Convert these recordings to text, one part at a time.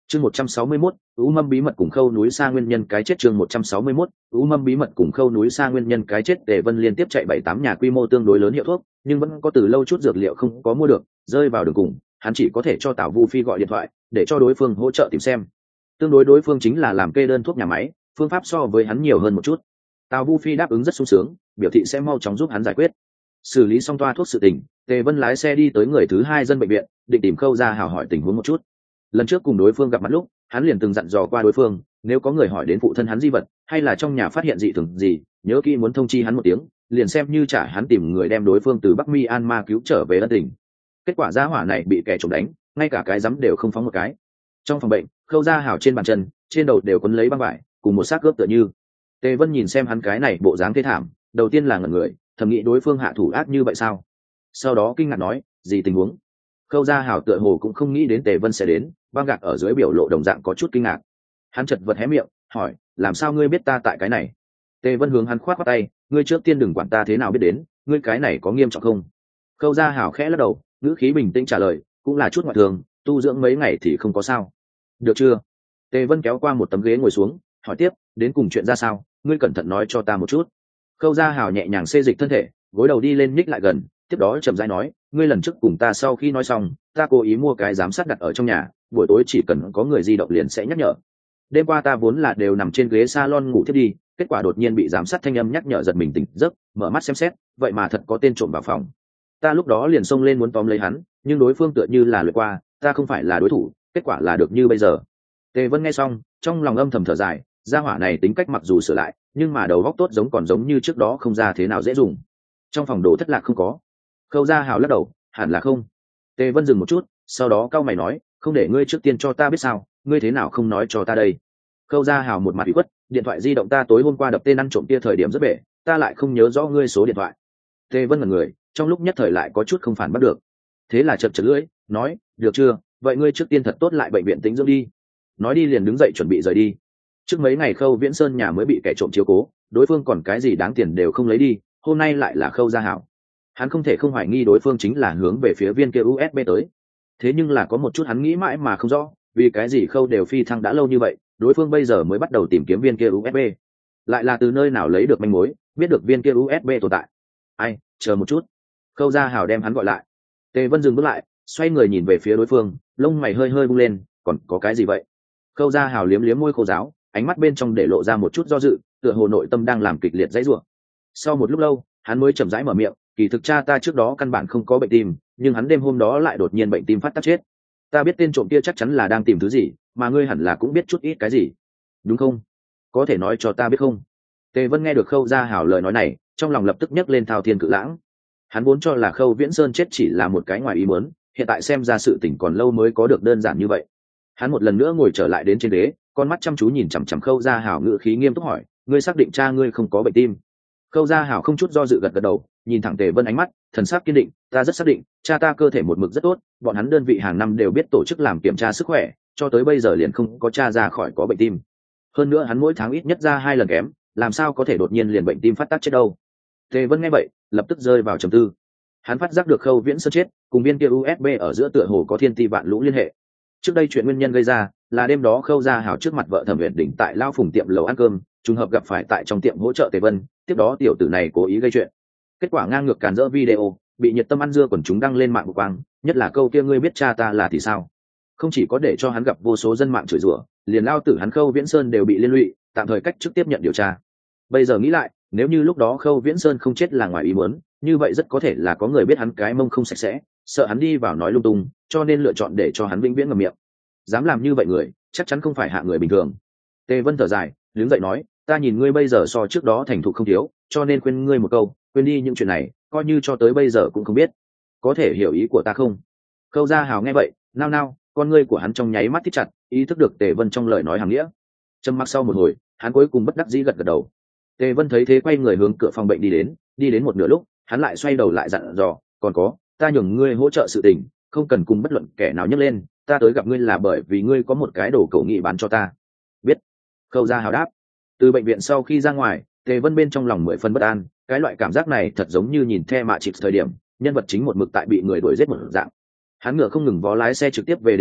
Chương 161, U Mâm bí mật cùng Khâu núi xa nguyên nhân cái chết. Chương 161, U Mâm bí mật cùng Khâu núi xa nguyên nhân cái chết. Tề Vân liên tiếp chạy 7-8 nhà quy mô tương đối lớn hiệu thuốc, nhưng vẫn có từ lâu chút dược liệu không có mua được, rơi vào đường cùng, hắn chỉ có thể cho Tào Vu Phi gọi điện thoại, để cho đối phương hỗ trợ tìm xem. Tương đối đối phương chính là làm kê đơn thuốc nhà máy, phương pháp so với hắn nhiều hơn một chút. Tào Vu Phi đáp ứng rất sung sướng, biểu thị sẽ mau chóng giúp hắn giải quyết. Xử lý xong toa thuốc sự tình, Tề Vân lái xe đi tới người thứ hai dân bệnh viện, định tìm Khâu Gia Hảo hỏi tình huống một chút. Lần trước cùng đối phương gặp mặt lúc, hắn liền từng dặn dò qua đối phương, nếu có người hỏi đến phụ thân hắn di vật hay là trong nhà phát hiện dị thường gì, nhớ kỹ muốn thông chi hắn một tiếng, liền xem như trả hắn tìm người đem đối phương từ Bắc Myanmar cứu trở về ân tình. Kết quả gia hỏa này bị kẻ trộm đánh, ngay cả cái rắm đều không phóng một cái. Trong phòng bệnh, Khâu Gia Hảo trên bàn chân, trên đầu đều quấn lấy băng vải, cùng một xác ướp tựa như. Tề Vân nhìn xem hắn cái này bộ dáng thê thảm, đầu tiên là ngẩn người, thầm nghĩ đối phương hạ thủ ác như vậy sao? Sau đó kinh ngạc nói, gì tình huống? Khâu Gia Hảo tựa hồ cũng không nghĩ đến Tề Vân sẽ đến, băng gạc ở dưới biểu lộ đồng dạng có chút kinh ngạc. Hắn chật vật hé miệng, hỏi, làm sao ngươi biết ta tại cái này? Tề Vân hướng hắn khoát khoát tay, ngươi trước tiên đừng quản ta thế nào biết đến, ngươi cái này có nghiêm trọng không? Khâu Gia Hảo khẽ lắc đầu, ngữ khí bình tĩnh trả lời, cũng là chút ngoại thường, tu dưỡng mấy ngày thì không có sao. Được chưa? Tề Vân kéo qua một tấm ghế ngồi xuống, hỏi tiếp, đến cùng chuyện ra sao, ngươi cẩn thận nói cho ta một chút. Khâu Gia Hảo nhẹ nhàng xê dịch thân thể, gối đầu đi lên nhích lại gần, tiếp đó chậm rãi nói, ngươi lần trước cùng ta sau khi nói xong, ta cố ý mua cái giám sát đặt ở trong nhà, buổi tối chỉ cần có người di động liền sẽ nhắc nhở. Đêm qua ta vốn là đều nằm trên ghế salon ngủ thiết đi, kết quả đột nhiên bị giám sát thanh âm nhắc nhở giật mình tỉnh giấc, mở mắt xem xét, vậy mà thật có tên trộm vào phòng. Ta lúc đó liền xông lên muốn tóm lấy hắn, nhưng đối phương tựa như là lướt qua, ta không phải là đối thủ, kết quả là được như bây giờ. Tề Vân nghe xong, trong lòng âm thầm thở dài, gia hỏa này tính cách mặc dù sửa lại, nhưng mà đầu óc tốt giống còn giống như trước đó không ra thế nào dễ dùng. Trong phòng đồ thất lạc không có. Khâu Gia Hảo lắc đầu, hẳn là không. Tề Vân dừng một chút, sau đó cau mày nói, không để ngươi trước tiên cho ta biết sao, ngươi thế nào không nói cho ta đây? Khâu Gia Hảo một mặt ủy khuất, điện thoại di động ta tối hôm qua đập tên ăn trộm kia thời điểm rất bể, ta lại không nhớ rõ ngươi số điện thoại. Tề Vân ngẩn người, trong lúc nhất thời lại có chút không phản bắt được. Thế là chật chật lưỡi, nói, được chưa, vậy ngươi trước tiên thật tốt lại bệnh viện tĩnh dưỡng đi. Nói đi liền đứng dậy chuẩn bị rời đi. Trước mấy ngày Khâu Viễn Sơn nhà mới bị kẻ trộm chiếu cố, đối phương còn cái gì đáng tiền đều không lấy đi, hôm nay lại là Khâu Gia Hảo. Hắn không thể không hoài nghi đối phương chính là hướng về phía viên kia USB tới. Thế nhưng là có một chút hắn nghĩ mãi mà không rõ, vì cái gì Khâu đều phi thăng đã lâu như vậy, đối phương bây giờ mới bắt đầu tìm kiếm viên kia USB, lại là từ nơi nào lấy được manh mối, biết được viên kia USB tồn tại. Ai, chờ một chút. Khâu Gia Hảo đem hắn gọi lại. Tề Vân dừng bước lại, xoay người nhìn về phía đối phương, lông mày hơi hơi bung lên, còn có cái gì vậy? Khâu Gia Hảo liếm liếm môi khô ráo, ánh mắt bên trong để lộ ra một chút do dự, tựa hồ nội tâm đang làm kịch liệt dãy rủa. Sau một lúc lâu, hắn mới chậm rãi mở miệng, kỳ thực cha ta trước đó căn bản không có bệnh tim, nhưng hắn đêm hôm đó lại đột nhiên bệnh tim phát tác chết. Ta biết tên trộm kia chắc chắn là đang tìm thứ gì, mà ngươi hẳn là cũng biết chút ít cái gì, đúng không? Có thể nói cho ta biết không? Tề Vân nghe được Khâu Gia Hảo lời nói này, trong lòng lập tức nhấc lên thao thiên cự lãng. Hắn vốn cho là Khâu Viễn Sơn chết chỉ là một cái ngoài ý muốn, hiện tại xem ra sự tình còn lâu mới có được đơn giản như vậy. Hắn một lần nữa ngồi trở lại đến trên ghế, con mắt chăm chú nhìn chằm chằm Khâu Gia Hảo, ngữ khí nghiêm túc hỏi, ngươi xác định cha ngươi không có bệnh tim? Khâu Gia Hảo không chút do dự gật gật đầu, nhìn thẳng Tề Vân ánh mắt, thần sắc kiên định, ta rất xác định, cha ta cơ thể một mực rất tốt, bọn hắn đơn vị hàng năm đều biết tổ chức làm kiểm tra sức khỏe, cho tới bây giờ liền không có cha ra khỏi có bệnh tim. Hơn nữa hắn mỗi tháng ít nhất ra 2 lần kém, làm sao có thể đột nhiên liền bệnh tim phát tác chết đâu? Tề Vân nghe vậy, lập tức rơi vào trầm tư. Hắn phát giác được Khâu Viễn Sơn chết, cùng viên kia USB ở giữa tựa hồ có thiên ti vạn lũ liên hệ. Trước đây chuyện nguyên nhân gây ra là đêm đó Khâu Gia Hảo trước mặt vợ Thẩm Uyển Đỉnh tại Lao Phùng tiệm lầu ăn cơm, trùng hợp gặp phải tại trong tiệm hỗ trợ Tề Vân, tiếp đó tiểu tử này cố ý gây chuyện. Kết quả ngang ngược càn rỡ video, bị nhiệt tâm ăn dưa quần chúng đăng lên mạng một quang, nhất là câu kia ngươi biết cha ta là thì sao? Không chỉ có để cho hắn gặp vô số dân mạng chửi rủa, liền lao tử hắn Khâu Viễn Sơn đều bị liên lụy, tạm thời cách chức tiếp nhận điều tra. Bây giờ nghĩ lại, nếu như lúc đó Khâu Viễn Sơn không chết là ngoài ý muốn, như vậy rất có thể là có người biết hắn cái mông không sạch sẽ, sợ hắn đi vào nói lung tung, cho nên lựa chọn để cho hắn vĩnh viễn ngậm miệng. Dám làm như vậy người, chắc chắn không phải hạ người bình thường. Tề Vân thở dài, đứng dậy nói, ta nhìn ngươi bây giờ so trước đó thành thục không thiếu, cho nên khuyên ngươi một câu, quên đi những chuyện này, coi như cho tới bây giờ cũng không biết. Có thể hiểu ý của ta không? Khâu Gia Hảo nghe vậy, nao nao, con ngươi của hắn trong nháy mắt thích chặt, ý thức được Tề Vân trong lời nói hàng nghĩa. Trầm mặc sau một hồi, hắn cuối cùng bất đắc dĩ gật gật đầu. Tề Vân thấy thế quay người hướng cửa phòng bệnh đi đến một nửa lúc, hắn lại xoay đầu lại dặn dò, còn có, ta nhường ngươi hỗ trợ sự tình, không cần cùng bất luận kẻ nào nhấc lên, ta tới gặp ngươi là bởi vì ngươi có một cái đồ cổ nghị bán cho ta. Biết. Khâu Gia Hảo đáp. Từ bệnh viện sau khi ra ngoài, Tề Vân bên trong lòng 10 phần bất an, cái loại cảm giác này thật giống như nhìn The Mạ Trịch thời điểm, nhân vật chính một mực tại bị người đuổi giết một dạng. Hắn ngựa không ngừng vó lái xe trực tiếp về đến nhà,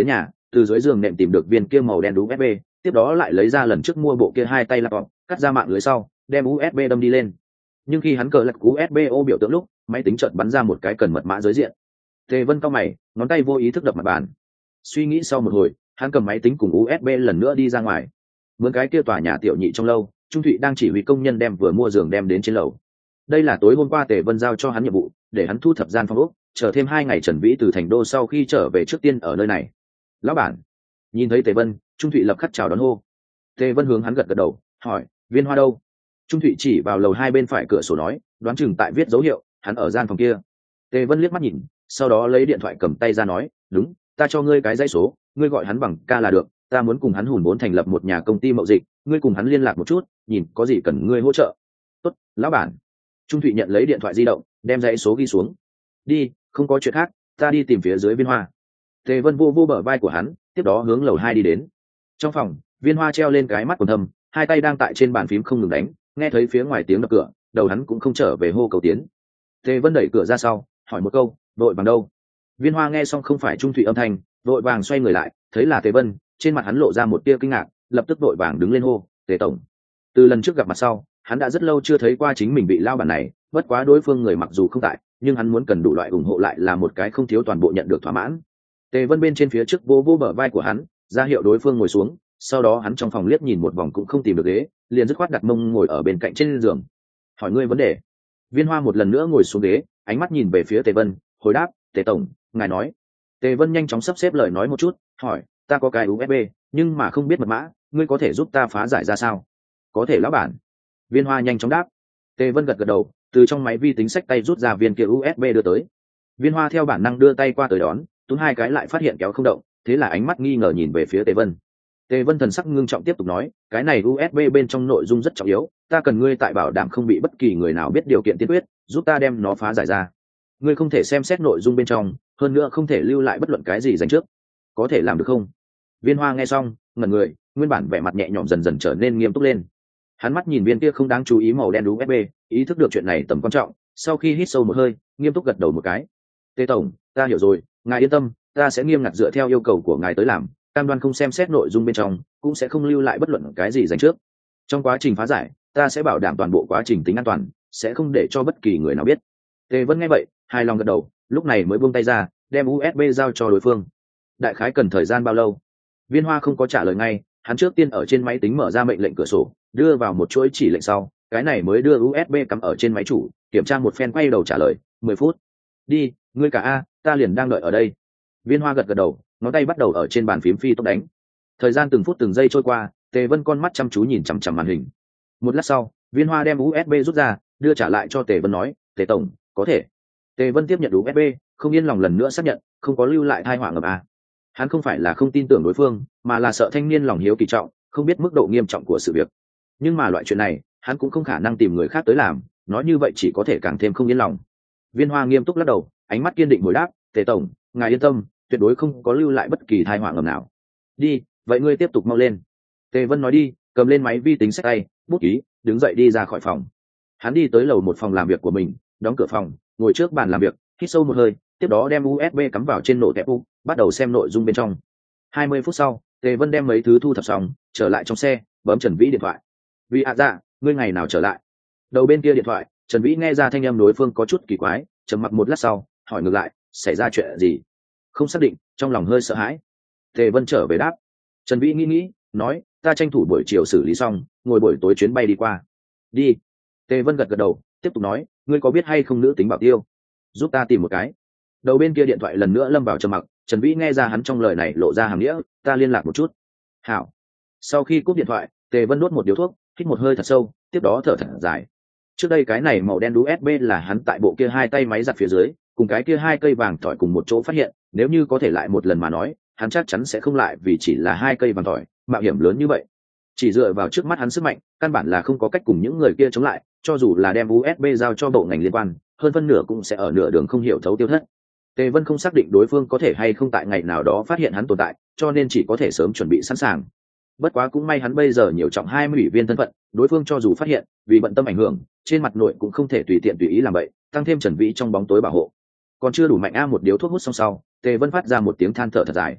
từ dưới giường nệm tìm được viên kia màu đen USB, tiếp đó lại lấy ra lần trước mua bộ kia hai tay laptop, cắt ra mạng lưới sau, đem USB đâm đi lên. Nhưng khi hắn cờ lật USB ô biểu tượng lúc, máy tính chợt bắn ra một cái cần mật mã giới diện. Tề Vân cau mày, ngón tay vô ý thức đập mặt bàn. Suy nghĩ sau một hồi, hắn cầm máy tính cùng USB lần nữa đi ra ngoài. Mướn cái kia tòa nhà tiểu nhị trong lâu, Trung Thụy đang chỉ huy công nhân đem vừa mua giường đem đến trên lầu. Đây là tối hôm qua Tề Vân giao cho hắn nhiệm vụ, để hắn thu thập gian phòng ốc, chờ thêm 2 ngày Trần Vĩ từ thành đô sau khi trở về trước tiên ở nơi này. Lão bản. Nhìn thấy Tề Vân, Trung Thụy lập khắc chào đón hô. Tề Vân hướng hắn gật gật đầu, hỏi, Viên Hoa đâu? Trung Thụy chỉ vào lầu hai bên phải cửa sổ nói, đoán chừng tại viết dấu hiệu, hắn ở gian phòng kia. Tề Vân liếc mắt nhìn, sau đó lấy điện thoại cầm tay ra nói, đúng, ta cho ngươi cái dãy số, ngươi gọi hắn bằng ca là được, ta muốn cùng hắn hùn vốn thành lập một nhà công ty mậu dịch, ngươi cùng hắn liên lạc một chút, nhìn có gì cần ngươi hỗ trợ. Tốt, lão bản. Trung Thụy nhận lấy điện thoại di động, đem dãy số ghi xuống. Đi, không có chuyện khác, ta đi tìm phía dưới Viên Hoa. Tề Vân vô bờ vai của hắn, tiếp đó hướng lầu 2 đi đến. Trong phòng, Viên Hoa treo lên cái mắt quần thâm, hai tay đang tại trên bàn phím không ngừng đánh, nghe thấy phía ngoài tiếng đập cửa, đầu hắn cũng không trở về hô cầu tiến. Tề Vân đẩy cửa ra sau, hỏi một câu, đội bằng đâu? Viên Hoa nghe xong không phải Trung Thụy âm thanh, đội vàng xoay người lại, thấy là Tề Vân, trên mặt hắn lộ ra một tia kinh ngạc, lập tức đội vàng đứng lên hô, Tề tổng. Từ lần trước gặp mặt sau, hắn đã rất lâu chưa thấy qua chính mình bị lao bản này, bất quá đối phương người mặc dù không tại, nhưng hắn muốn cần đủ loại ủng hộ lại là một cái không thiếu toàn bộ nhận được thỏa mãn. Tề Vân bên trên phía trước vô bờ vai của hắn, ra hiệu đối phương ngồi xuống, sau đó hắn trong phòng liếc nhìn một vòng cũng không tìm được ghế, liền dứt khoát đặt mông ngồi ở bên cạnh trên giường. Hỏi ngươi vấn đề. Viên Hoa một lần nữa ngồi xuống ghế, ánh mắt nhìn về phía Tề Vân, hồi đáp, Tề tổng, ngài nói. Tề Vân nhanh chóng sắp xếp lời nói một chút, hỏi, ta có cái USB, nhưng mà không biết mật mã, ngươi có thể giúp ta phá giải ra sao? Có thể lão bản. Viên Hoa nhanh chóng đáp. Tề Vân gật gật đầu, từ trong máy vi tính xách tay rút ra viên kia USB đưa tới. Viên Hoa theo bản năng đưa tay qua tới đón, túm hai cái lại phát hiện kéo không động, thế là ánh mắt nghi ngờ nhìn về phía Tề Vân. Tề Vân thần sắc ngưng trọng tiếp tục nói, cái này USB bên trong nội dung rất trọng yếu, ta cần ngươi tại bảo đảm không bị bất kỳ người nào biết điều kiện tiên quyết, giúp ta đem nó phá giải ra. Ngươi không thể xem xét nội dung bên trong, hơn nữa không thể lưu lại bất luận cái gì dành trước. Có thể làm được không? Viên Hoa nghe xong, ngẩn người, nguyên bản vẻ mặt nhẹ nhõm dần dần trở nên nghiêm túc lên. Hắn mắt nhìn viên kia không đáng chú ý màu đen USB, ý thức được chuyện này tầm quan trọng, sau khi hít sâu một hơi, nghiêm túc gật đầu một cái. Tề tổng, ta hiểu rồi, ngài yên tâm, ta sẽ nghiêm ngặt dựa theo yêu cầu của ngài tới làm, cam đoan không xem xét nội dung bên trong, cũng sẽ không lưu lại bất luận cái gì dành trước. Trong quá trình phá giải, ta sẽ bảo đảm toàn bộ quá trình tính an toàn, sẽ không để cho bất kỳ người nào biết. Tề Vân nghe vậy, hài lòng gật đầu, lúc này mới buông tay ra, đem USB giao cho đối phương. Đại khái cần thời gian bao lâu? Viên Hoa không có trả lời ngay, hắn trước tiên ở trên máy tính mở ra mệnh lệnh cửa sổ, đưa vào một chuỗi chỉ lệnh sau, cái này mới đưa USB cắm ở trên máy chủ, kiểm tra một phen quay đầu trả lời, 10 phút. Đi, ngươi cả a, ta liền đang đợi ở đây. Viên Hoa gật gật đầu, ngón tay bắt đầu ở trên bàn phím phi tốc đánh. Thời gian từng phút từng giây trôi qua, Tề Vân con mắt chăm chú nhìn chằm chằm màn hình. Một lát sau, Viên Hoa đem USB rút ra, đưa trả lại cho Tề Vân nói, Tề tổng, có thể. Tề Vân tiếp nhận USB, không yên lòng lần nữa xác nhận, không có lưu lại tai họa ngầm a. Hắn không phải là không tin tưởng đối phương, mà là sợ thanh niên lòng hiếu kỳ trọng, không biết mức độ nghiêm trọng của sự việc. Nhưng mà loại chuyện này, hắn cũng không khả năng tìm người khác tới làm, nói như vậy chỉ có thể càng thêm không yên lòng. Viên Hoa nghiêm túc lắc đầu, ánh mắt kiên định hồi đáp, Tề tổng, ngài yên tâm, tuyệt đối không có lưu lại bất kỳ tai họa ngầm nào. Đi, vậy ngươi tiếp tục mau lên. Tề Vân nói đi, cầm lên máy vi tính xách tay, bút ký, đứng dậy đi ra khỏi phòng. Hắn đi tới lầu một phòng làm việc của mình, đóng cửa phòng, ngồi trước bàn làm việc, hít sâu một hơi, tiếp đó đem USB cắm vào trên nổ tẹp u, bắt đầu xem nội dung bên trong. 20 phút sau, Tề Vân đem mấy thứ thu thập xong, trở lại trong xe, bấm Trần Vĩ điện thoại. Vì dạ, ngươi ngày nào trở lại? Đầu bên kia điện thoại, Trần Vĩ nghe ra thanh âm đối phương có chút kỳ quái, trầm mặc một lát sau, hỏi ngược lại, xảy ra chuyện gì? Không xác định, trong lòng hơi sợ hãi. Tề Vân trở về đáp. Trần Vĩ nghĩ, nói, ta tranh thủ buổi chiều xử lý xong, ngồi buổi tối chuyến bay đi qua. Đi. Tề Vân gật gật đầu, tiếp tục nói, ngươi có biết hay không nữ tính bảo tiêu? Giúp ta tìm một cái. Đầu bên kia điện thoại lần nữa lâm vào trầm mặc, Trần Vĩ nghe ra hắn trong lời này lộ ra hàm nghĩa, ta liên lạc một chút. Hảo. Sau khi cúp điện thoại, Tề Vân nuốt một điếu thuốc, hít một hơi thật sâu, tiếp đó thở thật dài. Trước đây cái này màu đen USB là hắn tại bộ kia hai tay máy giặt phía dưới, cùng cái kia hai cây vàng tỏi cùng một chỗ phát hiện, nếu như có thể lại một lần mà nói, hắn chắc chắn sẽ không lại vì chỉ là hai cây vàng tỏi, mạo hiểm lớn như vậy. Chỉ dựa vào trước mắt hắn sức mạnh, căn bản là không có cách cùng những người kia chống lại, cho dù là đem USB giao cho bộ ngành liên quan, hơn phân nửa cũng sẽ ở nửa đường không hiểu thấu tiêu thất. Tề Vân không xác định đối phương có thể hay không tại ngày nào đó phát hiện hắn tồn tại, cho nên chỉ có thể sớm chuẩn bị sẵn sàng. Bất quá cũng may hắn bây giờ nhiều trọng 20 ủy viên thân phận, đối phương cho dù phát hiện, vì bận tâm ảnh hưởng, trên mặt nội cũng không thể tùy tiện tùy ý làm vậy, tăng thêm Trần Vĩ trong bóng tối bảo hộ. Còn chưa đủ mạnh a, một điếu thuốc hút xong sau, Tề Vân phát ra một tiếng than thở thật dài.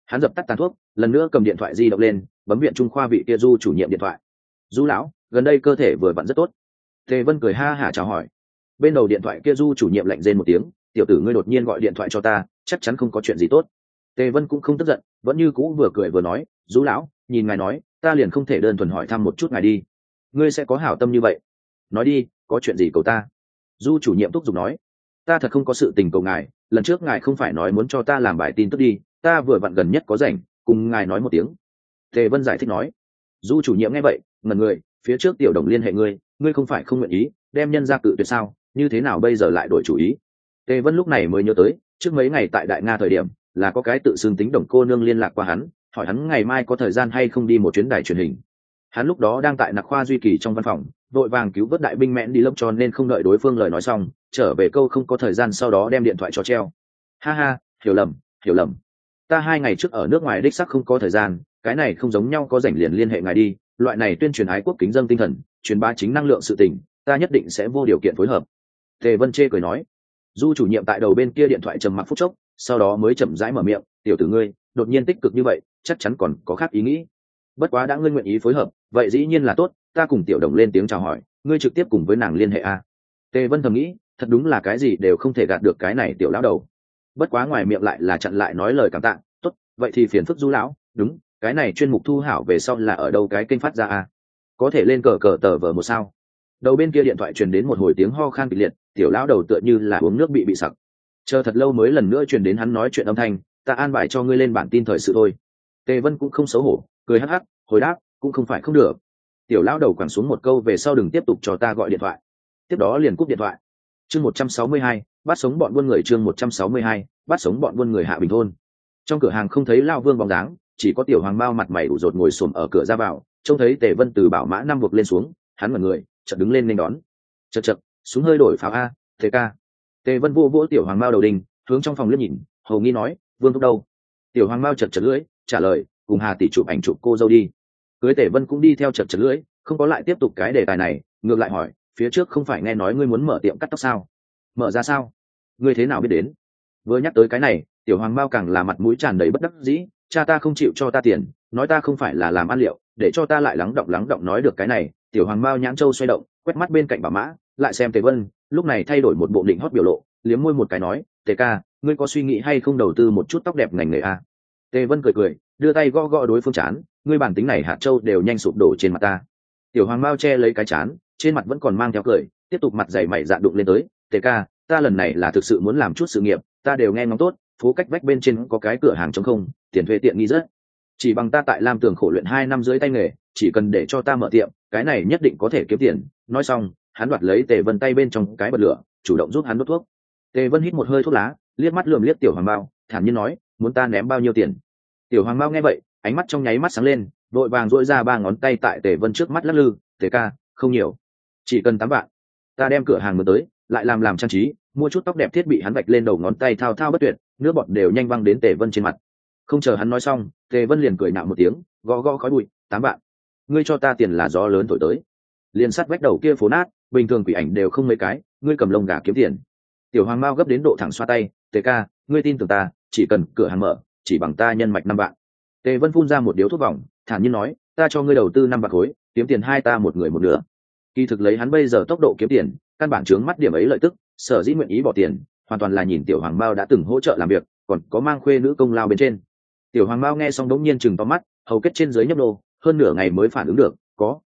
Hắn dập tắt tàn thuốc, lần nữa cầm điện thoại di động lên, bấm viện trung khoa vị kia Du chủ nhiệm điện thoại. Du lão, gần đây cơ thể vừa vặn rất tốt. Tề Vân cười ha hả chào hỏi. Bên đầu điện thoại kia Du chủ nhiệm lạnh rên một tiếng, tiểu tử ngươi đột nhiên gọi điện thoại cho ta, chắc chắn không có chuyện gì tốt. Tề Vân cũng không tức giận, vẫn như cũ vừa cười vừa nói, Du lão, nhìn ngài nói, ta liền không thể đơn thuần hỏi thăm một chút ngài đi. Ngươi sẽ có hảo tâm như vậy. Nói đi, có chuyện gì cầu ta? Du chủ nhiệm thúc giục nói, ta thật không có sự tình cầu ngài, lần trước ngài không phải nói muốn cho ta làm bài tin tức đi, ta vừa vặn gần nhất có rảnh, cùng ngài nói một tiếng. Tề Vân giải thích nói. Du chủ nhiệm nghe vậy, ngẩn người, phía trước tiểu đồng liên hệ ngươi, ngươi không phải không nguyện ý, đem nhân ra cự tuyệt sao, như thế nào bây giờ lại đổi chủ ý? Tề Vân lúc này mới nhớ tới, trước mấy ngày tại Đại Nga thời điểm, là có cái tự xưng tính đồng cô nương liên lạc qua hắn, hỏi hắn ngày mai có thời gian hay không đi một chuyến đài truyền hình. Hắn lúc đó đang tại Nặc Khoa Duy Kỳ trong văn phòng, vội vàng cứu vớt đại binh mẹn đi lấp cho nên không đợi đối phương lời nói xong, trở về câu không có thời gian sau đó đem điện thoại cho treo. Ha ha, hiểu lầm, hiểu lầm. Ta 2 ngày trước ở nước ngoài đích xác không có thời gian, cái này không giống nhau, có rảnh liền liên hệ ngài đi, loại này tuyên truyền ái quốc kính dân tinh thần, truyền bá chính năng lượng sự tình, ta nhất định sẽ vô điều kiện phối hợp. Tề Vân chê cười nói. Du chủ nhiệm tại đầu bên kia điện thoại trầm mặc phút chốc, sau đó mới chậm rãi mở miệng, tiểu tử ngươi, đột nhiên tích cực như vậy, chắc chắn còn có khác ý nghĩ. Bất quá đã ngươi nguyện ý phối hợp, vậy dĩ nhiên là tốt, ta cùng tiểu đồng lên tiếng chào hỏi, ngươi trực tiếp cùng với nàng liên hệ a. Tề Vân thầm nghĩ, thật đúng là cái gì đều không thể gạt được cái này tiểu lão đầu. Bất quá ngoài miệng lại là chặn lại nói lời cảm tạ, tốt, vậy thì phiền phức Du lão, đúng, cái này chuyên mục thu hảo về sau là ở đâu cái kênh phát ra a? Có thể lên cờ cờ tờ vở một sao? Đầu bên kia điện thoại truyền đến một hồi tiếng ho khan kịch liệt, tiểu lão đầu tựa như là uống nước bị sặc. Chờ thật lâu mới lần nữa truyền đến hắn nói chuyện âm thanh, ta an bài cho ngươi lên bản tin thời sự thôi. Tề Vân cũng không xấu hổ, cười hắc hắc, hồi đáp, cũng không phải không được. Tiểu lão đầu quẳng xuống một câu về sau đừng tiếp tục cho ta gọi điện thoại. Tiếp đó liền cúp điện thoại. Chương 162, bắt sống bọn buôn người. Chương 162, bắt sống bọn buôn người Hạ Bình thôn. Trong cửa hàng không thấy Lão Vương bóng dáng, chỉ có Tiểu Hoàng Bao mặt mày ủ rột ngồi xổm ở cửa ra vào, trông thấy Tề Vân từ bảo mã năm buộc lên xuống, hắn mở người, chợt đứng lên nên đón. Chậc chậc, súng hơi đổi pháo a, thế ca. Tề Vân vô vỗ Tiểu Hoàng Bao đầu đình, hướng trong phòng liếc nhìn, hầu nghi nói, Vương thúc đâu? Tiểu Hoàng Bao chật chật lưỡi, trả lời, cùng Hà tỷ chụp ảnh chụp cô dâu đi. Cưới Tề Vân cũng đi theo chật chật lưỡi, không có lại tiếp tục cái đề tài này, ngược lại hỏi, phía trước không phải nghe nói ngươi muốn mở tiệm cắt tóc sao? Mở ra sao? Ngươi thế nào biết đến? Vừa nhắc tới cái này, Tiểu Hoàng Bao càng là mặt mũi tràn đầy bất đắc dĩ, cha ta không chịu cho ta tiền, nói ta không phải là làm ăn liệu, để cho ta lại lắng động nói được cái này. Tiểu Hoàng Bao nhãn châu xoay động, quét mắt bên cạnh bà mã, lại xem Tề Vân, lúc này thay đổi một bộ định hót biểu lộ, liếm môi một cái nói, Tề ca, ngươi có suy nghĩ hay không đầu tư một chút tóc đẹp ngành nghề a? Tề Vân cười cười, đưa tay gõ gõ đối phương chán, ngươi bản tính này hạt châu đều nhanh sụp đổ trên mặt ta. Tiểu Hoàng Mao che lấy cái chán, trên mặt vẫn còn mang theo cười, tiếp tục mặt dày mày dạ đụng lên tới, Tề ca, ta lần này là thực sự muốn làm chút sự nghiệp, ta đều nghe ngóng tốt, phố cách vách bên trên có cái cửa hàng trống không, tiền thuê tiện nghi rất. Chỉ bằng ta tại Lam Tường khổ luyện 2 năm dưới tay nghề, chỉ cần để cho ta mở tiệm, cái này nhất định có thể kiếm tiền. Nói xong, hắn đoạt lấy Tề Vân tay bên trong cái bật lửa, chủ động giúp hắn đốt thuốc. Tề Vân hít một hơi thuốc lá, liếc mắt lườm liếc Tiểu Hoàng Mao, thản nhiên nói, muốn ta ném bao nhiêu tiền? Tiểu Hoàng Mao nghe vậy, ánh mắt trong nháy mắt sáng lên, vội vàng duỗi ra 3 ngón tay tại Tề Vân trước mắt lắc lư, Tề ca, không nhiều, chỉ cần 8 vạn. Ta đem cửa hàng mướn tới, lại làm trang trí, mua chút tóc đẹp thiết bị. Hắn vạch lên đầu ngón tay thao thao bất tuyệt, nước bọt đều nhanh văng đến Tề Vân trên mặt. Không chờ hắn nói xong, Tề Vân liền cười nạo một tiếng, gõ gõ khói bụi, 8 vạn, ngươi cho ta tiền là gió lớn thổi tới. Liền sát vách đầu kia phố nát, bình thường quỷ ảnh đều không mấy cái, ngươi cầm lông gà kiếm tiền. Tiểu Hoàng Mao gấp đến độ thẳng xoa tay, Tề ca, ngươi tin tưởng ta, chỉ cần cửa hàng mở, chỉ bằng ta nhân mạch 5 vạn. Tề Vân phun ra một điếu thuốc vòng, thản nhiên nói, ta cho ngươi đầu tư 5 vạn khối, kiếm tiền hai ta một người một nửa. Kỳ thực lấy hắn bây giờ tốc độ kiếm tiền, căn bản chướng mắt điểm ấy lợi tức, sở dĩ nguyện ý bỏ tiền, hoàn toàn là nhìn Tiểu Hoàng Mao đã từng hỗ trợ làm việc, còn có mang khuê nữ công lao bên trên. Tiểu Hoàng Mao nghe xong đống nhiên chừng to mắt, hầu kết trên dưới nhấp nô, hơn nửa ngày mới phản ứng được,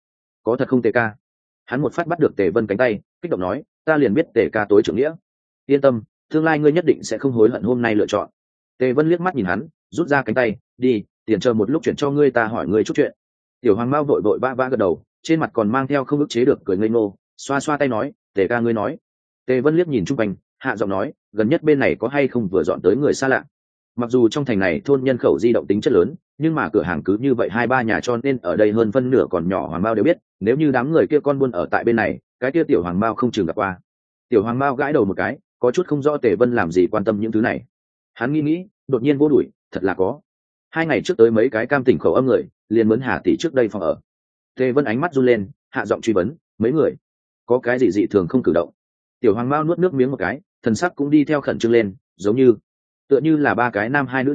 có thật không Tề ca? Hắn một phát bắt được Tề Vân cánh tay, kích động nói, ta liền biết Tề ca tối trưởng nghĩa. Yên tâm, tương lai ngươi nhất định sẽ không hối hận hôm nay lựa chọn. Tề Vân liếc mắt nhìn hắn, rút ra cánh tay, đi, tiền chờ một lúc chuyển cho ngươi, ta hỏi ngươi chút chuyện. Tiểu Hoàng Mao vội vội vã gật đầu, trên mặt còn mang theo không ức chế được cười ngây ngô, xoa xoa tay nói, Tề ca ngươi nói. Tề Vân liếc nhìn chung quanh, hạ giọng nói, gần nhất bên này có hay không vừa dọn tới người xa lạ? Mặc dù trong thành này thôn nhân khẩu di động tính chất lớn, nhưng mà cửa hàng cứ như vậy 2-3 nhà, cho nên ở đây hơn phân nửa còn nhỏ Hoàng Mao đều biết, nếu như đám người kia con buôn ở tại bên này, cái kia Tiểu Hoàng Mao không chừng gặp qua. Tiểu Hoàng Mao gãi đầu một cái, có chút không rõ Tề Vân làm gì quan tâm những thứ này. Hắn nghĩ, đột nhiên vô đuổi, thật là có. 2 ngày trước tới mấy cái cam tỉnh khẩu âm người, liền mướn Hà tỷ trước đây phòng ở. Tề Vân ánh mắt run lên, hạ giọng truy vấn, mấy người, có cái gì dị thường không cử động? Tiểu Hoàng Mao nuốt nước miếng một cái, thần sắc cũng đi theo khẩn trương lên, giống như tựa như là 3 cái nam 2 nữ nhân,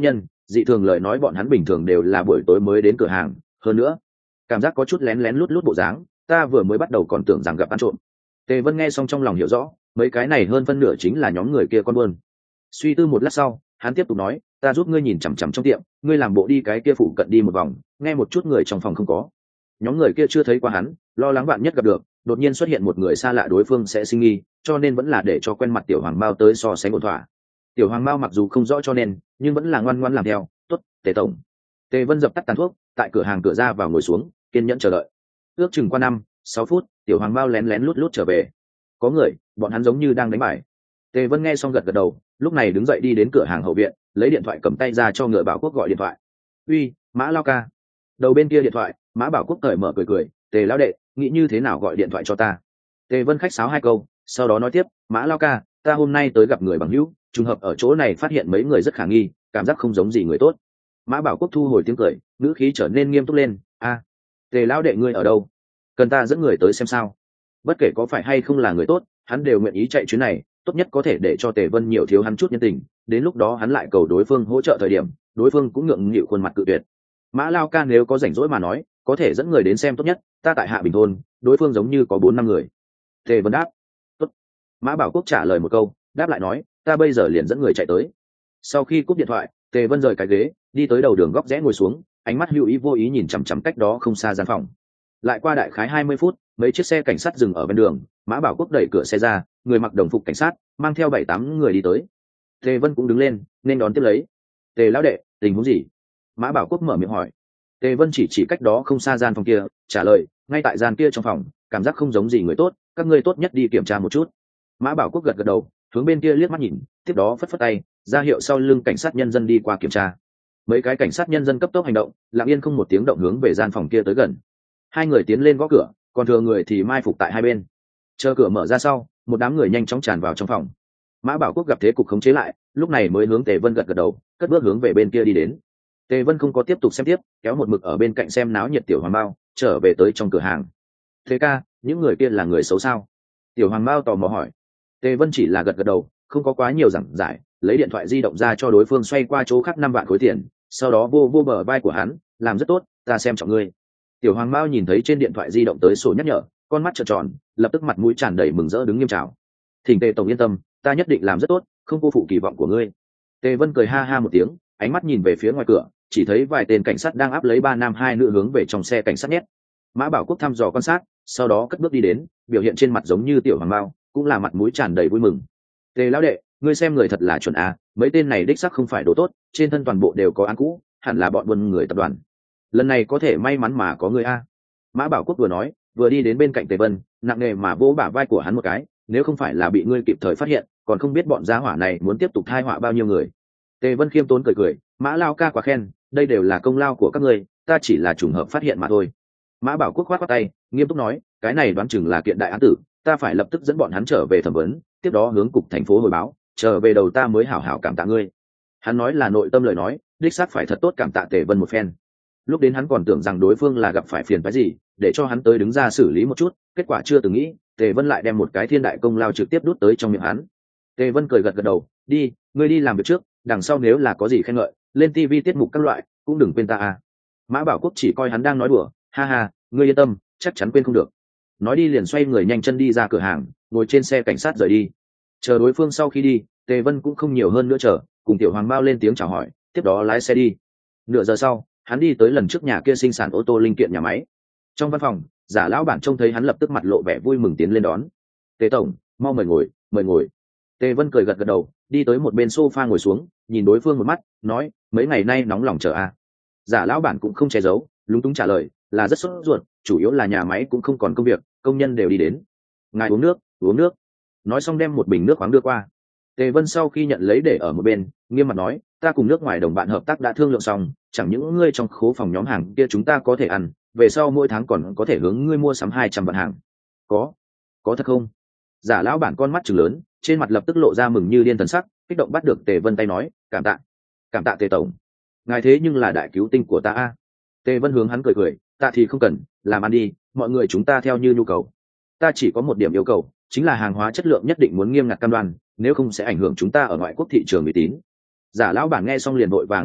dị thường lời nói bọn hắn bình thường đều là buổi tối mới đến cửa hàng, hơn nữa cảm giác có chút lén lén lút lút bộ dáng, ta vừa mới bắt đầu còn tưởng rằng gặp ăn trộm. Tề Vân nghe xong trong lòng hiểu rõ, mấy cái này hơn phân nửa chính là nhóm người kia con buôn. Suy tư một lát sau, hắn tiếp tục nói, ta giúp ngươi nhìn chằm chằm trong tiệm, ngươi làm bộ đi cái kia phụ cận đi một vòng, nghe một chút người trong phòng không có. Nhóm người kia chưa thấy qua hắn, lo lắng bạn nhất gặp được, đột nhiên xuất hiện một người xa lạ đối phương sẽ sinh nghi, cho nên vẫn là để cho quen mặt tiểu hoàng mao tới so sánh ổn thỏa. Tiểu hoàng mao mặc dù không rõ cho nên, nhưng vẫn là ngoan ngoãn làm theo. Tốt, Tề tổng. Tề Vân dập tắt tàn thuốc, tại cửa hàng cửa ra vào ngồi xuống, kiên nhẫn chờ đợi. Ước chừng qua 5-6 phút, tiểu hoàng mao lén lén lút lút trở về. Có người, bọn hắn giống như đang đánh bài. Tề Vân nghe xong gật gật đầu, lúc này đứng dậy đi đến cửa hàng hậu viện, lấy điện thoại cầm tay ra cho Ngựa Bảo Quốc gọi điện thoại. Uy, Mã Lao ca. Đầu bên kia điện thoại, Mã Bảo Quốc cởi mở cười cười, Tề lão đệ, nghĩ như thế nào gọi điện thoại cho ta? Tề Vân khách sáo 2 câu, sau đó nói tiếp, Mã Lao ca, ta hôm nay tới gặp người bằng hữu, trùng hợp ở chỗ này phát hiện mấy người rất khả nghi, cảm giác không giống gì người tốt. Mã Bảo Quốc thu hồi tiếng cười, ngữ khí trở nên nghiêm túc lên, a, Tề lão đệ ngươi ở đâu? Cần ta dẫn người tới xem sao? Bất kể có phải hay không là người tốt, hắn đều nguyện ý chạy chuyến này, tốt nhất có thể để cho Tề Vân nhiều thiếu hắn chút nhân tình, đến lúc đó hắn lại cầu đối phương hỗ trợ thời điểm, đối phương cũng ngượng nghịu khuôn mặt cự tuyệt. Mã Lao ca nếu có rảnh rỗi mà nói, có thể dẫn người đến xem tốt nhất, ta tại Hạ Bình thôn, đối phương giống như có 4-5 người. Tề Vân đáp. Tốt. Mã Bảo Quốc trả lời một câu, đáp lại nói, ta bây giờ liền dẫn người chạy tới. Sau khi cúp điện thoại, Tề Vân rời cái ghế, đi tới đầu đường góc rẽ ngồi xuống, ánh mắt hữu ý vô ý nhìn chằm chằm cách đó không xa gian phòng. Lại qua đại khái 20 phút, mấy chiếc xe cảnh sát dừng ở bên đường, Mã Bảo Quốc đẩy cửa xe ra, người mặc đồng phục cảnh sát, mang theo 7-8 người đi tới. Tề Vân cũng đứng lên, nên đón tiếp lấy. Tề lão đệ, tình huống gì? Mã Bảo Quốc mở miệng hỏi. Tề Vân chỉ cách đó không xa gian phòng kia, trả lời, ngay tại gian kia trong phòng, cảm giác không giống gì người tốt, các ngươi tốt nhất đi kiểm tra một chút. Mã Bảo Quốc gật gật đầu, hướng bên kia liếc mắt nhìn, tiếp đó phất phất tay, ra hiệu sau lưng cảnh sát nhân dân đi qua kiểm tra. Mấy cái cảnh sát nhân dân cấp tốc hành động, lặng yên không một tiếng động hướng về gian phòng kia tới gần. 2 người tiến lên gõ cửa, còn thừa người thì mai phục tại hai bên. Chờ cửa mở ra sau, một đám người nhanh chóng tràn vào trong phòng. Mã Bảo Quốc gặp thế cục khống chế lại, lúc này mới hướng Tề Vân gật gật đầu, cất bước hướng về bên kia đi đến. Tề Vân không có tiếp tục xem tiếp, kéo một mực ở bên cạnh xem náo nhiệt tiểu hoàng bao, trở về tới trong cửa hàng. Thế ca, những người kia là người xấu sao? Tiểu hoàng bao tò mò hỏi. Tề Vân chỉ là gật gật đầu, không có quá nhiều giảng giải, lấy điện thoại di động ra cho đối phương xoay qua chỗ khác 5 vạn khối tiền, sau đó vô bờ vai của hắn, làm rất tốt, ta xem trọng ngươi. Tiểu hoàng bao nhìn thấy trên điện thoại di động tới sổ nhắc nhở, con mắt trợn tròn, lập tức mặt mũi tràn đầy mừng rỡ đứng nghiêm chào. Thỉnh Tề tổng yên tâm, ta nhất định làm rất tốt, không cô phụ kỳ vọng của ngươi. Tề Vân cười ha ha một tiếng, ánh mắt nhìn về phía ngoài cửa, chỉ thấy vài tên cảnh sát đang áp lấy 3 nam 2 nữ hướng về trong xe cảnh sát nhét. Mã Bảo Quốc thăm dò quan sát, sau đó cất bước đi đến, biểu hiện trên mặt giống như tiểu hoàng bao, cũng là mặt mũi tràn đầy vui mừng. Tề lão đệ, ngươi xem người thật là chuẩn à, mấy tên này đích xác không phải đồ tốt, trên thân toàn bộ đều có án cũ, hẳn là bọn buôn người tập đoàn. Lần này có thể may mắn mà có người a. Mã Bảo Quốc vừa nói, vừa đi đến bên cạnh Tề Vân, nặng nề mà vỗ bả vai của hắn một cái, nếu không phải là bị ngươi kịp thời phát hiện, còn không biết bọn gia hỏa này muốn tiếp tục thai họa bao nhiêu người. Tề Vân khiêm tốn cười cười, Mã Lao ca quá khen, đây đều là công lao của các ngươi, ta chỉ là trùng hợp phát hiện mà thôi. Mã Bảo Quốc khoát khoát tay, nghiêm túc nói, cái này đoán chừng là kiện đại án tử, ta phải lập tức dẫn bọn hắn trở về thẩm vấn, tiếp đó hướng cục thành phố hồi báo, trở về đầu ta mới hảo hảo cảm tạ ngươi. Hắn nói là nội tâm lời nói, đích xác phải thật tốt cảm tạ Tề Vân một phen. Lúc đến hắn còn tưởng rằng đối phương là gặp phải phiền phức gì, để cho hắn tới đứng ra xử lý một chút, kết quả chưa từng nghĩ, Tề Vân lại đem một cái thiên đại công lao trực tiếp đút tới trong miệng hắn. Tề Vân cười gật gật đầu, đi, ngươi đi làm việc trước, đằng sau nếu là có gì khen ngợi, lên TV tiết mục các loại, cũng đừng quên ta à. Mã Bảo Quốc chỉ coi hắn đang nói đùa, ha ha, ngươi yên tâm, chắc chắn quên không được. Nói đi liền xoay người nhanh chân đi ra cửa hàng, ngồi trên xe cảnh sát rời đi. Chờ đối phương sau khi đi, Tề Vân cũng không nhiều hơn nữa chờ, cùng tiểu hoàng bao lên tiếng chào hỏi, tiếp đó lái xe đi. Nửa giờ sau, hắn đi tới lần trước nhà kia sinh sản ô tô linh kiện nhà máy. Trong văn phòng, Giả lão bản trông thấy hắn lập tức mặt lộ vẻ vui mừng tiến lên đón. Tề tổng, mau mời ngồi, mời ngồi. Tề Vân cười gật gật đầu, đi tới một bên sofa ngồi xuống, nhìn đối phương một mắt, nói, mấy ngày nay nóng lòng chờ à. Giả lão bản cũng không che giấu, lúng túng trả lời, là rất sốt ruột, chủ yếu là nhà máy cũng không còn công việc, công nhân đều đi đến. Ngài uống nước, uống nước. Nói xong đem một bình nước khoáng đưa qua. Tề Vân sau khi nhận lấy để ở một bên, nghiêm mặt nói, ta cùng nước ngoài đồng bạn hợp tác đã thương lượng xong, chẳng những ngươi trong khố phòng nhóm hàng kia chúng ta có thể ăn, về sau mỗi tháng còn có thể hướng ngươi mua sắm 200 vạn hàng. Có thật không? Giả lão bản con mắt trừng lớn, trên mặt lập tức lộ ra mừng như điên thần sắc, kích động bắt được Tề Vân tay nói, cảm tạ Tề tổng, ngài thế nhưng là đại cứu tinh của ta a. Tề Vân hướng hắn cười cười, ta thì không cần, làm ăn đi, mọi người chúng ta theo như nhu cầu. Ta chỉ có một điểm yêu cầu, chính là hàng hóa chất lượng nhất định muốn nghiêm ngặt cam đoan, nếu không sẽ ảnh hưởng chúng ta ở ngoại quốc thị trường uy tín. Giả lão bản nghe xong liền vội vàng gật đầu,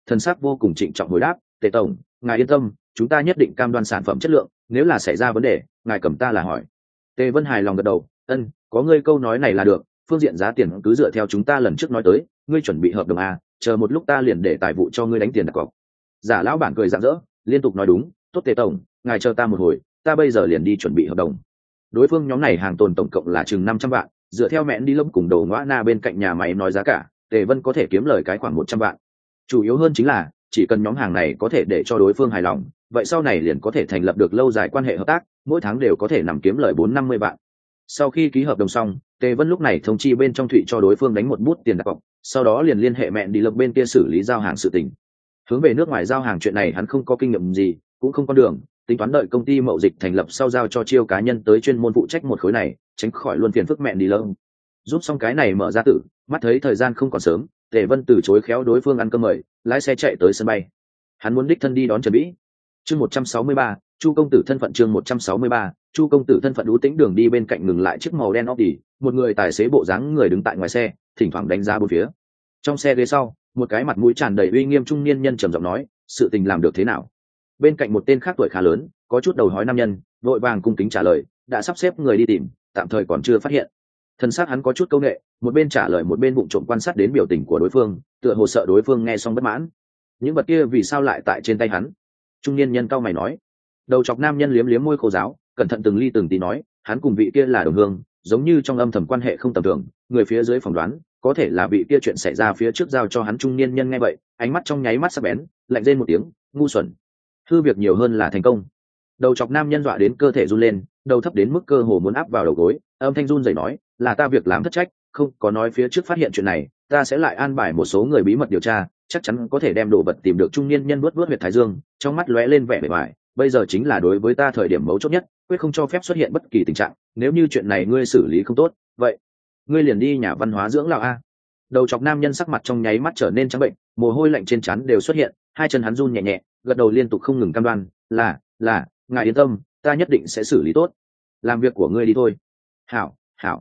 thần sắc vô cùng trịnh trọng hồi đáp, Tề tổng, ngài yên tâm, chúng ta nhất định cam đoan sản phẩm chất lượng, nếu là xảy ra vấn đề ngài cầm ta là hỏi. Tề Vân hài lòng gật đầu, ân, có ngươi câu nói này là được, phương diện giá tiền cứ dựa theo chúng ta lần trước nói tới, ngươi chuẩn bị hợp đồng à, chờ một lúc ta liền để tài vụ cho ngươi đánh tiền đặt cọc. Giả lão bản cười rạng rỡ, liên tục nói đúng, tốt Tề tổng, ngài chờ ta một hồi, ta bây giờ liền đi chuẩn bị hợp đồng. Đối phương nhóm này hàng tồn tổng cộng là chừng 500 vạn, dựa theo mẹn đi lâm cùng đầu ngõ na bên cạnh nhà máy nói giá cả, Tề Vân có thể kiếm lời cái khoảng 100 vạn. Chủ yếu hơn chính là chỉ cần nhóm hàng này có thể để cho đối phương hài lòng, vậy sau này liền có thể thành lập được lâu dài quan hệ hợp tác, mỗi tháng đều có thể nằm kiếm lời 450 vạn. Sau khi ký hợp đồng xong, Tề Vân lúc này thông chi bên trong Thụy cho đối phương đánh một bút tiền đặt cọc, sau đó liền liên hệ mẹn đi lập bên kia xử lý giao hàng sự tình. Hướng về nước ngoài giao hàng chuyện này hắn không có kinh nghiệm gì, cũng không có đường, tính toán đợi công ty mậu dịch thành lập sau giao cho chiêu cá nhân tới chuyên môn phụ trách một khối này, tránh khỏi luôn phiền phức mẹn đi lâu. Giúp xong cái này mở ra tử, mắt thấy thời gian không còn sớm, Tề Vân từ chối khéo đối phương ăn cơm mời, lái xe chạy tới sân bay. Hắn muốn đích thân đi đón Trần Vĩ. Chương 163, Chu công tử thân phận. Chương 163, Chu công tử thân phận. Ú Tĩnh đường đi bên cạnh ngừng lại chiếc màu đen Audi, một người tài xế bộ dáng người đứng tại ngoài xe, thỉnh thoảng đánh giá bốn phía. Trong xe ghế sau, một cái mặt mũi tràn đầy uy nghiêm trung niên nhân trầm giọng nói, sự tình làm được thế nào? Bên cạnh một tên khác tuổi khá lớn, có chút đầu hói nam nhân, vội vàng cung kính trả lời, đã sắp xếp người đi tìm, tạm thời còn chưa phát hiện. Thân xác hắn có chút câu nệ, một bên trả lời một bên bụng trộm quan sát đến biểu tình của đối phương, tựa hồ sợ đối phương nghe xong bất mãn. Những vật kia vì sao lại tại trên tay hắn? Trung niên nhân cau mày nói. Đầu chọc nam nhân liếm liếm môi khô giáo, cẩn thận từng ly từng tí nói, hắn cùng vị kia là đồng hương, giống như trong âm thầm quan hệ không tầm thường, người phía dưới phỏng đoán có thể là vị kia chuyện xảy ra phía trước giao cho hắn. Trung niên nhân nghe vậy, ánh mắt trong nháy mắt sắc bén, lạnh rên một tiếng, ngu xuẩn. Hư việc nhiều hơn là thành công. Đầu chọc nam nhân dọa đến cơ thể run lên, đầu thấp đến mức cơ hồ muốn áp vào đầu gối, âm thanh run rẩy nói, là ta việc làm thất trách, không có nói phía trước phát hiện chuyện này, ta sẽ lại an bài một số người bí mật điều tra, chắc chắn có thể đem đồ vật tìm được. Trung niên nhân vuốt vuốt huyệt thái dương, trong mắt lóe lên vẻ bề ngoài, bây giờ chính là đối với ta thời điểm mấu chốt nhất, quyết không cho phép xuất hiện bất kỳ tình trạng, nếu như chuyện này ngươi xử lý không tốt, vậy ngươi liền đi nhà văn hóa dưỡng lão a. Đầu chọc nam nhân sắc mặt trong nháy mắt trở nên trắng bệnh, mồ hôi lạnh trên trán đều xuất hiện, hai chân hắn run nhẹ nhẹ, gật đầu liên tục không ngừng cam đoan, là, ngài yên tâm, ta nhất định sẽ xử lý tốt. Làm việc của ngươi đi thôi. Hảo.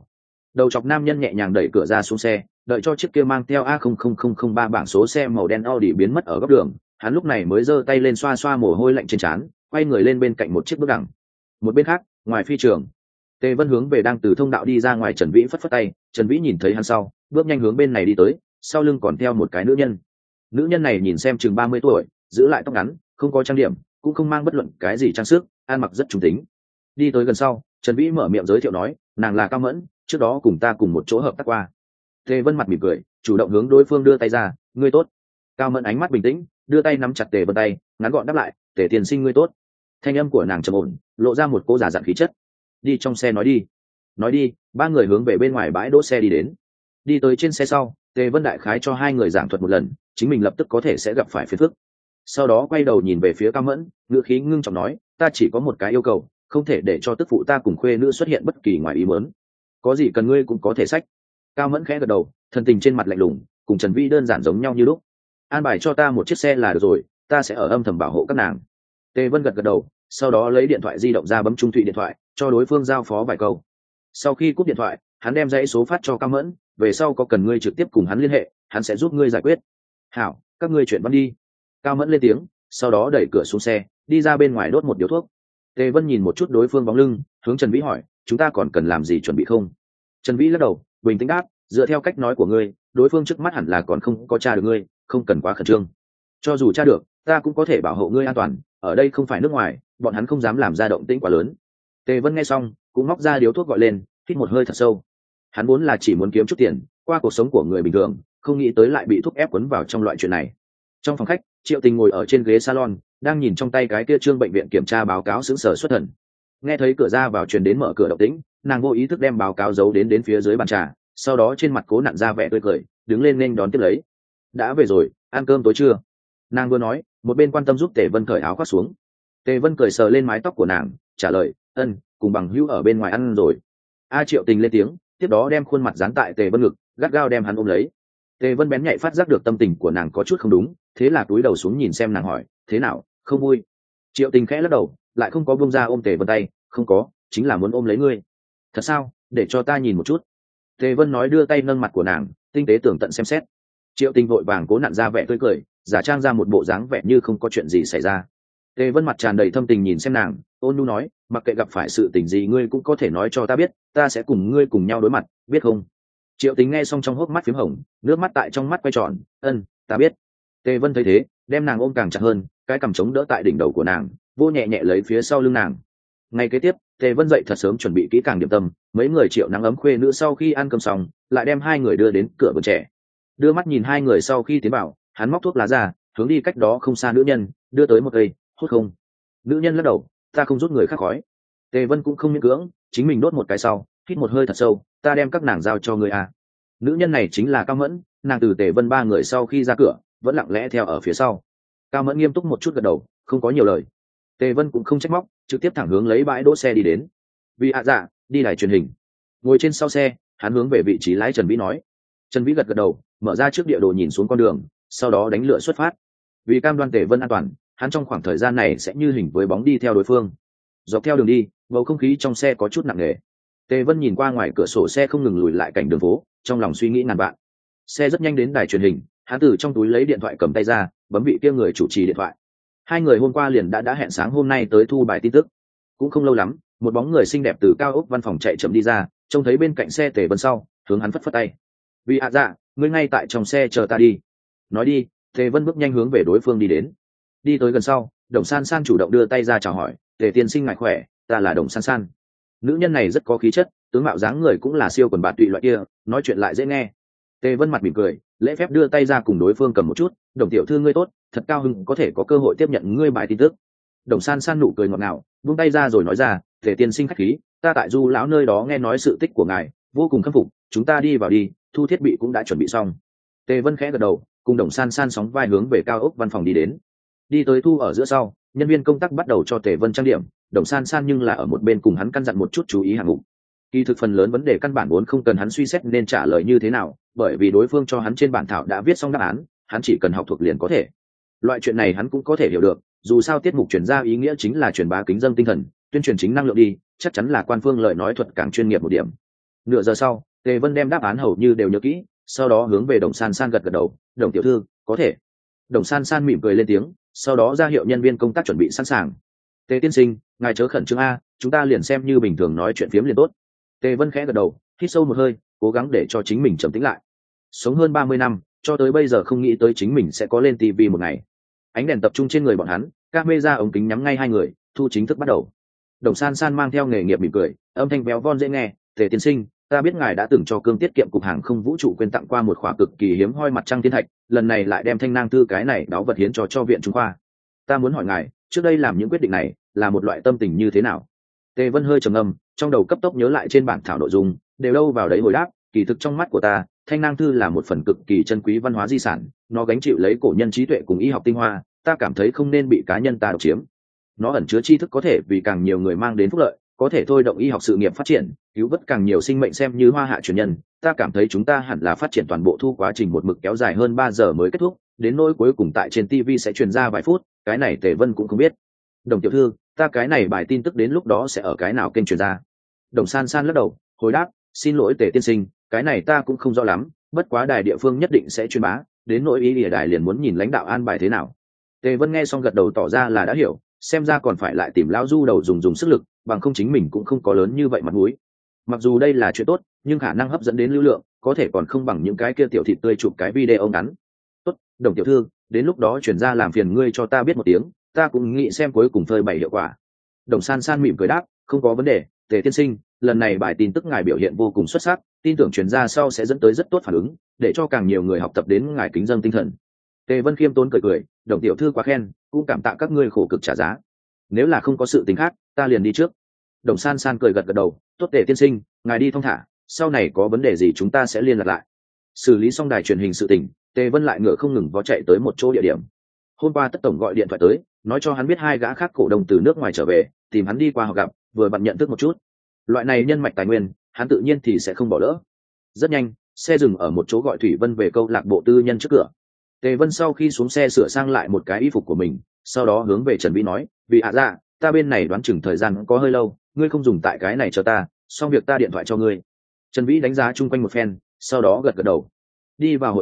Đầu chọc nam nhân nhẹ nhàng đẩy cửa ra xuống xe, đợi cho chiếc kia mang theo A00003 bảng số xe màu đen Audi biến mất ở góc đường, hắn lúc này mới giơ tay lên xoa xoa mồ hôi lạnh trên trán, quay người lên bên cạnh một chiếc bước đằng. Một bên khác, ngoài phi trường, Tề Vân hướng về đang từ thông đạo đi ra ngoài Trần Vĩ phất phất tay, Trần Vĩ nhìn thấy hắn sau, bước nhanh hướng bên này đi tới, sau lưng còn theo một cái nữ nhân. Nữ nhân này nhìn xem chừng 30 tuổi, giữ lại tóc ngắn, không có trang điểm, cũng không mang bất luận cái gì trang sức, ăn mặc rất trung tính. Đi tới gần sau, Trần Vĩ mở miệng giới thiệu nói, nàng là Cao Mẫn, trước đó cùng ta cùng một chỗ hợp tác qua. Tề Vân mặt mỉm cười, chủ động hướng đối phương đưa tay ra, ngươi tốt. Cao Mẫn ánh mắt bình tĩnh, đưa tay nắm chặt Tề Vân tay, ngắn gọn đáp lại, Tề tiên sinh ngươi tốt. Thanh âm của nàng trầm ổn, lộ ra một cô giả dặn khí chất. Đi trong xe nói đi. Ba người hướng về bên ngoài bãi đỗ xe đi đến. Đi tới trên xe sau, Tề Vân đại khái cho hai người giảng thuật một lần, chính mình lập tức có thể sẽ gặp phải phiền phức. Sau đó quay đầu nhìn về phía Cao Mẫn, ngữ khí ngưng trọng nói, ta chỉ có một cái yêu cầu, không thể để cho tức phụ ta cùng khuê nữ xuất hiện bất kỳ ngoài ý muốn. Có gì cần ngươi cũng có thể xách. Cao Mẫn khẽ gật đầu, thần tình trên mặt lạnh lùng, cùng Trần Vĩ đơn giản giống nhau như lúc. An bài cho ta một chiếc xe là được rồi, ta sẽ ở âm thầm bảo hộ các nàng. Tề Vân gật gật đầu, sau đó lấy điện thoại di động ra bấm trung thụy điện thoại, cho đối phương giao phó vài câu. Sau khi cúp điện thoại, hắn đem dãy số phát cho Cao Mẫn, về sau có cần ngươi trực tiếp cùng hắn liên hệ, hắn sẽ giúp ngươi giải quyết. Hảo, các ngươi chuyển văn đi. Cao Mẫn lên tiếng, sau đó đẩy cửa xuống xe, đi ra bên ngoài đốt một điếu thuốc. Tề Vân nhìn một chút đối phương bóng lưng, hướng Trần Vĩ hỏi, chúng ta còn cần làm gì chuẩn bị không? Trần Vĩ lắc đầu, bình tĩnh đáp, dựa theo cách nói của ngươi, đối phương trước mắt hẳn là còn không có tra được ngươi, không cần quá khẩn trương. Cho dù tra được, ta cũng có thể bảo hộ ngươi an toàn, ở đây không phải nước ngoài, bọn hắn không dám làm ra động tĩnh quá lớn. Tề Vân nghe xong, cũng móc ra điếu thuốc gọi lên, hít một hơi thật sâu. Hắn vốn là chỉ muốn kiếm chút tiền, qua cuộc sống của người bình thường, không nghĩ tới lại bị thúc ép quấn vào trong loại chuyện này. Trong phòng khách, Triệu Tình ngồi ở trên ghế salon, đang nhìn trong tay cái kia trương bệnh viện kiểm tra báo cáo sững sờ xuất thần. Nghe thấy cửa ra vào truyền đến mở cửa động tĩnh, nàng vô ý thức đem báo cáo giấu đến phía dưới bàn trà, sau đó trên mặt cố nặn ra vẻ tươi cười, đứng lên nên đón tiếp lấy. Đã về rồi, ăn cơm tối chưa? Nàng vừa nói, một bên quan tâm giúp Tề Vân cởi áo khoác xuống. Tề Vân cười sờ lên mái tóc của nàng, trả lời, ân, cùng bằng hữu ở bên ngoài ăn rồi. Triệu Tình lên tiếng, tiếp đó đem khuôn mặt dán tại Tề Vân ngực, gắt gao đem hắn ôm lấy. Tề Vân bén nhạy phát giác được tâm tình của nàng có chút không đúng, thế là cúi đầu xuống nhìn xem nàng hỏi, thế nào, không vui? Triệu Tình khẽ lắc đầu, lại không có buông ra ôm Tề Vân tay, không có, chính là muốn ôm lấy ngươi. Thật sao? Để cho ta nhìn một chút. Tề Vân nói, đưa tay nâng mặt của nàng, tinh tế tường tận xem xét. Triệu Tình vội vàng cố nặn ra vẻ tươi cười, giả trang ra một bộ dáng vẻ như không có chuyện gì xảy ra. Tề Vân mặt tràn đầy thâm tình nhìn xem nàng, ôn nhu nói, mặc kệ gặp phải sự tình gì ngươi cũng có thể nói cho ta biết, ta sẽ cùng ngươi cùng nhau đối mặt, biết không? Triệu Tình nghe xong trong hốc mắt phím hồng, nước mắt tại trong mắt quay tròn, ta biết. Tề Vân thấy thế, đem nàng ôm càng chặt hơn, cái cằm chống đỡ tại đỉnh đầu của nàng, vô nhẹ nhẹ lấy phía sau lưng nàng. Ngày kế tiếp, Tề Vân dậy thật sớm chuẩn bị kỹ càng điểm tâm, mấy người Triệu nắng ấm khuê nữ sau khi ăn cơm xong, lại đem hai người đưa đến cửa vườn trẻ. Đưa mắt nhìn hai người sau khi tiến vào, hắn móc thuốc lá ra, hướng đi cách đó không xa nữ nhân, đưa tới một cây, hút không? Nữ nhân lắc đầu, ta không rút người khác khói. Tề Vân cũng không miễn cưỡng, chính mình đốt một cái sau, hít một hơi thật sâu, ta đem các nàng giao cho người à. Nữ nhân này chính là Cao Mẫn, nàng từ Tề Vân ba người sau khi ra cửa, vẫn lặng lẽ theo ở phía sau. Cao Mẫn nghiêm túc một chút gật đầu, không có nhiều lời. Tề Vân cũng không trách móc, trực tiếp thẳng hướng lấy bãi đỗ xe đi đến. Vì dạ, đi đài truyền hình. Ngồi trên sau xe, hắn hướng về vị trí lái Trần Vĩ nói. Trần Vĩ gật gật đầu, mở ra trước địa đồ nhìn xuống con đường, sau đó đánh lửa xuất phát. Vì cam đoan Tề Vân an toàn, hắn trong khoảng thời gian này sẽ như hình với bóng đi theo đối phương. Dọc theo đường đi, bầu không khí trong xe có chút nặng nề. Tề Vân nhìn qua ngoài cửa sổ xe không ngừng lùi lại cảnh đường phố, trong lòng suy nghĩ ngàn vạn. Xe rất nhanh đến đài truyền hình, hắn từ trong túi lấy điện thoại cầm tay ra, bấm vị kia người chủ trì điện thoại. Hai người hôm qua liền đã hẹn sáng hôm nay tới thu bài tin tức. Cũng không lâu lắm, một bóng người xinh đẹp từ cao ốc văn phòng chạy chậm đi ra, trông thấy bên cạnh xe Tề Vân sau, hướng hắn phất phất tay. Vì dạ, ngươi ngay tại trong xe chờ ta đi. Nói đi, Tề Vân bước nhanh hướng về đối phương đi đến. Đi tới gần sau, Đồng San San chủ động đưa tay ra chào hỏi, Tề tiên sinh ngài khỏe, ta là Đồng San San. Nữ nhân này rất có khí chất, tướng mạo dáng người cũng là siêu quần bạt tụy loại kia, nói chuyện lại dễ nghe. Tề Vân mặt mỉm cười, lễ phép đưa tay ra cùng đối phương cầm một chút, Đồng tiểu thư ngươi tốt, thật cao hứng có thể có cơ hội tiếp nhận ngươi bài tin tức. Đồng San San nụ cười ngọt ngào, buông tay ra rồi nói ra, Tề tiên sinh khách khí, ta tại Du lão nơi đó nghe nói sự tích của ngài, vô cùng khâm phục, chúng ta đi vào đi, thu thiết bị cũng đã chuẩn bị xong. Tề Vân khẽ gật đầu, cùng Đồng San San sóng vai hướng về cao ốc văn phòng đi đến. Đi tới thu ở giữa sau, nhân viên công tác bắt đầu cho Tề Vân trang điểm, Đồng San San nhưng là ở một bên cùng hắn căn dặn một chút chú ý hạng mục. Kỳ thực phần lớn vấn đề căn bản vốn không cần hắn suy xét nên trả lời như thế nào, bởi vì đối phương cho hắn trên bản thảo đã viết xong đáp án, hắn chỉ cần học thuộc liền có thể. Loại chuyện này hắn cũng có thể hiểu được, dù sao tiết mục truyền ra ý nghĩa chính là truyền bá kính dâng tinh thần, tuyên truyền chính năng lượng đi, chắc chắn là quan phương lời nói thuật càng chuyên nghiệp một điểm. Nửa giờ sau, Tề Vân đem đáp án hầu như đều nhớ kỹ, sau đó hướng về Đồng San San gật gật đầu, Đồng tiểu thư, có thể. Đồng San San mỉm cười lên tiếng, sau đó ra hiệu nhân viên công tác chuẩn bị sẵn sàng. Tề tiên sinh, ngài chớ khẩn trương a, chúng ta liền xem như bình thường nói chuyện phiếm liền tốt. Tề Vân khẽ gật đầu, hít sâu một hơi, cố gắng để cho chính mình trầm tĩnh lại. Sống hơn 30 năm, cho tới bây giờ không nghĩ tới chính mình sẽ có lên TV một ngày. Ánh đèn tập trung trên người bọn hắn, camera ống kính nhắm ngay hai người, thu chính thức bắt đầu. Đồng San San mang theo nghề nghiệp mỉm cười, âm thanh béo von dễ nghe, Tề tiên sinh, ta biết ngài đã từng cho Cương tiết kiệm cục hàng không vũ trụ quyên tặng qua một khóa cực kỳ hiếm hoi mặt trăng thiên thạch, lần này lại đem thanh nang thư cái này đáo vật hiến cho viện Trung khoa. Ta muốn hỏi ngài, trước đây làm những quyết định này là một loại tâm tình như thế nào? Tề Vân hơi trầm ngâm, trong đầu cấp tốc nhớ lại trên bản thảo nội dung, đều đâu vào đấy hồi đáp, kỳ thực trong mắt của ta, thanh nang thư là một phần cực kỳ chân quý văn hóa di sản, nó gánh chịu lấy cổ nhân trí tuệ cùng y học tinh hoa, ta cảm thấy không nên bị cá nhân ta độc chiếm. Nó ẩn chứa tri thức có thể vì càng nhiều người mang đến phúc lợi, có thể thôi động y học sự nghiệp phát triển, cứu vớt càng nhiều sinh mệnh xem như hoa hạ truyền nhân. Ta cảm thấy chúng ta hẳn là phát triển toàn bộ thu quá trình một mực kéo dài hơn 3 giờ mới kết thúc, đến nỗi cuối cùng tại trên TV sẽ truyền ra vài phút, cái này Tề Vân cũng không biết. Đồng tiểu thư, ta cái này bài tin tức đến lúc đó sẽ ở cái nào kênh truyền ra? Đồng San San lắc đầu, hồi đáp, xin lỗi Tề tiên sinh, cái này ta cũng không rõ lắm, bất quá đài địa phương nhất định sẽ truyền bá, đến nỗi ý địa đài liền muốn nhìn lãnh đạo an bài thế nào. Tề Vân nghe xong gật đầu tỏ ra là đã hiểu, xem ra còn phải lại tìm lão Du đầu dùng sức lực, bằng không chính mình cũng không có lớn như vậy mặt mũi. Mặc dù đây là chuyện tốt, nhưng khả năng hấp dẫn đến lưu lượng, có thể còn không bằng những cái kia tiểu thịt tươi chụp cái video ngắn. Tốt, Đồng tiểu thư, đến lúc đó chuyển ra làm phiền ngươi cho ta biết một tiếng, ta cũng nghĩ xem cuối cùng phơi bày hiệu quả. Đồng San San mỉm cười đáp, không có vấn đề, Tề tiên sinh, lần này bài tin tức ngài biểu hiện vô cùng xuất sắc, tin tưởng chuyển ra sau sẽ dẫn tới rất tốt phản ứng, để cho càng nhiều người học tập đến ngài kính dâng tinh thần. Tề Vân khiêm tốn cười, Đồng tiểu thư quá khen, cũng cảm tạ các ngươi khổ cực trả giá. Nếu là không có sự tình khác, ta liền đi trước. Đồng San San cười gật đầu, tốt Tề tiên sinh, ngài đi thong thả, sau này có vấn đề gì chúng ta sẽ liên lạc lại. Xử lý xong đài truyền hình sự tình, Tề Vân lại ngựa không ngừng vó chạy tới một chỗ địa điểm. Hôm qua Tất tổng gọi điện thoại tới, nói cho hắn biết hai gã khác cổ đông từ nước ngoài trở về, tìm hắn đi qua họ gặp, vừa bận nhận thức một chút. Loại này nhân mạch tài nguyên, hắn tự nhiên thì sẽ không bỏ lỡ. Rất nhanh, xe dừng ở một chỗ gọi Thủy Vân về câu lạc bộ tư nhân trước cửa. Tề Vân sau khi xuống xe sửa sang lại một cái y phục của mình, sau đó hướng về Trần Vĩ nói, vì dạ, ta bên này đoán chừng thời gian có hơi lâu, ngươi không dùng tại cái này cho ta, xong việc ta điện thoại cho ngươi. Trần Vĩ đánh giá chung quanh một phen, sau đó gật gật đầu. Đi vào hội sở,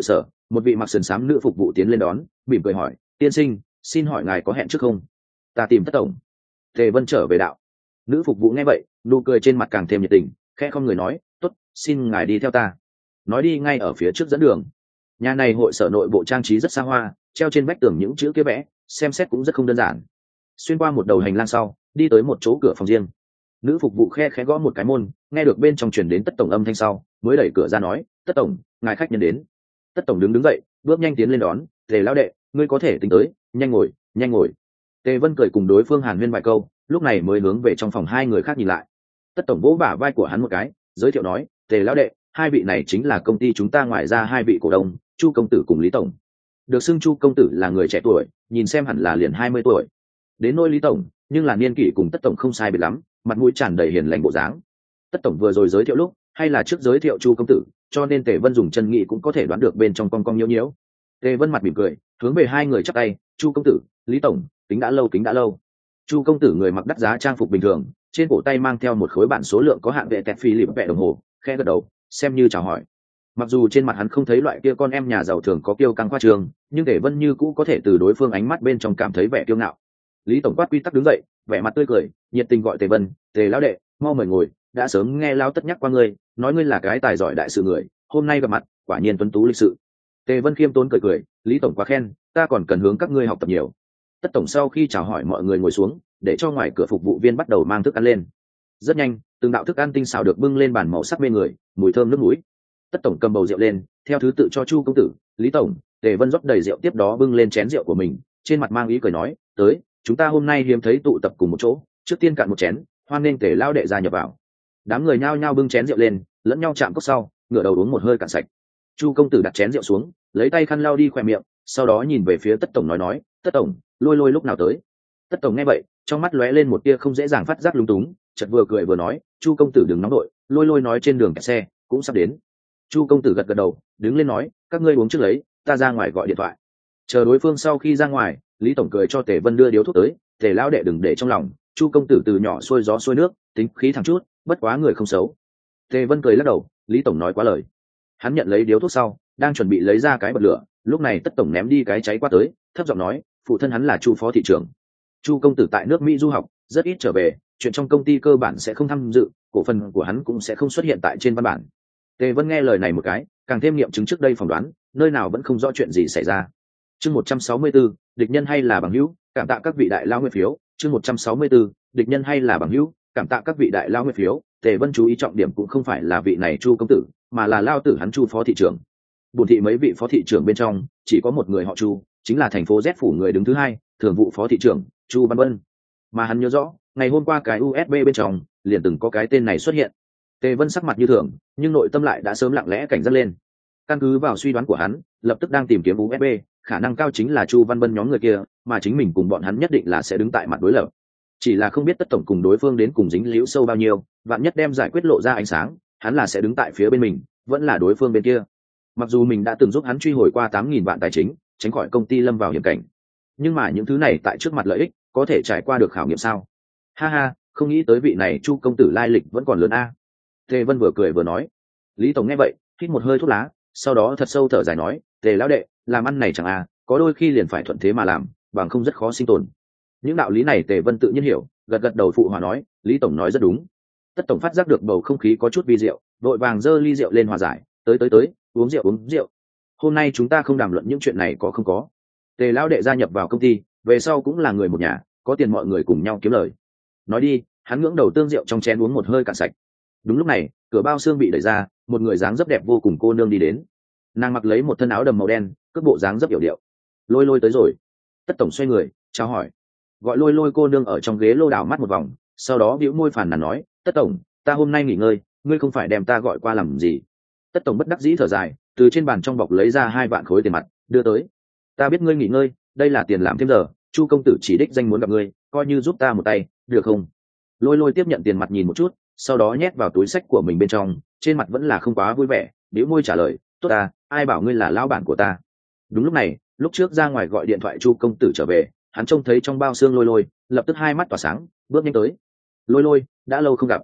một vị mặc sườn xám nữ phục vụ tiến lên đón, mỉm cười hỏi: tiên sinh, xin hỏi ngài có hẹn trước không? Ta tìm Tất tổng. Tề Vân trở về đạo. Nữ phục vụ nghe vậy, nụ cười trên mặt càng thêm nhiệt tình, khẽ không người nói: tốt, xin ngài đi theo ta. Nói đi ngay ở phía trước dẫn đường. Nhà này hội sở nội bộ trang trí rất xa hoa, treo trên vách tường những chữ kia vẽ, xem xét cũng rất không đơn giản. Xuyên qua một đầu hành lang sau, đi tới một chỗ cửa phòng riêng. Nữ phục vụ khẽ khẽ gõ một cái môn, nghe được bên trong truyền đến Tất tổng âm thanh sau, mới đẩy cửa ra nói: Tất tổng, ngài khách nhân đến. Tất tổng đứng dậy, bước nhanh tiến lên đón: Tề lão đệ, ngươi có thể tính tới, nhanh ngồi, nhanh ngồi. Tề Vân cười cùng đối phương hàn huyên vài câu, lúc này mới hướng về trong phòng hai người khác nhìn lại. Tất tổng vỗ bả vai của hắn một cái, giới thiệu nói: Tề lão đệ, hai vị này chính là công ty chúng ta, ngoài ra hai vị cổ đông, Chu công tử cùng Lý tổng. Được xưng Chu công tử là người trẻ tuổi, nhìn xem hẳn là liền 20 tuổi. Đến nỗi Lý tổng, nhưng là niên kỷ cùng Tất tổng không sai biệt lắm, mặt mũi tràn đầy hiền lành bộ dáng. Tất tổng vừa rồi giới thiệu lúc, hay là trước giới thiệu Chu công tử, cho nên Tề Vân dùng chân nghị cũng có thể đoán được bên trong cong cong nhiễu nhiễu. Tề Vân mặt mỉm cười, hướng về hai người chắp tay: Chu công tử, Lý tổng, kính đã lâu, kính đã lâu. Chu công tử người mặc đắt giá trang phục bình thường, trên cổ tay mang theo một khối bản số lượng có hạn vệ tẹt phi lịp vẽ đồng hồ, khẽ gật đầu, xem như chào hỏi. Mặc dù trên mặt hắn không thấy loại kia con em nhà giàu thường có kiêu căng khoa trương, nhưng Tề Vân như cũ có thể từ đối phương ánh mắt bên trong cảm thấy vẻ kiêu ngạo. Lý tổng quát quy tắc đứng dậy, vẻ mặt tươi cười, nhiệt tình gọi Tề Vân: Tề lão đệ, mau mời ngồi, đã sớm nghe lão Tất nhắc qua ngươi, nói ngươi là cái tài giỏi đại sự người, hôm nay gặp mặt, quả nhiên tuấn tú lịch sự. Tề Vân khiêm tốn cười cười: Lý tổng quá khen, ta còn cần hướng các ngươi học tập nhiều. Tất tổng sau khi chào hỏi mọi người ngồi xuống, để cho ngoài cửa phục vụ viên bắt đầu mang thức ăn lên. Rất nhanh, từng đạo thức ăn tinh xảo được bưng lên bàn, màu sắc mê người, mùi thơm nước núi. Tất tổng cầm bầu rượu lên, theo thứ tự cho Chu công tử, Lý tổng. Tề Vân rót đầy rượu, tiếp đó bưng lên chén rượu của mình, trên mặt mang ý cười nói: tới, chúng ta hôm nay hiếm thấy tụ tập cùng một chỗ, trước tiên cạn một chén, hoan nghênh Tề lao đệ gia nhập vào. Đám người nhao nhao bưng chén rượu lên, lẫn nhau chạm cốc sau, ngửa đầu uống một hơi cạn sạch. Chu công tử đặt chén rượu xuống, lấy tay khăn lau đi khóe miệng, sau đó nhìn về phía Tất tổng nói: Tất tổng, lôi lôi lúc nào tới? Tất tổng nghe vậy, trong mắt lóe lên một tia không dễ dàng phát giác lung túng, chợt vừa cười vừa nói: Chu công tử đừng nóng đội, lôi lôi nói trên đường kẹt xe, cũng sắp đến. Chu công tử gật gật đầu, đứng lên nói: các ngươi uống trước lấy, ta ra ngoài gọi điện thoại. Chờ đối phương sau khi ra ngoài, Lý tổng cười cho Tề Vân đưa điếu thuốc tới: Tề lão đệ đừng để trong lòng, Chu công tử từ nhỏ xuôi gió xuôi nước, tính khí thẳng chút, bất quá người không xấu. Tề Vân cười lắc đầu: Lý tổng nói quá lời. Hắn nhận lấy điếu thuốc sau, đang chuẩn bị lấy ra cái bật lửa, lúc này Tất tổng ném đi cái cháy qua tới, thấp giọng nói: phụ thân hắn là Chu phó thị trưởng. Chu công tử tại nước Mỹ du học, rất ít trở về, chuyện trong công ty cơ bản sẽ không tham dự, cổ phần của hắn cũng sẽ không xuất hiện tại trên văn bản. Tề Vân nghe lời này một cái, càng thêm nghiệm chứng trước đây phỏng đoán, nơi nào vẫn không rõ chuyện gì xảy ra. Chương 164, địch nhân hay là bằng hữu, cảm tạ các vị đại lao nguyên phiếu. Chương 164, địch nhân hay là bằng hữu, cảm tạ các vị đại lao nguyên phiếu. Tề Vân chú ý trọng điểm cũng không phải là vị này Chu công tử, mà là lao tử hắn Chu phó thị trưởng. Buồn thị mấy vị phó thị trưởng bên trong, chỉ có một người họ Chu, chính là thành phố Z phủ người đứng thứ hai, thường vụ phó thị trưởng Chu Văn Vân. Mà hắn nhớ rõ, ngày hôm qua cái USB bên trong liền từng có cái tên này xuất hiện. Tề Vân sắc mặt như thường, nhưng nội tâm lại đã sớm lặng lẽ cảnh giác lên. Căn cứ vào suy đoán của hắn, lập tức đang tìm kiếm USB, khả năng cao chính là Chu Văn Vân nhóm người kia, mà chính mình cùng bọn hắn nhất định là sẽ đứng tại mặt đối lập. Chỉ là không biết Tất tổng cùng đối phương đến cùng dính líu sâu bao nhiêu, vạn nhất đem giải quyết lộ ra ánh sáng, hắn là sẽ đứng tại phía bên mình, vẫn là đối phương bên kia. Mặc dù mình đã từng giúp hắn truy hồi qua 8.000 vạn tài chính, tránh khỏi công ty lâm vào hiểm cảnh, nhưng mà những thứ này tại trước mặt lợi ích, có thể trải qua được khảo nghiệm sao? Ha ha, không nghĩ tới vị này Chu công tử lai lịch vẫn còn lớn a. Tề Vân vừa cười vừa nói. Lý tổng nghe vậy, hít một hơi thuốc lá, sau đó thật sâu thở dài nói: Tề lão đệ, làm ăn này chẳng có đôi khi liền phải thuận thế mà làm, bằng không rất khó sinh tồn. Những đạo lý này Tề Vân tự nhiên hiểu, gật gật đầu phụ hòa nói: Lý tổng nói rất đúng. Tất tổng phát giác được bầu không khí có chút vi diệu, đội vàng giơ ly rượu lên hòa giải: tới, uống rượu uống rượu. Hôm nay chúng ta không đàm luận những chuyện này có không có. Tề lão đệ gia nhập vào công ty, về sau cũng là người một nhà, có tiền mọi người cùng nhau kiếm lời. Nói đi, hắn ngưỡng đầu tương rượu trong chén uống một hơi cạn sạch. Đúng lúc này, cửa bao xương bị đẩy ra, một người dáng dấp đẹp vô cùng cô nương đi đến. Nàng mặc lấy một thân áo đầm màu đen, cước bộ dáng dấp yểu điệu. Lôi lôi tới rồi. Tất tổng xoay người chào hỏi, gọi lôi lôi cô nương ở trong ghế lô đảo mắt một vòng, sau đó bĩu môi phàn nàn nói: Tất tổng, ta hôm nay nghỉ ngơi, ngươi không phải đem ta gọi qua làm gì? Tất tổng bất đắc dĩ thở dài, từ trên bàn trong bọc lấy ra 2 vạn khối tiền mặt, đưa tới. Ta biết ngươi nghỉ ngơi, đây là tiền làm thêm giờ, Chu công tử chỉ đích danh muốn gặp ngươi, coi như giúp ta một tay, được không? Lôi lôi tiếp nhận tiền mặt nhìn một chút, sau đó nhét vào túi xách của mình bên trong, trên mặt vẫn là không quá vui vẻ, bĩu môi trả lời: Tốt ta, ai bảo ngươi là lão bản của ta? Đúng lúc này, lúc trước ra ngoài gọi điện thoại Chu công tử trở về, hắn trông thấy trong bao xương lôi lôi, lập tức hai mắt tỏa sáng, bước nhanh tới. Lôi lôi, đã lâu không gặp.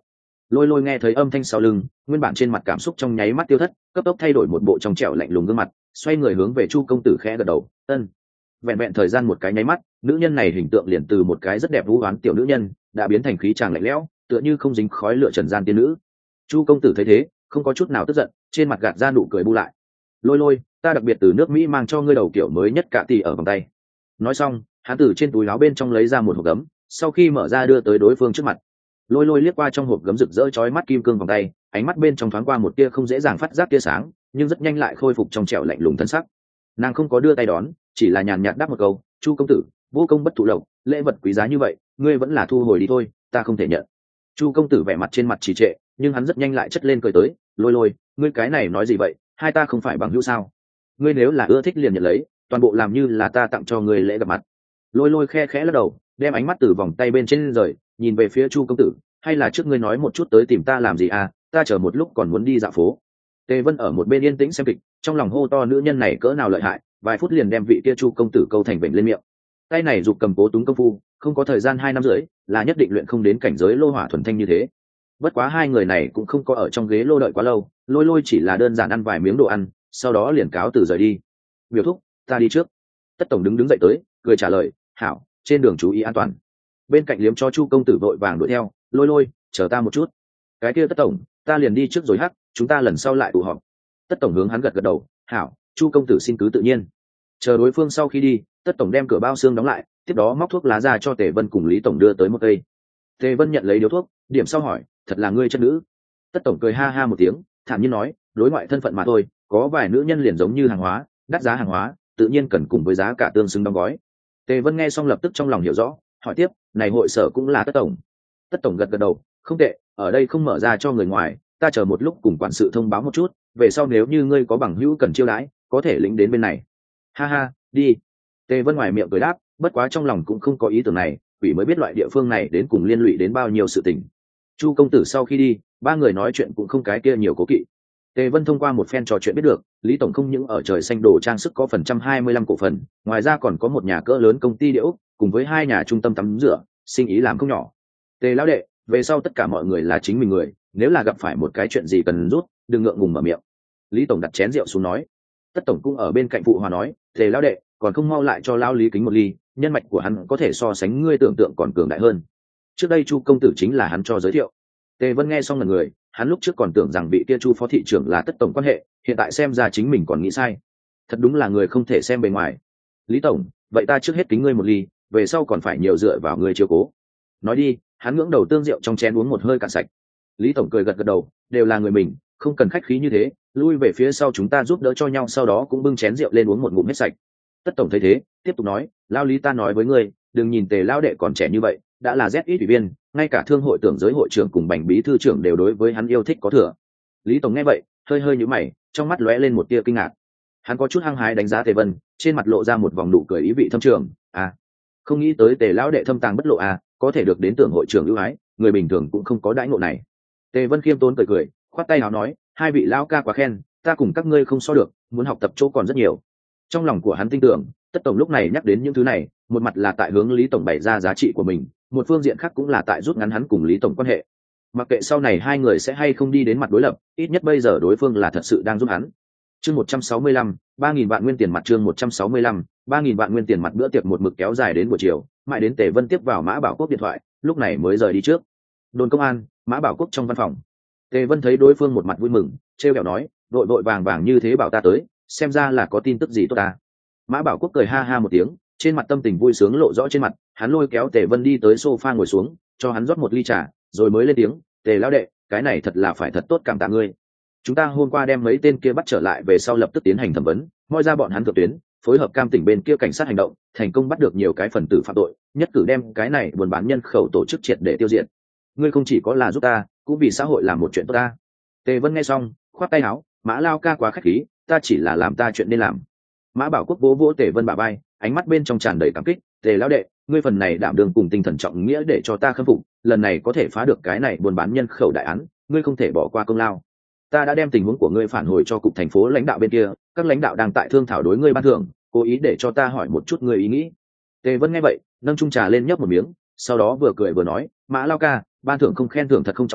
Lôi Lôi nghe thấy âm thanh sau lưng, nguyên bản trên mặt cảm xúc trong nháy mắt tiêu thất, cấp tốc thay đổi một bộ trong trẻo lạnh lùng gương mặt, xoay người hướng về Chu công tử khẽ gật đầu. Ân. Vẹn vẹn thời gian một cái nháy mắt, nữ nhân này hình tượng liền từ một cái rất đẹp vũ oán tiểu nữ nhân đã biến thành khí chàng lạnh lẽo, tựa như không dính khói lửa trần gian tiên nữ. Chu công tử thấy thế, không có chút nào tức giận, trên mặt gạt ra nụ cười bu lại. Lôi Lôi, ta đặc biệt từ nước Mỹ mang cho ngươi đầu kiểu mới nhất cả tỷ ở vòng tay. Nói xong, hắn từ trên túi áo bên trong lấy ra một hộp gấm, sau khi mở ra đưa tới đối phương trước mặt. Lôi Lôi liếc qua trong hộp gấm rực rỡ chói mắt kim cương vòng tay, ánh mắt bên trong thoáng qua một tia không dễ dàng phát giác tia sáng, nhưng rất nhanh lại khôi phục trong trẻo lạnh lùng thân sắc. Nàng không có đưa tay đón, chỉ là nhàn nhạt đáp một câu, Chu công tử, vô công bất thụ lộc, lễ vật quý giá như vậy, ngươi vẫn là thu hồi đi thôi, ta không thể nhận. Chu công tử vẻ mặt trên mặt trì trệ, nhưng hắn rất nhanh lại chất lên cười tới. Lôi Lôi, ngươi cái này nói gì vậy, hai ta không phải bằng hữu sao? Ngươi nếu là ưa thích liền nhận lấy, toàn bộ làm như là ta tặng cho ngươi lễ gặp mặt. Lôi Lôi khe khẽ lắc đầu, đem ánh mắt từ vòng tay bên trên rời, nhìn về phía Chu công tử, hay là trước ngươi nói một chút tới tìm ta làm gì à, ta chờ một lúc còn muốn đi dạo phố. Tề Vân ở một bên yên tĩnh xem kịch, trong lòng hô to nữ nhân này cỡ nào lợi hại, vài phút liền đem vị kia Chu công tử câu thành bệnh lên miệng. Tay này giục cầm cố túng công phu, không có thời gian 2 năm rưỡi, là nhất định luyện không đến cảnh giới lô hỏa thuần thanh như thế. Bất quá hai người này cũng không có ở trong ghế lô đợi quá lâu, Lôi Lôi chỉ là đơn giản ăn vài miếng đồ ăn, sau đó liền cáo từ rời đi. Biểu thúc, ta đi trước. Tất tổng đứng dậy tới, cười trả lời, hảo, trên đường chú ý an toàn. Bên cạnh liếm cho Chu công tử vội vàng đuổi theo, Lôi Lôi, chờ ta một chút. Cái kia Tất tổng, ta liền đi trước rồi hắc, chúng ta lần sau lại tụ họp. Tất tổng hướng hắn gật đầu, hảo, Chu công tử xin cứ tự nhiên. Chờ đối phương sau khi đi, Tất tổng đem cửa bao xương đóng lại, tiếp đó móc thuốc lá ra cho Tề Vân cùng Lý tổng đưa tới một cây. Tề Vân nhận lấy điếu thuốc, điểm sau hỏi, thật là ngươi chất nữ? Tất tổng cười ha ha một tiếng, thản nhiên nói, đối ngoại thân phận mà thôi, có vài nữ nhân liền giống như hàng hóa, đắt giá hàng hóa, tự nhiên cần cùng với giá cả tương xứng đóng gói. Tề Vân nghe xong lập tức trong lòng hiểu rõ, hỏi tiếp, này hội sở cũng là Tất tổng? Tất tổng gật đầu, không tệ, ở đây không mở ra cho người ngoài, ta chờ một lúc cùng quản sự thông báo một chút, về sau nếu như ngươi có bằng hữu cần chiêu đãi, có thể lĩnh đến bên này. Ha ha, đi. Tề Vân ngoài miệng cười đáp, bất quá trong lòng cũng không có ý tưởng này, quỷ mới biết loại địa phương này đến cùng liên lụy đến bao nhiêu sự tình. Chu công tử sau khi đi, ba người nói chuyện cũng không cái kia nhiều cố kỵ. Tề Vân thông qua một phen trò chuyện biết được, Lý tổng không những ở Trời Xanh đồ trang sức có phần 125 cổ phần, ngoài ra còn có một nhà cỡ lớn công ty địa ốc, cùng với 2 nhà trung tâm tắm rửa, sinh ý làm không nhỏ. Tề lão đệ, về sau tất cả mọi người là chính mình người, nếu là gặp phải một cái chuyện gì cần rút, đừng ngượng ngùng mở miệng. Lý tổng đặt chén rượu xuống nói. Tất tổng cũng ở bên cạnh phụ hòa nói, Tề lão đệ, còn không mau lại cho lão Lý kính một ly, nhân mạch của hắn có thể so sánh ngươi tưởng tượng còn cường đại hơn. Trước đây Chu công tử chính là hắn cho giới thiệu. Tề Vân nghe xong lần người, hắn lúc trước còn tưởng rằng vị kia Chu phó thị trưởng là Tất tổng quan hệ, hiện tại xem ra chính mình còn nghĩ sai. Thật đúng là người không thể xem bề ngoài. Lý tổng, vậy ta trước hết kính ngươi một ly, về sau còn phải nhiều dựa vào ngươi chiếu cố. Nói đi, hắn ngưỡng đầu tương rượu trong chén uống một hơi cạn sạch. Lý tổng cười gật đầu, đều là người mình, không cần khách khí như thế, lui về phía sau chúng ta giúp đỡ cho nhau, sau đó cũng bưng chén rượu lên uống một ngụm hết sạch. Tất tổng thấy thế, tiếp tục nói, lao Lý ta nói với ngươi, đừng nhìn Tề lao đệ còn trẻ như vậy, đã là Z ít ủy viên, ngay cả thương hội tưởng giới hội trưởng cùng bành bí thư trưởng đều đối với hắn yêu thích có thừa. Lý tổng nghe vậy, hơi nhíu mày, trong mắt lóe lên một tia kinh ngạc. Hắn có chút hăng hái đánh giá Tề Vân, trên mặt lộ ra một vòng nụ cười ý vị thâm trường. À, không nghĩ tới Tề lão đệ thâm tàng bất lộ à, có thể được đến tưởng hội trưởng ưu ái, người bình thường cũng không có đãi ngộ này. Tề Vân khiêm tốn cười, khoát tay áo nói, hai vị lão ca quá khen, ta cùng các ngươi không so được, muốn học tập chỗ còn rất nhiều. Trong lòng của hắn tin tưởng, Tất tổng lúc này nhắc đến những thứ này, một mặt là tại hướng Lý tổng bày ra giá trị của mình, một phương diện khác cũng là tại rút ngắn hắn cùng Lý tổng quan hệ. Mặc kệ sau này hai người sẽ hay không đi đến mặt đối lập, ít nhất bây giờ đối phương là thật sự đang giúp hắn. Chương 165, 3000 vạn nguyên tiền mặt. Chương 165, 3000 vạn nguyên tiền mặt. Bữa tiệc một mực kéo dài đến buổi chiều, mãi đến Tề Vân tiếp vào Mã Bảo Quốc điện thoại, lúc này mới rời đi trước. Đồn công an, Mã Bảo Quốc trong văn phòng. Tề Vân thấy đối phương một mặt vui mừng, trêu ghẹo nói, vội vàng như thế bảo ta tới, xem ra là có tin tức gì tốt ta. Mã Bảo Quốc cười ha ha một tiếng, trên mặt tâm tình vui sướng lộ rõ trên mặt, hắn lôi kéo Tề Vân đi tới sofa ngồi xuống, cho hắn rót một ly trà, rồi mới lên tiếng, Tề lão đệ, cái này thật là phải thật tốt, cảm tạ ngươi. Chúng ta hôm qua đem mấy tên kia bắt trở lại về sau lập tức tiến hành thẩm vấn, moi ra bọn hắn thượng tuyến, phối hợp Cam tỉnh bên kia cảnh sát hành động, thành công bắt được nhiều cái phần tử phạm tội, nhất cử đem cái này buôn bán nhân khẩu tổ chức triệt để tiêu diệt. Ngươi không chỉ có là giúp ta, cũng vì xã hội làm một chuyện tốt ta. Tề Vân nghe xong, khoát tay áo, Mã lao ca quá khách khí, ta chỉ là làm ta chuyện nên làm. Mã Bảo Quốc vỗ vỗ Tề Vân bả vai, ánh mắt bên trong tràn đầy cảm kích, Tề lão đệ, ngươi phần này đảm đương cùng tinh thần trọng nghĩa để cho ta khâm phục, lần này có thể phá được cái này buôn bán nhân khẩu đại án, ngươi không thể bỏ qua công lao. Ta đã đem tình huống của ngươi phản hồi cho cục thành phố lãnh đạo bên kia, các lãnh đạo đang tại thương thảo đối ngươi ban thưởng, cố ý để cho ta hỏi một chút ngươi ý nghĩ. Tề Vân nghe vậy, nâng chung trà lên nhấp một miếng, sau đó vừa cười vừa nói, Mã lao ca, ban thưởng không khen thưởng thật không trọng yếu,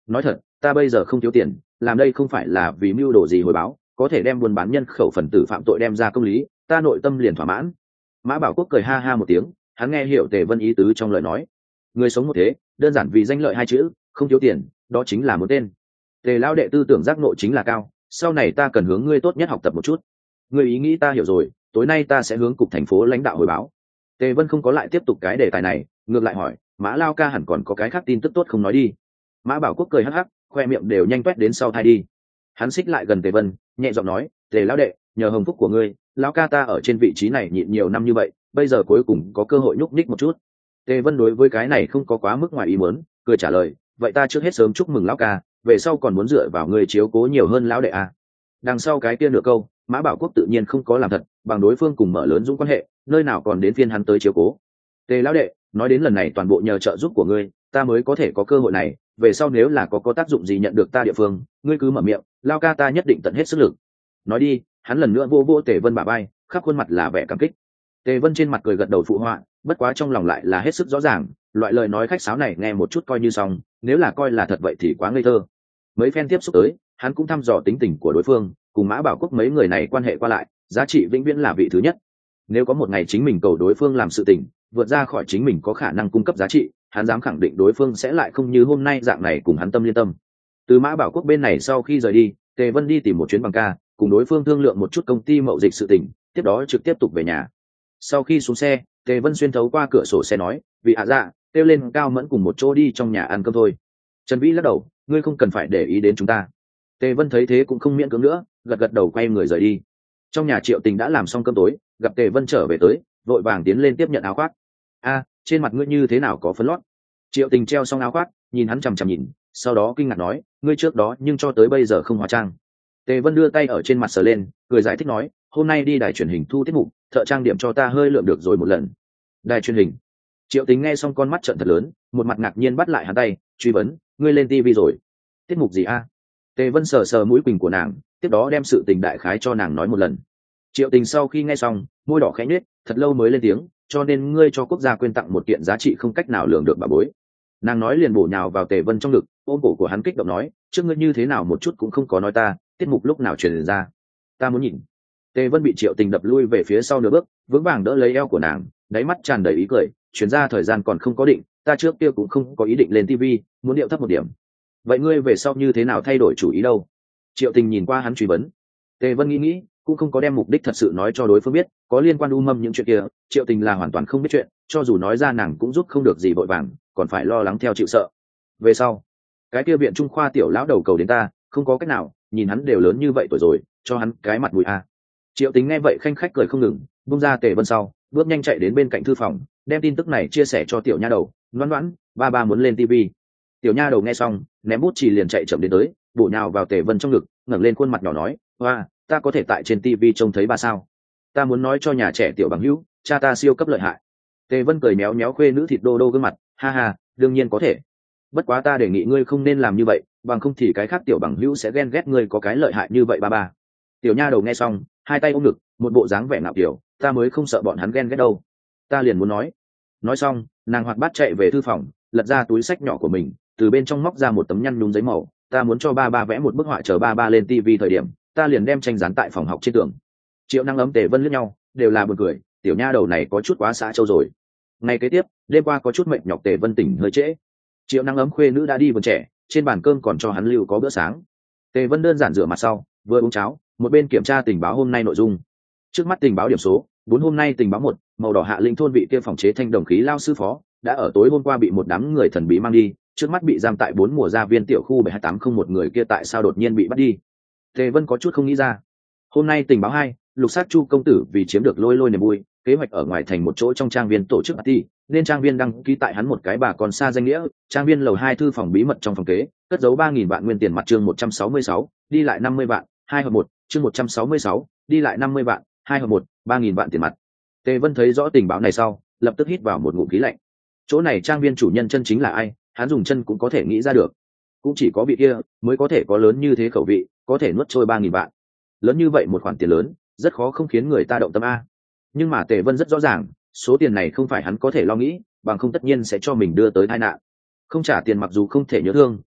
nói thật, ta bây giờ không thiếu tiền, làm đây không phải là vì mưu đồ gì hồi báo, có thể đem buôn bán nhân khẩu phần tử phạm tội đem ra công lý, ta nội tâm liền thỏa mãn. Mã Bảo Quốc cười ha ha một tiếng, hắn nghe hiểu Tề Vân ý tứ trong lời nói. Người sống một thế, đơn giản vì danh lợi hai chữ, không thiếu tiền, đó chính là một tên. Tề lão đệ tư tưởng giác ngộ chính là cao, sau này ta cần hướng ngươi tốt nhất học tập một chút. Ngươi ý nghĩ ta hiểu rồi, tối nay ta sẽ hướng cục thành phố lãnh đạo hồi báo. Tề Vân không có lại tiếp tục cái đề tài này, ngược lại hỏi, Mã Lao ca hẳn còn có cái khác tin tức tốt không nói đi. Mã Bảo Quốc cười hắc hắc, khoe miệng đều nhanh toét đến sau thai đi. Hắn xích lại gần Tề Vân, nhẹ giọng nói, Tề lão đệ, nhờ hồng phúc của ngươi, lão ca ta ở trên vị trí này nhịn nhiều năm như vậy, bây giờ cuối cùng có cơ hội nhúc nhích một chút. Tề Vân đối với cái này không có quá mức ngoài ý muốn, cười trả lời, vậy ta trước hết sớm chúc mừng lão ca, về sau còn muốn dựa vào ngươi chiếu cố nhiều hơn lão đệ à. Đằng sau cái kia nửa câu, Mã Bảo Quốc tự nhiên không có làm thật, bằng đối phương cùng mở lớn dũng quan hệ, nơi nào còn đến phiên hắn tới chiếu cố. Tề lão đệ, nói đến lần này toàn bộ nhờ trợ giúp của ngươi, ta mới có thể có cơ hội này, về sau nếu là có tác dụng gì nhận được ta địa phương, ngươi cứ mở miệng, lao ca ta nhất định tận hết sức lực. Nói đi, hắn lần nữa vô Tề Vân bả vai, khắp khuôn mặt là vẻ cảm kích. Tề Vân trên mặt cười gật đầu phụ họa, bất quá trong lòng lại là hết sức rõ ràng, loại lời nói khách sáo này nghe một chút coi như xong, nếu là coi là thật vậy thì quá ngây thơ. Mấy phen tiếp xúc tới, hắn cũng thăm dò tính tình của đối phương, cùng Mã Bảo Quốc mấy người này quan hệ qua lại, giá trị vĩnh viễn là vị thứ nhất. Nếu có một ngày chính mình cầu đối phương làm sự tình, vượt ra khỏi chính mình có khả năng cung cấp giá trị, hắn dám khẳng định đối phương sẽ lại không như hôm nay dạng này cùng hắn tâm liên tâm. Từ Mã Bảo Quốc bên này sau khi rời đi, Tề Vân đi tìm một chuyến bằng ca, cùng đối phương thương lượng một chút công ty mậu dịch sự tình, tiếp đó trực tiếp tục về nhà. Sau khi xuống xe, Tề Vân xuyên thấu qua cửa sổ xe nói, vị hạ dạ, kêu lên Cao Mẫn cùng một chỗ đi trong nhà ăn cơm thôi. Trần Vĩ lắc đầu, ngươi không cần phải để ý đến chúng ta. Tề Vân thấy thế cũng không miễn cưỡng nữa, gật gật đầu quay người rời đi. Trong nhà Triệu Tình đã làm xong cơm tối, gặp Tề Vân trở về tới, vội vàng tiến lên tiếp nhận áo khoác. A, trên mặt ngươi như thế nào có phấn lót? Triệu Tình treo xong áo khoác, nhìn hắn chằm chằm nhìn, sau đó kinh ngạc nói, ngươi trước đó nhưng cho tới bây giờ không hóa trang. Tề Vân đưa tay ở trên mặt sờ lên, cười giải thích nói, hôm nay đi đài truyền hình thu tiết mục, thợ trang điểm cho ta hơi lượm được rồi một lần. Đài truyền hình? Triệu Tình nghe xong con mắt trợn thật lớn, một mặt ngạc nhiên bắt lại hắn tay, truy vấn, ngươi lên TV rồi? Tiết mục gì a? Tề Vân sờ sờ mũi quỳnh của nàng, tiếp đó đem sự tình đại khái cho nàng nói một lần. Triệu Tình sau khi nghe xong, môi đỏ khẽ nhếch, thật lâu mới lên tiếng, cho nên ngươi cho quốc gia quyên tặng một kiện giá trị không cách nào lường được bà bối. Nàng nói liền bổ nhào vào Tề Vân trong ngực, ôm cổ của hắn kích động nói, trước ngươi như thế nào một chút cũng không có nói ta, tiết mục lúc nào truyền ra, ta muốn nhìn. Tề Vân bị Triệu Tình đập lui về phía sau nửa bước, vững vàng đỡ lấy eo của nàng, đáy mắt tràn đầy ý cười, chuyển ra thời gian còn không có định, ta trước kia cũng không có ý định lên TV, muốn điệu thấp một điểm. Vậy ngươi về sau như thế nào thay đổi chủ ý đâu? Triệu Tình nhìn qua hắn truy vấn. Tề Vân nghĩ, cũng không có đem mục đích thật sự nói cho đối phương biết, có liên quan mâm những chuyện kia, Triệu Tình là hoàn toàn không biết chuyện, cho dù nói ra nàng cũng giúp không được gì vội vàng, còn phải lo lắng theo chịu sợ. Về sau, cái kia viện trung khoa tiểu lão đầu cầu đến ta, không có cách nào, nhìn hắn đều lớn như vậy tuổi rồi, cho hắn cái mặt mũi a. Triệu Tình nghe vậy khanh khách cười không ngừng, bung ra Tề Vân sau, bước nhanh chạy đến bên cạnh thư phòng, đem tin tức này chia sẻ cho tiểu nha đầu, Loan Loan, ba muốn lên TV. Tiểu nha đầu nghe xong, ném bút chì liền chạy chậm đến tới, bổ nhào vào Tề Vân trong ngực, ngẩng lên khuôn mặt nhỏ nói, hoa, ta có thể tại trên TV trông thấy ba sao? Ta muốn nói cho nhà trẻ tiểu bằng hữu, cha ta siêu cấp lợi hại. Tề Vân cười méo méo khuê nữ thịt đô đô gương mặt, ha ha, đương nhiên có thể. Bất quá ta đề nghị ngươi không nên làm như vậy, bằng không thì cái khác tiểu bằng hữu sẽ ghen ghét ngươi có cái lợi hại như vậy ba. Tiểu nha đầu nghe xong, hai tay ôm ngực, một bộ dáng vẻ ngạo kiểu, ta mới không sợ bọn hắn ghen ghét đâu. Ta liền muốn nói. Nói xong, nàng hoạt bát chạy về thư phòng, lật ra túi sách nhỏ của mình, từ bên trong móc ra một tấm nhăn nhúm giấy màu, ta muốn cho ba vẽ một bức họa chờ ba lên TV thời điểm, ta liền đem tranh dán tại phòng học trên tường. Triệu Năng Ấm Tề Vân liếc nhau, đều là buồn cười, tiểu nha đầu này có chút quá xã châu rồi. Ngày kế tiếp, đêm qua có chút mệt nhọc Tề Vân tỉnh hơi trễ. Triệu Năng Ấm khuê nữ đã đi vườn trẻ, trên bàn cơm còn cho hắn lưu có bữa sáng. Tề Vân đơn giản rửa mặt sau, vừa uống cháo, một bên kiểm tra tình báo hôm nay nội dung. Trước mắt tình báo điểm số, 4 hôm nay tình báo 1, màu đỏ hạ linh thôn vị kia phòng chế thanh đồng khí lao sư phó, đã ở tối hôm qua bị một đám người thần bí mang đi, trước mắt bị giam tại 4 mùa gia viên tiểu khu 72801 người kia tại sao đột nhiên bị bắt đi. Tề Vân có chút không nghĩ ra. Hôm nay tình báo 2, lục sát Chu công tử vì chiếm được lôi niềm vui, kế hoạch ở ngoài thành một chỗ trong trang viên tổ chức party, nên trang viên đăng ký tại hắn một cái bà con xa danh nghĩa, trang viên lầu 2 thư phòng bí mật trong phòng kế, cất giấu 3000 vạn nguyên tiền mặt chương 166, đi lại 50 vạn, 2 hợp 1, chương 166, đi lại 50 vạn, 2 hợp 1, 3000 vạn tiền mặt. Tề Vân thấy rõ tình báo này sau, lập tức hít vào một ngụm khí lạnh. Chỗ này trang viên chủ nhân chân chính là ai, hắn dùng chân cũng có thể nghĩ ra được. Cũng chỉ có vị kia mới có thể có lớn như thế khẩu vị, có thể nuốt trôi 3000 vạn. Lớn như vậy một khoản tiền lớn, rất khó không khiến người ta động tâm a. Nhưng mà Tề Vân rất rõ ràng, số tiền này không phải hắn có thể lo nghĩ, bằng không tất nhiên sẽ cho mình đưa tới tai nạn. Không trả tiền mặc dù không thể nhớ thương,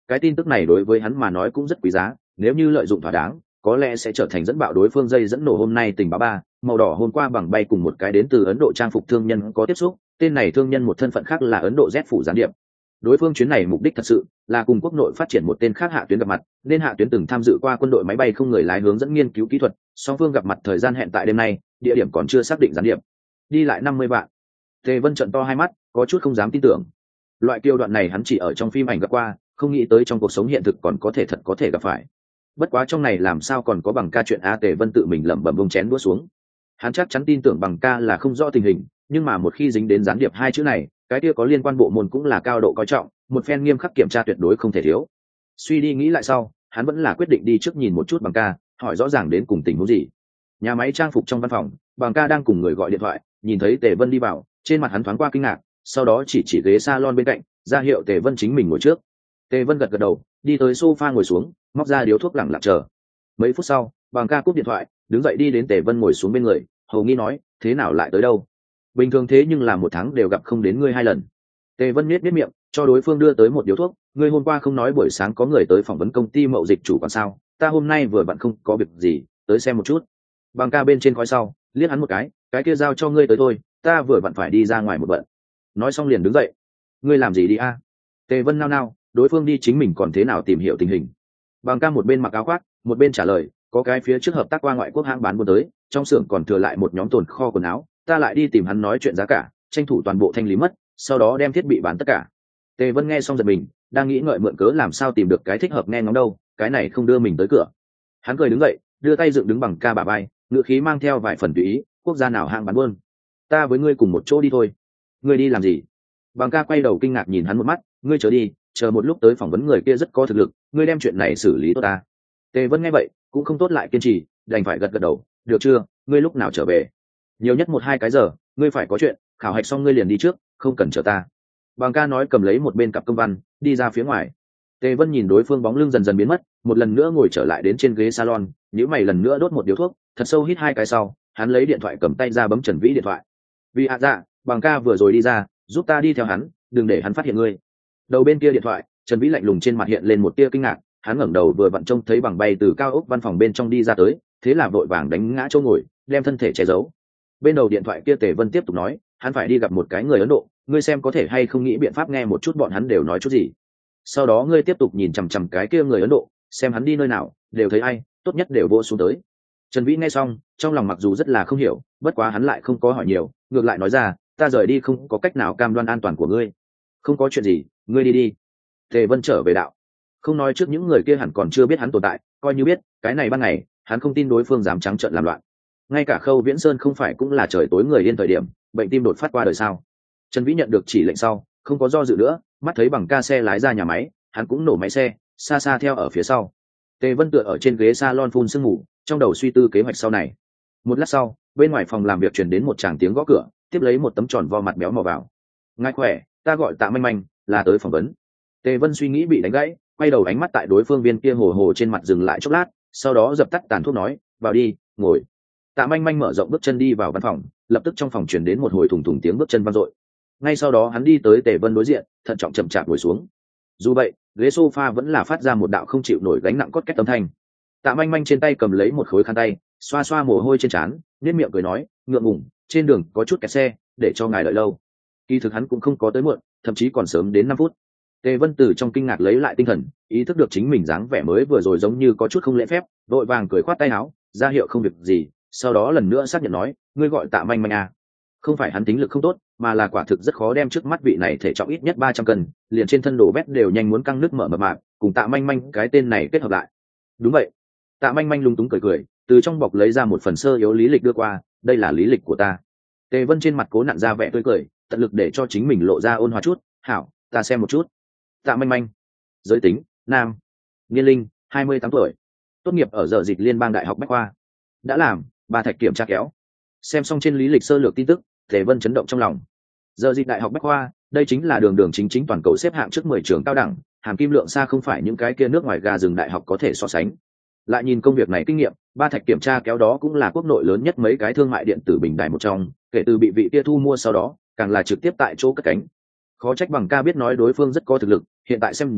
Cái tin tức này đối với hắn mà nói cũng rất quý giá, nếu như lợi dụng thỏa đáng có lẽ sẽ trở thành dẫn bạo đối phương dây dẫn nổ. Hôm nay tình báo ba màu đỏ hôm qua bằng bay cùng một cái đến từ Ấn Độ trang phục thương nhân có tiếp xúc, tên này thương nhân một thân phận khác là Ấn Độ Z phủ gián điệp. Đối phương chuyến này mục đích thật sự là cùng quốc nội phát triển một tên khác Hạ Tuyến gặp mặt, nên Hạ Tuyến từng tham dự qua quân đội máy bay không người lái hướng dẫn nghiên cứu kỹ thuật, song phương gặp mặt thời gian hẹn tại đêm nay, địa điểm còn chưa xác định gián điệp. Đi lại 50 vạn. Tề Vân trợn to hai mắt, có chút không dám tin tưởng. Loại kiêu đoạn này hắn chỉ ở trong phim ảnh gặp qua, không nghĩ tới trong cuộc sống hiện thực còn có thể gặp phải. Bất quá trong này làm sao còn có Bằng Ca chuyện a? Tề Vân tự mình lẩm bẩm bông chén đũa xuống. Hắn chắc chắn tin tưởng Bằng Ca là không rõ tình hình, nhưng mà một khi dính đến gián điệp hai chữ này, cái kia có liên quan bộ môn cũng là cao độ coi trọng, một phen nghiêm khắc kiểm tra tuyệt đối không thể thiếu. Suy đi nghĩ lại sau, hắn vẫn là quyết định đi trước nhìn một chút Bằng Ca, hỏi rõ ràng đến cùng tình huống gì. Nhà máy trang phục trong văn phòng, Bằng Ca đang cùng người gọi điện thoại, nhìn thấy Tề Vân đi vào, trên mặt hắn thoáng qua kinh ngạc, sau đó chỉ ghế salon bên cạnh, ra hiệu Tề Vân chính mình ngồi trước. Tề Vân gật gật đầu, đi tới sofa ngồi xuống, móc ra điếu thuốc lẳng lặng chờ. Mấy phút sau, Bằng Ca cúp điện thoại, đứng dậy đi đến Tề Vân ngồi xuống bên người, hầu nghi nói, thế nào lại tới đâu? Bình thường thế nhưng là một tháng đều gặp không đến ngươi hai lần. Tề Vân nhếch miệng, cho đối phương đưa tới một điếu thuốc. Ngươi hôm qua không nói buổi sáng có người tới phỏng vấn công ty mậu dịch chủ còn sao? Ta hôm nay vừa vặn không có việc gì, tới xem một chút. Bằng Ca bên trên khói sau, liếc hắn một cái kia giao cho ngươi tới thôi, ta vừa vặn phải đi ra ngoài một bận. Nói xong liền đứng dậy. Ngươi làm gì đi a? Tề Vân nao nao, đối phương đi chính mình còn thế nào tìm hiểu tình hình. Bằng Ca một bên mặc áo khoác, một bên trả lời, có cái phía trước hợp tác qua ngoại quốc hãng bán buôn tới, trong xưởng còn thừa lại một nhóm tồn kho quần áo, ta lại đi tìm hắn nói chuyện giá cả, tranh thủ toàn bộ thanh lý mất, sau đó đem thiết bị bán tất cả. Tề Vân nghe xong giật mình, đang nghĩ ngợi mượn cớ làm sao tìm được cái thích hợp nghe ngóng đâu, cái này không đưa mình tới cửa. Hắn cười đứng dậy, đưa tay dựng đứng Bằng Ca bả vai, ngữ khí mang theo vài phần tùy ý, quốc gia nào hãng bán buôn, ta với ngươi cùng một chỗ đi thôi. Ngươi đi làm gì? Bằng Ca quay đầu kinh ngạc nhìn hắn một mắt, ngươi chờ đi, chờ một lúc tới phỏng vấn người kia rất có thực lực, ngươi đem chuyện này xử lý tốt ta. Tề Vân nghe vậy cũng không tốt lại kiên trì, đành phải gật gật đầu, được chưa, ngươi lúc nào trở về? Nhiều nhất 1-2 cái giờ, ngươi phải có chuyện, khảo hạch xong ngươi liền đi trước, không cần chờ ta. Bằng Ca nói cầm lấy một bên cặp công văn, đi ra phía ngoài. Tề Vân nhìn đối phương bóng lưng dần dần biến mất, một lần nữa ngồi trở lại đến trên ghế salon, nhíu mày lần nữa đốt một điếu thuốc, thật sâu hít 2 cái sau, hắn lấy điện thoại cầm tay ra bấm Trần Vĩ điện thoại. Vì dạ, Bằng Ca vừa rồi đi ra, giúp ta đi theo hắn, đừng để hắn phát hiện ngươi. Đầu bên kia điện thoại, Trần Vĩ lạnh lùng trên mặt hiện lên một tia kinh ngạc, hắn ngẩng đầu vừa vặn trông thấy Bằng bay từ cao ốc văn phòng bên trong đi ra tới, thế là vội vàng đánh ngã chỗ ngồi, đem thân thể che giấu. Bên đầu điện thoại kia Tề Vân tiếp tục nói, hắn phải đi gặp một cái người Ấn Độ, ngươi xem có thể hay không nghĩ biện pháp nghe một chút bọn hắn đều nói chút gì. Sau đó ngươi tiếp tục nhìn chằm chằm cái kia người Ấn Độ, xem hắn đi nơi nào, đều thấy ai, tốt nhất đều vô xuống tới. Trần Vĩ nghe xong, trong lòng mặc dù rất là không hiểu, bất quá hắn lại không có hỏi nhiều, ngược lại nói ra, ta rời đi không có cách nào cam đoan an toàn của ngươi. Không có chuyện gì, ngươi đi đi. Tề Vân trở về đạo. Không nói trước những người kia hẳn còn chưa biết hắn tồn tại, coi như biết, cái này ban ngày, hắn không tin đối phương dám trắng trợn làm loạn. Ngay cả Khâu Viễn Sơn không phải cũng là trời tối người yên thời điểm, bệnh tim đột phát qua đời sao? Trần Vĩ nhận được chỉ lệnh sau, không có do dự nữa, mắt thấy Bằng Ca xe lái ra nhà máy, hắn cũng nổ máy xe, xa xa theo ở phía sau. Tề Vân tựa ở trên ghế salon phun sương ngủ, trong đầu suy tư kế hoạch sau này. Một lát sau, bên ngoài phòng làm việc truyền đến một tràng tiếng gõ cửa, tiếp lấy một tấm tròn vo mặt béo mò vào. Ngài khỏe, ta gọi Tạ Manh Manh, là tới phỏng vấn. Tề Vân suy nghĩ bị đánh gãy, quay đầu ánh mắt tại đối phương viên kia hồ hồ trên mặt dừng lại chốc lát, sau đó dập tắt tàn thuốc nói, vào đi, ngồi. Tạ Manh Manh mở rộng bước chân đi vào văn phòng, lập tức trong phòng truyền đến một hồi thùng thùng tiếng bước chân vang dội. Ngay sau đó hắn đi tới Tề Vân đối diện, thận trọng chậm chạp ngồi xuống. Dù vậy, ghế sofa vẫn là phát ra một đạo không chịu nổi gánh nặng cốt két âm thanh. Tạ Manh Manh trên tay cầm lấy một khối khăn tay, xoa xoa mồ hôi trên trán, nhếch miệng cười nói, ngượng ngùng, trên đường có chút kẹt xe, để cho ngài đợi lâu. Kỳ thực hắn cũng không có tới muộn, thậm chí còn sớm đến 5 phút. Tề Vân từ trong kinh ngạc lấy lại tinh thần, ý thức được chính mình dáng vẻ mới vừa rồi giống như có chút không lễ phép, vội vàng cười khoát tay áo, ra hiệu không việc gì, sau đó lần nữa xác nhận nói, ngươi gọi Tạ Manh Manh à? Không phải hắn tính lực không tốt, mà là quả thực rất khó đem trước mắt vị này thể trọng ít nhất 300 cân, liền trên thân đồ vét đều nhanh muốn căng nước mở mập mạp, cùng Tạ Manh Manh cái tên này kết hợp lại. Đúng vậy. Tạ Manh Manh lung túng cười cười, từ trong bọc lấy ra một phần sơ yếu lý lịch đưa qua, đây là lý lịch của ta. Tề Vân trên mặt cố nặn ra vẻ tươi cười, tận lực để cho chính mình lộ ra ôn hòa chút, hảo, ta xem một chút. Tạ Manh Manh, giới tính, nam, niên linh, 28 tuổi, tốt nghiệp ở Giờ Dịch Liên bang Đại học Bách khoa, đã làm 3 thạch kiểm tra kéo. Xem xong trên lý lịch sơ lược tin tức, Tề Vân chấn động trong lòng. Giờ Dịch Đại học Bách khoa, đây chính là đường đường chính chính toàn cầu xếp hạng trước 10 trường cao đẳng, hàm kim lượng xa không phải những cái kia nước ngoài gà rừng đại học có thể so sánh. Lại nhìn công việc này kinh nghiệm, 3 thạch kiểm tra kéo đó cũng là quốc nội lớn nhất mấy cái thương mại điện tử bình đại một trong, kể từ bị vị kia thu mua sau đó, càng là trực tiếp tại chỗ cất cánh. Khó trách Bằng Ca biết nói đối phương rất có thực lực, hiện tại xem ra,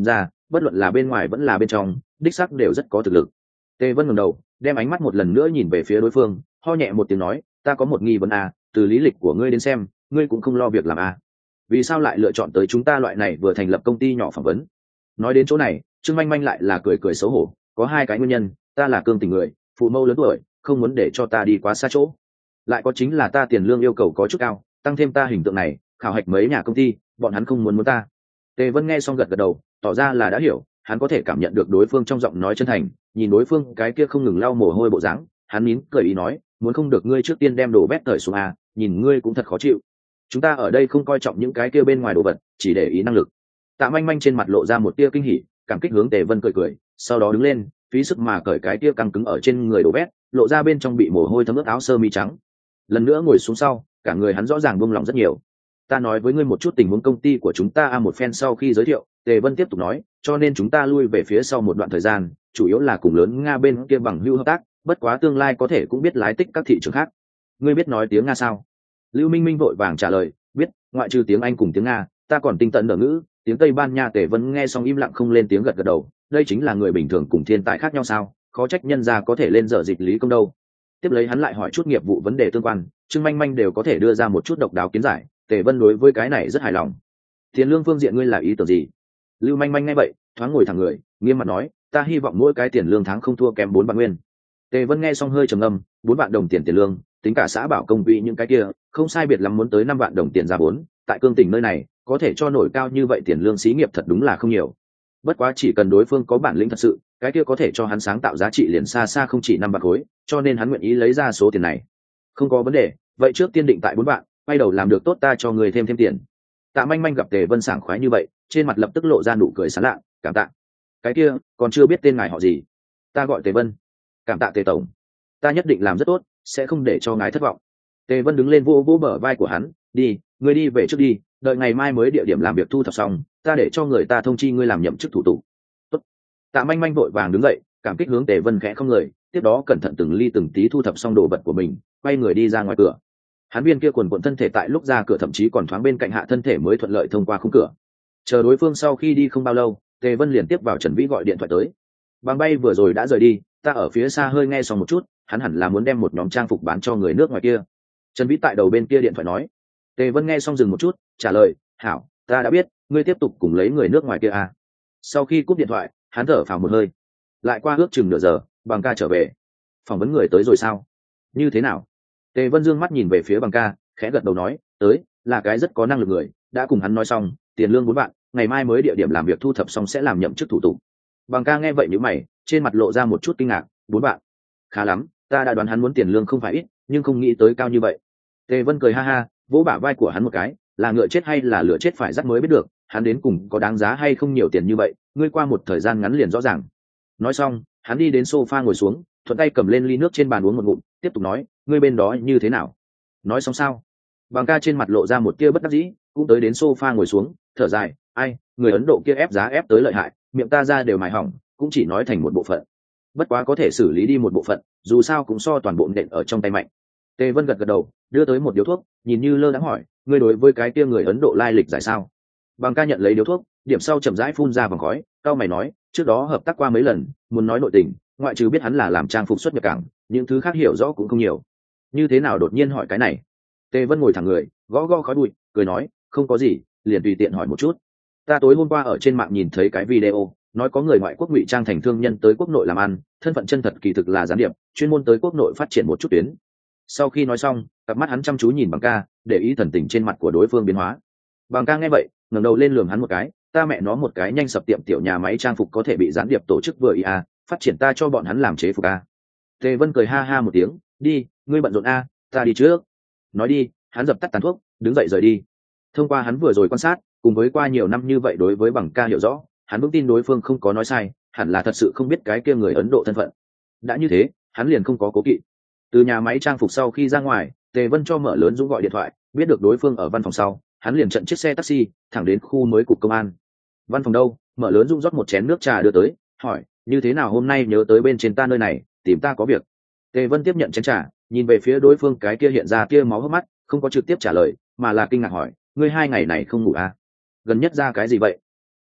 bất luận là bên ngoài vẫn là bên trong đích sắc đều rất có thực lực. Tề Vân ngẩng đầu đem ánh mắt một lần nữa nhìn về phía đối phương, ho nhẹ một tiếng nói, ta có một nghi vấn à, từ lý lịch của ngươi đến xem ngươi cũng không lo việc làm à, vì sao lại lựa chọn tới chúng ta loại này vừa thành lập công ty nhỏ phỏng vấn? Nói đến chỗ này Trương Manh Manh lại là cười cười xấu hổ, có hai cái nguyên nhân, ta là cương tình người, phụ mẫu lớn tuổi không muốn để cho ta đi quá xa chỗ, lại có chính là ta tiền lương yêu cầu có chút cao, tăng thêm ta hình tượng này khảo hạch mấy nhà công ty bọn hắn không muốn ta. Tề Vân nghe xong gật gật đầu, tỏ ra là đã hiểu, hắn có thể cảm nhận được đối phương trong giọng nói chân thành, nhìn đối phương cái kia không ngừng lau mồ hôi bộ dáng, hắn nín cười ý nói, muốn không được ngươi trước tiên đem đồ vét cởi xuống à, nhìn ngươi cũng thật khó chịu. Chúng ta ở đây không coi trọng những cái kia bên ngoài đồ vật, chỉ để ý năng lực. Tạ Manh Manh trên mặt lộ ra một tia kinh hỉ, cảm kích hướng Tề Vân cười cười, sau đó đứng lên, phí sức mà cởi cái tia căng cứng ở trên người đồ vét, lộ ra bên trong bị mồ hôi thấm ướt áo sơ mi trắng. Lần nữa ngồi xuống sau, cả người hắn rõ ràng buông lỏng rất nhiều. Ta nói với ngươi một chút tình huống công ty của chúng ta một phen sau khi giới thiệu, Tề Vân tiếp tục nói, cho nên chúng ta lui về phía sau một đoạn thời gian, chủ yếu là cùng lớn Nga bên kia bằng hữu hợp tác, bất quá tương lai có thể cũng biết lái tích các thị trường khác. Ngươi biết nói tiếng Nga sao? Lưu Minh Minh vội vàng trả lời, biết, ngoại trừ tiếng Anh cùng tiếng Nga, ta còn tinh tận nở ngữ, tiếng Tây Ban Nha. Tề Vân nghe xong im lặng không lên tiếng, gật gật đầu, đây chính là người bình thường cùng thiên tài khác nhau sao, khó trách nhân gia có thể lên dở dịch lý công đâu. Tiếp lấy hắn lại hỏi chút nghiệp vụ vấn đề tương quan, Trương Manh Manh đều có thể đưa ra một chút độc đáo kiến giải, Tề Vân đối với cái này rất hài lòng. Tiền lương phương diện ngươi là ý tưởng gì? Lưu Manh Manh nghe vậy thoáng ngồi thẳng người, nghiêm mặt nói, ta hy vọng mỗi cái tiền lương tháng không thua kém 4 vạn nguyên. Tề Vân nghe xong hơi trầm ngâm, 4 vạn đồng tiền lương, tính cả xã bảo công quỹ những cái kia, không sai biệt lắm muốn tới 5 vạn đồng tiền ra vốn, tại cương tỉnh nơi này, có thể cho nổi cao như vậy tiền lương xí nghiệp thật đúng là không nhiều. Bất quá chỉ cần đối phương có bản lĩnh thật sự, cái kia có thể cho hắn sáng tạo giá trị liền xa xa không chỉ 5 vạn khối, cho nên hắn nguyện ý lấy ra số tiền này. Không có vấn đề, vậy trước tiên định tại 4 vạn, quay đầu làm được tốt ta cho người thêm tiền. Tạ Manh Manh gặp Tề Vân sảng khoái như vậy, trên mặt lập tức lộ ra nụ cười sảng lạ, cảm tạ. Cái kia, còn chưa biết tên ngài họ gì? Ta gọi Tề Vân. Cảm tạ Tề tổng, ta nhất định làm rất tốt, sẽ không để cho ngài thất vọng. Tề Vân đứng lên vỗ vỗ bờ vai của hắn, đi, ngươi đi về trước đi, đợi ngày mai mới địa điểm làm việc thu thập xong, ta để cho người ta thông chi ngươi làm nhậm chức thủ tục. Tốt. Tạ Manh Manh vội vàng đứng dậy, cảm kích hướng Tề Vân khẽ không người, tiếp đó cẩn thận từng ly từng tí thu thập xong đồ vật của mình, quay người đi ra ngoài cửa. Hắn viên kia quần quần thân thể tại lúc ra cửa thậm chí còn thoáng bên cạnh hạ thân thể mới thuận lợi thông qua khung cửa. Chờ đối phương sau khi đi không bao lâu, Tề Vân liền tiếp vào Trần Vĩ gọi điện thoại tới. Bằng bay vừa rồi đã rời đi, ta ở phía xa hơi nghe xong một chút, hắn hẳn là muốn đem một nhóm trang phục bán cho người nước ngoài kia. Trần Vĩ tại đầu bên kia điện thoại nói. Tề Vân nghe xong dừng một chút, trả lời, hảo, ta đã biết, ngươi tiếp tục cùng lấy người nước ngoài kia à. Sau khi cúp điện thoại, hắn thở phào một hơi. Lại qua ước chừng nửa giờ, Bằng ca trở về. Phỏng vấn người tới rồi sao? Như thế nào? Tề Vân dương mắt nhìn về phía Bằng ca, khẽ gật đầu nói, tới, là cái rất có năng lực người, đã cùng hắn nói xong, tiền lương 4 vạn, ngày mai mới địa điểm làm việc thu thập xong sẽ làm nhậm chức thủ tục. Bằng ca nghe vậy nhíu mày, trên mặt lộ ra một chút kinh ngạc, 4 vạn. Khá lắm, ta đã đoán hắn muốn tiền lương không phải ít, nhưng không nghĩ tới cao như vậy. Tề Vân cười ha ha, vỗ bả vai của hắn một cái, là ngựa chết hay là lửa chết phải dắt mới biết được, hắn đến cùng có đáng giá hay không nhiều tiền như vậy, ngươi qua một thời gian ngắn liền rõ ràng. Nói xong, hắn đi đến sofa ngồi xuống, thuận tay cầm lên ly nước trên bàn uống một ngụm, tiếp tục nói, ngươi bên đó như thế nào? Nói xong sao? Bằng ca trên mặt lộ ra một tia bất đắc dĩ, cũng tới đến sofa ngồi xuống, thở dài, ai, người Ấn Độ kia ép giá ép tới lợi hại, miệng ta ra đều mài hỏng, cũng chỉ nói thành một bộ phận. Bất quá có thể xử lý đi một bộ phận, dù sao cũng so toàn bộ nện ở trong tay mạnh. Tề Vân gật gật đầu, đưa tới một điếu thuốc, nhìn như lơ đãng hỏi, ngươi đối với cái kia người Ấn Độ lai lịch giải sao? Bằng ca nhận lấy điếu thuốc, điểm sau chậm rãi phun ra vòng khói, cao mày nói, trước đó hợp tác qua mấy lần, muốn nói nội tình, ngoại trừ biết hắn là làm trang phục xuất nhập cảng, những thứ khác hiểu rõ cũng không nhiều. Như thế nào đột nhiên hỏi cái này? Tề Vân ngồi thẳng người, gõ gõ khói bụi, cười nói, không có gì, liền tùy tiện hỏi một chút. Ta tối hôm qua ở trên mạng nhìn thấy cái video, nói có người ngoại quốc ngụy trang thành thương nhân tới quốc nội làm ăn, thân phận chân thật kỳ thực là gián điệp, chuyên môn tới quốc nội phát triển một chút tuyến. Sau khi nói xong, cặp mắt hắn chăm chú nhìn Bằng ca, để ý thần tình trên mặt của đối phương biến hóa. Bằng ca nghe vậy, ngẩng đầu lên lườm hắn một cái, ta mẹ nó một cái nhanh sập tiệm tiểu nhà máy trang phục có thể bị gián điệp tổ chức vừa ý à, phát triển ta cho bọn hắn làm chế phục à. Tề Vân cười ha ha một tiếng, đi, ngươi bận rộn à, ta đi trước. Nói đi, hắn dập tắt tàn thuốc, đứng dậy rời đi. Thông qua hắn vừa rồi quan sát, cùng với qua nhiều năm như vậy đối với Bằng ca hiểu rõ, hắn vững tin đối phương không có nói sai, hẳn là thật sự không biết cái kia người Ấn Độ thân phận. Đã như thế, hắn liền không có cố kỵ. Từ nhà máy trang phục sau khi ra ngoài, Tề Vân cho Mở Lớn Dũng gọi điện thoại, biết được đối phương ở văn phòng sau, hắn liền trận chiếc xe taxi thẳng đến khu mới cục công an. Văn phòng đâu? Mở Lớn Dũng rót một chén nước trà đưa tới, hỏi, như thế nào hôm nay nhớ tới bên trên ta nơi này, tìm ta có việc? Tề Vân tiếp nhận chén trà, nhìn về phía đối phương cái kia hiện ra kia máu hốc mắt, không có trực tiếp trả lời, mà là kinh ngạc hỏi, ngươi 2 ngày này không ngủ à? Gần nhất ra cái gì vậy?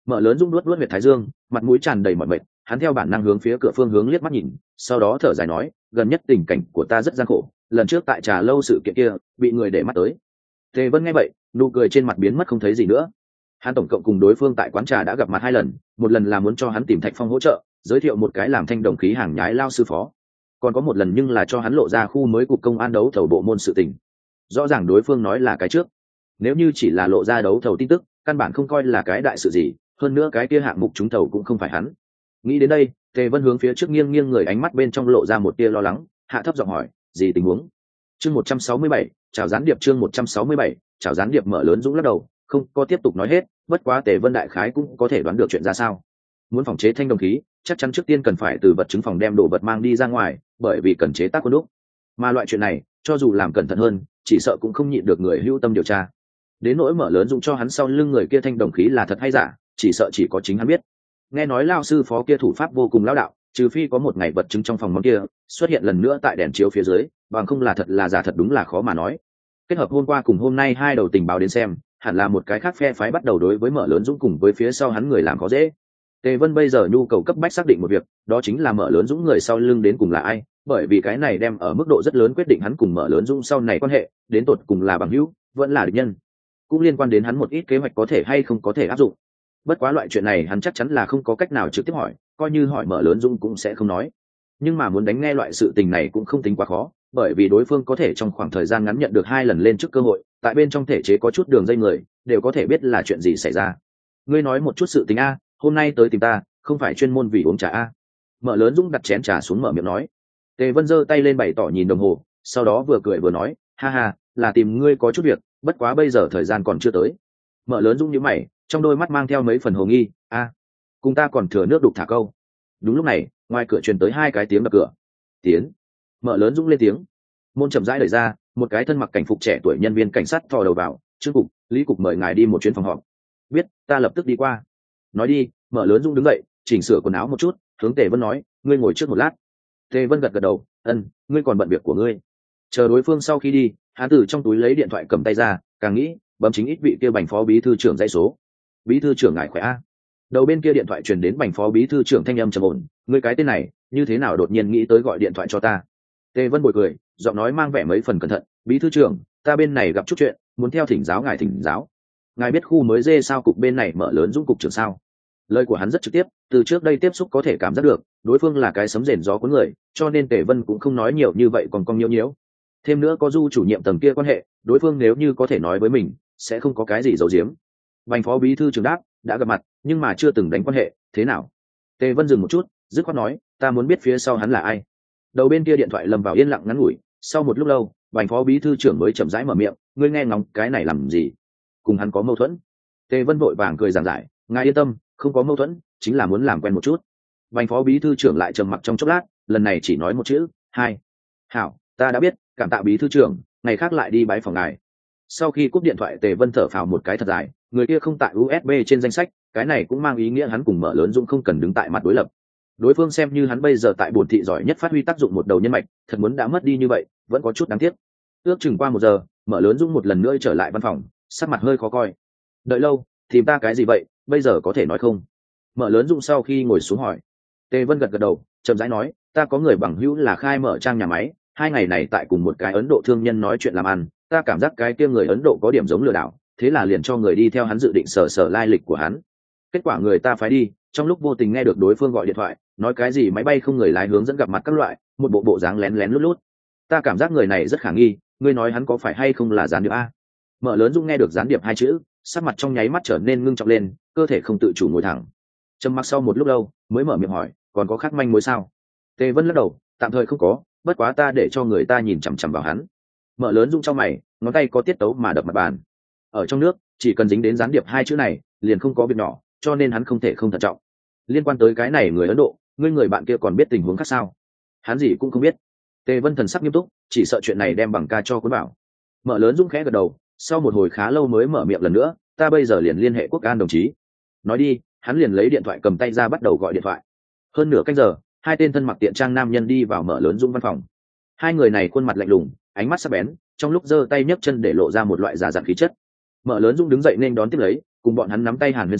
Mở lớn Dũng luốt luốt huyệt thái dương, mặt mũi tràn đầy mỏi mệt, hắn theo bản năng hướng phía cửa phương hướng liếc mắt nhìn, sau đó thở dài nói, gần nhất tình cảnh của ta rất gian khổ, lần trước tại trà lâu sự kiện kia bị người để mắt tới. Tề Vân nghe vậy, nụ cười trên mặt biến mất không thấy gì nữa. Hắn tổng cộng cùng đối phương tại quán trà đã gặp mặt 2 lần, một lần là muốn cho hắn tìm Thạch Phong hỗ trợ, giới thiệu một cái làm thanh đồng khí hàng nhái lao sư phó, còn có một lần nhưng là cho hắn lộ ra khu mới cục công an đấu thầu bộ môn sự tình. Rõ ràng đối phương nói là cái trước, nếu như chỉ là lộ ra đấu thầu tin tức, căn bản không coi là cái đại sự gì, hơn nữa cái kia hạng mục trúng thầu cũng không phải hắn. Nghĩ đến đây, Tề Vân hướng phía trước nghiêng nghiêng người, ánh mắt bên trong lộ ra một tia lo lắng, hạ thấp giọng hỏi, gì tình huống? Chương 167, chào gián điệp. Chương 167, chào gián điệp. Mở lớn Dũng lắc đầu, không có tiếp tục nói hết, bất quá Tề Vân đại khái cũng có thể đoán được chuyện ra sao. Muốn phòng chế thanh đồng khí, chắc chắn trước tiên cần phải từ vật chứng phòng đem đồ vật mang đi ra ngoài, bởi vì cần chế tác quân đúc. Mà loại chuyện này, cho dù làm cẩn thận hơn, chỉ sợ cũng không nhịn được người hữu tâm điều tra. Đến nỗi Mở lớn Dũng cho hắn sau lưng người kia thanh đồng khí là thật hay giả, chỉ sợ chỉ có chính hắn biết. Nghe nói lao sư phó kia thủ pháp vô cùng lão đạo, trừ phi có một ngày vật chứng trong phòng món kia xuất hiện lần nữa tại đèn chiếu phía dưới, bằng không là thật là giả thật đúng là khó mà nói. Kết hợp hôm qua cùng hôm nay 2 đầu tình báo đến xem, hẳn là một cái khác phe phái bắt đầu đối với Mở lớn Dũng cùng với phía sau hắn người làm khó dễ. Tề Vân bây giờ nhu cầu cấp bách xác định một việc, đó chính là Mở lớn Dũng người sau lưng đến cùng là ai, bởi vì cái này đem ở mức độ rất lớn quyết định hắn cùng Mở lớn Dũng sau này quan hệ, đến tột cùng là bằng hữu, vẫn là địch nhân. Cũng liên quan đến hắn một ít kế hoạch có thể hay không có thể áp dụng. Bất quá loại chuyện này hắn chắc chắn là không có cách nào trực tiếp hỏi, coi như hỏi Mở lớn Dũng cũng sẽ không nói. Nhưng mà muốn đánh nghe loại sự tình này cũng không tính quá khó, bởi vì đối phương có thể trong khoảng thời gian ngắn nhận được 2 lần lên trước cơ hội, tại bên trong thể chế có chút đường dây người, đều có thể biết là chuyện gì xảy ra. Ngươi nói một chút sự tình a, hôm nay tới tìm ta, không phải chuyên môn vì uống trà a. Mở lớn Dũng đặt chén trà xuống mở miệng nói. Tề Vân giơ tay lên bày tỏ nhìn đồng hồ, sau đó vừa cười vừa nói, ha ha, là tìm ngươi có chút việc, bất quá bây giờ thời gian còn chưa tới. Mở lớn Dũng nhíu mày, trong đôi mắt mang theo mấy phần hồ nghi, a, cùng ta còn thừa nước đục thả câu. Đúng lúc này, ngoài cửa truyền tới 2 cái tiếng đập cửa. Tiến. Mở lớn Dũng lên tiếng. Môn chậm rãi đẩy ra, một cái thân mặc cảnh phục trẻ tuổi nhân viên cảnh sát thò đầu vào, "Trương cục, Lý cục mời ngài đi một chuyến phòng họp." "Biết, ta lập tức đi qua." Nói đi, Mở lớn Dũng đứng dậy, chỉnh sửa quần áo một chút, hướng Tề Vân nói, "Ngươi ngồi trước một lát." Tề Vân gật gật đầu, "Ân, ngươi còn bận việc của ngươi." Chờ đối phương sau khi đi, hắn từ trong túi lấy điện thoại cầm tay ra, càng nghĩ, bấm chính ít vị kia Bành phó bí thư trưởng dãy số. "Bí thư trưởng ngài khỏe a?" Đầu bên kia điện thoại truyền đến Bành phó bí thư trưởng thanh âm trầm ổn, "Ngươi cái tên này, như thế nào đột nhiên nghĩ tới gọi điện thoại cho ta?" Tề Vân bồi cười, giọng nói mang vẻ mấy phần cẩn thận, "Bí thư trưởng, ta bên này gặp chút chuyện, muốn theo thỉnh giáo ngài thỉnh giáo. Ngài biết khu mới dê sao cục bên này Mở lớn Dũng cục trưởng sao?" Lời của hắn rất trực tiếp, từ trước đây tiếp xúc có thể cảm giác được, đối phương là cái sấm rền gió cuốn người, cho nên Tề Vân cũng không nói nhiều như vậy còn cong nhiễu nhiễu. Thêm nữa có Du chủ nhiệm tầng kia quan hệ, đối phương nếu như có thể nói với mình, sẽ không có cái gì giấu giếm. Bành phó bí thư trưởng đáp, "Đã gặp mặt, nhưng mà chưa từng đánh quan hệ, thế nào?" Tề Vân dừng một chút, dứt khoát nói, "Ta muốn biết phía sau hắn là ai." Đầu bên kia điện thoại lầm vào yên lặng ngắn ngủi, sau một lúc lâu, Bành phó bí thư trưởng mới chậm rãi mở miệng, "Ngươi nghe ngóng cái này làm gì? Cùng hắn có mâu thuẫn?" Tề Vân vội vàng cười giảng giải, "Ngài yên tâm, không có mâu thuẫn, chính là muốn làm quen một chút." Bành phó bí thư trưởng lại trầm mặc trong chốc lát, lần này chỉ nói một chữ, "Hai." "Hảo, ta đã biết, cảm tạ bí thư trưởng, ngày khác lại đi bái phòng ngài." Sau khi cúp điện thoại, Tề Vân thở phào một cái thật dài, người kia không tại USB trên danh sách, cái này cũng mang ý nghĩa hắn cùng Mở lớn Dũng không cần đứng tại mặt đối lập. Đối phương xem như hắn bây giờ tại bổn thị giỏi nhất phát huy tác dụng một đầu nhân mạch, thật muốn đã mất đi như vậy, vẫn có chút đáng tiếc. Ước chừng qua 1 giờ, Mở lớn Dũng một lần nữa trở lại văn phòng, sắc mặt hơi khó coi. "Đợi lâu, tìm ta cái gì vậy, bây giờ có thể nói không?" Mở lớn Dũng sau khi ngồi xuống hỏi. Tề Vân gật gật đầu, chậm rãi nói, "Ta có người bằng hữu là khai mở trang nhà máy, 2 ngày này tại cùng một cái Ấn Độ thương nhân nói chuyện làm ăn, ta cảm giác cái kia người Ấn Độ có điểm giống lừa đảo, thế là liền cho người đi theo hắn dự định sở lai lịch của hắn. Kết quả người ta phái đi, trong lúc vô tình nghe được đối phương gọi điện thoại, nói cái gì máy bay không người lái hướng dẫn gặp mặt các loại, một bộ dáng lén lén lút lút. Ta cảm giác người này rất khả nghi, ngươi nói hắn có phải hay không là gián điệp a?" Mở lớn Dũng nghe được gián điệp 2 chữ, sắc mặt trong nháy mắt trở nên ngưng trọng lên, cơ thể không tự chủ ngồi thẳng. Trầm mặc sau một lúc lâu, mới mở miệng hỏi, "Còn có khác manh mối sao?" Tề Vân lắc đầu, "Tạm thời không có, bất quá ta để cho người ta nhìn chằm chằm vào hắn." Mở lớn Dũng trong mày, ngón tay có tiết tấu mà đập mặt bàn. Ở trong nước, chỉ cần dính đến gián điệp 2 chữ này, liền không có việc nhỏ, cho nên hắn không thể không thận trọng. Liên quan tới cái này người Ấn Độ, ngươi người bạn kia còn biết tình huống khác sao? Hắn gì cũng không biết. Tề Vân thần sắc nghiêm túc, chỉ sợ chuyện này đem bằng ca cho cuốn bảo. Mở lớn Dũng khẽ gật đầu, sau một hồi khá lâu mới mở miệng lần nữa, "Ta bây giờ liền liên hệ Quốc An đồng chí." Nói đi, hắn liền lấy điện thoại cầm tay ra bắt đầu gọi điện thoại. Hơn nửa canh giờ, 2 tên thân mặc tiện trang nam nhân đi vào Mở lớn Dũng văn phòng. 2 người này khuôn mặt lạnh lùng, ánh mắt sắc bén, trong lúc giơ tay nhấc chân để lộ ra một loại giả dặn khí chất. Mở lớn Dũng đứng dậy nên đón tiếp lấy, cùng bọn hắn nắm tay hàn huyên sau,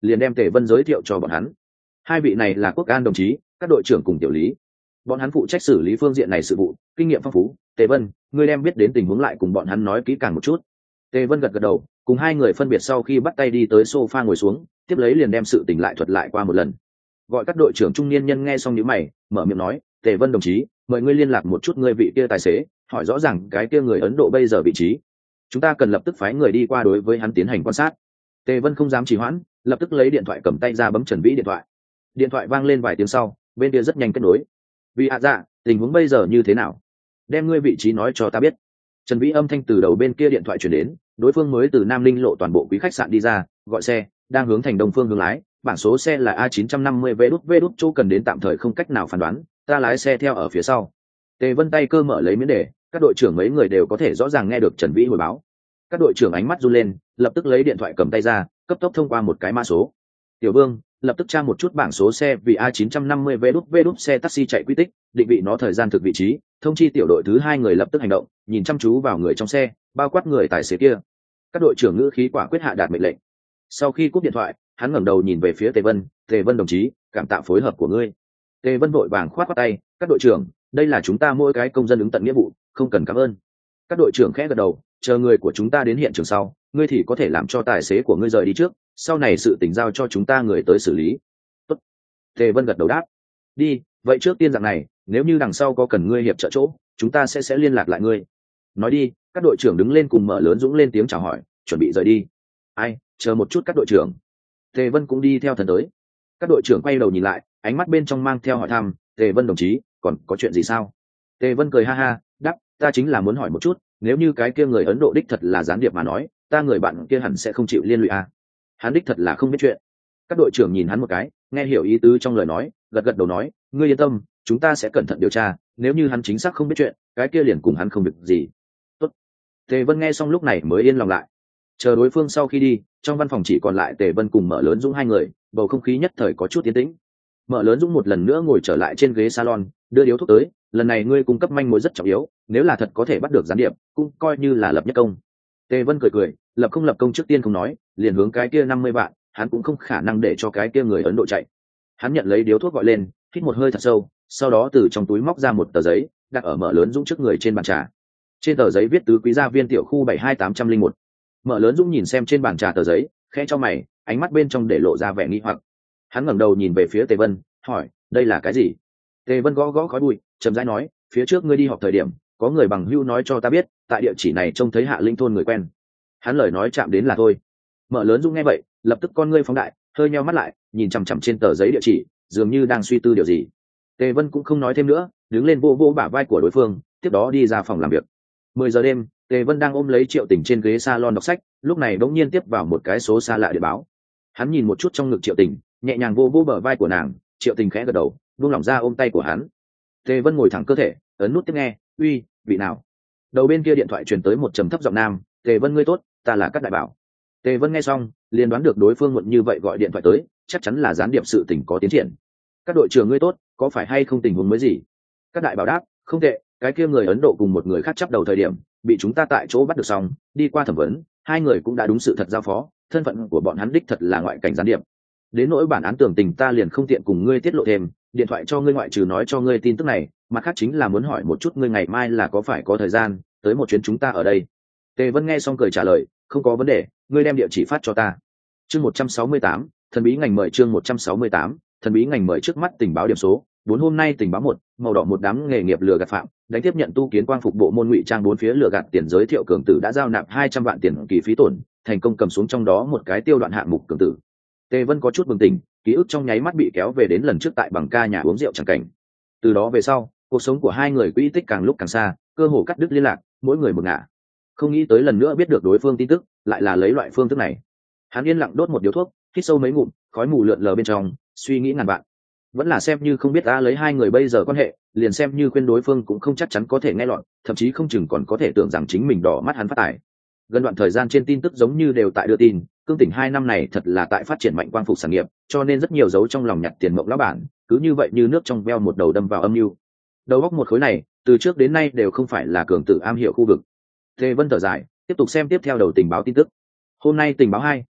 liền đem Tề Vân giới thiệu cho bọn hắn. Hai vị này là Quốc An đồng chí, các đội trưởng cùng tiểu lý, bọn hắn phụ trách xử lý phương diện này sự vụ, kinh nghiệm phong phú. Tề Vân, ngươi đem biết đến tình huống lại cùng bọn hắn nói kỹ càng một chút. Tề Vân gật gật đầu, cùng hai người phân biệt sau khi bắt tay đi tới sofa ngồi xuống, tiếp lấy liền đem sự tình lại thuật lại qua một lần. Gọi các đội trưởng trung niên nhân nghe xong nhíu mày, mở miệng nói, Tề Vân đồng chí, mời ngươi liên lạc một chút ngươi vị kia tài xế, hỏi rõ ràng cái kia người Ấn Độ bây giờ vị trí. Chúng ta cần lập tức phái người đi qua đối với hắn tiến hành quan sát. Tề Vân không dám trì hoãn, lập tức lấy điện thoại cầm tay ra bấm Trần Vĩ điện thoại. Điện thoại vang lên vài tiếng sau, bên kia rất nhanh kết nối. Vì dạ, tình huống bây giờ như thế nào? Đem ngươi vị trí nói cho ta biết. Trần Vĩ âm thanh từ đầu bên kia điện thoại truyền đến, đối phương mới từ Nam Linh lộ toàn bộ quý khách sạn đi ra, gọi xe, đang hướng thành đông phương hướng lái, bảng số xe là A950 V chỗ cần đến tạm thời không cách nào phán đoán, ta lái xe theo ở phía sau. Tề Vân tay cơ mở lấy miếng đề, các đội trưởng mấy người đều có thể rõ ràng nghe được Trần Vĩ hồi báo. Các đội trưởng ánh mắt run lên, lập tức lấy điện thoại cầm tay ra, cấp tốc thông qua một cái mã số. Tiểu Vương, lập tức tra một chút bảng số xe vì A950 V xe taxi chạy quy tích, định vị nó thời gian thực vị trí, thông chi tiểu đội thứ hai người lập tức hành động, nhìn chăm chú vào người trong xe, bao quát người tài xế kia. Các đội trưởng ngữ khí quả quyết hạ đạt mệnh lệnh. Sau khi cúp điện thoại, hắn ngẩng đầu nhìn về phía Tề Vân đồng chí, cảm tạ phối hợp của ngươi. Tề Vân vội vàng khoát tay, các đội trưởng, đây là chúng ta mỗi cái công dân ứng tận nghĩa vụ, không cần cảm ơn. Các đội trưởng khẽ gật đầu, chờ người của chúng ta đến hiện trường sau, ngươi thì có thể làm cho tài xế của ngươi rời đi trước, sau này sự tình giao cho chúng ta người tới xử lý. Tốt. Tề Vân gật đầu đáp. Đi, vậy trước tiên dạng này, nếu như đằng sau có cần ngươi hiệp trợ chỗ, chúng ta sẽ liên lạc lại ngươi. Nói đi, các đội trưởng đứng lên cùng Mở Lớn Dũng lên tiếng chào hỏi, chuẩn bị rời đi. Ai, chờ một chút các đội trưởng. Tề Vân cũng đi theo thần tới. Các đội trưởng quay đầu nhìn lại, ánh mắt bên trong mang theo hỏi thăm, Tề Vân đồng chí, còn có chuyện gì sao? Tề Vân cười ha ha, đáp, ta chính là muốn hỏi một chút, nếu như cái kia người Ấn Độ đích thật là gián điệp mà nói, ta người bạn kia hẳn sẽ không chịu liên lụy à? Hắn đích thật là không biết chuyện. Các đội trưởng nhìn hắn một cái, nghe hiểu ý tứ trong lời nói, gật gật đầu nói, ngươi yên tâm, chúng ta sẽ cẩn thận điều tra, nếu như hắn chính xác không biết chuyện, cái kia liền cùng hắn không việc gì. Tốt. Tề Vân nghe xong lúc này mới yên lòng lại. Chờ đối phương sau khi đi, trong văn phòng chỉ còn lại Tề Vân cùng Mở Lớn Dũng hai người, bầu không khí nhất thời có chút tiến tĩnh. Mở Lớn Dũng một lần nữa ngồi trở lại trên ghế salon, đưa điếu thuốc tới, lần này ngươi cung cấp manh mối rất trọng yếu, nếu là thật có thể bắt được gián điệp, cũng coi như là lập nhất công. Tề Vân cười cười, lập không lập công trước tiên không nói, liền hướng cái kia 50 vạn, hắn cũng không khả năng để cho cái kia người Ấn Độ chạy. Hắn nhận lấy điếu thuốc gọi lên, hít một hơi thật sâu, sau đó từ trong túi móc ra một tờ giấy, đặt ở Mở Lớn Dũng trước người trên bàn trà. Trên tờ giấy viết Tứ Quý gia viên tiểu khu 72801. Mở Lớn Dũng nhìn xem trên bàn trà tờ giấy, khẽ cho mày, ánh mắt bên trong để lộ ra vẻ nghi hoặc. Hắn ngẩng đầu nhìn về phía Tề Vân, hỏi, đây là cái gì? Tề Vân gõ gõ khói bụi, chậm rãi nói, phía trước ngươi đi họp thời điểm, có người bằng hữu nói cho ta biết, tại địa chỉ này trông thấy Hạ Linh thôn người quen. Hắn lời nói chạm đến là thôi. Mở Lớn Dũng nghe vậy, lập tức con ngươi phóng đại, hơi nheo mắt lại, nhìn chằm chằm trên tờ giấy địa chỉ, dường như đang suy tư điều gì. Tề Vân cũng không nói thêm nữa, đứng lên vô vô bả vai của đối phương, tiếp đó đi ra phòng làm việc. 10 giờ đêm, Tề Vân đang ôm lấy Triệu Tình trên ghế salon đọc sách, lúc này bỗng nhiên tiếp vào một cái số xa lạ điện báo. Hắn nhìn một chút trong ngực Triệu Tình, nhẹ nhàng vô vô bờ vai của nàng, Triệu Tình khẽ gật đầu, buông lỏng ra ôm tay của hắn. Tề Vân ngồi thẳng cơ thể, ấn nút tiếp nghe, uy, vị nào? Đầu bên kia điện thoại truyền tới một trầm thấp giọng nam, Tề Vân ngươi tốt, ta là Cát Đại Bảo. Tề Vân nghe xong, liền đoán được đối phương muộn như vậy gọi điện thoại tới, chắc chắn là gián điệp sự tình có tiến triển. Các đội trưởng ngươi tốt, có phải hay không tình huống mới gì? Cát Đại Bảo đáp, không tệ, cái kia người Ấn Độ cùng một người khác chấp đầu thời điểm, bị chúng ta tại chỗ bắt được xong, đi qua thẩm vấn, hai người cũng đã đúng sự thật giao phó, thân phận của bọn hắn đích thật là ngoại cảnh gián điệp. Đến nỗi bản án tường tình ta liền không tiện cùng ngươi tiết lộ thêm, điện thoại cho ngươi ngoại trừ nói cho ngươi tin tức này, mặt khác chính là muốn hỏi một chút ngươi ngày mai là có phải có thời gian tới một chuyến chúng ta ở đây. Tề Vân nghe xong cười trả lời, không có vấn đề, ngươi đem địa chỉ phát cho ta. Chương 168, thần bí ngành mời. Chương 168, thần bí ngành mời. Trước mắt tình báo điểm số 4. Hôm nay tình báo 1, màu đỏ một đám nghề nghiệp lừa gạt phạm đánh tiếp nhận tu kiến quang phục bộ môn ngụy trang 4 phía lừa gạt tiền giới thiệu cường tử đã giao nạp 200 vạn tiền kỳ phí tổn, thành công cầm xuống trong đó một cái tiêu đoạn hạng mục cường tử. Tề Vân có chút bừng tỉnh, ký ức trong nháy mắt bị kéo về đến lần trước tại bằng ca nhà uống rượu chẳng cảnh. Từ đó về sau, cuộc sống của hai người quỹ tích càng lúc càng xa, cơ hồ cắt đứt liên lạc, mỗi người một ngả. Không nghĩ tới lần nữa biết được đối phương tin tức, lại là lấy loại phương thức này. Hắn yên lặng đốt một điếu thuốc, hít sâu mấy ngụm, khói mù lượn lờ bên trong, suy nghĩ ngàn vạn. Vẫn là xem như không biết ta lấy hai người bây giờ quan hệ, liền xem như khuyên đối phương cũng không chắc chắn có thể nghe lọt, thậm chí không chừng còn có thể tưởng rằng chính mình đỏ mắt hắn phát tài. Gần đoạn thời gian trên tin tức giống như đều tại đưa tin, cương tỉnh 2 năm này thật là tại phát triển mạnh quang phục sản nghiệp, cho nên rất nhiều dấu trong lòng nhặt tiền mộng lão bản, cứ như vậy như nước trong veo một đầu đâm vào âm mưu. Đầu góc một khối này, từ trước đến nay đều không phải là cường tử am hiểu khu vực. Tề Vân thở dài, tiếp tục xem tiếp theo đầu tình báo tin tức. Hôm nay tình báo 2,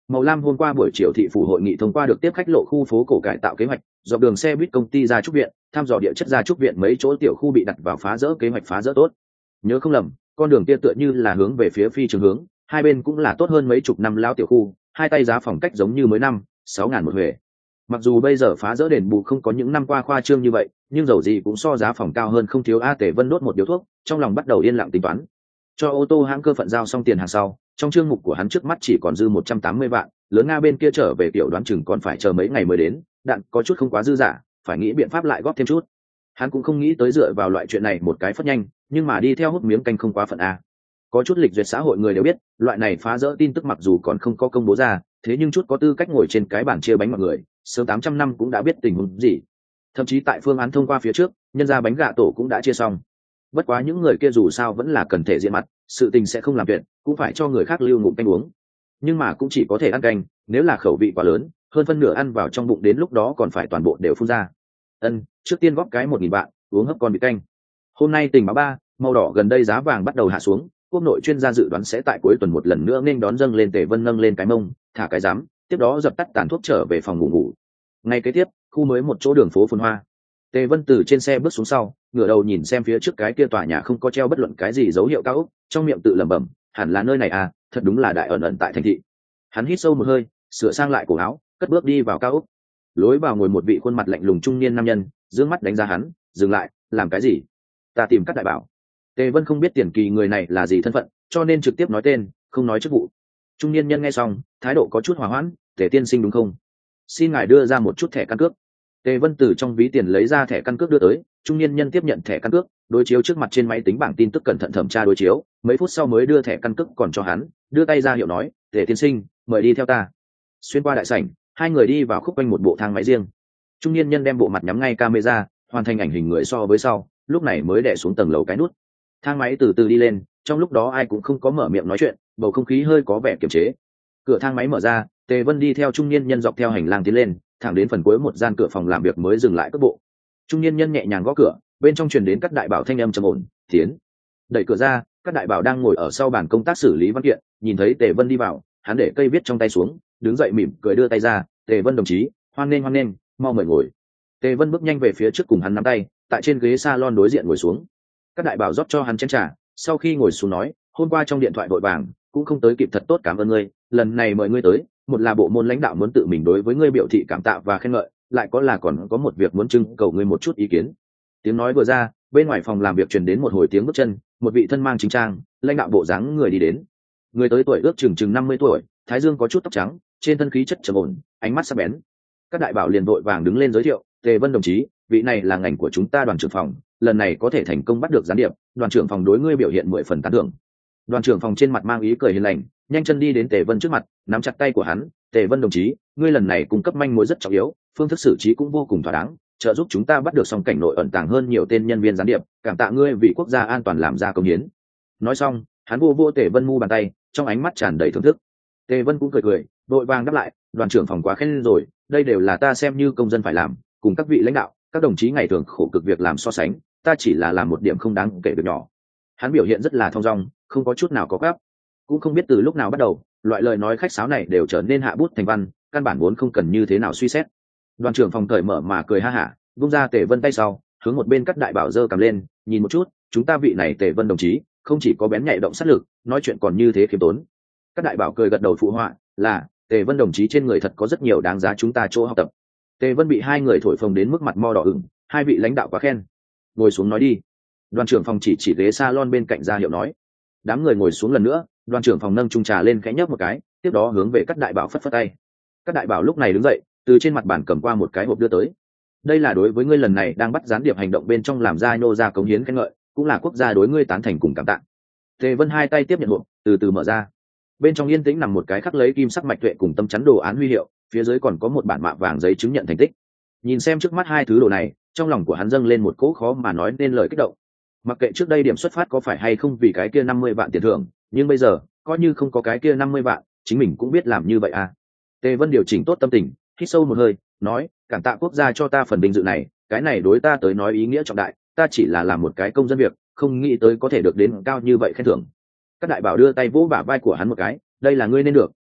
Màu lam hôm qua buổi chiều thị phủ hội nghị thông qua được tiếp khách lộ khu phố cổ cải tạo kế hoạch, dọc đường xe buýt công ty gia trúc viện, thăm dò địa chất gia trúc viện mấy chỗ tiểu khu bị đặt vào phá rỡ kế hoạch phá rỡ tốt. Nhớ không lầm, con đường kia tựa như là hướng về phía phi trường hướng, hai bên cũng là tốt hơn mấy chục năm lao tiểu khu, hai tay giá phòng cách giống như mới năm, 6.000 một huề. Mặc dù bây giờ phá rỡ đền bù không có những năm qua khoa trương như vậy, nhưng dầu gì cũng so giá phòng cao hơn không thiếu. A Tề Vân đốt một điếu thuốc, trong lòng bắt đầu yên lặng tính toán. Cho ô tô hãng cơ phận giao xong tiền hàng sau, trong chương mục của hắn trước mắt chỉ còn dư 180 vạn, lớn Nga bên kia trở về tiểu đoán chừng còn phải chờ mấy ngày mới đến, đạn có chút không quá dư dả, phải nghĩ biện pháp lại góp thêm chút. Hắn cũng không nghĩ tới dựa vào loại chuyện này một cái phất nhanh, nhưng mà đi theo hút miếng canh không quá phận a. Có chút lịch duyệt xã hội người đều biết, loại này phá rỡ tin tức mặc dù còn không có công bố ra, thế nhưng chút có tư cách ngồi trên cái bàn chia bánh mọi người, sớm 800 năm cũng đã biết tình huống gì. Thậm chí tại phương án thông qua phía trước, nhân ra bánh gạ tổ cũng đã chia xong. Bất quá những người kia dù sao vẫn là cần thể diện mặt, sự tình sẽ không làm chuyện, cũng phải cho người khác lưu ngụm canh uống. Nhưng mà cũng chỉ có thể ăn canh, nếu là khẩu vị quá lớn, hơn phân nửa ăn vào trong bụng đến lúc đó còn phải toàn bộ đều phun ra. Trước tiên góp cái 1.000 vạn, uống hấp con bị canh. Hôm nay tình báo 3, màu đỏ gần đây giá vàng bắt đầu hạ xuống, quốc nội chuyên gia dự đoán sẽ tại cuối tuần một lần nữa nên đón dâng lên Tề Vân nâng lên cái mông, thả cái rắm, tiếp đó dập tắt tàn thuốc trở về phòng ngủ. Ngay kế tiếp, khu mới một chỗ đường phố phồn hoa. Tề Vân từ trên xe bước xuống sau, ngửa đầu nhìn xem phía trước cái kia tòa nhà không có treo bất luận cái gì dấu hiệu cao ốc, trong miệng tự lẩm bẩm, hẳn là nơi này à, thật đúng là đại ẩn ẩn tại thành thị. Hắn hít sâu một hơi, sửa sang lại cổ áo, cất bước đi vào cao ốc. Lối vào ngồi một vị khuôn mặt lạnh lùng trung niên nam nhân, dương mắt đánh giá hắn, dừng lại, làm cái gì? Ta tìm các đại bảo. Tề Vân không biết tiền kỳ người này là gì thân phận, cho nên trực tiếp nói tên, không nói chức vụ. Trung niên nhân nghe xong, thái độ có chút hòa hoãn, Tề tiên sinh đúng không? Xin ngài đưa ra một chút thẻ căn cước. Tề Vân từ trong ví tiền lấy ra thẻ căn cước đưa tới, trung niên nhân tiếp nhận thẻ căn cước, đối chiếu trước mặt trên máy tính bảng tin tức cẩn thận thẩm tra đối chiếu, mấy phút sau mới đưa thẻ căn cước còn cho hắn, đưa tay ra hiệu nói, Tề tiên sinh, mời đi theo ta. Xuyên qua đại sảnh, hai người đi vào khúc quanh một bộ thang máy riêng. Trung niên nhân đem bộ mặt nhắm ngay camera, hoàn thành ảnh hình người so với sau, lúc này mới đè xuống tầng lầu cái nút. Thang máy từ từ đi lên, trong lúc đó ai cũng không có mở miệng nói chuyện, bầu không khí hơi có vẻ kiềm chế. Cửa thang máy mở ra, Tề Vân đi theo trung niên nhân dọc theo hành lang tiến lên, thẳng đến phần cuối một gian cửa phòng làm việc mới dừng lại cước bộ. Trung niên nhân nhẹ nhàng gõ cửa, bên trong truyền đến các đại bảo thanh âm trầm ổn, "Tiến." Đẩy cửa ra, các đại bảo đang ngồi ở sau bàn công tác xử lý văn kiện, nhìn thấy Tề Vân đi vào, hắn để cây viết trong tay xuống, đứng dậy mỉm cười đưa tay ra, "Tề Vân đồng chí, hoan nghênh, mau mời ngồi." Tề Vân bước nhanh về phía trước cùng hắn nắm tay, tại trên ghế salon đối diện ngồi xuống. Các đại bảo rót cho hắn chén trà, sau khi ngồi xuống nói, "Hôm qua trong điện thoại vội vàng, cũng không tới kịp, thật tốt, cảm ơn ngươi, lần này mời ngươi tới, một là bộ môn lãnh đạo muốn tự mình đối với ngươi biểu thị cảm tạ và khen ngợi, lại có là còn có một việc muốn trưng cầu ngươi một chút ý kiến." Tiếng nói vừa ra, bên ngoài phòng làm việc truyền đến một hồi tiếng bước chân, một vị thân mang chính trang, lãnh đạo bộ dáng người đi đến. Người tới tuổi ước chừng 50 tuổi, thái dương có chút tóc trắng, trên thân khí chất trầm ổn, ánh mắt sắc bén. Các đại bảo liền vội vàng đứng lên giới thiệu, "Tề Vân đồng chí, vị này là ngành của chúng ta đoàn trưởng phòng, lần này có thể thành công bắt được gián điệp, đoàn trưởng phòng đối ngươi biểu hiện 10 phần tán thưởng." Đoàn trưởng phòng trên mặt mang ý cười hiền lành, nhanh chân đi đến Tề Vân trước mặt, nắm chặt tay của hắn, "Tề Vân đồng chí, ngươi lần này cung cấp manh mối rất trọng yếu, phương thức xử trí cũng vô cùng thỏa đáng, trợ giúp chúng ta bắt được song cảnh nội ẩn tàng hơn nhiều tên nhân viên gián điệp, cảm tạ ngươi vì quốc gia an toàn làm ra công hiến." Nói xong, hắn vô Tề Vân mu bàn tay, trong ánh mắt tràn đầy thưởng thức. Tề Vân cũng cười, vội vàng đáp lại, "Đoàn trưởng phòng quá khen rồi, đây đều là ta xem như công dân phải làm, cùng các vị lãnh đạo, các đồng chí ngày thường khổ cực việc làm so sánh, ta chỉ là làm một điểm không đáng kể việc nhỏ." Hắn biểu hiện rất là thong dong, không có chút nào có gấp, cũng không biết từ lúc nào bắt đầu, loại lời nói khách sáo này đều trở nên hạ bút thành văn, căn bản vốn không cần như thế nào suy xét. Đoàn trưởng phòng cởi mở mà cười ha hả, vung ra Tề Vân tay sau, hướng một bên các đại bảo giơ cầm lên, "Nhìn một chút, chúng ta vị này Tề Vân đồng chí, không chỉ có bén nhạy động sát lực, nói chuyện còn như thế khiêm tốn." Các đại bảo cười gật đầu phụ họa, là Tề Vân đồng chí trên người thật có rất nhiều đáng giá chúng ta chỗ học tập. Tề Vân bị hai người thổi phồng đến mức mặt mo đỏ ửng, hai vị lãnh đạo quá khen, ngồi xuống nói đi. Đoàn trưởng phòng chỉ ghế salon bên cạnh ra hiệu nói. Đám người ngồi xuống lần nữa, đoàn trưởng phòng nâng chung trà lên khẽ nhấp một cái, tiếp đó hướng về các đại bảo phất phất tay. Các đại bảo lúc này đứng dậy, từ trên mặt bàn cầm qua một cái hộp đưa tới. "Đây là đối với ngươi lần này đang bắt gián điệp hành động bên trong làm ra nô ra cống hiến khen ngợi, cũng là quốc gia đối ngươi tán thành cùng cảm tạ." Tề Vân hai tay tiếp nhận hộp, từ từ mở ra. Bên trong yên tĩnh nằm một cái khắc lấy kim sắc mạch tuệ cùng tâm chắn đồ án huy hiệu, phía dưới còn có một bản mạ vàng giấy chứng nhận thành tích. Nhìn xem trước mắt hai thứ đồ này, trong lòng của hắn dâng lên một cỗ khó mà nói nên lời kích động. Mặc kệ trước đây điểm xuất phát có phải hay không vì cái kia 50 vạn tiền thưởng, nhưng bây giờ coi như không có cái kia 50 vạn, chính mình cũng biết làm như vậy à. Tề Vân điều chỉnh tốt tâm tình, hít sâu một hơi, nói, "Cảm tạ quốc gia cho ta phần vinh dự này, cái này đối ta tới nói ý nghĩa trọng đại, ta chỉ là làm một cái công dân việc, không nghĩ tới có thể được đến cao như vậy khen thưởng." Các đại bảo đưa tay vỗ bả vai của hắn một cái, "Đây là ngươi nên được,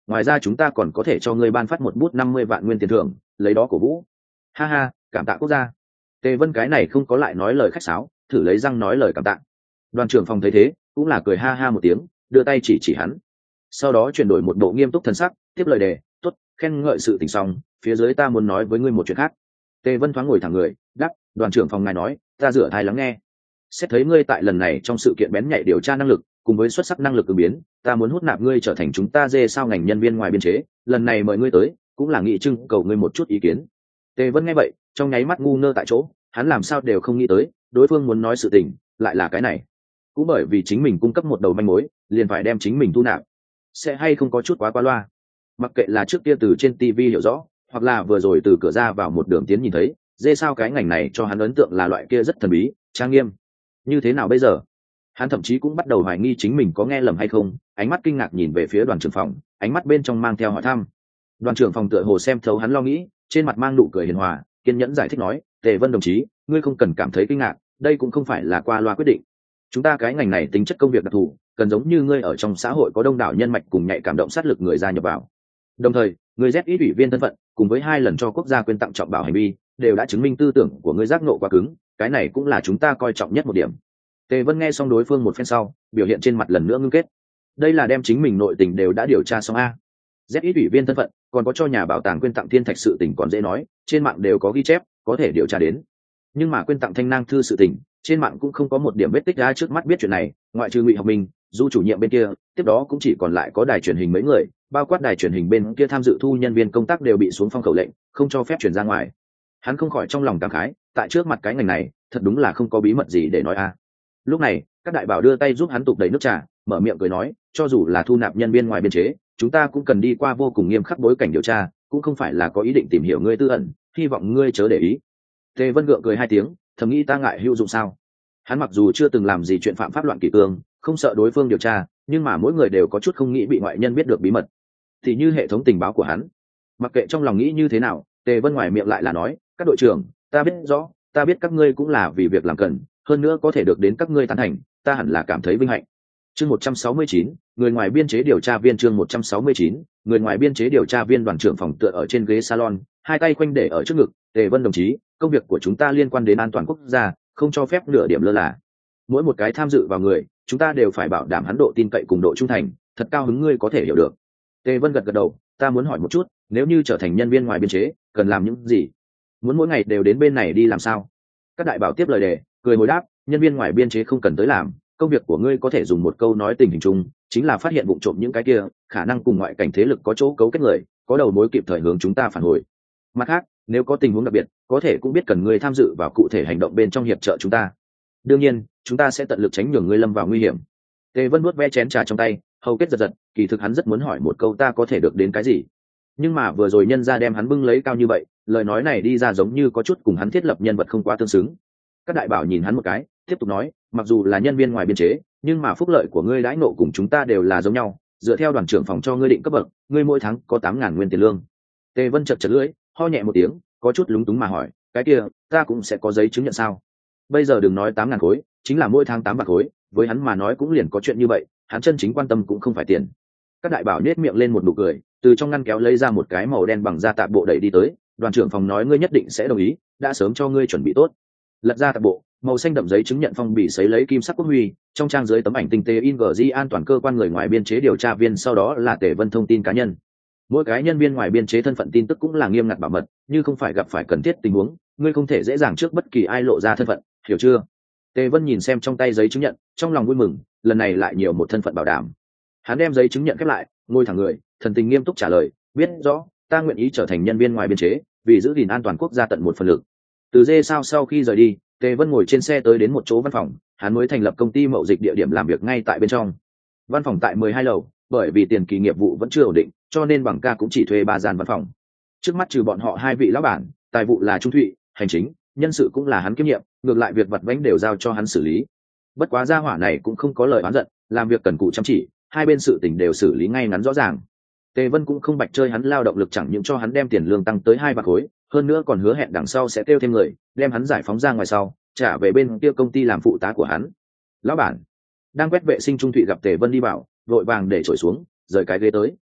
ngoài ra chúng ta còn có thể cho ngươi ban phát một bút 50 vạn nguyên tiền thưởng, lấy đó cổ vũ. Ha ha, cảm tạ quốc gia. Tề Vân cái này không có lại nói lời khách sáo, thử lấy răng nói lời cảm tạ. Đoàn trưởng phòng thấy thế cũng là cười ha ha một tiếng, đưa tay chỉ hắn, sau đó chuyển đổi một bộ nghiêm túc thần sắc, tiếp lời đề, tốt, khen ngợi sự tình xong, phía dưới ta muốn nói với ngươi một chuyện khác. Tề Vân thoáng ngồi thẳng người, đáp, đoàn trưởng phòng ngài nói, ta rửa thai lắng nghe. Xét thấy ngươi tại lần này trong sự kiện bén nhạy điều tra năng lực cùng với xuất sắc năng lực ứng biến, ta muốn hút nạp ngươi trở thành chúng ta dê sao ngành nhân viên ngoài biên chế, lần này mời ngươi tới cũng là nghị trưng cầu ngươi một chút ý kiến. Tề Vân nghe vậy trong nháy mắt ngu ngơ tại chỗ, hắn làm sao đều không nghĩ tới đối phương muốn nói sự tình lại là cái này. Cũng bởi vì chính mình cung cấp một đầu manh mối liền phải đem chính mình thu nạp, sẽ hay không có chút quá qua loa. Mặc kệ là trước kia từ trên TV hiểu rõ, hoặc là vừa rồi từ cửa ra vào một đường tiến nhìn thấy, dê sao cái ngành này cho hắn ấn tượng là loại kia rất thần bí, trang nghiêm. Như thế nào bây giờ? Hắn thậm chí cũng bắt đầu hoài nghi chính mình có nghe lầm hay không, ánh mắt kinh ngạc nhìn về phía đoàn trưởng phòng, ánh mắt bên trong mang theo hỏi thăm. Đoàn trưởng phòng tựa hồ xem thấu hắn lo nghĩ, trên mặt mang nụ cười hiền hòa, kiên nhẫn giải thích nói, Tề Vân đồng chí, ngươi không cần cảm thấy kinh ngạc, đây cũng không phải là qua loa quyết định. Chúng ta cái ngành này tính chất công việc đặc thù, cần giống như ngươi ở trong xã hội có đông đảo nhân mạch cùng nhạy cảm động sát lực người gia nhập vào. Đồng thời, ngươi Z ít ủy viên thân phận, cùng với 2 lần cho quốc gia quyên tặng trọng bảo hành vi, đều đã chứng minh tư tưởng của ngươi giác ngộ quá cứng, cái này cũng là chúng ta coi trọng nhất một điểm. Tề Vân nghe xong đối phương một phen sau, biểu hiện trên mặt lần nữa ngưng kết. Đây là đem chính mình nội tình đều đã điều tra xong a. Z ít ủy viên thân phận, còn có cho nhà bảo tàng quyên tặng thiên thạch sự tình còn dễ nói, trên mạng đều có ghi chép, có thể điều tra đến. Nhưng mà quyên tặng thanh nang thư sự tình, trên mạng cũng không có một điểm vết tích ra trước mắt biết chuyện này, ngoại trừ Ngụy Học Minh, Du chủ nhiệm bên kia, tiếp đó cũng chỉ còn lại có đài truyền hình mấy người, bao quát đài truyền hình bên kia tham dự thu nhân viên công tác đều bị xuống phong khẩu lệnh, không cho phép truyền ra ngoài. Hắn không khỏi trong lòng cảm khái, tại trước mặt cái ngành này, thật đúng là không có bí mật gì để nói a. Lúc này, các đại bảo đưa tay giúp hắn tục đầy nước trà, mở miệng cười nói, cho dù là thu nạp nhân viên ngoài biên chế, chúng ta cũng cần đi qua vô cùng nghiêm khắc bối cảnh điều tra, cũng không phải là có ý định tìm hiểu ngươi tư ẩn, hy vọng ngươi chớ để ý. Tề Vân gượng cười 2 tiếng, thầm nghĩ ta ngại hữu dụng sao? Hắn mặc dù chưa từng làm gì chuyện phạm pháp loạn kỷ cương, không sợ đối phương điều tra, nhưng mà mỗi người đều có chút không nghĩ bị ngoại nhân biết được bí mật. Thì như hệ thống tình báo của hắn. Mặc kệ trong lòng nghĩ như thế nào, Tề Vân ngoài miệng lại là nói, các đội trưởng, ta biết rõ, ta biết các ngươi cũng là vì việc làm cần, hơn nữa có thể được đến các ngươi tán thành, ta hẳn là cảm thấy vinh hạnh. Chương 169, người ngoài biên chế điều tra viên. Chương 169, người ngoài biên chế điều tra viên. Đoàn trưởng phòng tựa ở trên ghế salon, 2 tay quanh để ở trước ngực, Tề Vân đồng chí, công việc của chúng ta liên quan đến an toàn quốc gia, không cho phép nửa điểm lơ là. Mỗi một cái tham dự vào người, chúng ta đều phải bảo đảm hắn độ tin cậy cùng độ trung thành, thật cao hứng ngươi có thể hiểu được. Tề Vân gật gật đầu, ta muốn hỏi một chút, nếu như trở thành nhân viên ngoài biên chế, cần làm những gì? Muốn mỗi ngày đều đến bên này đi làm sao? Các đại bảo tiếp lời đề, cười hồi đáp, nhân viên ngoài biên chế không cần tới làm, công việc của ngươi có thể dùng một câu nói tình hình chung, chính là phát hiện vụ trộm những cái kia khả năng cùng ngoại cảnh thế lực có chỗ cấu kết người, có đầu mối kịp thời hướng chúng ta phản hồi. Mặt khác, nếu có tình huống đặc biệt, có thể cũng biết cần ngươi tham dự vào cụ thể hành động bên trong hiệp trợ chúng ta. Đương nhiên, chúng ta sẽ tận lực tránh nhường ngươi lâm vào nguy hiểm. Tề Vân vuốt ve chén trà trong tay, hầu kết giật giật, kỳ thực hắn rất muốn hỏi một câu ta có thể được đến cái gì. Nhưng mà vừa rồi nhân ra đem hắn bưng lấy cao như vậy, lời nói này đi ra giống như có chút cùng hắn thiết lập nhân vật không quá tương xứng. Các đại bảo nhìn hắn một cái, tiếp tục nói, mặc dù là nhân viên ngoài biên chế, nhưng mà phúc lợi của ngươi đãi ngộ cùng chúng ta đều là giống nhau, dựa theo đoàn trưởng phòng cho ngươi định cấp bậc, ngươi mỗi tháng có 8.000 nguyên tiền lương. Tề Vân chật chật lưỡi, ho nhẹ một tiếng, có chút lúng túng mà hỏi, cái kia, ta cũng sẽ có giấy chứng nhận sao? Bây giờ đừng nói 8.000 khối, chính là mỗi tháng 8 bạc khối, với hắn mà nói cũng liền có chuyện như vậy, hắn chân chính quan tâm cũng không phải tiền. Các đại bảo nhếch miệng lên một nụ cười, từ trong ngăn kéo lấy ra một cái màu đen bằng da tạp bộ đẩy đi tới, đoàn trưởng phòng nói ngươi nhất định sẽ đồng ý, đã sớm cho ngươi chuẩn bị tốt. Lật ra tạp bộ, màu xanh đậm giấy chứng nhận phong bì sấy lấy kim sắc quốc huy, trong trang dưới tấm ảnh tinh tế in ghi an toàn cơ quan người ngoài biên chế điều tra viên, sau đó là Tề Vân thông tin cá nhân. Mỗi cái nhân viên ngoài biên chế thân phận tin tức cũng là nghiêm ngặt bảo mật, như không phải gặp phải cần thiết tình huống, ngươi không thể dễ dàng trước bất kỳ ai lộ ra thân phận, hiểu chưa? Tề Vân nhìn xem trong tay giấy chứng nhận, trong lòng vui mừng, lần này lại nhiều một thân phận bảo đảm. Hắn đem giấy chứng nhận khép lại, ngồi thẳng người, thần tình nghiêm túc trả lời, biết rõ, ta nguyện ý trở thành nhân viên ngoài biên chế, vì giữ gìn an toàn quốc gia tận một phần lực. Từ dê sao sau khi rời đi, Tề Vân ngồi trên xe tới đến một chỗ văn phòng, hắn mới thành lập công ty mậu dịch địa điểm làm việc ngay tại bên trong. Văn phòng tại 12 lầu, bởi vì tiền kỳ nghiệp vụ vẫn chưa ổn định, cho nên bằng ca cũng chỉ thuê 3 gian văn phòng. Trước mắt trừ bọn họ 2 vị lão bản, tài vụ là Trung Thụy, hành chính, nhân sự cũng là hắn kiêm nhiệm, ngược lại việc vặt vãnh đều giao cho hắn xử lý. Bất quá gia hỏa này cũng không có lời oán giận, làm việc cần cù chăm chỉ, hai bên sự tình đều xử lý ngay ngắn rõ ràng. Tề Vân cũng không bạch chơi hắn lao động lực, chẳng những cho hắn đem tiền lương tăng tới 2 bạc khối, hơn nữa còn hứa hẹn đằng sau sẽ kêu thêm người, đem hắn giải phóng ra ngoài sau, trả về bên kia công ty làm phụ tá của hắn. Lão bản đang quét vệ sinh Trung Thụy gặp Tề Vân đi vào, vội vàng để trổi xuống, rời cái ghế tới.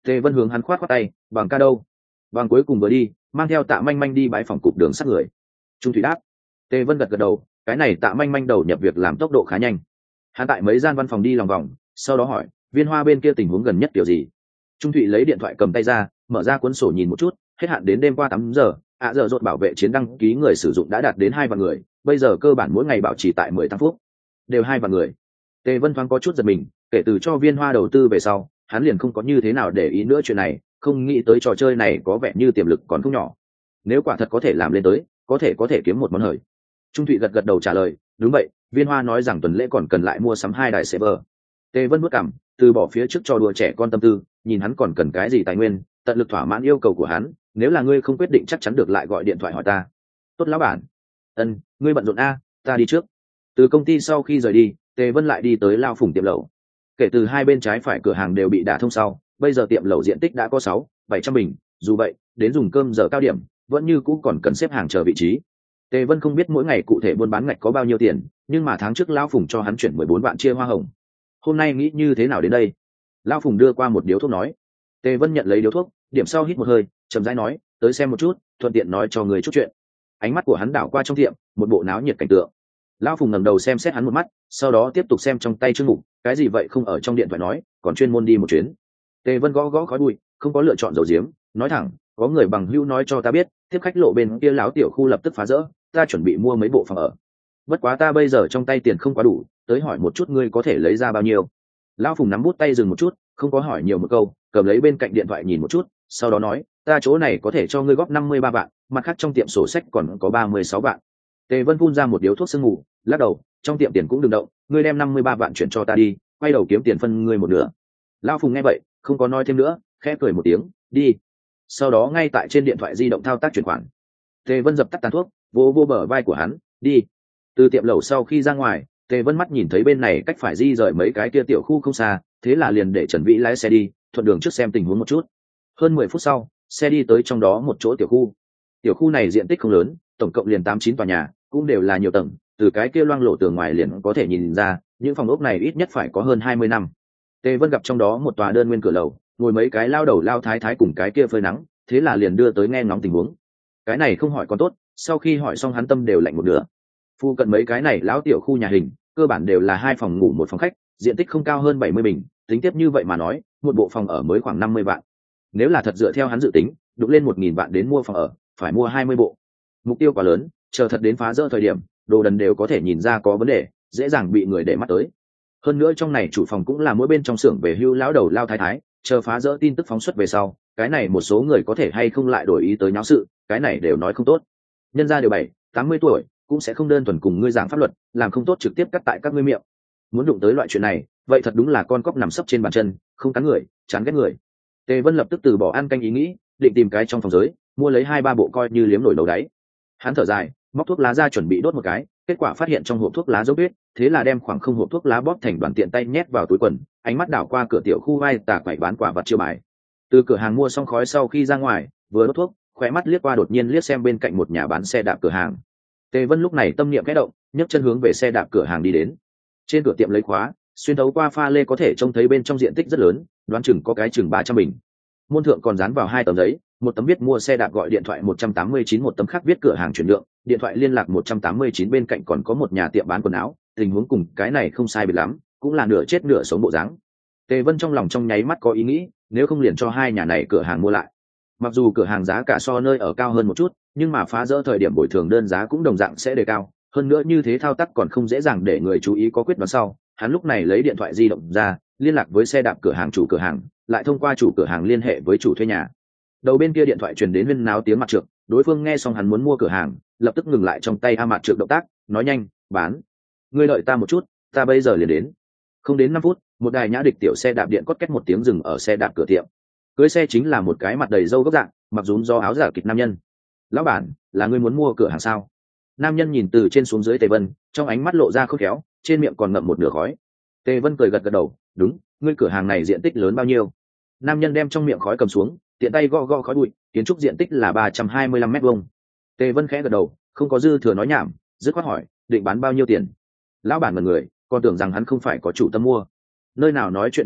Tề Vân hướng hắn khoát khoát tay, bằng ca đâu? Bằng cuối cùng vừa đi, mang theo Tạ Manh Manh đi bãi phòng cục đường sát người. Trung thủy đáp. Tề Vân gật gật đầu, cái này Tạ Manh Manh đầu nhập việc làm tốc độ khá nhanh. Hắn tại mấy gian văn phòng đi lòng vòng, sau đó hỏi, Viên Hoa bên kia tình huống gần nhất kiểu gì? Trung thủy lấy điện thoại cầm tay ra, mở ra cuốn sổ nhìn một chút, hết hạn đến đêm qua 8 giờ, giờ rốt bảo vệ chiến đăng ký người sử dụng đã đạt đến 2 vạn người, bây giờ cơ bản mỗi ngày bảo trì tại 10 phút, đều 2 vạn người. Tề Vân thoáng có chút giật mình, kể từ cho Viên Hoa đầu tư về sau, hắn liền không có như thế nào để ý nữa chuyện này, không nghĩ tới trò chơi này có vẻ như tiềm lực còn không nhỏ. Nếu quả thật có thể làm lên tới, có thể kiếm một món hời. Trung thụy gật gật đầu trả lời, đúng vậy, Viên Hoa nói rằng tuần lễ còn cần lại mua sắm 2 đài server. Tề Vân bước cảm, từ bỏ phía trước trò đùa trẻ con tâm tư, nhìn hắn còn cần cái gì tài nguyên, tận lực thỏa mãn yêu cầu của hắn, nếu là ngươi không quyết định chắc chắn được lại gọi điện thoại hỏi ta. Tốt lão bản. Ngươi bận rộn a, ta đi trước. Từ công ty sau khi rời đi, Tề Vân lại đi tới Lao Phùng tiệm lẩu. Kể từ hai bên trái phải cửa hàng đều bị đả thông sau, bây giờ tiệm lẩu diện tích đã có 600-700 bình, dù vậy, đến dùng cơm giờ cao điểm, vẫn như cũ còn cần xếp hàng chờ vị trí. Tề Vân không biết mỗi ngày cụ thể buôn bán ngạch có bao nhiêu tiền, nhưng mà tháng trước Lao Phùng cho hắn chuyển 14 vạn chia hoa hồng. Hôm nay nghĩ như thế nào đến đây? Lao Phùng đưa qua một điếu thuốc nói. Tề Vân nhận lấy điếu thuốc, điểm sau hít một hơi, chậm rãi nói, tới xem một chút, thuận tiện nói cho người chút chuyện. Ánh mắt của hắn đảo qua trong tiệm, một bộ náo nhiệt cảnh tượng. Lão Phùng ngẩng đầu xem xét hắn một mắt, sau đó tiếp tục xem trong tay chương mục, cái gì vậy không ở trong điện thoại nói, còn chuyên môn đi một chuyến. Tề Vân gõ gõ khói bụi, không có lựa chọn dầu diếm, nói thẳng, có người bằng hữu nói cho ta biết, tiếp khách lộ bên kia lão tiểu khu lập tức phá rỡ, ta chuẩn bị mua mấy bộ phòng ở. Bất quá ta bây giờ trong tay tiền không quá đủ, tới hỏi một chút ngươi có thể lấy ra bao nhiêu. Lão Phùng nắm bút tay dừng một chút, không có hỏi nhiều một câu, cầm lấy bên cạnh điện thoại nhìn một chút, sau đó nói, ta chỗ này có thể cho ngươi góp 53 vạn, mặt khác trong tiệm sổ sách còn có 36 vạn. Tề Vân phun ra một điếu thuốc sương mù, lắc đầu, trong tiệm tiền cũng đừng động, ngươi đem 53 vạn chuyển cho ta đi, quay đầu kiếm tiền phân ngươi một nửa. Lão Phùng nghe vậy, không có nói thêm nữa, khẽ cười một tiếng, đi. Sau đó ngay tại trên điện thoại di động thao tác chuyển khoản. Tề Vân dập tắt tàn thuốc, vô bờ vai của hắn, đi. Từ tiệm lẩu sau khi ra ngoài, Tề Vân mắt nhìn thấy bên này cách phải di rời mấy cái kia tiểu khu không xa, thế là liền để Trần Vĩ lái xe đi, thuận đường trước xem tình huống một chút. Hơn 10 phút sau, xe đi tới trong đó một chỗ tiểu khu. Tiểu khu này diện tích không lớn, tổng cộng liền 8-9 tòa nhà, cũng đều là nhiều tầng, từ cái kia loang lổ tường ngoài liền có thể nhìn ra, những phòng ốc này ít nhất phải có hơn 20 năm. Tề Vân gặp trong đó một tòa đơn nguyên cửa lầu, ngồi mấy cái lao đầu lao thái thái cùng cái kia phơi nắng, thế là liền đưa tới nghe ngóng tình huống. Cái này không hỏi còn tốt, sau khi hỏi xong hắn tâm đều lạnh một nửa. Phu cận mấy cái này lão tiểu khu nhà hình, cơ bản đều là 2 phòng ngủ 1 phòng khách, diện tích không cao hơn 70 bình, tính tiếp như vậy mà nói, một bộ phòng ở mới khoảng 50 vạn. Nếu là thật dựa theo hắn dự tính, đụng lên 1000 vạn đến mua phòng ở, phải mua 20 bộ. Mục tiêu quá lớn, chờ thật đến phá rỡ thời điểm, đồ đần đều có thể nhìn ra có vấn đề, dễ dàng bị người để mắt tới. Hơn nữa trong này chủ phòng cũng là mỗi bên trong xưởng về hưu lão đầu lao thái thái, chờ phá rỡ tin tức phóng xuất về sau, cái này một số người có thể hay không lại đổi ý tới nháo sự, cái này đều nói không tốt. Nhân gia đều 70-80 tuổi, cũng sẽ không đơn thuần cùng ngươi giảng pháp luật, làm không tốt trực tiếp cắt tại các ngươi miệng. Muốn đụng tới loại chuyện này, vậy thật đúng là con cóc nằm sấp trên bàn chân, không cắn người, chán ghét người. Tề Vân lập tức từ bỏ ăn canh ý nghĩ, định tìm cái trong phòng giới, mua lấy 2-3 bộ coi như liếm nổi đầu đáy. Hắn thở dài, móc thuốc lá ra chuẩn bị đốt một cái, kết quả phát hiện trong hộp thuốc lá dấu vết, thế là đem khoảng không hộp thuốc lá bóp thành đoàn tiện tay nhét vào túi quần, ánh mắt đảo qua cửa tiểu khu vai tà quậy bán quả vật chiêu bài. Từ cửa hàng mua xong khói sau khi ra ngoài, vừa đốt thuốc, khóe mắt liếc qua đột nhiên liếc xem bên cạnh một nhà bán xe đạp cửa hàng. Tề Vân lúc này tâm niệm khẽ động, nhấc chân hướng về xe đạp cửa hàng đi đến. Trên cửa tiệm lấy khóa, xuyên thấu qua pha lê có thể trông thấy bên trong diện tích rất lớn, đoán chừng có cái chừng 300 bình. Môn thượng còn dán vào 2 tấm giấy, một tấm viết mua xe đạp gọi điện thoại 189, một tấm khác viết cửa hàng chuyển nhượng, điện thoại liên lạc 189, bên cạnh còn có một nhà tiệm bán quần áo, tình huống cùng cái này không sai biệt lắm, cũng là nửa chết nửa sống bộ dáng. Tề Vân trong lòng trong nháy mắt có ý nghĩ, nếu không liền cho 2 nhà này cửa hàng mua lại. Mặc dù cửa hàng giá cả so nơi ở cao hơn một chút, nhưng mà phá rỡ thời điểm bồi thường đơn giá cũng đồng dạng sẽ đề cao, hơn nữa như thế thao tác còn không dễ dàng để người chú ý có quyết đoán sau. Hắn lúc này lấy điện thoại di động ra, liên lạc với xe đạp cửa hàng chủ cửa hàng, lại thông qua chủ cửa hàng liên hệ với chủ thuê nhà. Đầu bên kia điện thoại truyền đến huyên náo tiếng mặt trược, đối phương nghe xong hắn muốn mua cửa hàng, lập tức ngừng lại trong tay mặt trược động tác, nói nhanh, bán. Ngươi đợi ta một chút, ta bây giờ liền đến. Không đến 5 phút, một đài nhã địch tiểu xe đạp điện cót két một tiếng dừng ở xe đạp cửa tiệm. Cưới xe chính là một cái mặt đầy râu gốc dạng, mặc rúm do áo giả kịch nam nhân. Lão bản, là ngươi muốn mua cửa hàng sao? Nam nhân nhìn từ trên xuống dưới Tề Vân, trong ánh mắt lộ ra khôn khéo, trên miệng còn ngậm một nửa khói. Tề Vân cười gật gật đầu, đúng, ngươi cửa hàng này diện tích lớn bao nhiêu? Nam nhân đem trong miệng khói cầm xuống, tiện tay gõ gõ khói bụi, kiến trúc diện tích là 325 mét vuông. Tề Vân khẽ gật đầu, không có dư thừa nói nhảm, dứt khoát hỏi, định bán bao nhiêu tiền? Lão bản ngẩn người, còn tưởng rằng hắn không phải có chủ tâm mua. Nơi nào nói chuyện như vậy,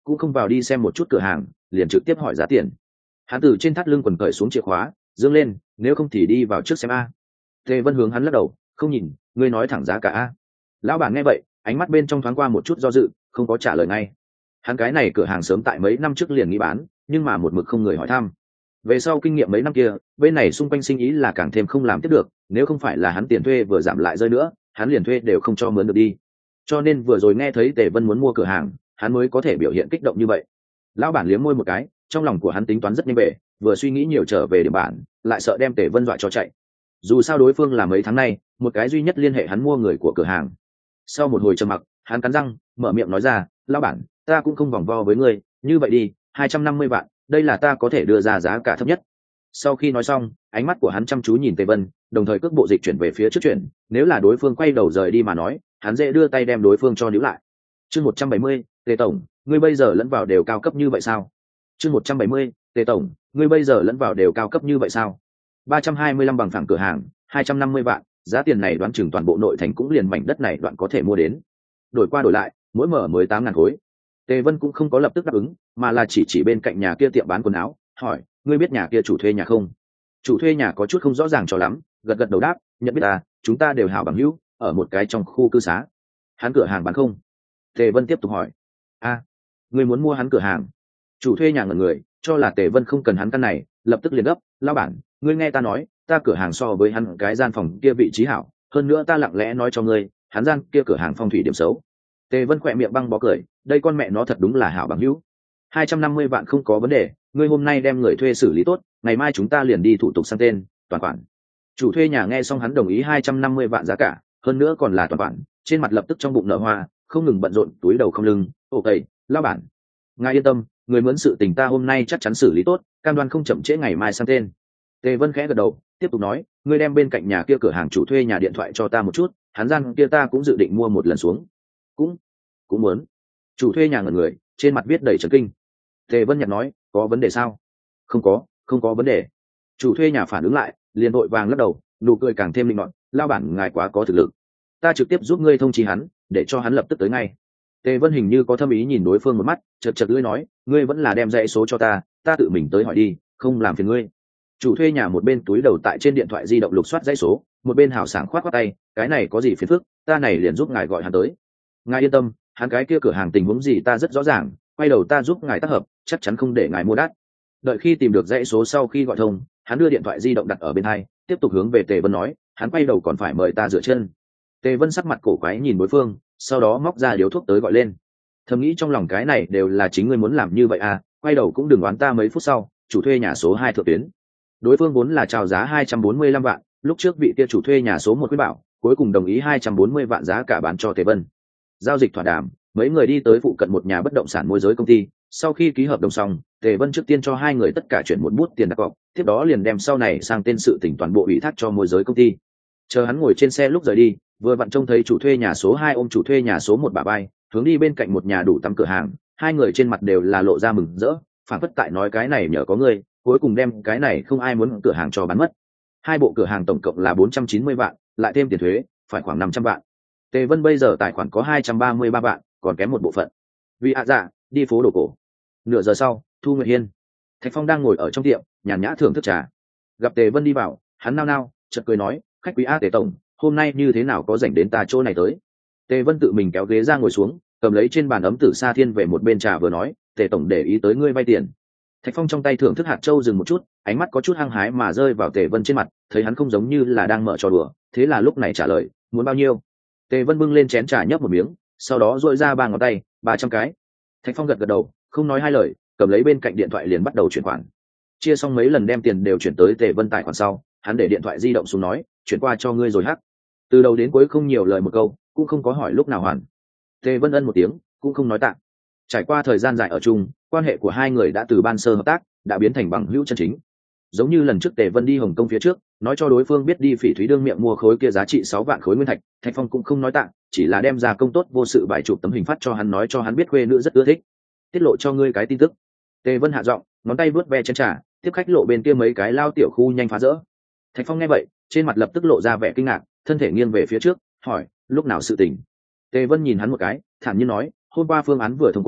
cũng không vào đi xem một chút cửa hàng, liền trực tiếp hỏi giá tiền. Hắn từ trên thắt lưng quần cởi xuống chìa khóa, dương lên, nếu không thì đi vào trước xem a. Tề Vân hướng hắn lắc đầu, không nhìn, ngươi nói thẳng giá cả a. Lão bản nghe vậy, ánh mắt bên trong thoáng qua một chút do dự, không có trả lời ngay. Hắn cái này cửa hàng sớm tại mấy năm trước liền nghĩ bán, nhưng mà một mực không người hỏi thăm. Về sau kinh nghiệm mấy năm kia, bên này xung quanh sinh ý là càng thêm không làm tiếp được, nếu không phải là hắn tiền thuê vừa giảm lại rơi nữa, hắn liền thuê đều không cho mướn được đi. Cho nên vừa rồi nghe thấy Tề Vân muốn mua cửa hàng, hắn mới có thể biểu hiện kích động như vậy. Lão bản liếm môi một cái, trong lòng của hắn tính toán rất nhanh bể, vừa suy nghĩ nhiều trở về điểm bản, lại sợ đem Tề Vân dọa cho chạy. Dù sao đối phương là mấy tháng nay một cái duy nhất liên hệ hắn mua người của cửa hàng. Sau một hồi trầm mặc, hắn cắn răng mở miệng nói ra, lão bản, ta cũng không vòng vo với ngươi, như vậy đi, 250 vạn, đây là ta có thể đưa ra giá cả thấp nhất. Sau khi nói xong, ánh mắt của hắn chăm chú nhìn Tề Vân, đồng thời cước bộ dịch chuyển về phía trước chuyển, nếu là đối phương quay đầu rời đi mà nói, hắn dễ đưa tay đem đối phương cho níu lại. Chương 170, Tề tổng, ngươi bây giờ lẫn vào đều cao cấp như vậy sao? Chương 170, Tề tổng, ngươi bây giờ lẫn vào đều cao cấp như vậy sao? 325 bằng phẳng cửa hàng, 250 vạn, giá tiền này đoán chừng toàn bộ nội thành cũng liền mảnh đất này đoạn có thể mua đến. Đổi qua đổi lại, mỗi mở mới 8.000 khối. Tề Vân cũng không có lập tức đáp ứng, mà là chỉ bên cạnh nhà kia tiệm bán quần áo, hỏi, ngươi biết nhà kia chủ thuê nhà không? Chủ thuê nhà có chút không rõ ràng cho lắm, gật gật đầu đáp, nhận biết ta, chúng ta đều hảo bằng hữu, ở một cái trong khu cư xá. Hắn cửa hàng bán không? Tề Vân tiếp tục hỏi. A, ngươi muốn mua hắn cửa hàng? Chủ thuê nhà ngẩn người, cho là Tề Vân không cần hắn căn này, lập tức liền gấp, lão bản, ngươi nghe ta nói, ta cửa hàng so với hắn cái gian phòng kia vị trí hảo, hơn nữa ta lặng lẽ nói cho ngươi, hắn gian kia cửa hàng phong thủy điểm xấu. Tề Vân khỏe miệng băng bó cười, đây con mẹ nó thật đúng là hảo bằng hữu. 250 vạn không có vấn đề, ngươi hôm nay đem người thuê xử lý tốt, ngày mai chúng ta liền đi thủ tục sang tên, toàn khoản. Chủ thuê nhà nghe xong hắn đồng ý 250 vạn giá cả, hơn nữa còn là toàn khoản, trên mặt lập tức trong bụng nở hoa, không ngừng bận rộn túi đầu không lưng, ok, lão bản, ngài yên tâm, người mướn sự tình ta hôm nay chắc chắn xử lý tốt, cam đoan không chậm trễ ngày mai sang tên. Tề Vân khẽ gật đầu, tiếp tục nói, ngươi đem bên cạnh nhà kia cửa hàng chủ thuê nhà điện thoại cho ta một chút, hắn gian kia ta cũng dự định mua một lần xuống. Cũng muốn. Chủ thuê nhà ngẩn người, trên mặt viết đầy chấn kinh. Tề Vân nhặt nói, có vấn đề sao? Không có vấn đề. Chủ thuê nhà phản ứng lại, liền vội vàng lắc đầu, nụ cười càng thêm linh nọt, lao bản ngài quá có thực lực. Ta trực tiếp giúp ngươi thông chi hắn, để cho hắn lập tức tới ngay. Tề Vân hình như có thâm ý nhìn đối phương một mắt, chật lưỡi nói, ngươi vẫn là đem dãy số cho ta, ta tự mình tới hỏi đi, không làm phiền ngươi. Chủ thuê nhà một bên túi đầu tại trên điện thoại di động lục soát dãy số, một bên hào sảng khoát tay, cái này có gì phiền phức, ta này liền giúp ngài gọi hắn tới. Ngài yên tâm, hắn cái kia cửa hàng tình huống gì ta rất rõ ràng, quay đầu ta giúp ngài tác hợp, chắc chắn không để ngài mua đắt. Đợi khi tìm được dãy số sau khi gọi thông, hắn đưa điện thoại di động đặt ở bên hai, tiếp tục hướng về Tề Vân nói, hắn quay đầu còn phải mời ta rửa chân. Tề Vân sắc mặt cổ quái nhìn đối phương, sau đó móc ra điếu thuốc tới gọi lên. Thầm nghĩ trong lòng cái này đều là chính ngươi muốn làm như vậy à, quay đầu cũng đừng oán ta. Mấy phút sau, chủ thuê nhà số 2 thượng tuyến. Đối phương vốn là chào giá 245 vạn, lúc trước vị kia chủ thuê nhà số 1 quyết bảo, cuối cùng đồng ý 240 vạn giá cả bán cho Tề Vân. Giao dịch thỏa đàm, mấy người đi tới phụ cận một nhà bất động sản môi giới công ty. Sau khi ký hợp đồng xong, Tề Vân trước tiên cho hai người tất cả chuyển một bút tiền đặt cọc, tiếp đó liền đem sau này sang tên sự tỉnh toàn bộ ủy thác cho môi giới công ty. Chờ hắn ngồi trên xe lúc rời đi, vừa vặn trông thấy chủ thuê nhà số 2 ôm chủ thuê nhà số 1 bà bay, hướng đi bên cạnh một nhà đủ tắm cửa hàng, hai người trên mặt đều là lộ ra mừng rỡ, phản phất tại nói cái này nhờ có ngươi, cuối cùng đem cái này không ai muốn cửa hàng cho bán mất. Hai bộ cửa hàng tổng cộng là 490 vạn, lại thêm tiền thuế, phải khoảng 500 vạn. Tề Vân bây giờ tài khoản có 233 vạn, còn kém một bộ phận. Vì dạ, đi phố đồ cổ. Nửa giờ sau, Thu Nguyệt Hiên, Thạch Phong đang ngồi ở trong tiệm, nhàn nhã thưởng thức trà. Gặp Tề Vân đi vào, hắn nao nao, chợt cười nói, khách quý Tề tổng, hôm nay như thế nào có rảnh đến ta chỗ này tới. Tề Vân tự mình kéo ghế ra ngồi xuống, cầm lấy trên bàn ấm tử sa thiên về một bên trà vừa nói, Tề tổng để ý tới ngươi vay tiền. Thạch Phong trong tay thưởng thức hạt châu dừng một chút, ánh mắt có chút hăng hái mà rơi vào Tề Vân trên mặt, thấy hắn không giống như là đang mở trò đùa, thế là lúc này trả lời, muốn bao nhiêu? Tề Vân bưng lên chén trà nhấp một miếng, sau đó duỗi ra ba ngón tay, 300 cái. Thạch Phong gật gật đầu, không nói hai lời, cầm lấy bên cạnh điện thoại liền bắt đầu chuyển khoản. Chia xong mấy lần đem tiền đều chuyển tới Tề Vân tài khoản sau, hắn để điện thoại di động xuống nói, chuyển qua cho ngươi rồi hắc. Từ đầu đến cuối không nhiều lời một câu, cũng không có hỏi lúc nào hoàn. Tề Vân ân một tiếng, cũng không nói tạm. Trải qua thời gian dài ở chung, quan hệ của hai người đã từ ban sơ hợp tác đã biến thành bằng hữu chân chính. Giống như lần trước Tề Vân đi Hồng Kông phía trước, nói cho đối phương biết đi Phỉ Thúy đương miệng mua khối kia giá trị 6 vạn khối nguyên thạch, Thạch Phong cũng không nói tạm, chỉ là đem ra công tốt vô sự bài chụp tấm hình phát cho hắn, nói cho hắn biết khuê nữ rất ưa thích. Tiết lộ cho ngươi cái tin tức. Tề Vân hạ giọng, ngón tay vớt ve chén trà, tiếp khách lộ bên kia mấy cái lao tiểu khu nhanh phá rỡ. Thạch Phong nghe vậy, trên mặt lập tức lộ ra vẻ kinh ngạc, thân thể nghiêng về phía trước, hỏi, lúc nào sự tình? Tề Vân nhìn hắn một cái, thản nhiên nói, hôm qua phương án vừa thông qua,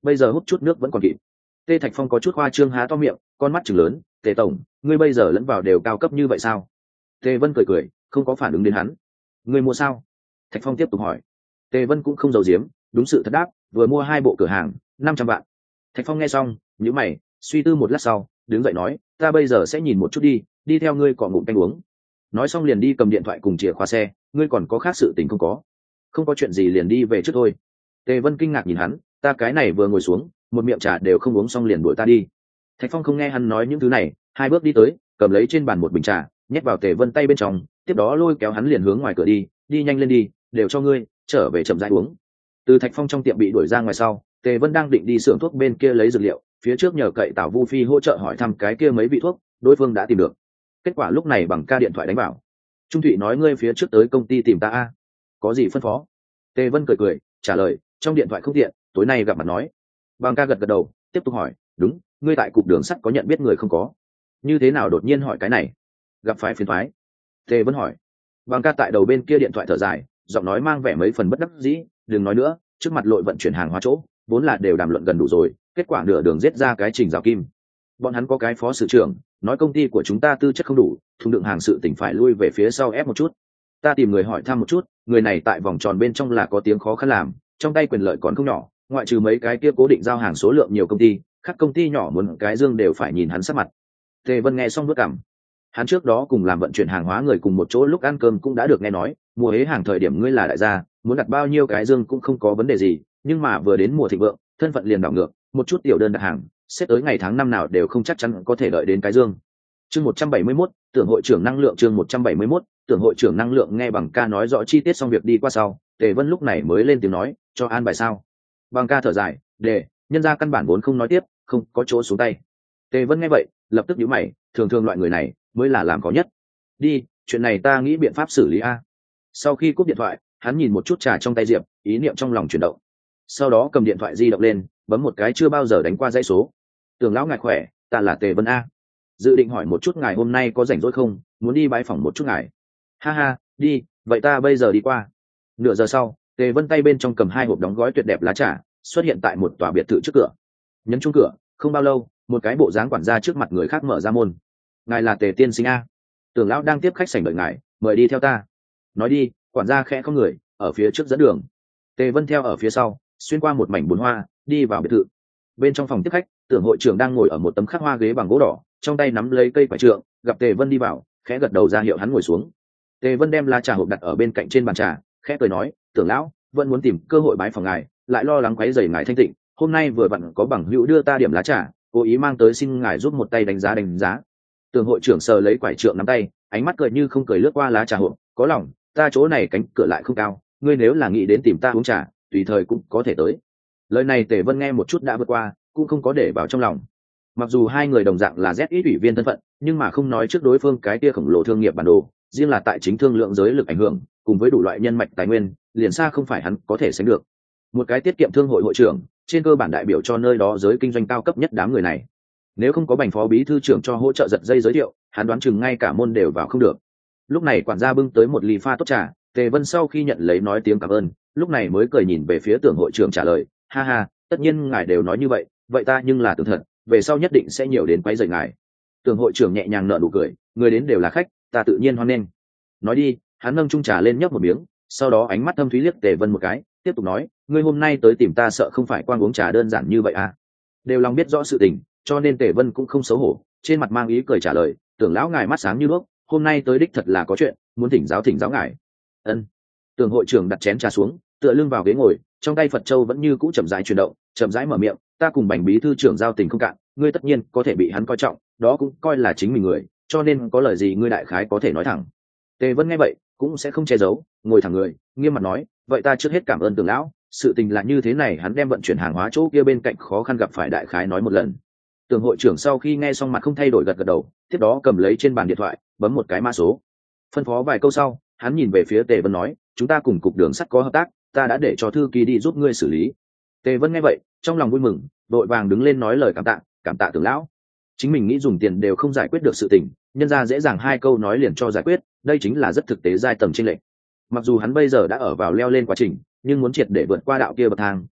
bây giờ hút chút nước vẫn còn kịp. Tê Thạch Phong có chút khoa trương há to miệng, con mắt chừng lớn. Tề tổng, ngươi bây giờ lẫn vào đều cao cấp như vậy sao? Tề Vân cười cười, không có phản ứng đến hắn. Ngươi mua sao? Thạch Phong tiếp tục hỏi. Tề Vân cũng không giấu giếm, đúng sự thật đáp, vừa mua 2 bộ cửa hàng, 500 vạn. Thạch Phong nghe xong, nhíu mày, suy tư một lát sau, đứng dậy nói, ta bây giờ sẽ nhìn một chút đi theo ngươi cọ ngụm canh uống. Nói xong liền đi cầm điện thoại cùng chìa khóa xe, ngươi còn có khác sự tình không có? Không có chuyện gì liền đi về trước thôi. Tề Vân kinh ngạc nhìn hắn, ta cái này vừa ngồi xuống, một miệng trà đều không uống xong liền đuổi ta đi. Thạch Phong không nghe hắn nói những thứ này, 2 bước đi tới, cầm lấy trên bàn một bình trà, nhét vào Tề Vân tay bên trong, tiếp đó lôi kéo hắn liền hướng ngoài cửa đi nhanh lên đi, đều cho ngươi, trở về chậm rãi uống. Từ Thạch Phong trong tiệm bị đuổi ra ngoài sau, Tề Vân đang định đi xưởng thuốc bên kia lấy dược liệu, phía trước nhờ cậy Tảo Vu Phi hỗ trợ hỏi thăm cái kia mấy vị thuốc, đối phương đã tìm được. Kết quả lúc này bằng ca điện thoại đánh vào. Trung Thụy nói ngươi phía trước tới công ty tìm ta a, có gì phân phó? Tề Vân cười cười, trả lời, trong điện thoại không tiện, tối nay gặp mặt nói. Bằng ca gật gật đầu, tiếp tục hỏi, đúng, ngươi tại cục đường sắt có nhận biết người không có? Như thế nào đột nhiên hỏi cái này? Gặp phải phiền toái? Tề Vân hỏi. Bằng ca tại đầu bên kia điện thoại thở dài, giọng nói mang vẻ mấy phần bất đắc dĩ, đừng nói nữa, trước mặt lội vận chuyển hàng hóa chỗ, vốn là đều đàm luận gần đủ rồi, kết quả nửa đường giết ra cái Trình Rào Kim. Bọn hắn có cái phó sự trưởng, nói công ty của chúng ta tư chất không đủ, thùng đựng hàng sự tỉnh phải lui về phía sau ép một chút. Ta tìm người hỏi thăm một chút, người này tại vòng tròn bên trong là có tiếng khó khăn làm, trong tay quyền lợi còn không nhỏ, ngoại trừ mấy cái kia cố định giao hàng số lượng nhiều công ty, các công ty nhỏ muốn cái dương đều phải nhìn hắn sắc mặt. Tề Vân nghe xong bước cảm. Hắn trước đó cùng làm vận chuyển hàng hóa người cùng một chỗ lúc ăn cơm cũng đã được nghe nói, mùa hế hàng thời điểm ngươi là đại gia, muốn đặt bao nhiêu cái dương cũng không có vấn đề gì, nhưng mà vừa đến mùa thịnh vượng, thân phận liền đảo ngược, một chút tiểu đơn đặt hàng, xếp tới ngày tháng năm nào đều không chắc chắn có thể đợi đến cái dương. Chương 171, tưởng hội trưởng năng lượng chương 171, tưởng hội trưởng năng lượng nghe bằng ca nói rõ chi tiết xong việc đi qua sau, Tề Vân lúc này mới lên tiếng nói, cho an bài sao? Bằng ca thở dài, để, nhân ra căn bản vốn không nói tiếp, không có chỗ xuống tay. Tề Vân nghe vậy, lập tức nhíu mày, thường thường loại người này mới là làm có nhất. Đi, chuyện này ta nghĩ biện pháp xử lý a. Sau khi cúp điện thoại, hắn nhìn một chút trà trong tay Diệp, ý niệm trong lòng chuyển động. Sau đó cầm điện thoại di động lên, bấm một cái chưa bao giờ đánh qua dãy số. Tưởng lão ngài khỏe, ta là Tề Vân a. Dự định hỏi một chút ngài hôm nay có rảnh rỗi không, muốn đi bái phỏng một chút ngài. Ha ha, đi, vậy ta bây giờ đi qua. Nửa giờ sau, Tề Vân tay bên trong cầm 2 hộp đóng gói tuyệt đẹp lá trà, xuất hiện tại một tòa biệt thự trước cửa. Nhấn chuông cửa, không bao lâu, một cái bộ dáng quản gia trước mặt người khác mở ra môn. Ngài là Tề tiên sinh a? Tưởng lão đang tiếp khách sảnh đợi ngài, mời đi theo ta. Nói đi, quản gia khẽ không người, ở phía trước dẫn đường. Tề Vân theo ở phía sau, xuyên qua một mảnh bồn hoa, đi vào biệt thự. Bên trong phòng tiếp khách, Tưởng hội trưởng đang ngồi ở một tấm khắc hoa ghế bằng gỗ đỏ, trong tay nắm lấy cây quả trượng, gặp Tề Vân đi vào, khẽ gật đầu ra hiệu hắn ngồi xuống. Tề Vân đem lá trà hộp đặt ở bên cạnh trên bàn trà, khẽ cười nói, Tưởng lão, vẫn muốn tìm cơ hội bái phỏng ngài, lại lo lắng quấy rầy ngài thanh tịnh, hôm nay vừa vặn có bằng hữu đưa ta điểm lá trà, cố ý mang tới xin ngài giúp một tay đánh giá. Tưởng hội trưởng sờ lấy quải trượng nắm tay, ánh mắt cười như không cười lướt qua lá trà hộp, có lòng, ta chỗ này cánh cửa lại không cao, ngươi nếu là nghĩ đến tìm ta uống trà, tùy thời cũng có thể tới. Lời này Tề Vân nghe một chút đã vượt qua, cũng không có để vào trong lòng. Mặc dù hai người đồng dạng là ZX ủy viên thân phận, nhưng mà không nói trước đối phương cái kia khổng lồ thương nghiệp bản đồ, riêng là tại chính thương lượng giới lực ảnh hưởng, cùng với đủ loại nhân mạch tài nguyên, liền xa không phải hắn có thể sánh được. Một cái tiết kiệm thương hội hội trưởng, trên cơ bản đại biểu cho nơi đó giới kinh doanh cao cấp nhất đám người này. Nếu không có Bành phó bí thư trưởng cho hỗ trợ giật dây giới thiệu, hắn đoán chừng ngay cả môn đều vào không được. Lúc này quản gia bưng tới một ly pha tốt trà, Tề Vân sau khi nhận lấy nói tiếng cảm ơn, lúc này mới cười nhìn về phía Tưởng hội trưởng trả lời, ha ha, tất nhiên ngài đều nói như vậy, vậy ta nhưng là tưởng thật, về sau nhất định sẽ nhiều đến quấy rầy ngài. Tưởng hội trưởng nhẹ nhàng nở nụ cười, người đến đều là khách, ta tự nhiên hoan nghênh. Nói đi, hắn nâng chung trà lên nhấp một miếng, sau đó ánh mắt thâm thúy liếc Tề Vân một cái, tiếp tục nói, ngươi hôm nay tới tìm ta sợ không phải quan uống trà đơn giản như vậy à? Đều lòng biết rõ sự tình, cho nên Tề Vân cũng không xấu hổ, trên mặt mang ý cười trả lời, Tưởng lão ngài mắt sáng như đuốc, hôm nay tới đích thật là có chuyện, muốn thỉnh giáo ngài. Ân. Tưởng hội trưởng đặt chén trà xuống, tựa lưng vào ghế ngồi, trong tay Phật châu vẫn như cũ chậm rãi chuyển động, chậm rãi mở miệng, ta cùng Bành bí thư trưởng giao tình không cạn, ngươi tất nhiên có thể bị hắn coi trọng, đó cũng coi là chính mình người, cho nên có lời gì ngươi đại khái có thể nói thẳng. Tề Vân nghe vậy, cũng sẽ không che giấu, ngồi thẳng người, nghiêm mặt nói, vậy ta trước hết cảm ơn Tưởng lão, sự tình là như thế này, hắn đem vận chuyển hàng hóa chỗ kia bên cạnh khó khăn gặp phải đại khái nói một lần. Tưởng hội trưởng sau khi nghe xong mặt không thay đổi gật gật đầu, tiếp đó cầm lấy trên bàn điện thoại, bấm một cái mã số. Phân phó vài câu sau, hắn nhìn về phía Tề Vân nói, chúng ta cùng cục đường sắt có hợp tác, ta đã để cho thư ký đi giúp ngươi xử lý. Tề Vân nghe vậy, trong lòng vui mừng, đội vàng đứng lên nói lời cảm tạ Tưởng lão. Chính mình nghĩ dùng tiền đều không giải quyết được sự tình, nhân ra dễ dàng 2 câu nói liền cho giải quyết, đây chính là rất thực tế giai tầng trên lệnh. Mặc dù hắn bây giờ đã ở vào leo lên quá trình, nhưng muốn triệt để vượt qua đạo kia bậc thang,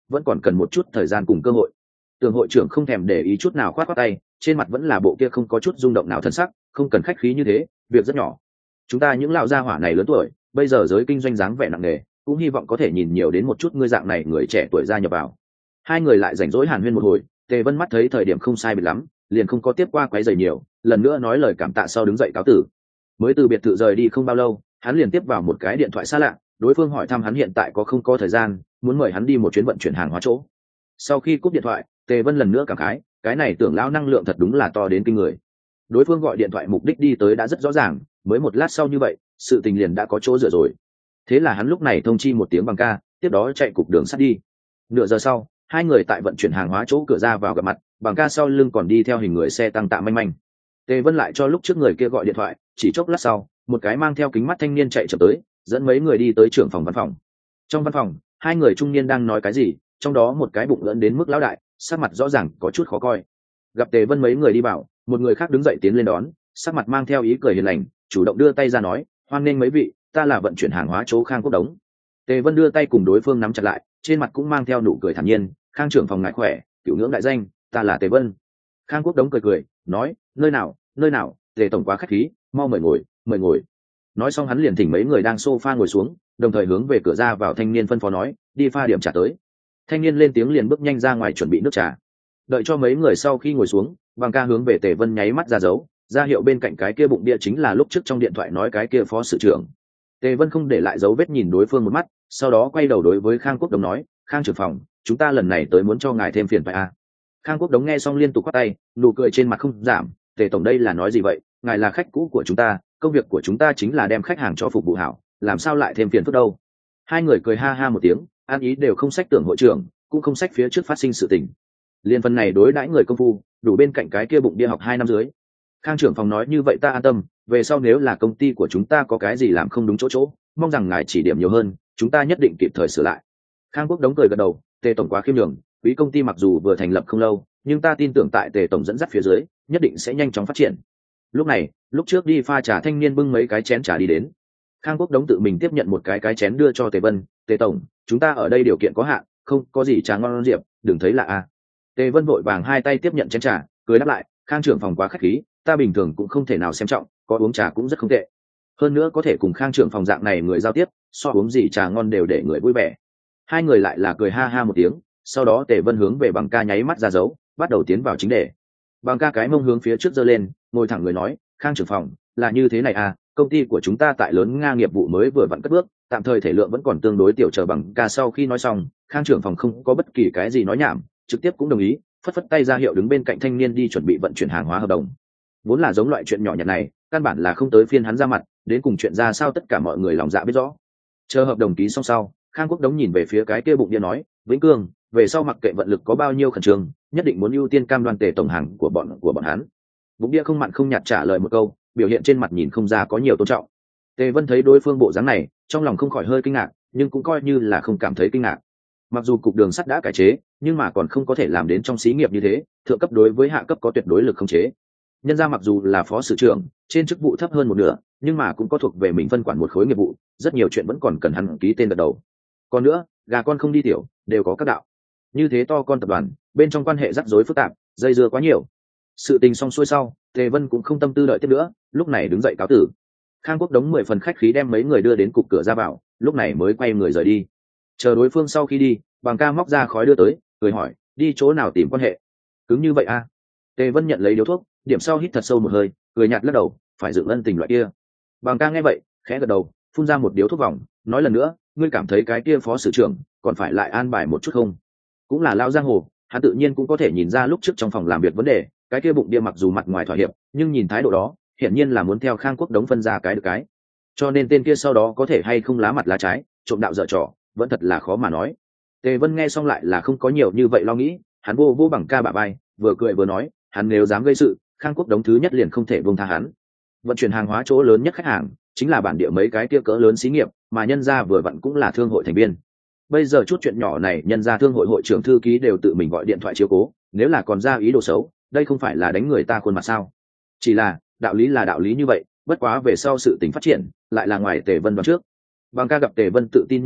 vẫn còn cần một chút thời gian cùng cơ hội. Tưởng hội trưởng không thèm để ý chút nào, khoát khoát tay, trên mặt vẫn là bộ kia không có chút rung động nào thân sắc, không cần khách khí như thế, việc rất nhỏ. Chúng ta những lão gia hỏa này lớn tuổi, bây giờ giới kinh doanh dáng vẻ nặng nề, cũng hy vọng có thể nhìn nhiều đến một chút ngươi dạng này người trẻ tuổi gia nhập vào. Hai người lại rảnh rỗi hàn huyên một hồi, Tề Vân mắt thấy thời điểm không sai biệt lắm, liền không có tiếp qua quấy rầy nhiều, lần nữa nói lời cảm tạ sau đứng dậy cáo tử. Mới từ biệt thự rời đi không bao lâu, hắn liền tiếp vào một cái điện thoại xa lạ, đối phương hỏi thăm hắn hiện tại có không có thời gian, muốn mời hắn đi một chuyến vận chuyển hàng hóa chỗ. Sau khi cúp điện thoại, Tề Vân lần nữa cảm khái, cái này tưởng lão năng lượng thật đúng là to đến kinh người. Đối phương gọi điện thoại mục đích đi tới đã rất rõ ràng, mới một lát sau như vậy, sự tình liền đã có chỗ dựa rồi. Thế là hắn lúc này thông chi một tiếng bằng ca, tiếp đó chạy cục đường sắt đi. Nửa giờ sau, hai người tại vận chuyển hàng hóa chỗ cửa ra vào gặp mặt, bằng ca sau lưng còn đi theo hình người xe tăng tạ manh manh. Tề Vân lại cho lúc trước người kia gọi điện thoại, chỉ chốc lát sau, một cái mang theo kính mắt thanh niên chạy chậm tới, dẫn mấy người đi tới trưởng phòng văn phòng. Trong văn phòng, hai người trung niên đang nói cái gì, trong đó một cái bụng lớn đến mức lão đại, sắc mặt rõ ràng có chút khó coi. Gặp Tề Vân mấy người đi vào, một người khác đứng dậy tiến lên đón, sắc mặt mang theo ý cười hiền lành, chủ động đưa tay ra nói, hoan nghênh mấy vị, ta là vận chuyển hàng hóa chỗ Khang Quốc Đống. Tề Vân đưa tay cùng đối phương nắm chặt lại, trên mặt cũng mang theo nụ cười thản nhiên, Khang trưởng phòng ngài khỏe, cửu ngưỡng đại danh, ta là Tề Vân. Khang Quốc Đống cười cười, nói, nơi nào, Tề tổng quá khách khí, mau mời ngồi. Nói xong hắn liền thỉnh mấy người đang sofa ngồi xuống, đồng thời hướng về cửa ra vào thanh niên phân phó nói, đi pha điểm trà tới. Thanh niên lên tiếng liền bước nhanh ra ngoài chuẩn bị nước trà. Đợi cho mấy người sau khi ngồi xuống, Bằng ca hướng về Tề Vân nháy mắt ra dấu, ra hiệu bên cạnh cái kia bụng bia chính là lúc trước trong điện thoại nói cái kia phó sự trưởng. Tề Vân không để lại dấu vết nhìn đối phương một mắt, sau đó quay đầu đối với Khang Quốc Đống nói, Khang trưởng phòng, chúng ta lần này tới muốn cho ngài thêm phiền phải à. Khang Quốc Đống nghe xong liên tục quát tay, nụ cười trên mặt không giảm, Tề tổng đây là nói gì vậy, ngài là khách cũ của chúng ta, công việc của chúng ta chính là đem khách hàng cho phục vụ hảo, làm sao lại thêm phiền phức đâu. Hai người cười ha ha một tiếng, an ý đều không sách tưởng hội trưởng, cũng không sách phía trước phát sinh sự tình. Liên phần này đối đãi người công phu, đủ bên cạnh cái kia bụng bia học 2 năm dưới. Khang trưởng phòng nói như vậy ta an tâm, về sau nếu là công ty của chúng ta có cái gì làm không đúng chỗ, mong rằng ngài chỉ điểm nhiều hơn, chúng ta nhất định kịp thời sửa lại. Khang Quốc Đống cười gật đầu, Tề tổng quá khiêm nhường, quý công ty mặc dù vừa thành lập không lâu, nhưng ta tin tưởng tại Tề tổng dẫn dắt phía dưới, nhất định sẽ nhanh chóng phát triển. Lúc này, lúc trước đi pha trà thanh niên bưng mấy cái chén trà đi đến. Khang Quốc Đống tự mình tiếp nhận một cái chén đưa cho Tề Vân, Tề tổng, chúng ta ở đây điều kiện có hạn, không có gì trà ngon diệp, đừng thấy lạ a. Tề Vân vội vàng hai tay tiếp nhận chén trà, cười đáp lại, Khang trưởng phòng quá khách khí, ta bình thường cũng không thể nào xem trọng, có uống trà cũng rất không tệ. Hơn nữa có thể cùng Khang trưởng phòng dạng này người giao tiếp, so uống gì trà ngon đều để người vui vẻ. Hai người lại là cười ha ha một tiếng, sau đó Tề Vân hướng về Bằng ca nháy mắt ra dấu, bắt đầu tiến vào chính đề. Bằng ca cái mông hướng phía trước giơ lên, ngồi thẳng người nói, Khang trưởng phòng, là như thế này à, công ty của chúng ta tại lớn Nga nghiệp vụ mới vừa vặn cất bước, tạm thời thể lượng vẫn còn tương đối tiểu. Chờ Bằng ca sau khi nói xong, Khang trưởng phòng không có bất kỳ cái gì nói nhảm, trực tiếp cũng đồng ý, phất phất tay ra hiệu đứng bên cạnh thanh niên đi chuẩn bị vận chuyển hàng hóa hợp đồng. Vốn là giống loại chuyện nhỏ nhặt này, căn bản là không tới phiên hắn ra mặt, đến cùng chuyện ra sao tất cả mọi người lòng dạ biết rõ. Chờ hợp đồng ký xong sau, Khang Quốc Đống nhìn về phía cái kia bụng bia nói, Vĩnh Cương, về sau mặc kệ vận lực có bao nhiêu khẩn trương, nhất định muốn ưu tiên cam đoan Tề tổng hàng của bọn hắn. Bụng bia không mặn không nhạt trả lời một câu, biểu hiện trên mặt nhìn không ra có nhiều tôn trọng. Tề Vân thấy đối phương bộ dáng này, trong lòng không khỏi hơi kinh ngạc, nhưng cũng coi như là không cảm thấy kinh ngạc. Mặc dù cục đường sắt đã cải chế, nhưng mà còn không có thể làm đến trong xí nghiệp như thế, thượng cấp đối với hạ cấp có tuyệt đối lực khống chế. Nhân ra mặc dù là phó sự trưởng, trên chức vụ thấp hơn một nửa, nhưng mà cũng có thuộc về mình phân quản một khối nghiệp vụ, rất nhiều chuyện vẫn còn cần hắn ký tên gật đầu. Còn nữa, gà con không đi tiểu, đều có các đạo. Như thế to con tập đoàn, bên trong quan hệ rắc rối phức tạp, dây dưa quá nhiều. Sự tình xong xuôi sau, Tề Vân cũng không tâm tư đợi tiếp nữa, lúc này đứng dậy cáo tử. Khang Quốc Đống 10 phần khách khí đem mấy người đưa đến cục cửa ra vào, lúc này mới quay người rời đi. Chờ đối phương sau khi đi, Bằng ca móc ra khói đưa tới, cười hỏi, đi chỗ nào tìm quan hệ? Cứng như vậy à? Tề Vân nhận lấy điếu thuốc, điểm sau hít thật sâu một hơi, cười nhạt lắc đầu, phải dựng ân tình loại kia. Bằng ca nghe vậy, khẽ gật đầu, phun ra một điếu thuốc vòng, nói lần nữa, ngươi cảm thấy cái kia phó sử trưởng còn phải lại an bài một chút không? Cũng là lao giang hồ, hắn tự nhiên cũng có thể nhìn ra lúc trước trong phòng làm việc vấn đề, cái kia bụng bia mặc dù mặt ngoài thỏa hiệp, nhưng nhìn thái độ đó, hiển nhiên là muốn theo Khang Quốc Đống phân ra cái được cái. Cho nên tên kia sau đó có thể hay không lá mặt lá trái, trộm đạo dở trò, vẫn thật là khó mà nói. Tề Vân nghe xong lại là không có nhiều như vậy lo nghĩ, hắn vô Bằng ca bả vai, vừa cười vừa nói, hắn nếu dám gây sự, Khang Quốc Đống thứ nhất liền không thể buông tha hắn. Vận chuyển hàng hóa chỗ lớn nhất khách hàng chính là bản địa mấy cái kia cỡ lớn xí nghiệp, mà nhân gia vừa vặn cũng là thương hội thành viên. Bây giờ chút chuyện nhỏ này nhân gia thương hội hội trưởng thư ký đều tự mình gọi điện thoại chiếu cố, nếu là còn ra ý đồ xấu, đây không phải là đánh người ta khuôn mặt sao? Chỉ là đạo lý như vậy, bất quá về sau sự tình phát triển lại là ngoài Tề Vân đoán trước. Bằng ca gặp Tề Vân tự tin như vậy,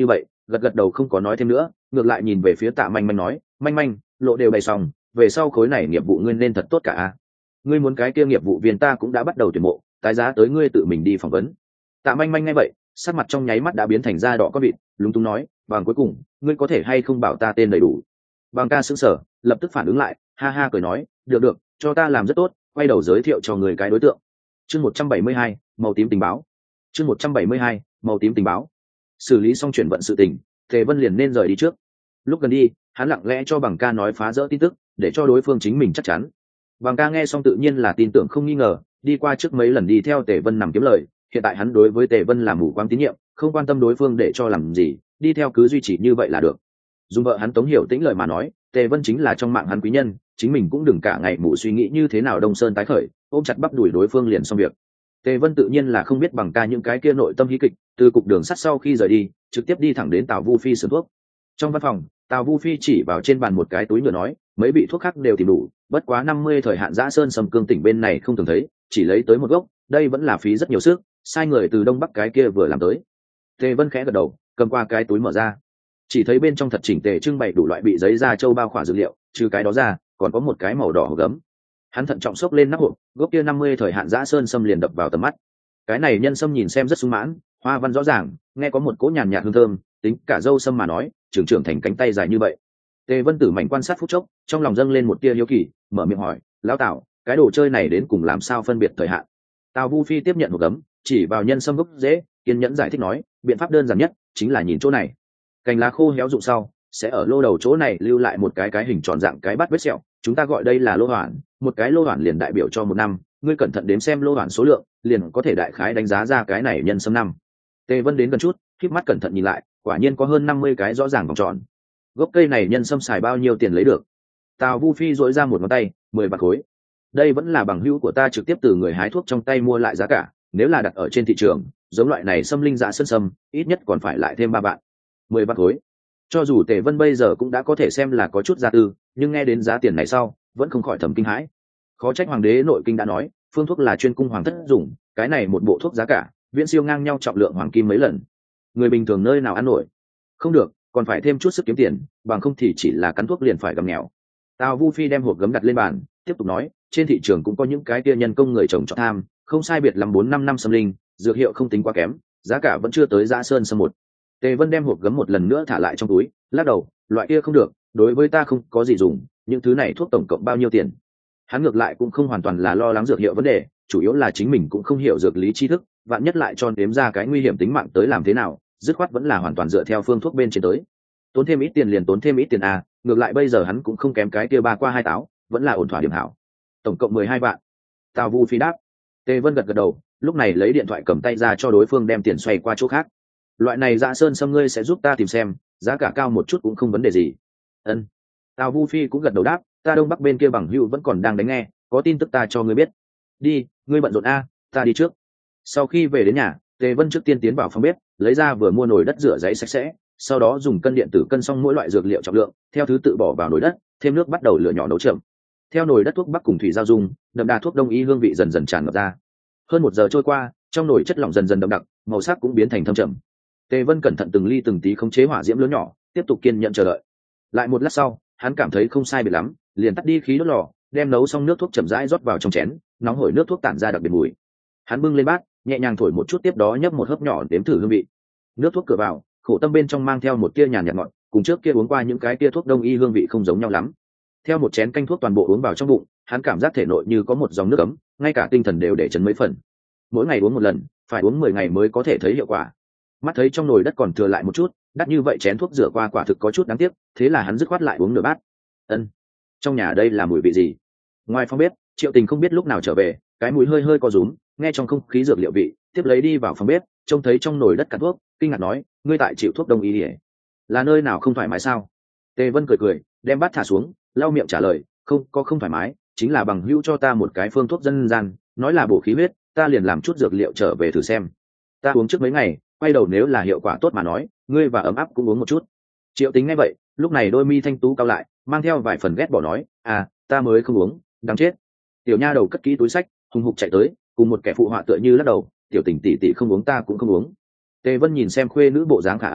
gật gật đầu không có nói thêm nữa, ngược lại nhìn về phía Tạ Manh Manh nói, Manh Manh, lộ đều bày xong, về sau khối này nghiệp vụ ngươi nên thật tốt cả a. Ngươi muốn cái kia nghiệp vụ viên ta cũng đã bắt đầu tuyển mộ, tái giá tới ngươi tự mình đi phỏng vấn. Tạ Manh Manh nghe vậy, sắc mặt trong nháy mắt đã biến thành da đỏ có vịt, lúng túng nói, bằng cuối cùng ngươi có thể hay không bảo ta tên đầy đủ. Bằng ca sững sờ, lập tức phản ứng lại, ha ha cười nói, được được, cho ta làm rất tốt, quay đầu giới thiệu cho người cái đối tượng. Chương 172, màu tím tình báo. Chương 172, màu tím tình báo. Xử lý xong chuyển vận sự tình, Tề Vân liền nên rời đi trước. Lúc gần đi, hắn lặng lẽ cho Bằng ca nói phá rỡ tin tức, để cho đối phương chính mình chắc chắn. Bằng ca nghe xong tự nhiên là tin tưởng không nghi ngờ, đi qua trước mấy lần đi theo Tề Vân nằm kiếm lời, hiện tại hắn đối với Tề Vân là mù quáng tín nhiệm, không quan tâm đối phương để cho làm gì, đi theo cứ duy trì như vậy là được. Dùng vợ hắn Tống Hiểu Tĩnh lời mà nói, Tề Vân chính là trong mạng hắn quý nhân, chính mình cũng đừng cả ngày mù suy nghĩ như thế nào Đông Sơn tái khởi, ôm chặt bắp đuổi đối phương liền xong việc. Tề Vân tự nhiên là không biết Bằng ca những cái kia nội tâm hí kịch, từ cục đường sắt sau khi rời đi, trực tiếp đi thẳng đến Tào Vu Phi sườn thuốc. Trong văn phòng, Tào Vu Phi chỉ vào trên bàn một cái túi nhựa nói, mấy vị thuốc khác đều tìm đủ, bất quá 50 thời hạn Dã Sơn Sầm Cương tỉnh bên này không thường thấy, chỉ lấy tới một gốc, đây vẫn là phí rất nhiều sức, sai người từ đông bắc cái kia vừa làm tới. Tề Vân khẽ gật đầu, cầm qua cái túi mở ra, chỉ thấy bên trong thật chỉnh tề trưng bày đủ loại bị giấy da châu bao khỏa dược liệu, trừ cái đó ra, còn có một cái màu đỏ hộp gấm. Hắn thận trọng xốc lên nắp hộp, gốc kia 50 thời hạn Dã Sơn Sâm liền đập vào tầm mắt. Cái này nhân sâm nhìn xem rất sung mãn, hoa văn rõ ràng, nghe có một cỗ nhàn nhạt hương thơm, tính cả dâu sâm mà nói, trưởng thành cánh tay dài như vậy. Tề Vân Tử mảnh quan sát phút chốc, trong lòng dâng lên một tia hiếu kỳ, mở miệng hỏi, lão Tào, cái đồ chơi này đến cùng làm sao phân biệt thời hạn? Tào Vu Phi tiếp nhận một gấm, chỉ vào nhân sâm gốc dễ, kiên nhẫn giải thích nói, biện pháp đơn giản nhất chính là nhìn chỗ này, cành lá khô héo rụng sau, sẽ ở lô đầu chỗ này lưu lại một cái hình tròn dạng cái bát vết sẹo, chúng ta gọi đây là lô hoản, một cái lô hoản liền đại biểu cho một năm, ngươi cẩn thận đếm xem lô hoản số lượng, liền có thể đại khái đánh giá ra cái này nhân sâm năm. Tề Vân đến gần chút, khép mắt cẩn thận nhìn lại, quả nhiên có hơn 50 cái rõ ràng vòng tròn. Gốc cây này nhân sâm xài bao nhiêu tiền lấy được? Tào Vu Phi dội ra một ngón tay, 10 bạc khối. Đây vẫn là bằng hữu của ta trực tiếp từ người hái thuốc trong tay mua lại giá cả, nếu là đặt ở trên thị trường, giống loại này sâm linh dạ sơn sâm, ít nhất còn phải lại thêm 3 vạn. 10 bạc khối. Cho dù Tề Vân bây giờ cũng đã có thể xem là có chút gia tư, nhưng nghe đến giá tiền này sau, vẫn không khỏi thầm kinh hãi. Khó trách hoàng đế nội kinh đã nói, phương thuốc là chuyên cung hoàng thất dùng, cái này một bộ thuốc giá cả, viễn siêu ngang nhau trọng lượng hoàng kim mấy lần. Người bình thường nơi nào ăn nổi? Không được, còn phải thêm chút sức kiếm tiền, bằng không thì chỉ là cắn thuốc liền phải gầm nghèo. Tào Vu Phi đem hộp gấm đặt lên bàn, tiếp tục nói, trên thị trường cũng có những cái kia nhân công người trồng trọt tham, không sai biệt lắm 4-5 năm sâm linh, dược hiệu không tính quá kém, giá cả vẫn chưa tới Dã Sơn Sâm một. Tề Vân đem hộp gấm một lần nữa thả lại trong túi, lắc đầu, loại kia không được, đối với ta không có gì dùng, những thứ này thuốc tổng cộng bao nhiêu tiền? Hắn ngược lại cũng không hoàn toàn là lo lắng dược hiệu vấn đề, chủ yếu là chính mình cũng không hiểu dược lý tri thức, vạn nhất lại cho đếm ra cái nguy hiểm tính mạng tới làm thế nào, dứt khoát vẫn là hoàn toàn dựa theo phương thuốc bên trên tới. Tốn thêm ít tiền liền tốn thêm ít tiền à, ngược lại bây giờ hắn cũng không kém cái kia ba qua hai táo, vẫn là ổn thỏa điểm hảo. Tổng cộng 12 vạn. Tào Vu Phi đáp. Tề Vân gật gật đầu, lúc này lấy điện thoại cầm tay ra cho đối phương đem tiền xoay qua chỗ khác. Loại này Dã Sơn Sâm ngươi sẽ giúp ta tìm xem, giá cả cao một chút cũng không vấn đề gì. Ân. Tào Vu Phi cũng gật đầu đáp, ta đông bắc bên kia bằng hữu vẫn còn đang đánh nghe, có tin tức ta cho ngươi biết. Đi, ngươi bận rộn a, ta đi trước. Sau khi về đến nhà, Tề Vân trước tiên tiến vào phòng bếp, lấy ra vừa mua nồi đất rửa giấy sạch sẽ, sau đó dùng cân điện tử cân xong mỗi loại dược liệu trọng lượng, theo thứ tự bỏ vào nồi đất, thêm nước bắt đầu lửa nhỏ nấu chậm. Theo nồi đất thuốc bắc cùng thủy giao dung, đậm đà thuốc đông y hương vị dần dần tràn ngập ra. Hơn 1 giờ trôi qua, trong nồi chất lỏng dần dần đậm đặc, màu sắc cũng biến thành thâm trầm. Tề Vân cẩn thận từng ly từng tí khống chế hỏa diễm lớn nhỏ, tiếp tục kiên nhẫn chờ đợi. Lại một lát sau, hắn cảm thấy không sai biệt lắm, liền tắt đi khí đốt lò, đem nấu xong nước thuốc chậm rãi rót vào trong chén, nóng hổi nước thuốc tản ra đặc biệt mùi. Hắn bưng lên bát, nhẹ nhàng thổi một chút, tiếp đó nhấp một hớp nhỏ đếm thử hương vị. Nước thuốc cửa vào, khổ tâm bên trong mang theo một tia nhàn nhạt ngọt, cùng trước kia uống qua những cái tia thuốc đông y hương vị không giống nhau lắm. Theo một chén canh thuốc toàn bộ uống vào trong bụng, hắn cảm giác thể nội như có một dòng nước ấm, ngay cả tinh thần đều để chấn mấy phần. Mỗi ngày uống một lần, phải uống 10 ngày mới có thể thấy hiệu quả. Mắt thấy trong nồi đất còn thừa lại một chút, đắt như vậy chén thuốc rửa qua quả thực có chút đáng tiếc, thế là hắn dứt khoát lại uống nửa bát. Ân, trong nhà đây là mùi vị gì? Ngoài phòng bếp, Triệu Tình không biết lúc nào trở về, cái mũi hơi hơi co rúm, nghe trong không khí dược liệu vị, tiếp lấy đi vào phòng bếp, trông thấy trong nồi đất cặn thuốc, kinh ngạc nói, ngươi tại chịu thuốc đông y à? Là nơi nào không thoải mái sao? Tề Vân cười cười, đem bát thả xuống, lau miệng trả lời, không thoải mái, chính là bằng hữu cho ta một cái phương thuốc dân gian, nói là bổ khí huyết, ta liền làm chút dược liệu trở về thử xem. Ta uống trước mấy ngày, quay đầu nếu là hiệu quả tốt mà nói, ngươi và ấm áp cũng uống một chút. Triệu Tính nghe vậy, lúc này đôi mi thanh tú cao lại, mang theo vài phần ghét bỏ nói, à, ta mới không uống, đáng chết. Tiểu nha đầu cất kỹ túi sách, hùng hục chạy tới, cùng một kẻ phụ họa tựa như lắc đầu, tiểu Tình tỷ tỷ không uống ta cũng không uống. Tề Vân nhìn xem khuê nữ bộ dáng khả ái,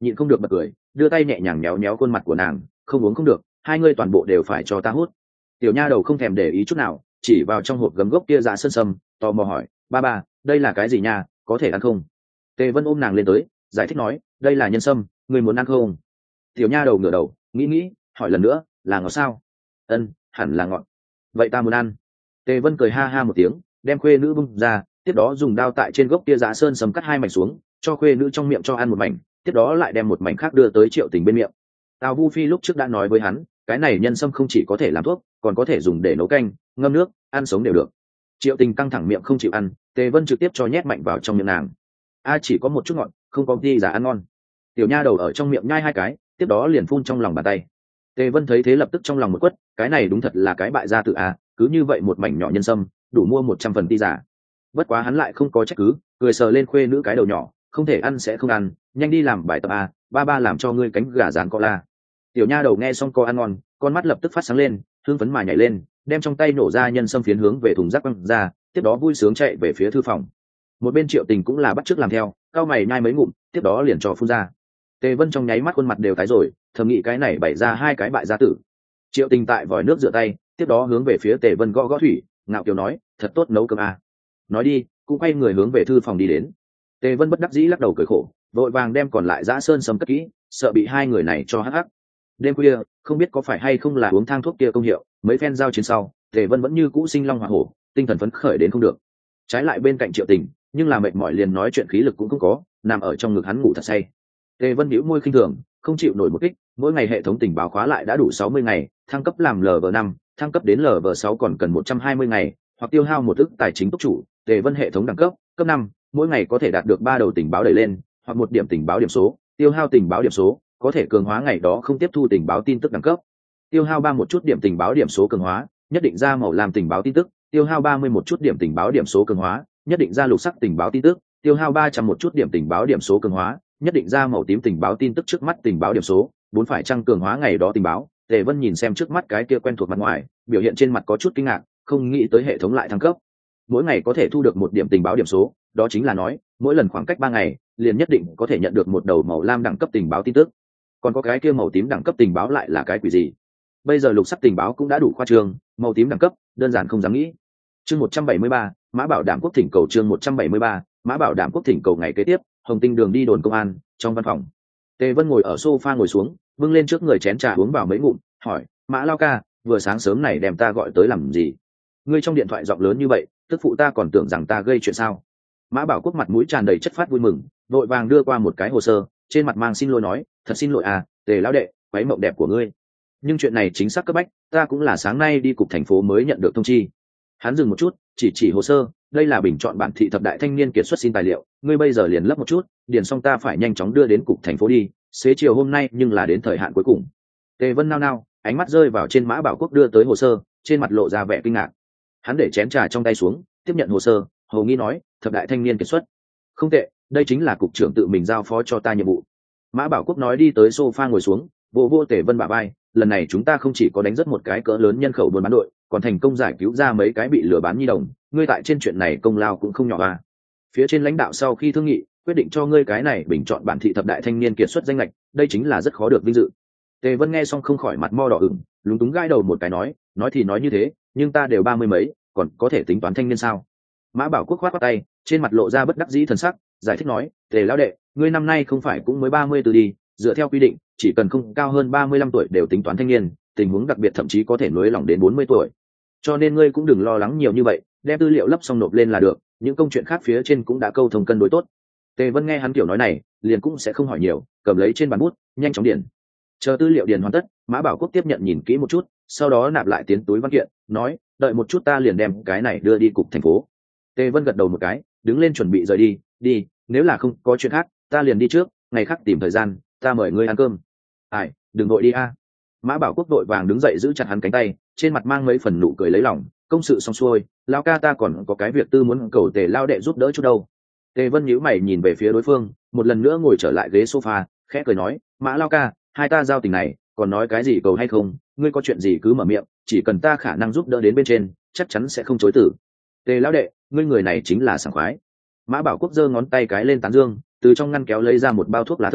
nhịn không được bật cười, đưa tay nhẹ nhàng méo méo khuôn mặt của nàng, không uống không được, hai ngươi toàn bộ đều phải cho ta hút. Tiểu nha đầu không thèm để ý chút nào, chỉ vào trong hộp gấm gốc kia dạ sơn sâm, tò mò hỏi, ba ba, đây là cái gì nha, có thể ăn không? Tề Vân ôm nàng lên tới, giải thích nói, đây là nhân sâm, ngươi muốn ăn không? Tiểu nha đầu ngửa đầu, nghĩ, hỏi lần nữa, là ngọt sao? Ân, hẳn là ngọt. Vậy ta muốn ăn. Tề Vân cười ha ha một tiếng, đem khuê nữ bung ra, tiếp đó dùng đao tại trên gốc kia dạ sơn sâm cắt hai mảnh xuống, cho khuê nữ trong miệng cho ăn một mảnh, tiếp đó lại đem một mảnh khác đưa tới Triệu Tình bên miệng. Tào Vu Phi lúc trước đã nói với hắn, cái này nhân sâm không chỉ có thể làm thuốc, còn có thể dùng để nấu canh, ngâm nước, ăn sống đều được. Triệu Tình căng thẳng miệng không chịu ăn, Tề Vân trực tiếp cho nhét mạnh vào trong miệng nàng. A chỉ có một chút ngọt, không có đi giả ăn ngon. Tiểu nha đầu ở trong miệng nhai hai cái, tiếp đó liền phun trong lòng bàn tay. Tề Vân thấy thế lập tức trong lòng một quất, cái này đúng thật là cái bại gia tử a, cứ như vậy một mảnh nhỏ nhân sâm, đủ mua 100 phần ti giả. Bất quá hắn lại không có trách cứ, cười sờ lên khuê nữ cái đầu nhỏ, không thể ăn sẽ không ăn, nhanh đi làm bài tập a, ba ba làm cho ngươi cánh gà rán co la. Tiểu nha đầu nghe xong co ăn ngon, con mắt lập tức phát sáng lên, hưng phấn mà nhảy lên, đem trong tay nổ ra nhân sâm phiến hướng về thùng rác quăng ra, tiếp đó vui sướng chạy về phía thư phòng. Một bên Triệu Tình cũng là bắt chước làm theo, cao mày nhai mấy ngụm, tiếp đó liền cho phun ra. Tề Vân trong nháy mắt khuôn mặt đều tái rồi, thầm nghĩ cái này bày ra hai cái bại gia tử. Triệu Tình tại vòi nước rửa tay, tiếp đó hướng về phía Tề Vân gõ gõ thủy, ngạo kiều nói, thật tốt nấu cơm à. Nói đi, cũng quay người hướng về thư phòng đi đến. Tề Vân bất đắc dĩ lắc đầu cười khổ, vội vàng đem còn lại dã sơn sâm cất kỹ, sợ bị hai người này cho hắc hắc. Đêm khuya, không biết có phải hay không là uống thang thuốc kia công hiệu, mấy phen giao chiến sau, Tề Vân vẫn như cũ sinh long hỏa hổ, tinh thần phấn khởi đến không được. Trái lại bên cạnh Triệu Tình, nhưng là mệt mỏi liền nói chuyện khí lực cũng không có, nằm ở trong ngực hắn ngủ thật say. Tề Vân bĩu môi khinh thường, không chịu nổi một kích, mỗi ngày hệ thống tình báo khóa lại đã đủ 60 ngày, thăng cấp làm LV5, thăng cấp đến LV6 còn cần 120 ngày, hoặc tiêu hao một ức tài chính túc chủ. Tề Vân hệ thống đẳng cấp, cấp 5, mỗi ngày có thể đạt được 3 đầu tình báo đẩy lên, hoặc một điểm tình báo điểm số, tiêu hao tình báo điểm số, có thể cường hóa ngày đó không tiếp thu tình báo tin tức đẳng cấp. Tiêu hao 3 một chút điểm tình báo điểm số cường hóa, nhất định ra màu làm tình báo tin tức, tiêu hao 30 một chút điểm tình báo điểm số cường hóa, nhất định ra lục sắc tình báo tin tức, tiêu hao 300 một chút điểm tình báo điểm số cường hóa, nhất định ra màu tím tình báo tin tức trước mắt tình báo điểm số, 4 phải tăng cường hóa ngày đó tình báo. Tề Vân nhìn xem trước mắt cái kia quen thuộc mặt ngoài, biểu hiện trên mặt có chút kinh ngạc, không nghĩ tới hệ thống lại thăng cấp. Mỗi ngày có thể thu được một điểm tình báo điểm số, đó chính là nói, mỗi lần khoảng cách 3 ngày, liền nhất định có thể nhận được một đầu màu lam đẳng cấp tình báo tin tức. Còn có cái kia màu tím đẳng cấp tình báo lại là cái quỷ gì? Bây giờ lục sắc tình báo cũng đã đủ khoa trương, màu tím đẳng cấp, đơn giản không dám nghĩ. Chương 173, Mã Bảo Đảm Quốc thỉnh cầu chương 173, Mã Bảo Đảm Quốc thỉnh cầu ngày kế tiếp, Hồng Tinh Đường đi đồn công an, trong văn phòng. Tề Vân ngồi ở sofa ngồi xuống, bưng lên trước người chén trà uống vào mấy ngụm, hỏi, Mã Lao ca, vừa sáng sớm này đem ta gọi tới làm gì? Ngươi trong điện thoại giọng lớn như vậy, tức phụ ta còn tưởng rằng ta gây chuyện sao? Mã Bảo Quốc mặt mũi tràn đầy chất phát vui mừng, vội vàng đưa qua một cái hồ sơ, trên mặt mang xin lỗi nói, thật xin lỗi à, Tề lão đệ, váy mộng đẹp của ngươi. Nhưng chuyện này chính xác cấp bách, ta cũng là sáng nay đi cục thành phố mới nhận được thông chi. Hắn dừng một chút, chỉ hồ sơ, đây là bình chọn bản thị thập đại thanh niên kiệt xuất xin tài liệu, ngươi bây giờ liền lấp một chút, điền xong ta phải nhanh chóng đưa đến cục thành phố đi, xế chiều hôm nay nhưng là đến thời hạn cuối cùng. Tề Vân nao nao, ánh mắt rơi vào trên Mã Bảo Quốc đưa tới hồ sơ, trên mặt lộ ra vẻ kinh ngạc. Hắn để chén trà trong tay xuống, tiếp nhận hồ sơ, hầu nghi nói, thập đại thanh niên kiệt xuất. Không tệ, đây chính là cục trưởng tự mình giao phó cho ta nhiệm vụ. Mã Bảo Quốc nói đi tới sofa ngồi xuống, vô Tề Vân bả vai, lần này chúng ta không chỉ có đánh rất một cái cỡ lớn nhân khẩu buôn bán đội, còn thành công giải cứu ra mấy cái bị lừa bán nhi đồng, ngươi tại trên chuyện này công lao cũng không nhỏ à. Phía trên lãnh đạo sau khi thương nghị, quyết định cho ngươi cái này bình chọn bản thị thập đại thanh niên kiệt xuất danh lệch, đây chính là rất khó được vinh dự. Tề Vân nghe xong không khỏi mặt mo đỏ ửng, lúng túng gãi đầu một cái nói thì nói như thế, nhưng ta đều 30 mấy, còn có thể tính toán thanh niên sao? Mã Bảo Quốc khoát khoát tay, trên mặt lộ ra bất đắc dĩ thần sắc, giải thích nói, Tề lão đệ, ngươi năm nay không phải cũng mới 30 từ đi, dựa theo quy định, chỉ cần không cao hơn 35 tuổi đều tính toán thanh niên, tình huống đặc biệt thậm chí có thể nới lỏng đến 40 tuổi. Cho nên ngươi cũng đừng lo lắng nhiều như vậy, đem tư liệu lấp xong nộp lên là được, những công chuyện khác phía trên cũng đã câu thông cân đối tốt. Tề Vân nghe hắn kiểu nói này, liền cũng sẽ không hỏi nhiều, cầm lấy trên bàn bút, nhanh chóng điền. Chờ tư liệu điền hoàn tất, Mã Bảo Quốc tiếp nhận nhìn kỹ một chút, sau đó nạp lại tiến túi văn kiện, nói, đợi một chút ta liền đem cái này đưa đi cục thành phố. Tề Vân gật đầu một cái, đứng lên chuẩn bị rời đi, nếu là không có chuyện khác, ta liền đi trước, ngày khác tìm thời gian, ta mời ngươi ăn cơm. Ai, đừng vội đi a. Mã Bảo Quốc vội vàng đứng dậy giữ chặt hắn cánh tay, trên mặt mang mấy phần nụ cười lấy lòng, công sự xong xuôi, lão ca ta còn có cái việc tư muốn cầu Tề lao đệ giúp đỡ chút đâu. Tề Vân nhíu mày nhìn về phía đối phương, một lần nữa ngồi trở lại ghế sofa, khẽ cười nói, Mã lao ca, hai ta giao tình này, còn nói cái gì cầu hay không, ngươi có chuyện gì cứ mở miệng, chỉ cần ta khả năng giúp đỡ đến bên trên, chắc chắn sẽ không chối từ. Tề lão đệ, ngươi người này chính là sảng khoái. Mã Bảo Quốc giơ ngón tay cái lên tán dương, từ trong ngăn kéo lấy ra một bao thuốc lá thơm,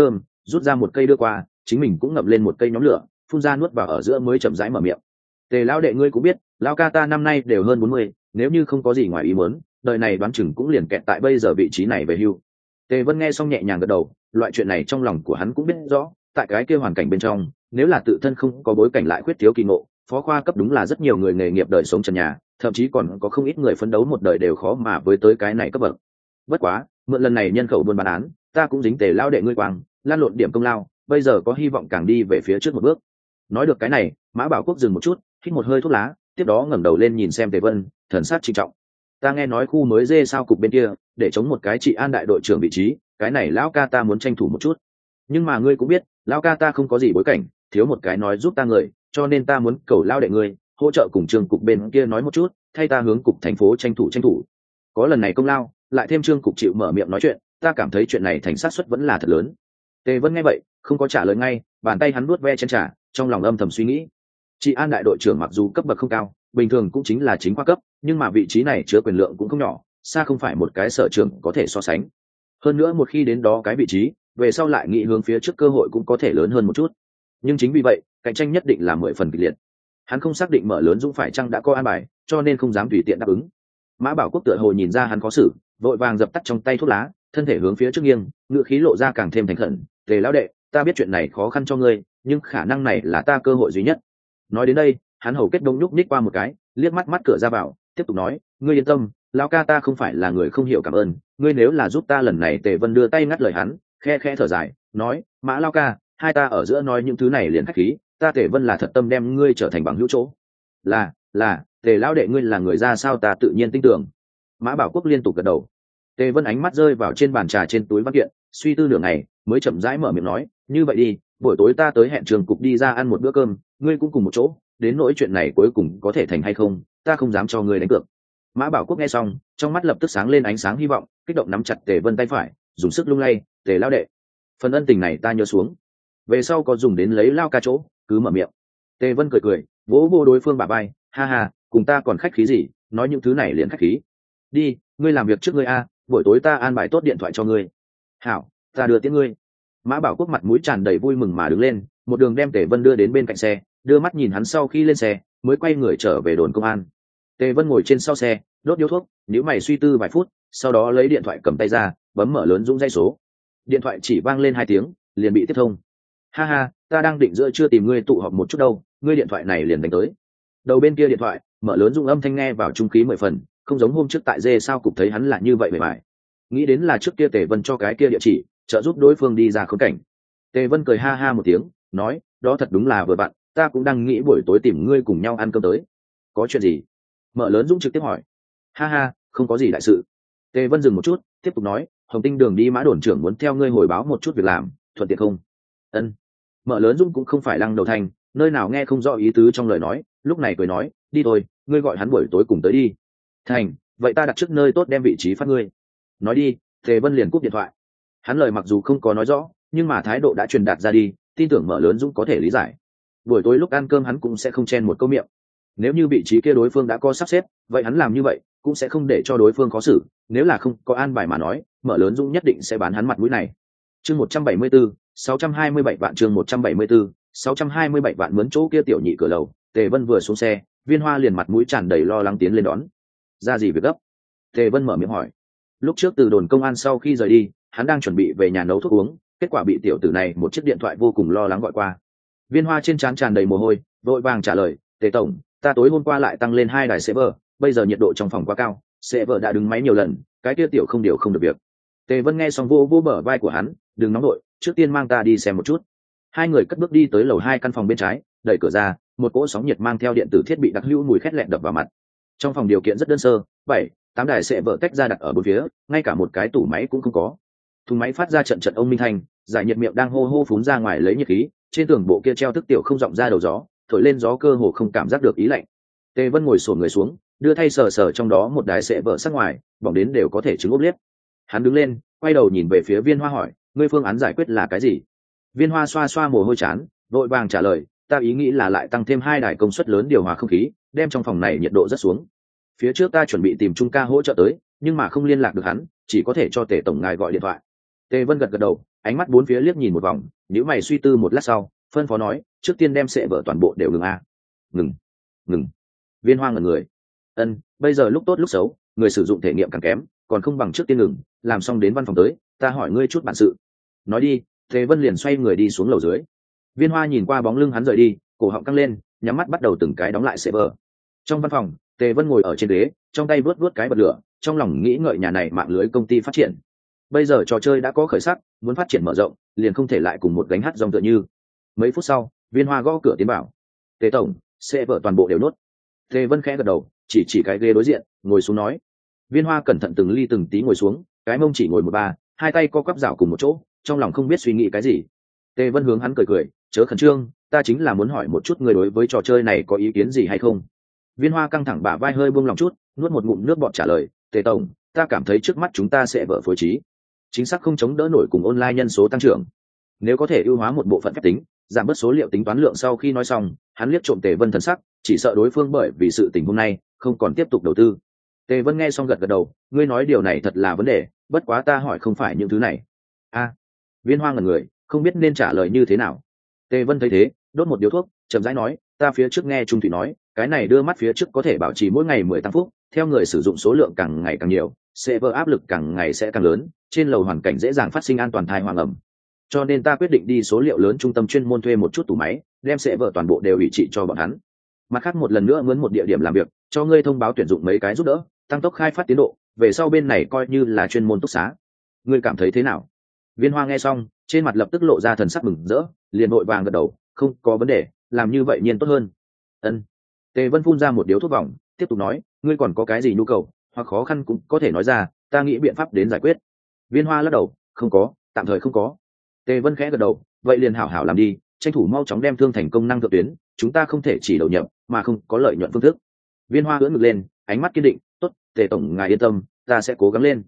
rút ra một cây đưa qua, chính mình cũng ngậm lên một cây nhóm lửa, phun ra nuốt vào ở giữa mới chậm rãi mở miệng. Tề lão đệ ngươi cũng biết, lão ca ta năm nay đều hơn 40, nếu như không có gì ngoài ý muốn, đời này đoán chừng cũng liền kẹt tại bây giờ vị trí này về hưu. Tề Vân nghe xong nhẹ nhàng gật đầu, loại chuyện này trong lòng của hắn cũng biết rõ, tại cái kia hoàn cảnh bên trong, nếu là tự thân không có bối cảnh lại khuyết thiếu kỳ ngộ, phó khoa cấp đúng là rất nhiều người nghề nghiệp đời sống trần nhà, thậm chí còn có không ít người phấn đấu một đời đều khó mà với tới cái này cấp bậc. Bất quá, mượn lần này nhân khẩu buôn bán án, ta cũng dính Tề lão đệ ngươi quang, lan lộn điểm công lao, bây giờ có hy vọng càng đi về phía trước một bước. Nói được cái này, Mã Bảo Quốc dừng một chút, hít một hơi thuốc lá, tiếp đó ngẩng đầu lên nhìn xem Tề Vân, thần sắc trịnh trọng. Ta nghe nói khu mới dê sao cục bên kia để chống một cái trị an đại đội trưởng vị trí, cái này lão ca ta muốn tranh thủ một chút. Nhưng mà ngươi cũng biết, lão ca ta không có gì bối cảnh, thiếu một cái nói giúp ta người, cho nên ta muốn cầu lão đệ ngươi hỗ trợ cùng trường cục bên kia nói một chút, thay ta hướng cục thành phố tranh thủ. Có lần này công lao, lại thêm trương cục chịu mở miệng nói chuyện, ta cảm thấy chuyện này thành xác suất vẫn là thật lớn. Tề Vân nghe vậy, không có trả lời ngay, bàn tay hắn nuốt ve chén trà, trong lòng âm thầm suy nghĩ. Trị an đại đội trưởng mặc dù cấp bậc không cao, bình thường cũng chính là chính khoa cấp, nhưng mà vị trí này chứa quyền lượng cũng không nhỏ, xa không phải một cái sở trưởng có thể so sánh. Hơn nữa một khi đến đó cái vị trí, về sau lại nghĩ hướng phía trước cơ hội cũng có thể lớn hơn một chút. Nhưng chính vì vậy, cạnh tranh nhất định là 10 phần kịch liệt. Hắn không xác định Mở Lớn Dũng phải chăng đã có an bài, cho nên không dám tùy tiện đáp ứng. Mã Bảo Quốc tựa hồ nhìn ra hắn có xử, vội vàng dập tắt trong tay thuốc lá, thân thể hướng phía trước nghiêng, ngựa khí lộ ra càng thêm thành khẩn. Tề lão đệ, ta biết chuyện này khó khăn cho ngươi, nhưng khả năng này là ta cơ hội duy nhất. Nói đến đây, hắn hầu kết đông nhúc nhích qua một cái, liếc mắt cửa ra vào, tiếp tục nói, ngươi yên tâm, lão ca ta không phải là người không hiểu cảm ơn, ngươi nếu là giúp ta lần này. Tề Vân đưa tay ngắt lời hắn, khe thở dài, nói, Mã lão ca, hai ta ở giữa nói những thứ này liền khách khí, ta Tề Vân là thật tâm đem ngươi trở thành bằng hữu chỗ. Là, Tề lão đệ ngươi là người ra sao ta tự nhiên tin tưởng. Mã Bảo Quốc liên tục gật đầu. Tề Vân ánh mắt rơi vào trên bàn trà trên túi văn kiện, suy tư nửa ngày, mới chậm rãi mở miệng nói, như vậy đi, buổi tối ta tới hẹn trường cục đi ra ăn một bữa cơm, ngươi cũng cùng một chỗ, đến nỗi chuyện này cuối cùng có thể thành hay không, ta không dám cho ngươi đánh cược. Mã Bảo Quốc nghe xong, trong mắt lập tức sáng lên ánh sáng hy vọng, kích động nắm chặt Tề Vân tay phải, dùng sức lung lay, Tề lão đệ, phần ân tình này ta nhớ xuống, về sau có dùng đến lấy lao ca chỗ, cứ mở miệng. Tề Vân cười, vỗ vô đối phương bả vai, ha ha, cùng ta còn khách khí gì, nói những thứ này liền khách khí. Đi, ngươi làm việc trước ngươi a, buổi tối ta an bài tốt điện thoại cho ngươi. Hảo, ta đưa tiễn ngươi. Mã Bảo Quốc mặt mũi tràn đầy vui mừng mà đứng lên, một đường đem Tề Vân đưa đến bên cạnh xe, đưa mắt nhìn hắn sau khi lên xe, mới quay người trở về đồn công an. Tề Vân ngồi trên sau xe, đốt điếu thuốc, nhíu mày suy tư vài phút, sau đó lấy điện thoại cầm tay ra, bấm Mở Lớn Dũng dây số. Điện thoại chỉ vang lên 2 tiếng, liền bị tiếp thông. Ha ha, ta đang định giữa trưa tìm ngươi tụ họp một chút đâu, ngươi điện thoại này liền đánh tới. Đầu bên kia điện thoại, Mở Lớn Dũng âm thanh nghe vào trung khí 10 phần, không giống hôm trước tại dê sao cục thấy hắn là như vậy bề bài. Nghĩ đến là trước kia Tề Vân cho cái kia địa chỉ, trợ giúp đối phương đi ra khốn cảnh. Tề Vân cười ha ha một tiếng, nói, đó thật đúng là vừa vặn, ta cũng đang nghĩ buổi tối tìm ngươi cùng nhau ăn cơm tới. Có chuyện gì? Mở Lớn Dũng trực tiếp hỏi. Ha ha, không có gì đại sự. Tề Vân dừng một chút, tiếp tục nói, Hồng Tinh Đường đi Mã đồn trưởng muốn theo ngươi hồi báo một chút việc làm, thuận tiện không? Ân. Mở Lớn Dũng cũng không phải lăng đầu thành, nơi nào nghe không rõ ý tứ trong lời nói, lúc này cười nói, đi thôi, ngươi gọi hắn buổi tối cùng tới đi. Thành, vậy ta đặt trước nơi tốt đem vị trí phát ngươi. Nói đi. Tề Vân liền cúp điện thoại. Hắn lời mặc dù không có nói rõ, nhưng mà thái độ đã truyền đạt ra đi, tin tưởng Mở Lớn Dũng có thể lý giải. Buổi tối lúc ăn cơm hắn cũng sẽ không chen một câu miệng. Nếu như vị trí kia đối phương đã có sắp xếp, vậy hắn làm như vậy cũng sẽ không để cho đối phương khó xử, nếu là không có an bài mà nói, Mở Lớn Dũng nhất định sẽ bán hắn mặt mũi này. Chương 174, 627 vạn. Chương 174, 627 vạn. Mướn chỗ kia tiểu nhị cửa lầu, Tề Vân vừa xuống xe, Viên Hoa liền mặt mũi tràn đầy lo lắng tiến lên đón. Ra gì việc gấp? Tề Vân mở miệng hỏi. Lúc trước từ đồn công an sau khi rời đi, hắn đang chuẩn bị về nhà nấu thuốc uống, kết quả bị tiểu tử này một chiếc điện thoại vô cùng lo lắng gọi qua. Viên Hoa trên trán tràn đầy mồ hôi, vội vàng trả lời, Tề tổng, ta tối hôm qua lại tăng lên 2 đài server, bây giờ nhiệt độ trong phòng quá cao, server đã đứng máy nhiều lần, cái kia tiểu không điều không được việc. Tề Vân nghe xong vô bờ vai của hắn, đừng nóng đội, trước tiên mang ta đi xem một chút. Hai người cất bước đi tới lầu 2 căn phòng bên trái, đẩy cửa ra, một cỗ sóng nhiệt mang theo điện tử thiết bị đặc hữu mùi khét lẹn đập vào mặt. Trong phòng điều kiện rất đơn sơ, 7-8 đài server tách ra đặt ở bốn phía, ngay cả một cái tủ máy cũng không có. Thùng máy phát ra trận ông minh thanh, giải nhiệt miệng đang hô hô phún ra ngoài lấy nhiệt khí, trên tường bộ kia treo thức tiểu không rộng ra đầu gió, thổi lên gió cơ hồ không cảm giác được ý lạnh. Tề Vân ngồi xổm người xuống, đưa thay sờ trong đó một đài sệ vợ sắc ngoài, bỏng đến đều có thể trứng ốp liếc. Hắn đứng lên, quay đầu nhìn về phía Viên Hoa hỏi, ngươi phương án giải quyết là cái gì? Viên Hoa xoa xoa mồ hôi chán, vội vàng trả lời, ta ý nghĩ là lại tăng thêm 2 đài công suất lớn điều hòa không khí, đem trong phòng này nhiệt độ rất xuống. Phía trước ta chuẩn bị tìm Trung ca hỗ trợ tới, nhưng mà không liên lạc được hắn, chỉ có thể cho Tề tổng ngài gọi điện thoại. Tề Vân gật đầu, ánh mắt bốn phía liếc nhìn một vòng, nếu mày suy tư một lát sau phân phó nói, trước tiên đem sệ vợ toàn bộ đều ngừng a. Ngừng. Viên Hoa ngẩn người. Bây giờ lúc tốt lúc xấu, người sử dụng thể nghiệm càng kém, còn không bằng trước tiên ngừng, làm xong đến văn phòng tới, ta hỏi ngươi chút bản sự. Nói đi. Tề Vân liền xoay người đi xuống lầu dưới. Viên Hoa nhìn qua bóng lưng hắn rời đi, cổ họng căng lên, nhắm mắt bắt đầu từng cái đóng lại sệ vợ. Trong văn phòng, Tề Vân ngồi ở trên ghế, trong tay vớt cái bật lửa, trong lòng nghĩ ngợi nhà này mạng lưới công ty phát triển. Bây giờ trò chơi đã có khởi sắc, muốn phát triển mở rộng, liền không thể lại cùng một gánh hát dòng tựa như. Mấy phút sau, Viên Hoa gõ cửa tiến vào. Tề tổng, sệ vợ toàn bộ đều nốt. Tề Vân khẽ gật đầu, chỉ cái ghế đối diện, ngồi xuống nói. Viên Hoa cẩn thận từng ly từng tí ngồi xuống, cái mông chỉ ngồi một ba, hai tay co quắp rảo cùng một chỗ, trong lòng không biết suy nghĩ cái gì. Tề Vân hướng hắn cười, chớ khẩn trương, ta chính là muốn hỏi một chút người đối với trò chơi này có ý kiến gì hay không. Viên Hoa căng thẳng bả vai hơi buông lòng chút, nuốt một ngụm nước bọt trả lời, Tề tổng, ta cảm thấy trước mắt chúng ta sẽ vỡ phối trí, chính xác không chống đỡ nổi cùng online nhân số tăng trưởng. Nếu có thể ưu hóa một bộ phận phép tính, giảm bớt số liệu tính toán lượng. Sau khi nói xong, hắn liếc trộm Tề Vân thần sắc, chỉ sợ đối phương bởi vì sự tình hôm nay không còn tiếp tục đầu tư. Tề Vân nghe xong gật đầu, ngươi nói điều này thật là vấn đề, bất quá ta hỏi không phải những thứ này. Viên Hoa ngẩn người, không biết nên trả lời như thế nào. Tề Vân thấy thế, đốt một điếu thuốc, chậm rãi nói, ta phía trước nghe Trung Thủy nói, cái này đưa mắt phía trước có thể bảo trì mỗi ngày 10 tăng phút, theo người sử dụng số lượng càng ngày càng nhiều, server áp lực càng ngày sẽ càng lớn, trên lầu hoàn cảnh dễ dàng phát sinh an toàn thai hoàng ẩm. Cho nên ta quyết định đi số liệu lớn trung tâm chuyên môn thuê một chút tủ máy, đem server toàn bộ đều ủy trị cho bọn hắn. Mặt khác một lần nữa mướn một địa điểm làm việc, cho ngươi thông báo tuyển dụng mấy cái giúp đỡ, tăng tốc khai phát tiến độ, về sau bên này coi như là chuyên môn túc xá. Ngươi cảm thấy thế nào? Viên Hoa nghe xong, trên mặt lập tức lộ ra thần sắc mừng rỡ, liền vội vàng gật đầu, không có vấn đề, làm như vậy nhiên tốt hơn. Tề Vân phun ra một điếu thuốc vòng, tiếp tục nói, ngươi còn có cái gì nhu cầu hoặc khó khăn cũng có thể nói ra, ta nghĩ biện pháp đến giải quyết. Viên Hoa lắc đầu, không có, tạm thời không có. Tề Vân khẽ gật đầu, vậy liền hảo hảo làm đi, tranh thủ mau chóng đem thương thành công năng thượng tuyến, chúng ta không thể chỉ đầu nhập mà không có lợi nhuận phương thức. Viên Hoa ưỡn ngực lên, ánh mắt kiên định, tốt, Tề tổng ngài yên tâm, ta sẽ cố gắng lên.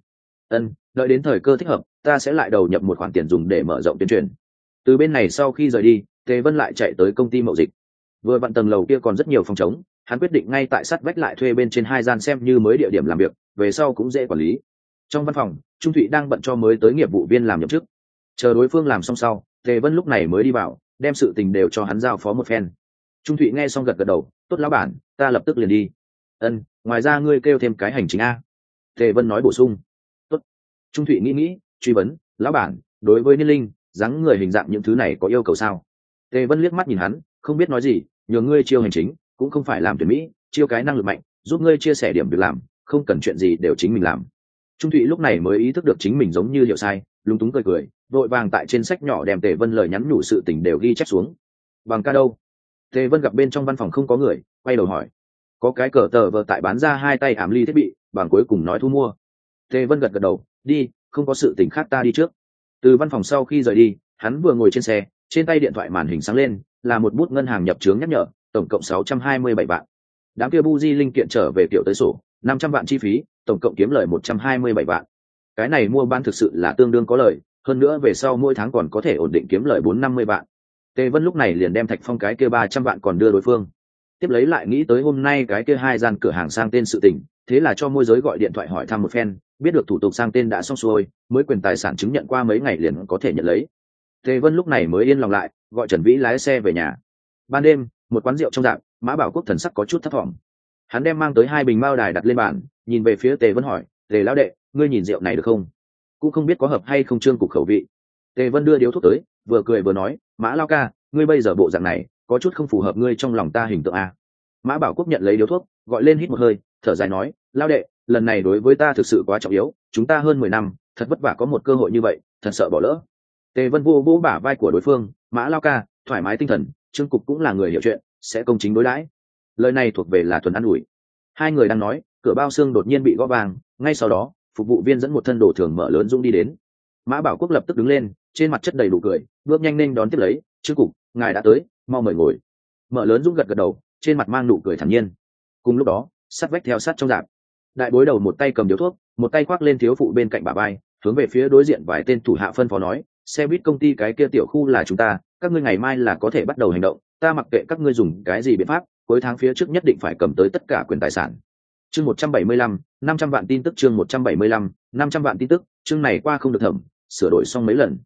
Đợi đến thời cơ thích hợp, ta sẽ lại đầu nhập một khoản tiền dùng để mở rộng tuyên truyền. Từ bên này sau khi rời đi, Tề Vân lại chạy tới công ty mậu dịch. Vừa vặn tầng lầu kia còn rất nhiều phòng trống, hắn quyết định ngay tại sát vách lại thuê bên trên 2 gian xem như mới địa điểm làm việc, về sau cũng dễ quản lý. Trong văn phòng, Trung Thụy đang bận cho mới tới nghiệp vụ viên làm nhậm chức. Chờ đối phương làm xong sau, Tề Vân lúc này mới đi vào, đem sự tình đều cho hắn giao phó một phen. Trung Thụy nghe xong gật đầu, tốt lão bản, ta lập tức liền đi. Ngoài ra ngươi kêu thêm cái hành chính a. Tề Vân nói bổ sung. Tốt. Trung Thụy nghĩ, truy vấn, lão bản, đối với niên linh, dáng người hình dạng những thứ này có yêu cầu sao? Tề Vân liếc mắt nhìn hắn, không biết nói gì, nhờ ngươi chiêu hành chính, cũng không phải làm tuyển mỹ, chiêu cái năng lực mạnh, giúp ngươi chia sẻ điểm việc làm, không cần chuyện gì đều chính mình làm. Trung Thụy lúc này mới ý thức được chính mình giống như hiểu sai, lúng túng cười, vội vàng tại trên sách nhỏ đem Tề Vân lời nhắn nhủ sự tình đều ghi chép xuống. Bằng ca đâu? Tề Vân gặp bên trong văn phòng không có người, quay đầu hỏi. Có cái cờ tờ vờ tại bán ra 2 tay ảm ly thiết bị, bằng cuối cùng nói thu mua. Tề Vân gật đầu, đi, không có sự tình khác ta đi trước. Từ văn phòng sau khi rời đi, hắn vừa ngồi trên xe, trên tay điện thoại màn hình sáng lên, là một bút ngân hàng nhập chướng nhắc nhở, tổng cộng 627 vạn. Đám kia buji linh kiện trở về kiểu tới sổ, 500 vạn chi phí, tổng cộng kiếm lời 127 vạn. Cái này mua bán thực sự là tương đương có lợi, hơn nữa về sau mỗi tháng còn có thể ổn định kiếm lời 450 vạn. Tề Vân lúc này liền đem Thạch Phong cái kia 300 vạn còn đưa đối phương. Tiếp lấy lại nghĩ tới hôm nay cái kia 2 gian cửa hàng sang tên sự tình, thế là cho môi giới gọi điện thoại hỏi thăm một phen, biết được thủ tục sang tên đã xong xuôi, mới quyền tài sản chứng nhận qua mấy ngày liền có thể nhận lấy. Tề Vân lúc này mới yên lòng lại, gọi Trần Vĩ lái xe về nhà. Ban đêm, một quán rượu trong rạp, Mã Bảo Quốc thần sắc có chút thất vọng. Hắn đem mang tới 2 bình mao đài đặt lên bàn, nhìn về phía Tề Vân hỏi, Tề lão đệ, ngươi nhìn rượu này được không? Cũng không biết có hợp hay không trương cục khẩu vị. Tề Vân đưa điếu thuốc tới, vừa cười vừa nói, Mã lao ca, ngươi bây giờ bộ dạng này, có chút không phù hợp ngươi trong lòng ta hình tượng a. Mã Bảo Quốc nhận lấy điếu thuốc, gọi lên hít một hơi, thở dài nói, lao đệ, lần này đối với ta thực sự quá trọng yếu, chúng ta hơn 10 năm, thật vất vả có một cơ hội như vậy, thật sợ bỏ lỡ. Tề Vân vô vỗ bả vai của đối phương, Mã lao ca, thoải mái tinh thần, trương cục cũng là người hiểu chuyện, sẽ công chính đối đãi. Lời này thuộc về là thuần ăn ủi. Hai người đang nói, cửa bao xương đột nhiên bị gõ vang, ngay sau đó, phục vụ viên dẫn một thân đồ thường mở lớn dũng đi đến. Mã Bảo Quốc lập tức đứng lên, trên mặt chất đầy đủ cười, bước nhanh lên đón tiếp lấy, trương cục, ngài đã tới, mau mời ngồi. Mở lớn dũng gật đầu, trên mặt mang nụ cười thản nhiên. Cùng lúc đó, sát vách theo sát trong rạp, đại bối đầu một tay cầm điếu thuốc, một tay khoác lên thiếu phụ bên cạnh bả vai, hướng về phía đối diện vài tên thủ hạ phân phó nói, xe buýt công ty cái kia tiểu khu là chúng ta, các ngươi ngày mai là có thể bắt đầu hành động, ta mặc kệ các ngươi dùng cái gì biện pháp, cuối tháng phía trước nhất định phải cầm tới tất cả quyền tài sản. Chương 175, 500 vạn tin tức. Chương 175, 500 vạn tin tức. Chương này qua không được thẩm, sửa đổi xong mấy lần.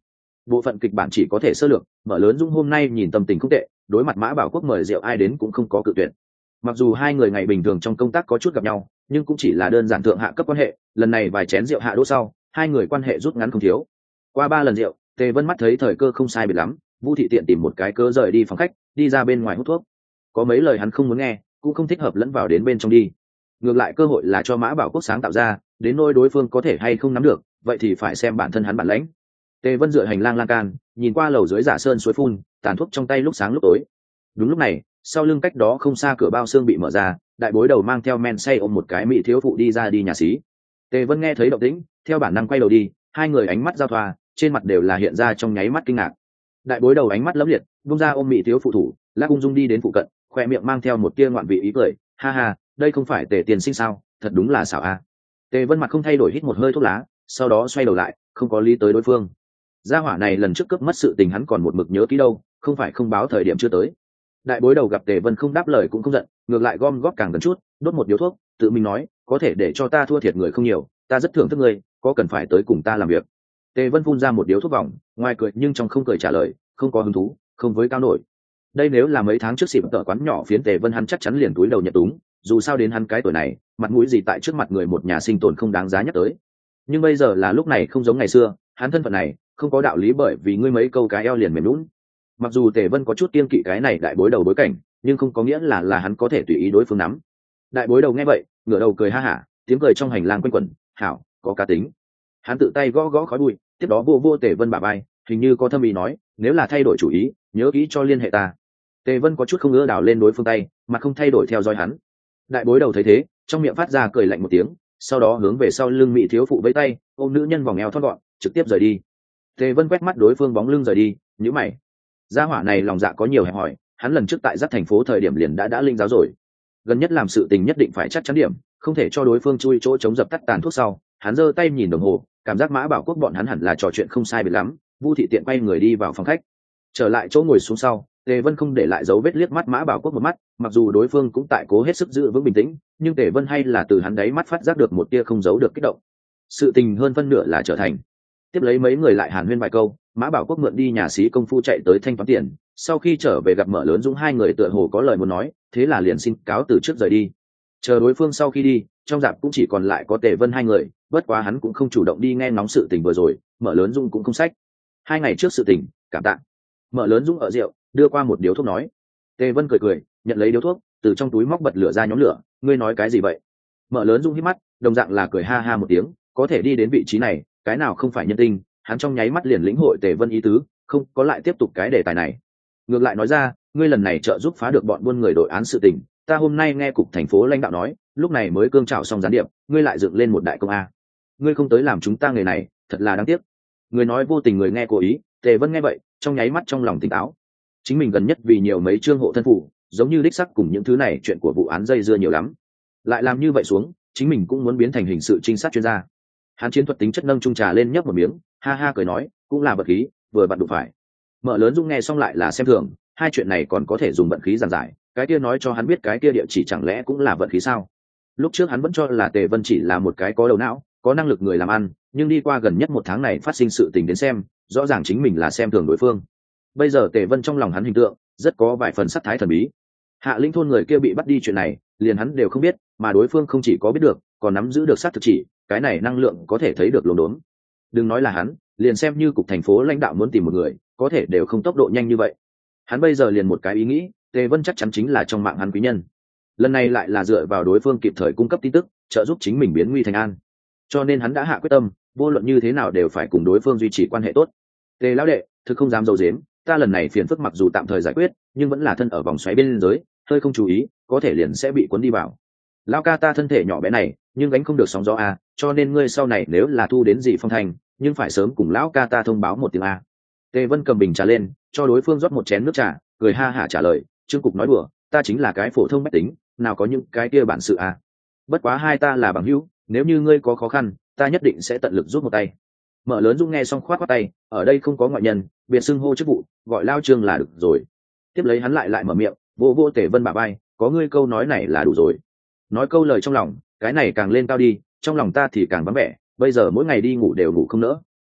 bộ phận kịch bản chỉ có thể sơ lược. Mở Lớn Dũng hôm nay nhìn tâm tình không tệ, đối mặt Mã Bảo Quốc mời rượu ai đến cũng không có cự tuyệt. Mặc dù hai người ngày bình thường trong công tác có chút gặp nhau, nhưng cũng chỉ là đơn giản thượng hạ cấp quan hệ. Lần này vài chén rượu hạ đỗ sau, hai người quan hệ rút ngắn không thiếu. Qua 3 lần rượu, Tề Vân mắt thấy thời cơ không sai biệt lắm, Vu Thị tiện tìm một cái cớ rời đi phòng khách, đi ra bên ngoài hút thuốc. Có mấy lời hắn không muốn nghe, cũng không thích hợp lẫn vào đến bên trong đi. Ngược lại cơ hội là cho Mã Bảo Quốc sáng tạo ra, đến nỗi đối phương có thể hay không nắm được, vậy thì phải xem bản thân hắn bản lãnh. Tề Vân dựa hành lang lan can, nhìn qua lầu dưới giả sơn suối phun, tàn thuốc trong tay lúc sáng lúc tối. Đúng lúc này, sau lưng cách đó không xa cửa bao xương bị mở ra, đại bối đầu mang theo men say ôm một cái mỹ thiếu phụ đi ra đi nhà xí. Tề Vân nghe thấy động tĩnh, theo bản năng quay đầu đi, hai người ánh mắt giao thoa, trên mặt đều là hiện ra trong nháy mắt kinh ngạc. Đại bối đầu ánh mắt lấm liệt, buông ra ôm mỹ thiếu phụ thủ, lắc ung dung đi đến phụ cận, khoe miệng mang theo một tia ngoạn vị ý cười, ha ha, đây không phải Tề tiền sinh sao, thật đúng là xảo a. Tề Vân mặt không thay đổi hít một hơi thuốc lá, sau đó xoay đầu lại, không có lý tới đối phương. Gia hỏa này lần trước cướp mất sự tình hắn còn một mực nhớ kỹ đâu, không phải không báo thời điểm chưa tới. Đại bối đầu gặp Tề Vân không đáp lời cũng không giận, ngược lại gom góp càng gần chút, đốt một điếu thuốc, tự mình nói, có thể để cho ta thua thiệt người không nhiều, ta rất thưởng thức ngươi, có cần phải tới cùng ta làm việc. Tề Vân phun ra một điếu thuốc vòng, ngoài cười nhưng trong không cười trả lời, không có hứng thú, không với cao nổi. Đây nếu là mấy tháng trước xịp tợ quán nhỏ phiến Tề Vân hắn chắc chắn liền túi đầu nhận túng, dù sao đến hắn cái tuổi này, mặt mũi gì tại trước mặt người một nhà sinh tồn không đáng giá nhắc tới. Nhưng bây giờ là lúc này không giống ngày xưa, hắn thân phận này không có đạo lý bởi vì ngươi mấy câu cái eo liền mềm lún. Mặc dù Tề Vân có chút kiêng kỵ cái này đại bối đầu bối cảnh, nhưng không có nghĩa là hắn có thể tùy ý đối phương nắm. Đại bối đầu nghe vậy, ngửa đầu cười ha hả, tiếng cười trong hành lang quanh quẩn, hảo, có cá tính. Hắn tự tay gõ gõ khói bụi, tiếp đó vô Tề Vân bả vai, hình như có thâm ý nói, nếu là thay đổi chủ ý, nhớ kỹ cho liên hệ ta. Tề Vân có chút không ngỡ đảo lên đối phương tay, mà không thay đổi theo dõi hắn. Đại bối đầu thấy thế, trong miệng phát ra cười lạnh một tiếng, sau đó hướng về sau lưng mỹ thiếu phụ vẫy tay, ôm nữ nhân vòng eo thon gọn, trực tiếp rời đi. Tề Vân quét mắt đối phương bóng lưng rời đi, nhíu mày. Gia hỏa này lòng dạ có nhiều hẹp hỏi, hắn lần trước tại giáp thành phố thời điểm liền đã linh giáo rồi. Gần nhất làm sự tình nhất định phải chắc chắn điểm, không thể cho đối phương chui chỗ chống dập tắt tàn thuốc sau. Hắn giơ tay nhìn đồng hồ, cảm giác Mã Bảo Quốc bọn hắn hẳn là trò chuyện không sai biệt lắm. Vu Thị tiện quay người đi vào phòng khách, trở lại chỗ ngồi xuống sau. Tề Vân không để lại dấu vết liếc mắt Mã Bảo Quốc một mắt, mặc dù đối phương cũng tại cố hết sức giữ vững bình tĩnh, nhưng Tề Vân hay là từ hắn đáy mắt phát giác được một tia không giấu được kích động. Sự tình hơn phân nửa là trở thành. Tiếp lấy mấy người lại hàn huyên vài câu, Mã Bảo Quốc mượn đi nhà xí công phu chạy tới thanh toán tiền, sau khi trở về gặp Mở Lớn Dũng hai người tựa hồ có lời muốn nói, thế là liền xin cáo từ trước rời đi. Chờ đối phương sau khi đi, trong dạp cũng chỉ còn lại có Tề Vân hai người, bất quá hắn cũng không chủ động đi nghe ngóng sự tình vừa rồi, Mở Lớn Dũng cũng không sách. 2 ngày trước sự tình, cảm tạ. Mở Lớn Dũng ở rượu, đưa qua một điếu thuốc nói. Tề Vân cười, nhận lấy điếu thuốc, từ trong túi móc bật lửa ra nhóm lửa, ngươi nói cái gì vậy? Mở Lớn Dũng hít mắt, đồng dạng là cười ha ha một tiếng, có thể đi đến vị trí này, cái nào không phải nhân tinh, hắn trong nháy mắt liền lĩnh hội Tề Vân ý tứ, không có lại tiếp tục cái đề tài này. Ngược lại nói ra, ngươi lần này trợ giúp phá được bọn buôn người đội án sự tình, ta hôm nay nghe cục thành phố lãnh đạo nói, lúc này mới cương trào xong gián điệp, ngươi lại dựng lên một đại công a. Ngươi không tới làm chúng ta nghề này, thật là đáng tiếc. Người nói vô tình người nghe cố ý, Tề Vân nghe vậy, trong nháy mắt trong lòng tỉnh táo. Chính mình gần nhất vì nhiều mấy chương hộ thân phủ, giống như đích sắc cùng những thứ này chuyện của vụ án dây dưa nhiều lắm. Lại làm như vậy xuống, chính mình cũng muốn biến thành hình sự trinh sát chuyên gia. Hắn chiến thuật tính chất nâng chung trà lên nhấp một miếng, ha ha cười nói, cũng là vật khí, vừa vặn đụng phải. Mở Lớn Dũng nghe xong lại là xem thường, hai chuyện này còn có thể dùng vận khí giảng giải, cái kia nói cho hắn biết cái kia địa chỉ chẳng lẽ cũng là vận khí sao? Lúc trước hắn vẫn cho là Tề Vân chỉ là một cái có đầu não, có năng lực người làm ăn, nhưng đi qua gần nhất 1 tháng này phát sinh sự tình đến xem, rõ ràng chính mình là xem thường đối phương. Bây giờ Tề Vân trong lòng hắn hình tượng rất có vài phần sắc thái thần bí. Hạ Linh thôn người kia bị bắt đi chuyện này, liền hắn đều không biết, mà đối phương không chỉ có biết được, còn nắm giữ được xác thực chỉ, cái này năng lượng có thể thấy được luồng đốn. Đừng nói là hắn, liền xem như cục thành phố lãnh đạo muốn tìm một người, có thể đều không tốc độ nhanh như vậy. Hắn bây giờ liền một cái ý nghĩ, Tề Vân chắc chắn chính là trong mạng hắn quý nhân. Lần này lại là dựa vào đối phương kịp thời cung cấp tin tức, trợ giúp chính mình biến nguy thành an. Cho nên hắn đã hạ quyết tâm, vô luận như thế nào đều phải cùng đối phương duy trì quan hệ tốt. Tề lão đệ, thực không dám dầu dếm, ta lần này phiền phức mặc dù tạm thời giải quyết, nhưng vẫn là thân ở vòng xoáy bên giới, hơi không chú ý, có thể liền sẽ bị cuốn đi vào. Lão ca ta thân thể nhỏ bé này, nhưng gánh không được sóng gió a, cho nên ngươi sau này nếu là thu đến gì phong thành, nhưng phải sớm cùng lão ca ta thông báo một tiếng a. Tề Vân cầm bình trà lên, cho đối phương rót một chén nước trà, cười ha hả trả lời, Trương cục nói đùa, ta chính là cái phổ thông bách tính, nào có những cái kia bản sự a. Bất quá hai ta là bằng hữu, nếu như ngươi có khó khăn, ta nhất định sẽ tận lực giúp một tay. Mở Lớn Dũng nghe xong khoát khoát tay, ở đây không có ngoại nhân, biệt xưng hô chức vụ, gọi lao Trương là được rồi. Tiếp lấy hắn lại mở miệng, vô Tề Vân bả vai, có ngươi câu nói này là đủ rồi. Nói câu lời trong lòng, cái này càng lên cao đi, trong lòng ta thì càng vắng vẻ, bây giờ mỗi ngày đi ngủ đều ngủ không nỡ.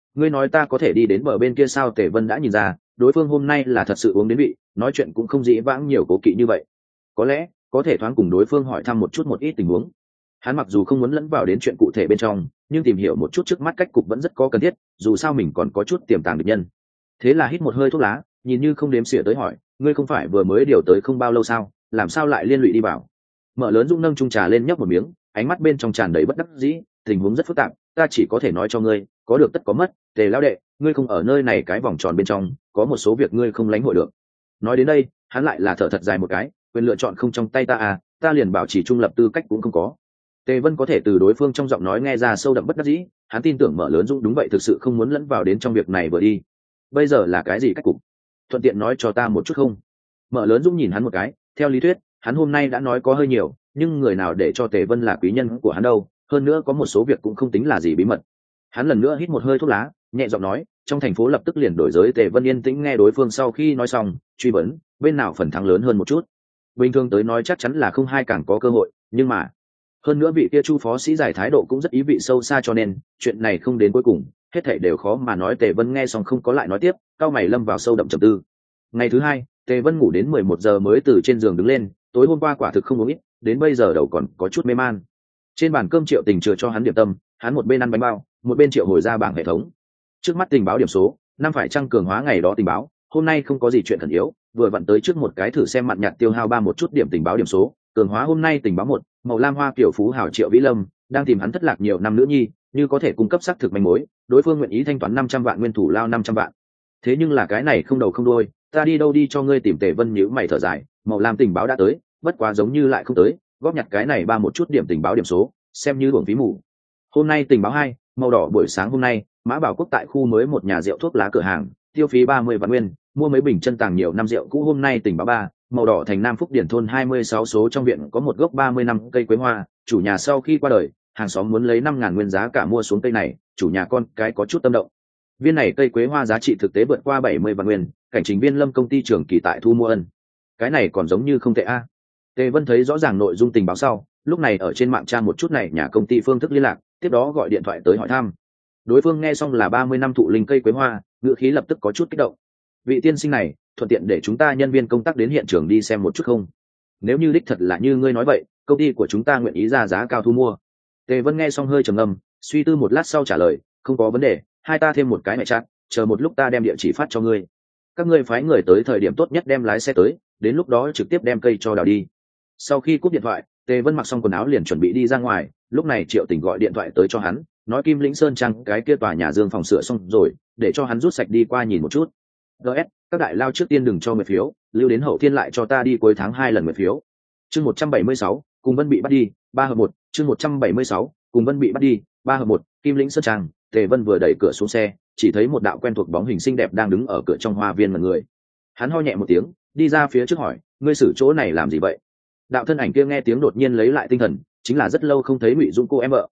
ngươi nói ta có thể đi đến bờ bên kia sao? Tề Vân đã nhìn ra đối phương hôm nay là thật sự uống đến vị, nói chuyện cũng không dĩ vãng nhiều cố kỵ như vậy. Có lẽ có thể thoáng cùng đối phương hỏi thăm một ít tình huống. Hắn mặc dù không muốn lẫn vào đến chuyện cụ thể bên trong, nhưng tìm hiểu một chút trước mắt cách cục vẫn rất có cần thiết, dù sao mình còn có chút tiềm tàng địch nhân. Thế là hít một hơi thuốc lá, nhìn như không đếm xỉa tới hỏi, ngươi không phải vừa mới điều tới không bao lâu sao, làm sao lại liên lụy đi vào? Mở lớn Dũng nâng chung trà lên nhấp một miếng, ánh mắt bên trong tràn đầy bất đắc dĩ, tình huống rất phức tạp, ta chỉ có thể nói cho ngươi, có được tất có mất. Tề lão đệ, ngươi không ở nơi này cái vòng tròn bên trong, có một số việc ngươi không lãnh hội được. Nói đến đây, hắn lại là thở thật dài một cái, quyền lựa chọn không trong tay ta à, ta liền bảo trì trung lập tư cách cũng không có. Tề Vân có thể từ đối phương trong giọng nói nghe ra sâu đậm bất đắc dĩ, hắn tin tưởng Mở lớn Dũng đúng vậy thực sự không muốn lẫn vào đến trong việc này vừa đi. Bây giờ là cái gì cách cục? Thuận tiện nói cho ta một chút không? Mở lớn Dũng nhìn hắn một cái, theo lý thuyết, hắn hôm nay đã nói có hơi nhiều, nhưng người nào để cho Tề Vân là quý nhân của hắn đâu, hơn nữa có một số việc cũng không tính là gì bí mật. Hắn lần nữa hít một hơi thuốc lá, nhẹ giọng nói, trong thành phố lập tức liền đổi giới. Tề Vân yên tĩnh nghe đối phương sau khi nói xong, truy vấn, bên nào phần thắng lớn hơn một chút? Bình thường tới nói chắc chắn là không hai càng có cơ hội, nhưng mà hơn nữa vị kia Chu phó sĩ giải thái độ cũng rất ý vị sâu xa, cho nên chuyện này không đến cuối cùng, hết thảy đều khó mà nói. Tề Vân nghe xong không có lại nói tiếp, cao mày lâm vào sâu đậm trầm tư. Ngày thứ hai, Tề Vân ngủ đến 11 giờ mới từ trên giường đứng lên, tối hôm qua quả thực không uống ít, đến bây giờ đầu còn có chút mê man. Trên bàn cơm Triệu Tình chừa cho hắn điểm tâm, hắn một bên ăn bánh bao, một bên triệu hồi ra bảng hệ thống. Trước mắt tình báo điểm số, năm phải tăng cường hóa ngày đó tình báo, hôm nay không có gì chuyện khẩn yếu, vừa vặn tới trước một cái thử xem mặn nhạt tiêu hao ba một chút điểm tình báo điểm số, cường hóa hôm nay tình báo một, màu lam hoa kiểu phú hảo Triệu Vĩ Lâm đang tìm hắn thất lạc nhiều năm nữ nhi, như có thể cung cấp xác thực manh mối, đối phương nguyện ý thanh toán 500 vạn nguyên thủ lao 500 vạn. Thế nhưng là cái này không đầu không đuôi, ta đi đâu đi cho ngươi tìm? Tề Vân nhíu mày thở dài, màu lam tình báo đã tới, bất quá giống như lại không tới, góp nhặt cái này ba một chút điểm tình báo điểm số, xem như uổng phí mù. Hôm nay tình báo hai, màu đỏ buổi sáng hôm nay, Mã Bảo Quốc tại khu mới một nhà rượu thuốc lá cửa hàng, tiêu phí 30 vạn nguyên, mua mấy bình chân tàng nhiều năm rượu cũ. Hôm nay tình báo ba, màu đỏ thành Nam Phúc Điển thôn 26 số trong viện có một gốc 30 năm cây quế hoa, chủ nhà sau khi qua đời, hàng xóm muốn lấy 5.000 nguyên giá cả mua xuống cây này, chủ nhà con cái có chút tâm động. Viên này cây quế hoa giá trị thực tế vượt qua 70 vạn nguyên, cảnh chính viên Lâm công ty trưởng kỳ tại thu mua ân. Cái này còn giống như không tệ a. Tề Vân thấy rõ ràng nội dung tình báo sau, lúc này ở trên mạng tra một chút này nhà công ty phương thức liên lạc, tiếp đó gọi điện thoại tới hỏi thăm. Đối phương nghe xong là 30 năm thụ linh cây quế hoa, ngữ khí lập tức có chút kích động. Vị tiên sinh này, thuận tiện để chúng ta nhân viên công tác đến hiện trường đi xem một chút không? Nếu như đích thật là như ngươi nói vậy, công ty của chúng ta nguyện ý ra giá cao thu mua. Tề Vân nghe xong hơi trầm ngâm, suy tư một lát sau trả lời, không có vấn đề, hai ta thêm một cái mẹ chat, chờ một lúc ta đem địa chỉ phát cho ngươi. Các ngươi phái người tới thời điểm tốt nhất đem lái xe tới, đến lúc đó trực tiếp đem cây cho đào đi. Sau khi cúp điện thoại, Tề Vân mặc xong quần áo liền chuẩn bị đi ra ngoài, lúc này Triệu Tình gọi điện thoại tới cho hắn, nói Kim Lĩnh Sơn Trang cái kia tòa nhà Dương phòng sửa xong rồi, để cho hắn rút sạch đi qua nhìn một chút. DS, các đại lao trước tiên đừng cho nguyệt phiếu, lưu đến hậu thiên lại cho ta đi cuối tháng 2 lần nguyệt phiếu. Chương 176, cùng Vân bị bắt đi, 3 hợp 1, chương 176, cùng Vân bị bắt đi, 3 hợp 1, Kim Lĩnh Sơn Trang. Tề Vân vừa đẩy cửa xuống xe, chỉ thấy một đạo quen thuộc bóng hình xinh đẹp đang đứng ở cửa trong hoa viên mà người. Hắn ho nhẹ một tiếng, đi ra phía trước hỏi, ngươi xử chỗ này làm gì vậy? Đạo thân ảnh kia nghe tiếng đột nhiên lấy lại tinh thần, chính là rất lâu không thấy Ngụy Dũng cô em vợ.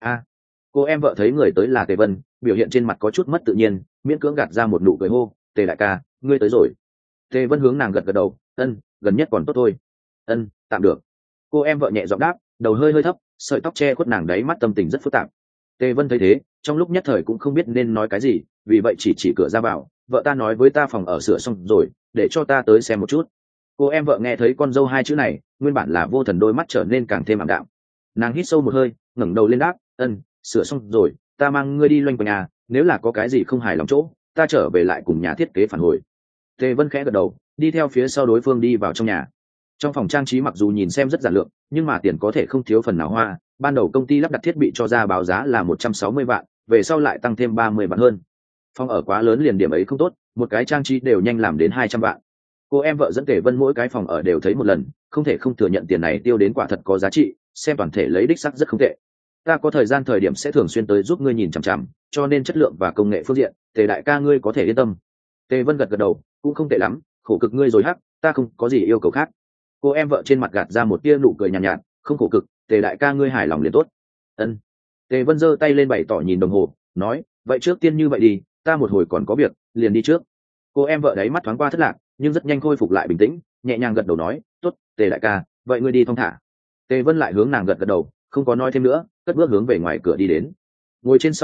Cô em vợ thấy người tới là Tề Vân, biểu hiện trên mặt có chút mất tự nhiên, miễn cưỡng gạt ra một nụ cười hô, Tề đại ca, ngươi tới rồi. Tề Vân hướng nàng gật gật đầu, ân, gần nhất còn tốt thôi. Ân, tạm được. Cô em vợ nhẹ giọng đáp, đầu hơi hơi thấp, sợi tóc che khuất nàng đáy mắt, tâm tình rất phức tạp. Tề Vân thấy thế, trong lúc nhất thời cũng không biết nên nói cái gì, vì vậy chỉ cửa ra vào, vợ ta nói với ta phòng ở sửa xong rồi, để cho ta tới xem một chút. Cô em vợ nghe thấy con dâu hai chữ này, nguyên bản là vô thần đôi mắt trở nên càng thêm ảm đạm. Nàng hít sâu một hơi, ngẩng đầu lên đáp, ân, sửa xong rồi, ta mang ngươi đi loanh quanh nhà, nếu là có cái gì không hài lòng chỗ, ta trở về lại cùng nhà thiết kế phản hồi. Tề Vân khẽ gật đầu, đi theo phía sau đối phương đi vào trong nhà. Trong phòng trang trí mặc dù nhìn xem rất giản lược, nhưng mà tiền có thể không thiếu phần nào hoa. Ban đầu công ty lắp đặt thiết bị cho ra báo giá là 160 vạn, về sau lại tăng thêm 30 vạn hơn. Phòng ở quá lớn liền điểm ấy không tốt, một cái trang trí đều nhanh làm đến 200 vạn. Cô em vợ dẫn Tề Vân mỗi cái phòng ở đều thấy một lần, không thể không thừa nhận tiền này tiêu đến quả thật có giá trị, xem toàn thể lấy đích sắc rất không tệ. Ta có thời điểm sẽ thường xuyên tới giúp ngươi nhìn chằm chằm, cho nên chất lượng và công nghệ phương diện, Tề đại ca ngươi có thể yên tâm. Tề Vân gật gật đầu, cũng không tệ lắm, khổ cực ngươi rồi hắc, ta không có gì yêu cầu khác. Cô em vợ trên mặt gạt ra một tia nụ cười nhàn nhạt, không khổ cực, Tề đại ca ngươi hài lòng liền tốt. Ân. Tề Vân giơ tay lên bày tỏ nhìn đồng hồ, nói, vậy trước tiên như vậy đi, ta một hồi còn có việc, liền đi trước. Cô em vợ đấy mắt thoáng qua thất lạc, nhưng rất nhanh khôi phục lại bình tĩnh, nhẹ nhàng gật đầu nói, tốt, Tề đại ca, vậy ngươi đi thong thả. Tề Vân lại hướng nàng gật gật đầu, không có nói thêm nữa, cất bước hướng về ngoài cửa đi đến. Ngồi trên sau xe,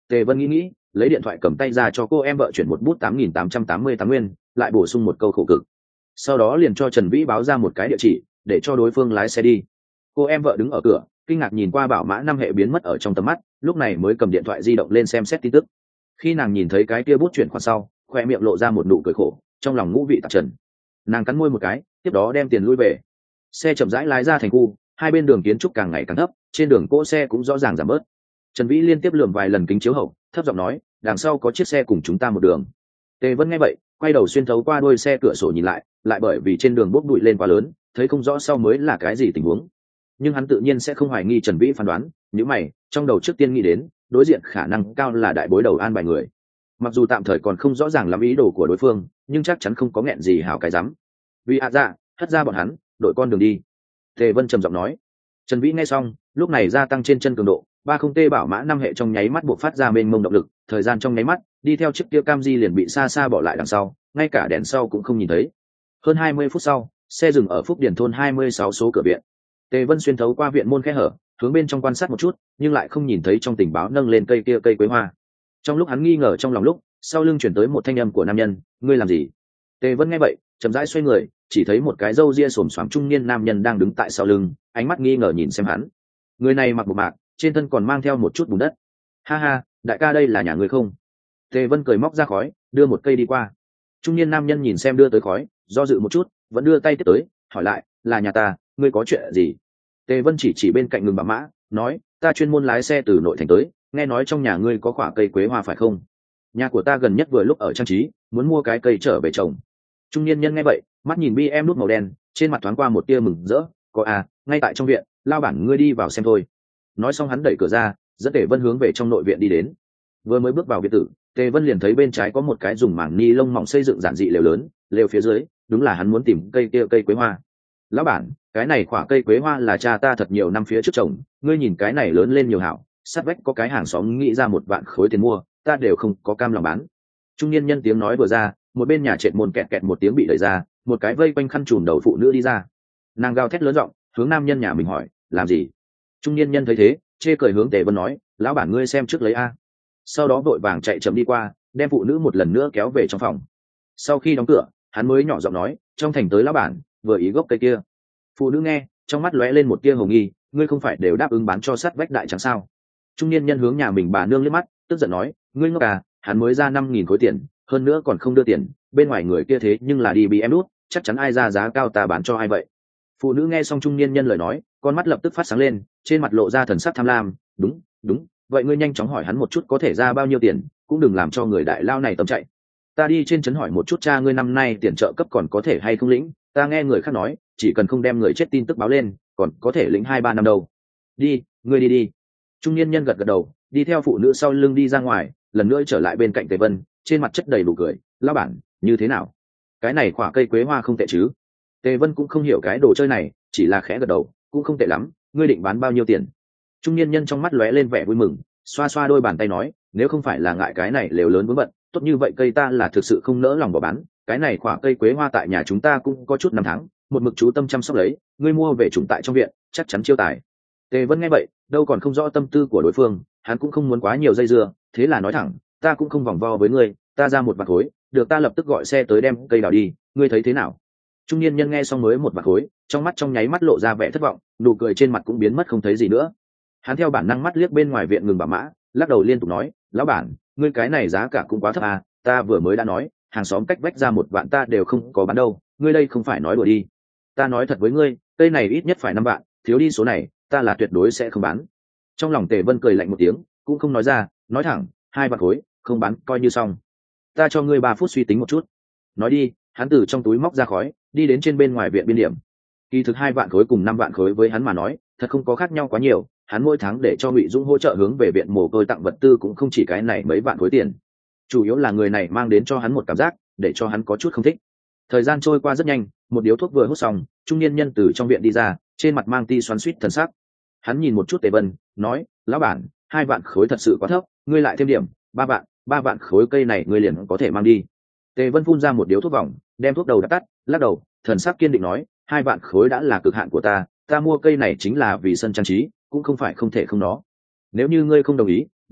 Tề Vân nghĩ lấy điện thoại cầm tay ra cho cô em vợ chuyển một bút 8.888 nguyên, lại bổ sung một câu khổ cực. Sau đó liền cho Trần Vĩ báo ra một cái địa chỉ để cho đối phương lái xe đi. Cô em vợ đứng ở cửa kinh ngạc nhìn qua bảo mã 5 hệ biến mất ở trong tầm mắt, lúc này mới cầm điện thoại di động lên xem xét tin tức. Khi nàng nhìn thấy cái kia bút chuyển khoản sau, khoe miệng lộ ra một nụ cười khổ, trong lòng ngũ vị tạp trần. Nàng cắn môi một cái, tiếp đó đem tiền lui về. Xe chậm rãi lái ra thành khu, hai bên đường kiến trúc càng ngày càng thấp, trên đường cỗ xe cũng rõ ràng giảm bớt. Trần Vĩ liên tiếp lườm vài lần kính chiếu hậu, thấp giọng nói, đằng sau có chiếc xe cùng chúng ta một đường. Tề Vân nghe vậy, quay đầu xuyên thấu qua đuôi xe cửa sổ nhìn lại bởi vì trên đường bốc bụi lên quá lớn, thấy không rõ sau mới là cái gì tình huống. Nhưng hắn tự nhiên sẽ không hoài nghi Trần Vĩ phán đoán, nếu mày, trong đầu trước tiên nghĩ đến, đối diện khả năng cao là đại bối đầu an bài người. Mặc dù tạm thời còn không rõ ràng lắm ý đồ của đối phương, nhưng chắc chắn không có nghẹn gì hảo cái dám. Vì dạ, hất ra bọn hắn, đội con đường đi. Tề Vân trầm giọng nói. Trần Vĩ nghe xong, lúc này gia tăng trên chân cường độ, 30T bảo mã 5 hệ trong nháy mắt buộc phát ra mênh mông động lực, thời gian trong nháy mắt, đi theo chiếc kia Camry liền bị xa xa bỏ lại đằng sau, ngay cả đèn sau cũng không nhìn thấy. Hơn 20 phút sau, xe dừng ở Phúc Điền thôn 26 số cửa viện. Tề Vân xuyên thấu qua viện môn khe hở, hướng bên trong quan sát một chút, nhưng lại không nhìn thấy trong tình báo nâng lên cây kia cây quế hoa. Trong lúc hắn nghi ngờ trong lòng lúc, sau lưng chuyển tới một thanh âm của nam nhân, ngươi làm gì? Tề Vân nghe vậy, chậm rãi xoay người, chỉ thấy một cái râu ria xồm xoàm trung niên nam nhân đang đứng tại sau lưng, ánh mắt nghi ngờ nhìn xem hắn. Người này mặc bộ mạc, trên thân còn mang theo một chút bùn đất. Ha ha, đại ca đây là nhà người không? Tề Vân cười móc ra khói, đưa một cây đi qua. Trung niên nam nhân nhìn xem đưa tới khói, do dự một chút, vẫn đưa tay tiếp tới, hỏi lại, là nhà ta, ngươi có chuyện gì? Tề Vân chỉ bên cạnh ngừng bảo mã, nói, ta chuyên môn lái xe từ nội thành tới, nghe nói trong nhà ngươi có quả cây quế hoa phải không? Nhà của ta gần nhất vừa lúc ở trang trí, muốn mua cái cây trở về trồng. Trung niên nhân nghe vậy, mắt nhìn BM nút màu đen, trên mặt thoáng qua một tia mừng rỡ, có à, ngay tại trong viện, lao bản ngươi đi vào xem thôi. Nói xong hắn đẩy cửa ra, dẫn Tề Vân hướng về trong nội viện đi đến. Vừa mới bước vào viện tử, Tề Vân liền thấy bên trái có một cái dùng mảng ni lông mỏng xây dựng giản dị lều lớn, lều phía dưới, đúng là hắn muốn tìm cây kia cây quế hoa. Lão bản, cái này quả cây quế hoa là cha ta thật nhiều năm phía trước trồng, ngươi nhìn cái này lớn lên nhiều hảo, sát vách có cái hàng xóm nghĩ ra 1 vạn khối tiền mua, ta đều không có cam lòng bán. Trung niên nhân tiếng nói vừa ra, một bên nhà trệt môn kẹt kẹt một tiếng bị đẩy ra, một cái vây quanh khăn trùm đầu phụ nữ đi ra. Nàng gào thét lớn giọng, hướng nam nhân nhà mình hỏi, làm gì? Trung niên nhân thấy thế, chê cười hướng Tề Vân nói, lão bản ngươi xem trước lấy a. Sau đó vội vàng chạy chậm đi qua, đem phụ nữ một lần nữa kéo về trong phòng. Sau khi đóng cửa, hắn mới nhỏ giọng nói, trong thành tới lão bản, vừa ý gốc cây kia. Phụ nữ nghe, trong mắt lóe lên một tia hồng nghi, ngươi không phải đều đáp ứng bán cho sát vách đại trắng sao? Trung niên nhân hướng nhà mình bà nương liếc mắt, tức giận nói, ngươi ngốc à, hắn mới ra 5.000 khối tiền, hơn nữa còn không đưa tiền, bên ngoài người kia thế nhưng là đi bị em đút, chắc chắn ai ra giá cao ta bán cho ai vậy? Phụ nữ nghe xong trung niên nhân lời nói, con mắt lập tức phát sáng lên, trên mặt lộ ra thần sắc tham lam, đúng, đúng, vậy ngươi nhanh chóng hỏi hắn một chút có thể ra bao nhiêu tiền, cũng đừng làm cho người đại lao này tầm chạy. Ta đi trên trấn hỏi một chút cha ngươi năm nay tiền trợ cấp còn có thể hay không lĩnh, ta nghe người khác nói, chỉ cần không đem người chết tin tức báo lên, còn có thể lĩnh 2-3 năm đâu. Đi, ngươi đi đi. Trung niên nhân gật gật đầu, đi theo phụ nữ sau lưng đi ra ngoài, lần nữa trở lại bên cạnh Tề Vân, trên mặt chất đầy đủ cười, lão bản, như thế nào? Cái này quả cây quế hoa không tệ chứ? Tề Vân cũng không hiểu cái đồ chơi này, chỉ là khẽ gật đầu, cũng không tệ lắm, ngươi định bán bao nhiêu tiền? Trung niên nhân trong mắt lóe lên vẻ vui mừng, xoa xoa đôi bàn tay nói, nếu không phải là ngại cái này lều lớn vướng bận, tốt như vậy cây ta là thực sự không nỡ lòng bỏ bán, cái này quả cây quế hoa tại nhà chúng ta cũng có chút năm tháng, một mực chú tâm chăm sóc lấy, ngươi mua về trồng tại trong viện, chắc chắn chiêu tài. Tề Vân nghe vậy, đâu còn không rõ tâm tư của đối phương, hắn cũng không muốn quá nhiều dây dưa, thế là nói thẳng, ta cũng không vòng vo với ngươi, ta ra 1 vạn khối, được ta lập tức gọi xe tới đem cây đào đi, ngươi thấy thế nào? Trung niên nhân nghe xong mới 1 vạn khối, trong mắt trong nháy mắt lộ ra vẻ thất vọng, nụ cười trên mặt cũng biến mất không thấy gì nữa. Hắn theo bản năng mắt liếc bên ngoài viện ngừng bảo mã, lắc đầu liên tục nói, lão bản, ngươi cái này giá cả cũng quá thấp à, ta vừa mới đã nói, hàng xóm cách vách ra 1 vạn ta đều không có bán đâu, ngươi đây không phải nói đùa đi. Ta nói thật với ngươi, cây này ít nhất phải 5 vạn, thiếu đi số này, ta là tuyệt đối sẽ không bán. Trong lòng Tề Vân cười lạnh một tiếng, cũng không nói ra, nói thẳng, 2 vạn khối, không bán coi như xong. Ta cho ngươi 3 phút suy tính một chút. Nói đi, hắn từ trong túi móc ra khói, đi đến trên bên ngoài viện biên điểm. Kỳ thực 2 vạn khối cùng 5 vạn khối với hắn mà nói, thật không có khác nhau quá nhiều, hắn mỗi tháng để cho Ngụy Dũng hỗ trợ hướng về viện mồ côi tặng vật tư cũng không chỉ cái này mấy vạn khối tiền. Chủ yếu là người này mang đến cho hắn một cảm giác, để cho hắn có chút không thích. Thời gian trôi qua rất nhanh, một điếu thuốc vừa hút xong, trung niên nhân từ trong viện đi ra, trên mặt mang ti xoắn xuýt thần sắc. Hắn nhìn một chút Tề Vân, nói, lão bản, 2 vạn khối thật sự quá thấp, ngươi lại thêm điểm, 3 vạn khối cây này ngươi liền có thể mang đi. Tề Vân phun ra một điếu thuốc vòng, đem thuốc đầu đập tắt, lắc đầu, thần sắc kiên định nói, 2 vạn khối đã là cực hạn của ta mua cây này chính là vì sân trang trí, cũng không phải không thể không nó. Nếu như ngươi không đồng ý,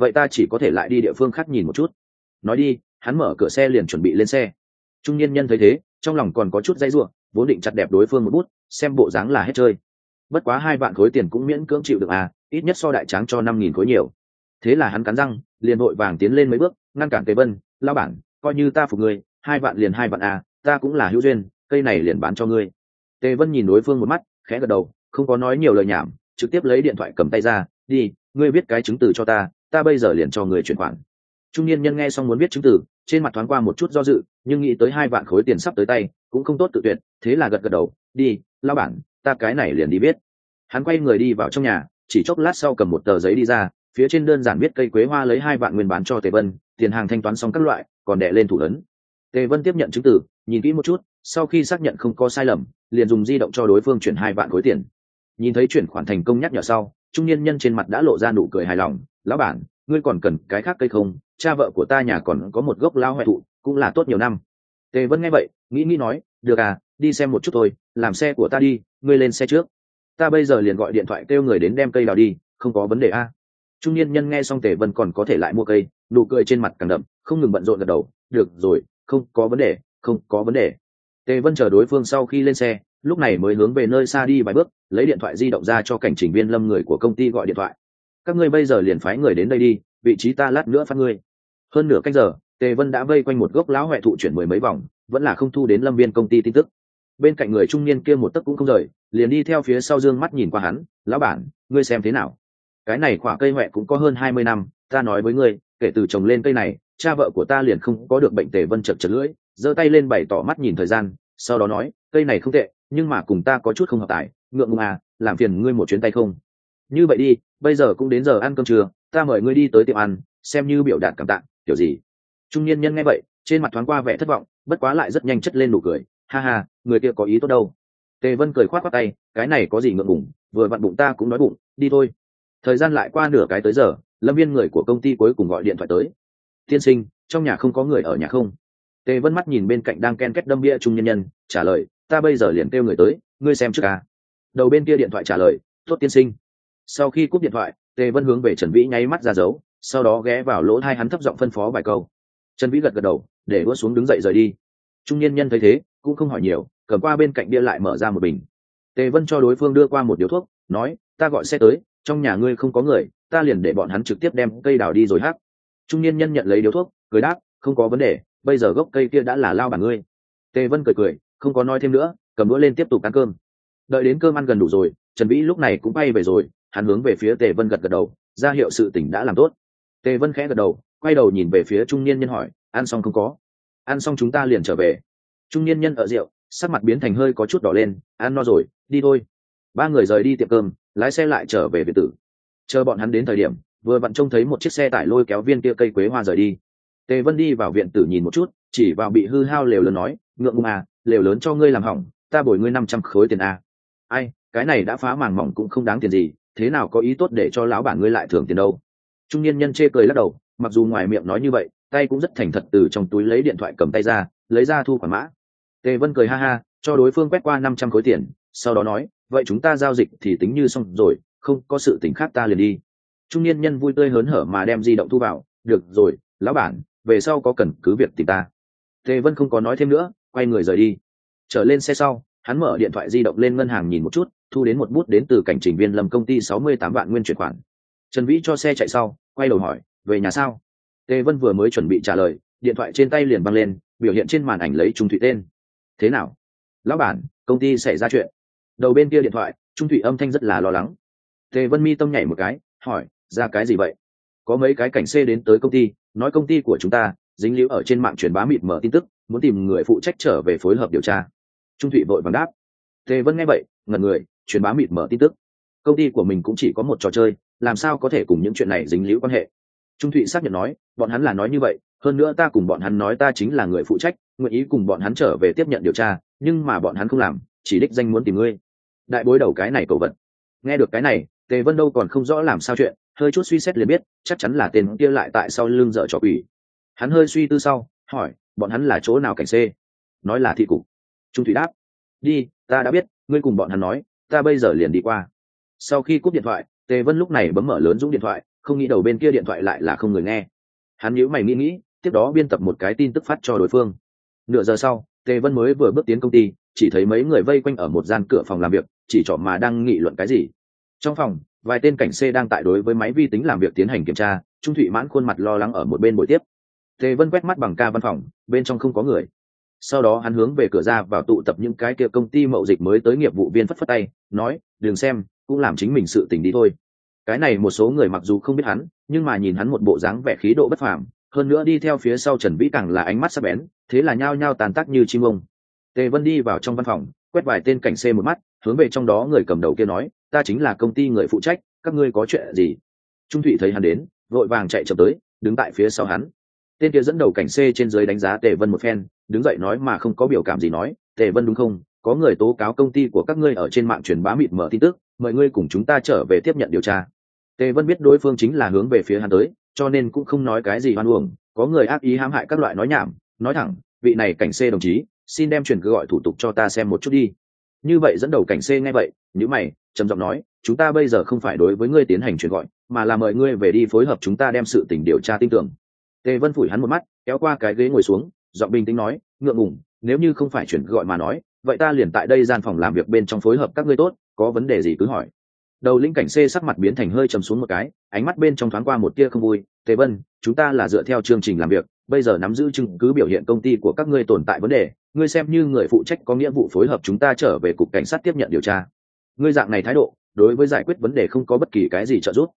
vậy ta chỉ có thể lại đi địa phương khác nhìn một chút. Nói đi, hắn mở cửa xe liền chuẩn bị lên xe. Trung niên nhân thấy thế, trong lòng còn có chút dây dưa, vốn định chặt đẹp đối phương một bút, xem bộ dáng là hết chơi. Bất quá 2 vạn khối tiền cũng miễn cưỡng chịu được à, ít nhất so đại tráng cho 5.000 khối nhiều. Thế là hắn cắn răng, liền vội vàng tiến lên mấy bước, ngăn cản Tề Vân, "Lão bản, coi như ta phục ngươi, 2 vạn liền 2 vạn à, ta cũng là hữu duyên, cây này liền bán cho ngươi." Tề Vân nhìn đối phương một mắt, khẽ gật đầu, không có nói nhiều lời nhảm, trực tiếp lấy điện thoại cầm tay ra, "Đi, ngươi viết cái chứng từ cho ta bây giờ liền cho ngươi chuyển khoản." Trung niên nhân nghe xong muốn viết chứng từ, trên mặt thoáng qua một chút do dự, nhưng nghĩ tới 2 vạn khối tiền sắp tới tay, cũng không tốt tự tuyệt, thế là gật gật đầu, "Đi, lão bản, ta cái này liền đi viết." Hắn quay người đi vào trong nhà, chỉ chốc lát sau cầm một tờ giấy đi ra, phía trên đơn giản viết cây quế hoa lấy 2 vạn nguyên bán cho Tề Vân, tiền hàng thanh toán xong các loại, còn đè lên thủ ấn. Tề Vân tiếp nhận chứng từ, nhìn kỹ một chút, sau khi xác nhận không có sai lầm, liền dùng di động cho đối phương chuyển 2 vạn khối tiền. Nhìn thấy chuyển khoản thành công nhắc nhở sau, trung niên nhân trên mặt đã lộ ra nụ cười hài lòng, "Lão bản, ngươi còn cần cái khác cây không? Cha vợ của ta nhà còn có một gốc lao hoại thụ, cũng là tốt nhiều năm." Tề Vân nghe vậy, nghĩ nói, "Được à, đi xem một chút thôi, làm xe của ta đi, ngươi lên xe trước. Ta bây giờ liền gọi điện thoại kêu người đến đem cây đào đi, không có vấn đề a." Trung niên nhân nghe xong Tề Vân còn có thể lại mua cây, nụ cười trên mặt càng đậm, không ngừng bận rộn gật đầu, "Được rồi, không có vấn đề, không có vấn đề." Tề Vân chờ đối phương sau khi lên xe, lúc này mới hướng về nơi xa đi vài bước, lấy điện thoại di động ra cho cảnh trình viên Lâm người của công ty gọi điện thoại. "Các ngươi bây giờ liền phái người đến đây đi, vị trí ta lát nữa phát ngươi." Hơn nửa canh giờ, Tề Vân đã vây quanh một gốc lão hoại thụ chuyển 10 mấy vòng, vẫn là không thu đến Lâm viên công ty tin tức. Bên cạnh người trung niên kia một tấc cũng không rời, liền đi theo phía sau dương mắt nhìn qua hắn, "Lão bản, ngươi xem thế nào? Cái này quả cây hoại cũng có hơn 20 năm, ta nói với ngươi, kể từ trồng lên cây này, cha vợ của ta liền không có được bệnh." Tề Vân chật chật lưỡi, giơ tay lên bày tỏ mắt nhìn thời gian, sau đó nói, "Cây này không tệ, nhưng mà cùng ta có chút không hợp tài, ngượng ngùng à, làm phiền ngươi một chuyến tay không? Như vậy đi, bây giờ cũng đến giờ ăn cơm trưa, ta mời ngươi đi tới tiệm ăn, xem như biểu đạt cảm tạ, kiểu gì?" Trung niên nhân nghe vậy, trên mặt thoáng qua vẻ thất vọng, bất quá lại rất nhanh chất lên nụ cười, "Ha ha, người kia có ý tốt đâu." Tề Vân cười khoát khoát tay, "Cái này có gì ngượng ngùng, vừa vặn bụng ta cũng đói bụng, đi thôi." Thời gian lại qua nửa cái tới giờ, Lâm viên người của công ty cuối cùng gọi điện thoại tới, "Tiên sinh, trong nhà không có người ở nhà không?" Tề Vân mắt nhìn bên cạnh đang ken kết đâm bia trung nhân nhân, trả lời, "Ta bây giờ liền kêu người tới, ngươi xem trước à." Đầu bên kia điện thoại trả lời, "Tốt tiên sinh." Sau khi cúp điện thoại, Tề Vân hướng về Trần Vĩ nháy mắt ra dấu, sau đó ghé vào lỗ tai hắn thấp giọng phân phó vài câu. Trần Vĩ gật gật đầu, để đũa xuống đứng dậy rời đi. Trung niên nhân thấy thế, cũng không hỏi nhiều, cầm qua bên cạnh bia lại mở ra một bình. Tề Vân cho đối phương đưa qua một điếu thuốc, nói, "Ta gọi xe tới, trong nhà ngươi không có người, ta liền để bọn hắn trực tiếp đem cây đào đi rồi hát." Trung niên nhân nhận lấy điếu thuốc, cười đáp, "Không có vấn đề, bây giờ gốc cây kia đã là lao bản ngươi." Tề Vân cười cười, không có nói thêm nữa, cầm đũa lên tiếp tục ăn cơm. Đợi đến cơm ăn gần đủ rồi, Trần Vĩ lúc này cũng bay về rồi, hắn hướng về phía Tề Vân gật gật đầu, ra hiệu sự tình đã làm tốt. Tề Vân khẽ gật đầu, quay đầu nhìn về phía trung niên nhân hỏi, "Ăn xong không có?" "Ăn xong chúng ta liền trở về." Trung niên nhân ở rượu, sắc mặt biến thành hơi có chút đỏ lên, "Ăn no rồi, đi thôi." Ba người rời đi tiệm cơm, lái xe lại trở về biệt tử. Chờ bọn hắn đến thời điểm, vừa vặn trông thấy một chiếc xe tải lôi kéo viên kia cây quế hoa rời đi. Tề Vân đi vào viện tử nhìn một chút, chỉ vào bị hư hao lều lớn nói, "Ngượng ngùng à, lều lớn cho ngươi làm hỏng, ta bồi ngươi 500 khối tiền à." "Ai, cái này đã phá màng mỏng cũng không đáng tiền gì, thế nào có ý tốt để cho lão bản ngươi lại thưởng tiền đâu." Trung niên nhân chê cười lắc đầu, mặc dù ngoài miệng nói như vậy, tay cũng rất thành thật từ trong túi lấy điện thoại cầm tay ra, lấy ra thu khoản mã. Tề Vân cười ha ha, cho đối phương quét qua 500 khối tiền, sau đó nói, "Vậy chúng ta giao dịch thì tính như xong rồi, không có sự tình khác ta liền đi." Trung niên nhân vui tươi hớn hở mà đem di động thu vào, "Được rồi, lão bản, về sau có cần cứ việc tìm ta." Tề Vân không có nói thêm nữa, quay người rời đi. Trở lên xe sau, hắn mở điện thoại di động lên ngân hàng nhìn một chút, thu đến một bút đến từ cảnh trình viên Lâm công ty 68 vạn nguyên chuyển khoản. Trần Vĩ cho xe chạy sau, quay đầu hỏi, "Về nhà sao?" Tề Vân vừa mới chuẩn bị trả lời, điện thoại trên tay liền văng lên, biểu hiện trên màn ảnh lấy Trung Thụy tên. "Thế nào?" "Lão bản, công ty xảy ra chuyện." Đầu bên kia điện thoại, Trung Thụy âm thanh rất là lo lắng. Tề Vân mi tâm nhảy một cái, hỏi, "Ra cái gì vậy?" "Có mấy cái cảnh C đến tới công ty, nói công ty của chúng ta dính líu ở trên mạng truyền bá mịt mờ tin tức, muốn tìm người phụ trách trở về phối hợp điều tra." Trung Thụy vội vàng đáp. Tề Vân nghe vậy, ngẩn người, truyền bá mịt mờ tin tức. Công ty của mình cũng chỉ có một trò chơi, làm sao có thể cùng những chuyện này dính líu quan hệ? Trung Thụy xác nhận nói, "Bọn hắn là nói như vậy, hơn nữa ta cùng bọn hắn nói ta chính là người phụ trách, nguyện ý cùng bọn hắn trở về tiếp nhận điều tra, nhưng mà bọn hắn không làm, chỉ đích danh muốn tìm ngươi." Đại bối đầu cái này cầu vật. Nghe được cái này, Tề Vân đâu còn không rõ làm sao chuyện, hơi chút suy xét liền biết, chắc chắn là tên kia lại tại sau lưng dở trò quỷ. Hắn hơi suy tư sau, hỏi, "Bọn hắn là chỗ nào cảnh C?" "Nói là thị cục." Trung Thụy đáp. "Đi, ta đã biết, ngươi cùng bọn hắn nói, ta bây giờ liền đi qua." Sau khi cúp điện thoại, Tề Vân lúc này bấm mở lớn Dũng điện thoại, không nghĩ đầu bên kia điện thoại lại là không người nghe. Hắn nhíu mày nghĩ, tiếp đó biên tập một cái tin tức phát cho đối phương. Nửa giờ sau, Tề Vân mới vừa bước tiến công ty, chỉ thấy mấy người vây quanh ở một gian cửa phòng làm việc, chỉ trỏ mà đang nghị luận cái gì. Trong phòng, vài tên cảnh C đang tại đối với máy vi tính làm việc tiến hành kiểm tra. Trung Thụy Mãn khuôn mặt lo lắng ở một bên buổi tiếp. Tề Vân quét mắt bằng ca văn phòng, bên trong không có người. Sau đó hắn hướng về cửa ra vào tụ tập những cái kia công ty mậu dịch mới tới nghiệp vụ viên phất phất tay, nói, đừng xem, cũng làm chính mình sự tình đi thôi. Cái này một số người mặc dù không biết hắn, nhưng mà nhìn hắn một bộ dáng vẻ khí độ bất phàm, hơn nữa đi theo phía sau Trần Vĩ càng là ánh mắt sắc bén, thế là nhao nhao tàn tác như chim ông. Tề Vân đi vào trong văn phòng, quét vài tên cảnh C một mắt, hướng về trong đó người cầm đầu kia nói, ta chính là công ty người phụ trách, các ngươi có chuyện gì? Trung Thụy thấy hắn đến, vội vàng chạy chậm tới, đứng tại phía sau hắn. Tên kia dẫn đầu cảnh C trên dưới đánh giá Tề Vân một phen, đứng dậy nói mà không có biểu cảm gì nói, Tề Vân đúng không? Có người tố cáo công ty của các ngươi ở trên mạng truyền bá mịt mờ tin tức, mời ngươi cùng chúng ta trở về tiếp nhận điều tra. Tề Vân biết đối phương chính là hướng về phía hắn tới, cho nên cũng không nói cái gì hoan uổng. Có người ác ý hãm hại các loại nói nhảm, nói thẳng, vị này cảnh C đồng chí, xin đem truyền gọi thủ tục cho ta xem một chút đi. Như vậy dẫn đầu cảnh C nghe vậy, nhíu mày, trầm giọng nói, chúng ta bây giờ không phải đối với ngươi tiến hành truyền gọi, mà là mời ngươi về đi phối hợp chúng ta đem sự tình điều tra tin tưởng. Tề Vân phủi hắn một mắt, kéo qua cái ghế ngồi xuống, giọng bình tĩnh nói, ngượng ngùng, nếu như không phải chuyển gọi mà nói, vậy ta liền tại đây gian phòng làm việc bên trong phối hợp các ngươi tốt, có vấn đề gì cứ hỏi. Đầu lĩnh cảnh C sắc mặt biến thành hơi trầm xuống một cái, ánh mắt bên trong thoáng qua một tia không vui. Tề Vân, chúng ta là dựa theo chương trình làm việc, bây giờ nắm giữ chứng cứ biểu hiện công ty của các ngươi tồn tại vấn đề, ngươi xem như người phụ trách có nghĩa vụ phối hợp chúng ta trở về cục cảnh sát tiếp nhận điều tra. Ngươi dạng này thái độ, đối với giải quyết vấn đề không có bất kỳ cái gì trợ giúp.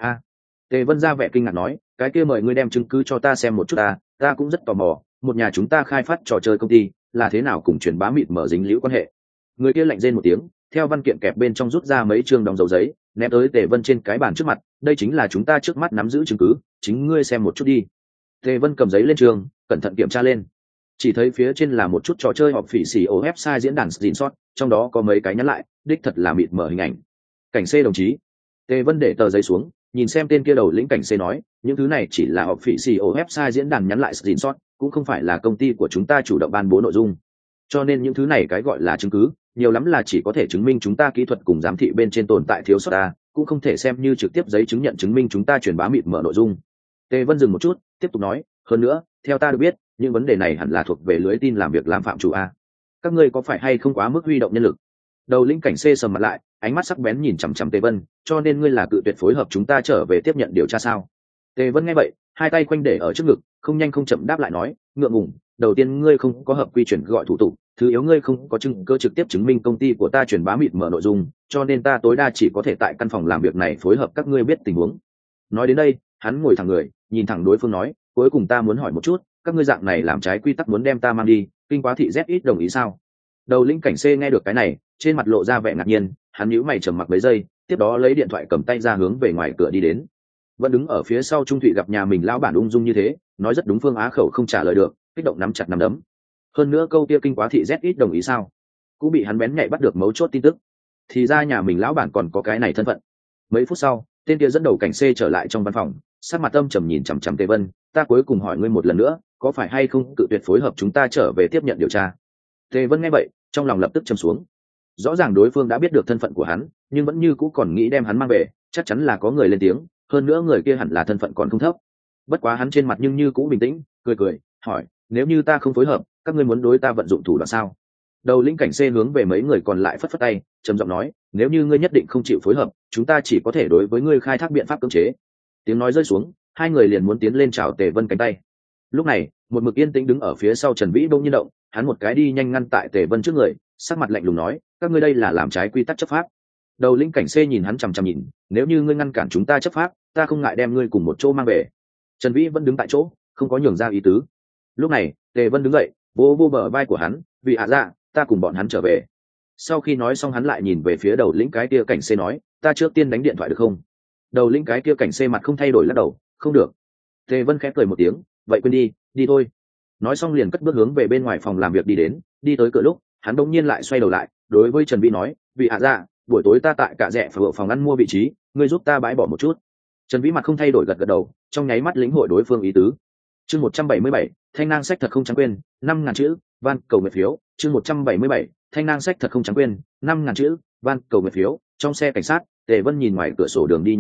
Tề Vân ra vẻ kinh ngạc nói, cái kia mời ngươi đem chứng cứ cho ta xem một chút ta cũng rất tò mò, một nhà chúng ta khai phát trò chơi công ty, là thế nào cùng truyền bá mịt mở dính liễu quan hệ. Người kia lạnh rên một tiếng, theo văn kiện kẹp bên trong rút ra mấy chương đóng dấu giấy, ném tới Tề Vân trên cái bàn trước mặt, đây chính là chúng ta trước mắt nắm giữ chứng cứ, chính ngươi xem một chút đi. Tề Vân cầm giấy lên trường, cẩn thận kiểm tra lên. Chỉ thấy phía trên là một chút trò chơi họp phỉ xỉ ổ website diễn đàn screenshot, trong đó có mấy cái nhắn lại, đích thật là mịt mở hình ảnh. Cảnh C đồng chí. Tề Vân để tờ giấy xuống, nhìn xem tên kia đầu lĩnh cảnh C nói, những thứ này chỉ là họp phỉ xỉ ổ website diễn đàn nhắn lại screenshot, cũng không phải là công ty của chúng ta chủ động ban bố nội dung. Cho nên những thứ này cái gọi là chứng cứ, nhiều lắm là chỉ có thể chứng minh chúng ta kỹ thuật cùng giám thị bên trên tồn tại thiếu sót cũng không thể xem như trực tiếp giấy chứng nhận chứng minh chúng ta truyền bá mịt mở nội dung. Tề Vân dừng một chút, tiếp tục nói, hơn nữa, theo ta được biết, những vấn đề này hẳn là thuộc về lưới tin làm việc làm phạm chủ các ngươi có phải hay không quá mức huy động nhân lực? Đầu lĩnh cảnh C sầm mặt lại, ánh mắt sắc bén nhìn chằm chằm Tề Vân, cho nên ngươi là cự tuyệt phối hợp chúng ta trở về tiếp nhận điều tra sao? Tề Vân nghe vậy, hai tay quanh để ở trước ngực, không nhanh không chậm đáp lại nói, ngượng ngùng, đầu tiên ngươi không có hợp quy chuyển gọi thủ tục, thứ yếu ngươi không có chứng cứ trực tiếp chứng minh công ty của ta truyền bá mịt mở nội dung, cho nên ta tối đa chỉ có thể tại căn phòng làm việc này phối hợp các ngươi biết tình huống. Nói đến đây, hắn ngồi thẳng người, nhìn thẳng đối phương nói, cuối cùng ta muốn hỏi một chút, các ngươi dạng này làm trái quy tắc muốn đem ta mang đi, kinh quá thị ZX đồng ý sao? Đầu lĩnh cảnh C nghe được cái này, trên mặt lộ ra vẻ ngạc nhiên, hắn nhíu mày trầm mặc mấy giây, tiếp đó lấy điện thoại cầm tay ra hướng về ngoài cửa đi đến. Vẫn đứng ở phía sau Trung Thụy gặp nhà mình lão bản ung dung như thế, nói rất đúng phương á khẩu không trả lời được, kích động nắm chặt nắm đấm. Hơn nữa câu kia kinh quá thị ZX đồng ý sao? Cũng bị hắn bén nhạy bắt được mấu chốt tin tức. Thì ra nhà mình lão bản còn có cái này thân phận. Mấy phút sau, tên kia dẫn đầu cảnh C trở lại trong văn phòng, sắc mặt âm trầm nhìn chằm chằm Tề Vân, ta cuối cùng hỏi ngươi một lần nữa, có phải hay không cự tuyệt phối hợp chúng ta trở về tiếp nhận điều tra? Tề Vân nghe vậy, trong lòng lập tức trầm xuống. Rõ ràng đối phương đã biết được thân phận của hắn, nhưng vẫn như cũ còn nghĩ đem hắn mang về, chắc chắn là có người lên tiếng, hơn nữa người kia hẳn là thân phận còn không thấp. Bất quá hắn trên mặt nhưng như cũ bình tĩnh, cười cười, hỏi, nếu như ta không phối hợp, các ngươi muốn đối ta vận dụng thủ đoạn sao? Đầu lĩnh cảnh C hướng về mấy người còn lại phất phất tay, trầm giọng nói, nếu như ngươi nhất định không chịu phối hợp, chúng ta chỉ có thể đối với ngươi khai thác biện pháp cưỡng chế. Tiếng nói rơi xuống, hai người liền muốn tiến lên chào Tề Vân cánh tay. Lúc này, một mực yên tĩnh đứng ở phía sau Trần Vĩ bỗng nhiên động, hắn một cái đi nhanh ngăn tại Tề Vân trước người, sắc mặt lạnh lùng nói, các ngươi đây là làm trái quy tắc chấp pháp. Đầu lĩnh cảnh C nhìn hắn chằm chằm nhìn, nếu như ngươi ngăn cản chúng ta chấp pháp, ta không ngại đem ngươi cùng một chỗ mang về. Trần Vĩ vẫn đứng tại chỗ, không có nhường ra ý tứ. Lúc này, Tề Vân đứng dậy, vô vô bờ vai của hắn, vì dạ, ta cùng bọn hắn trở về. Sau khi nói xong hắn lại nhìn về phía đầu lĩnh cái kia cảnh C nói, ta trước tiên đánh điện thoại được không? Đầu lĩnh cái kia cảnh C mặt không thay đổi lắc đầu, không được. Tề Vân khẽ cười một tiếng, vậy quên đi, đi thôi. Nói xong liền cất bước hướng về bên ngoài phòng làm việc đi đến, đi tới cửa lúc, hắn đột nhiên lại xoay đầu lại, đối với Trần Vĩ nói, vì dạ, buổi tối ta tại cả rẻ phòng ăn mua vị trí, ngươi giúp ta bãi bỏ một chút. Trần Vĩ mặt không thay đổi gật gật đầu, trong nháy mắt lĩnh hội đối phương ý tứ. Chương 177, thanh nang sách thật không trắng quên, 5.000 chữ, van cầu nguyện phiếu. Chương 177, thanh nang sách thật không trắng quên, 5.000 chữ, van cầu nguyện phiếu. Trong xe cảnh sát, Tề Vân nhìn ngoài cửa sổ đường đi nhíu mày,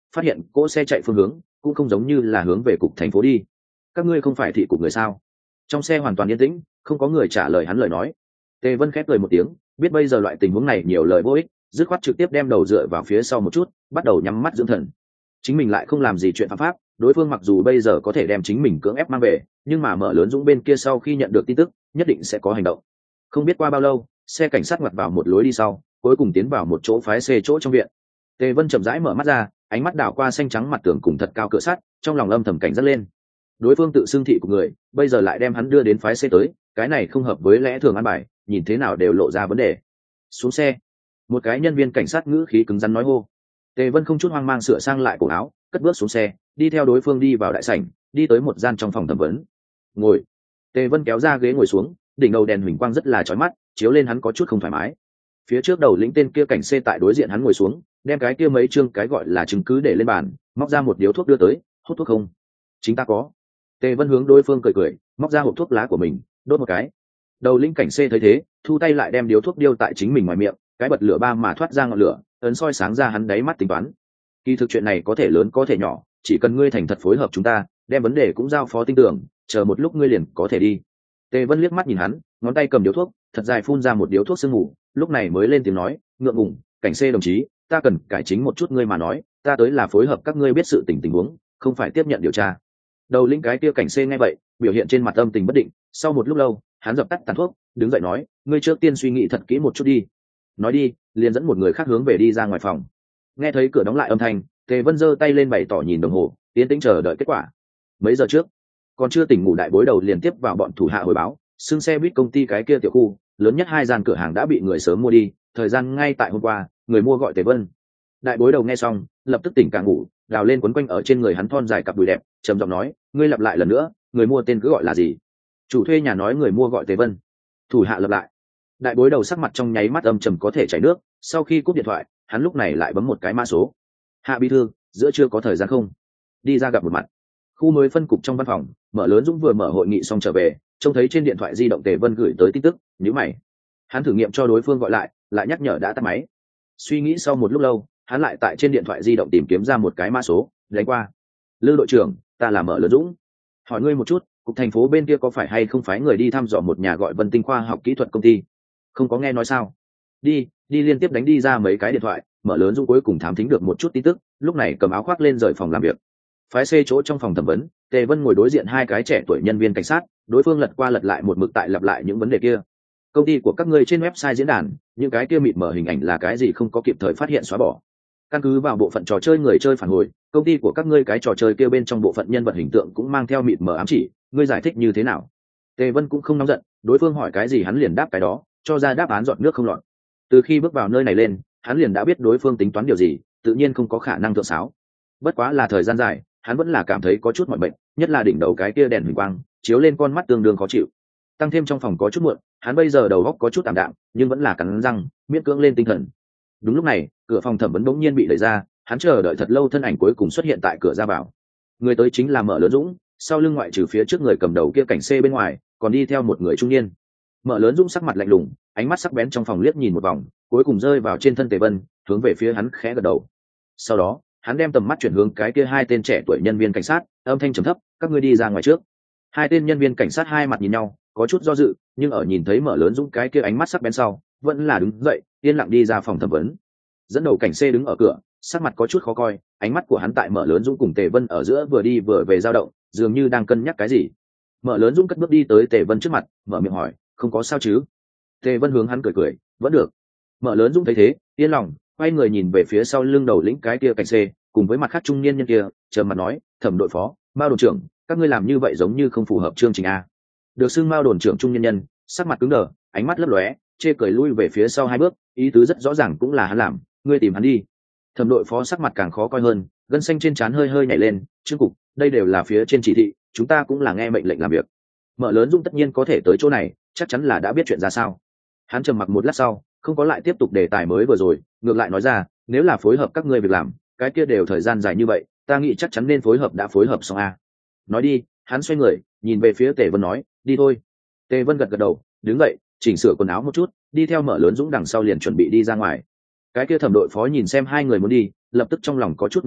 phát hiện cỗ xe chạy phương hướng cũng không giống như là hướng về cục thành phố đi. Các ngươi không phải thị cục người sao? Trong xe hoàn toàn yên tĩnh, không có người trả lời hắn lời nói. Tề Vân khép cười một tiếng, biết bây giờ loại tình huống này nhiều lời vô ích, dứt khoát trực tiếp đem đầu dựa vào phía sau một chút, bắt đầu nhắm mắt dưỡng thần. Chính mình lại không làm gì chuyện phạm pháp, đối phương mặc dù bây giờ có thể đem chính mình cưỡng ép mang về, nhưng mà Mở Lớn Dũng bên kia sau khi nhận được tin tức nhất định sẽ có hành động. Không biết qua bao lâu, xe cảnh sát ngoặt vào một lối đi sau, cuối cùng tiến vào một chỗ phái xe chỗ trong viện. Tề Vân chậm rãi mở mắt ra, ánh mắt đảo qua xanh trắng mặt tường cùng thật cao cửa sắt, trong lòng âm thầm cảnh giác lên. Đối phương tự xưng thị của người, bây giờ lại đem hắn đưa đến phái xe tới, cái này không hợp với lẽ thường ăn bài, nhìn thế nào đều lộ ra vấn đề. Xuống xe. Một cái nhân viên cảnh sát ngữ khí cứng rắn nói hô. Tề Vân không chút hoang mang sửa sang lại cổ áo, cất bước xuống xe, đi theo đối phương đi vào đại sảnh, đi tới một gian trong phòng thẩm vấn. Ngồi. Tề Vân kéo ra ghế ngồi xuống, đỉnh đầu đèn huỳnh quang rất là chói mắt, chiếu lên hắn có chút không thoải mái. Phía trước đầu lĩnh tên kia cảnh xe tại đối diện hắn ngồi xuống, đem cái kia mấy chương cái gọi là chứng cứ để lên bàn, móc ra một điếu thuốc đưa tới. Hút thuốc không? Chính ta có. Tề Vân hướng đối phương cười cười, móc ra hộp thuốc lá của mình, đốt một cái. Đầu lĩnh cảnh xe thấy thế, thu tay lại đem điếu thuốc điêu tại chính mình ngoài miệng, cái bật lửa ba mà thoát ra ngọn lửa, ấn soi sáng ra hắn đáy mắt tính toán. Kỳ thực chuyện này có thể lớn có thể nhỏ, chỉ cần ngươi thành thật phối hợp chúng ta, đem vấn đề cũng giao phó tin tưởng, chờ một lúc ngươi liền có thể đi. Tề Vân liếc mắt nhìn hắn, ngón tay cầm điếu thuốc, thật dài phun ra một điếu thuốc sương mù, lúc này mới lên tiếng nói, ngượng ngùng, cảnh xe đồng chí, ta cần cải chính một chút ngươi mà nói, ta tới là phối hợp các ngươi biết sự tình huống, không phải tiếp nhận điều tra. Đầu lĩnh cái kia cảnh xe nghe vậy, biểu hiện trên mặt âm tình bất định, sau một lúc lâu, hắn dập tắt tàn thuốc, đứng dậy nói, ngươi trước tiên suy nghĩ thật kỹ một chút đi. Nói đi, liền dẫn một người khác hướng về đi ra ngoài phòng. Nghe thấy cửa đóng lại âm thanh, Tề Vân giơ tay lên bày tỏ nhìn đồng hồ, tiến tĩnh chờ đợi kết quả. Mấy giờ trước, còn chưa tỉnh ngủ đại bối đầu liền tiếp vào bọn thủ hạ hồi báo, xưng xe buýt công ty cái kia tiểu khu, lớn nhất 2 gian cửa hàng đã bị người sớm mua đi, thời gian ngay tại hôm qua, người mua gọi Tề Vân. Đại bối đầu nghe xong, lập tức tỉnh cả ngủ, đào lên quấn quanh ở trên người hắn thon dài cặp đùi đẹp, trầm giọng nói, ngươi lặp lại lần nữa, người mua tên cứ gọi là gì? Chủ thuê nhà nói người mua gọi Tề Vân. Thủ hạ lặp lại. Đại bối đầu sắc mặt trong nháy mắt âm trầm có thể chảy nước, sau khi cúp điện thoại, hắn lúc này lại bấm một cái mã số. Hạ bí thư, giữa trưa có thời gian không? Đi ra gặp một mặt. Khu mới phân cục trong văn phòng, Mở Lớn Dũng vừa mở hội nghị xong trở về, trông thấy trên điện thoại di động Tề Vân gửi tới tin tức, nhíu mày. Hắn thử nghiệm cho đối phương gọi lại nhắc nhở đã tắt máy. Suy nghĩ sau một lúc lâu, hắn lại tại trên điện thoại di động tìm kiếm ra một cái mã số, đánh qua. Lư đội trưởng, ta là Mở Lớn Dũng. Hỏi ngươi một chút, cục thành phố bên kia có phải hay không phái người đi thăm dò một nhà gọi Vân Tinh khoa học kỹ thuật công ty? Không có nghe nói sao? Đi liên tiếp đánh đi ra mấy cái điện thoại, Mở Lớn Dũng cuối cùng thám thính được một chút tin tức, lúc này cầm áo khoác lên rời phòng làm việc. Phái C chỗ trong phòng thẩm vấn, Tề Vân ngồi đối diện hai cái trẻ tuổi nhân viên cảnh sát, đối phương lật qua lật lại một mực tại lặp lại những vấn đề kia. Công ty của các ngươi trên website diễn đàn, những cái kia mịt mở hình ảnh là cái gì không có kịp thời phát hiện xóa bỏ. Căn cứ vào bộ phận trò chơi người chơi phản hồi, công ty của các ngươi cái trò chơi kia bên trong bộ phận nhân vật hình tượng cũng mang theo mịt mở ám chỉ, ngươi giải thích như thế nào? Tề Vân cũng không nóng giận, đối phương hỏi cái gì hắn liền đáp cái đó, cho ra đáp án giọt nước không lọt. Từ khi bước vào nơi này lên, hắn liền đã biết đối phương tính toán điều gì, tự nhiên không có khả năng thượng sáo. Bất quá là thời gian dài, hắn vẫn là cảm thấy có chút mỏi mệt, nhất là đỉnh đầu cái kia đèn huỳnh quang chiếu lên con mắt tương đương khó chịu. Tăng thêm trong phòng có chút muộn, hắn bây giờ đầu óc có chút tạm đạm, nhưng vẫn là cắn răng miễn cưỡng lên tinh thần. Đúng lúc này, cửa phòng thẩm vấn bỗng nhiên bị đẩy ra, hắn chờ đợi thật lâu thân ảnh cuối cùng xuất hiện tại cửa ra vào. Người tới chính là Mở Lớn Dũng, sau lưng ngoại trừ phía trước người cầm đầu kia cảnh xe bên ngoài, còn đi theo một người trung niên. Mở Lớn Dũng sắc mặt lạnh lùng, ánh mắt sắc bén trong phòng liếc nhìn một vòng, cuối cùng rơi vào trên thân Tề Vân, hướng về phía hắn khẽ gật đầu. Sau đó, hắn đem tầm mắt chuyển hướng cái kia hai tên trẻ tuổi nhân viên cảnh sát, âm thanh trầm thấp, các ngươi đi ra ngoài trước. Hai tên nhân viên cảnh sát hai mặt nhìn nhau, có chút do dự, nhưng ở nhìn thấy Mở Lớn Dũng cái kia ánh mắt sắc bén sau, vẫn là đứng dậy, yên lặng đi ra phòng thẩm vấn. Dẫn đầu cảnh xe đứng ở cửa, sắc mặt có chút khó coi, ánh mắt của hắn tại Mở Lớn Dũng cùng Tề Vân ở giữa vừa đi vừa về dao động, dường như đang cân nhắc cái gì. Mở Lớn Dũng cất bước đi tới Tề Vân trước mặt, mở miệng hỏi, không có sao chứ? Tề Vân hướng hắn cười cười, vẫn được. Mở Lớn Dũng thấy thế, yên lòng, quay người nhìn về phía sau lưng đầu lĩnh cái kia cảnh xe, cùng với mặt khác trung niên nhân kia, trầm mặt nói, Thẩm đội phó, Mao đồn trưởng, các ngươi làm như vậy giống như không phù hợp chương trình a. Được xưng Mao đồn trưởng trung niên nhân, sắc mặt cứng đờ, ánh mắt lấp lóe, chê cười lui về phía sau hai bước, ý tứ rất rõ ràng cũng là hắn làm, ngươi tìm hắn đi. Thẩm đội phó sắc mặt càng khó coi hơn, gân xanh trên trán hơi hơi nhảy lên, trương cục, đây đều là phía trên chỉ thị, chúng ta cũng là nghe mệnh lệnh làm việc. Mở Lớn Dũng tất nhiên có thể tới chỗ này, chắc chắn là đã biết chuyện ra sao. Hắn trầm mặc một lát sau, không có lại tiếp tục đề tài mới vừa rồi, ngược lại nói ra, nếu là phối hợp các ngươi việc làm, cái kia đều thời gian dài như vậy, ta nghĩ chắc chắn nên phối hợp đã phối hợp xong a. Nói đi, hắn xoay người, nhìn về phía Tề Vân nói, đi thôi. Tề Vân gật gật đầu, đứng dậy, chỉnh sửa quần áo một chút, đi theo Mở Lớn Dũng đằng sau liền chuẩn bị đi ra ngoài. Cái kia thẩm đội phó nhìn xem hai người muốn đi, lập tức trong lòng có chút nóng nảy,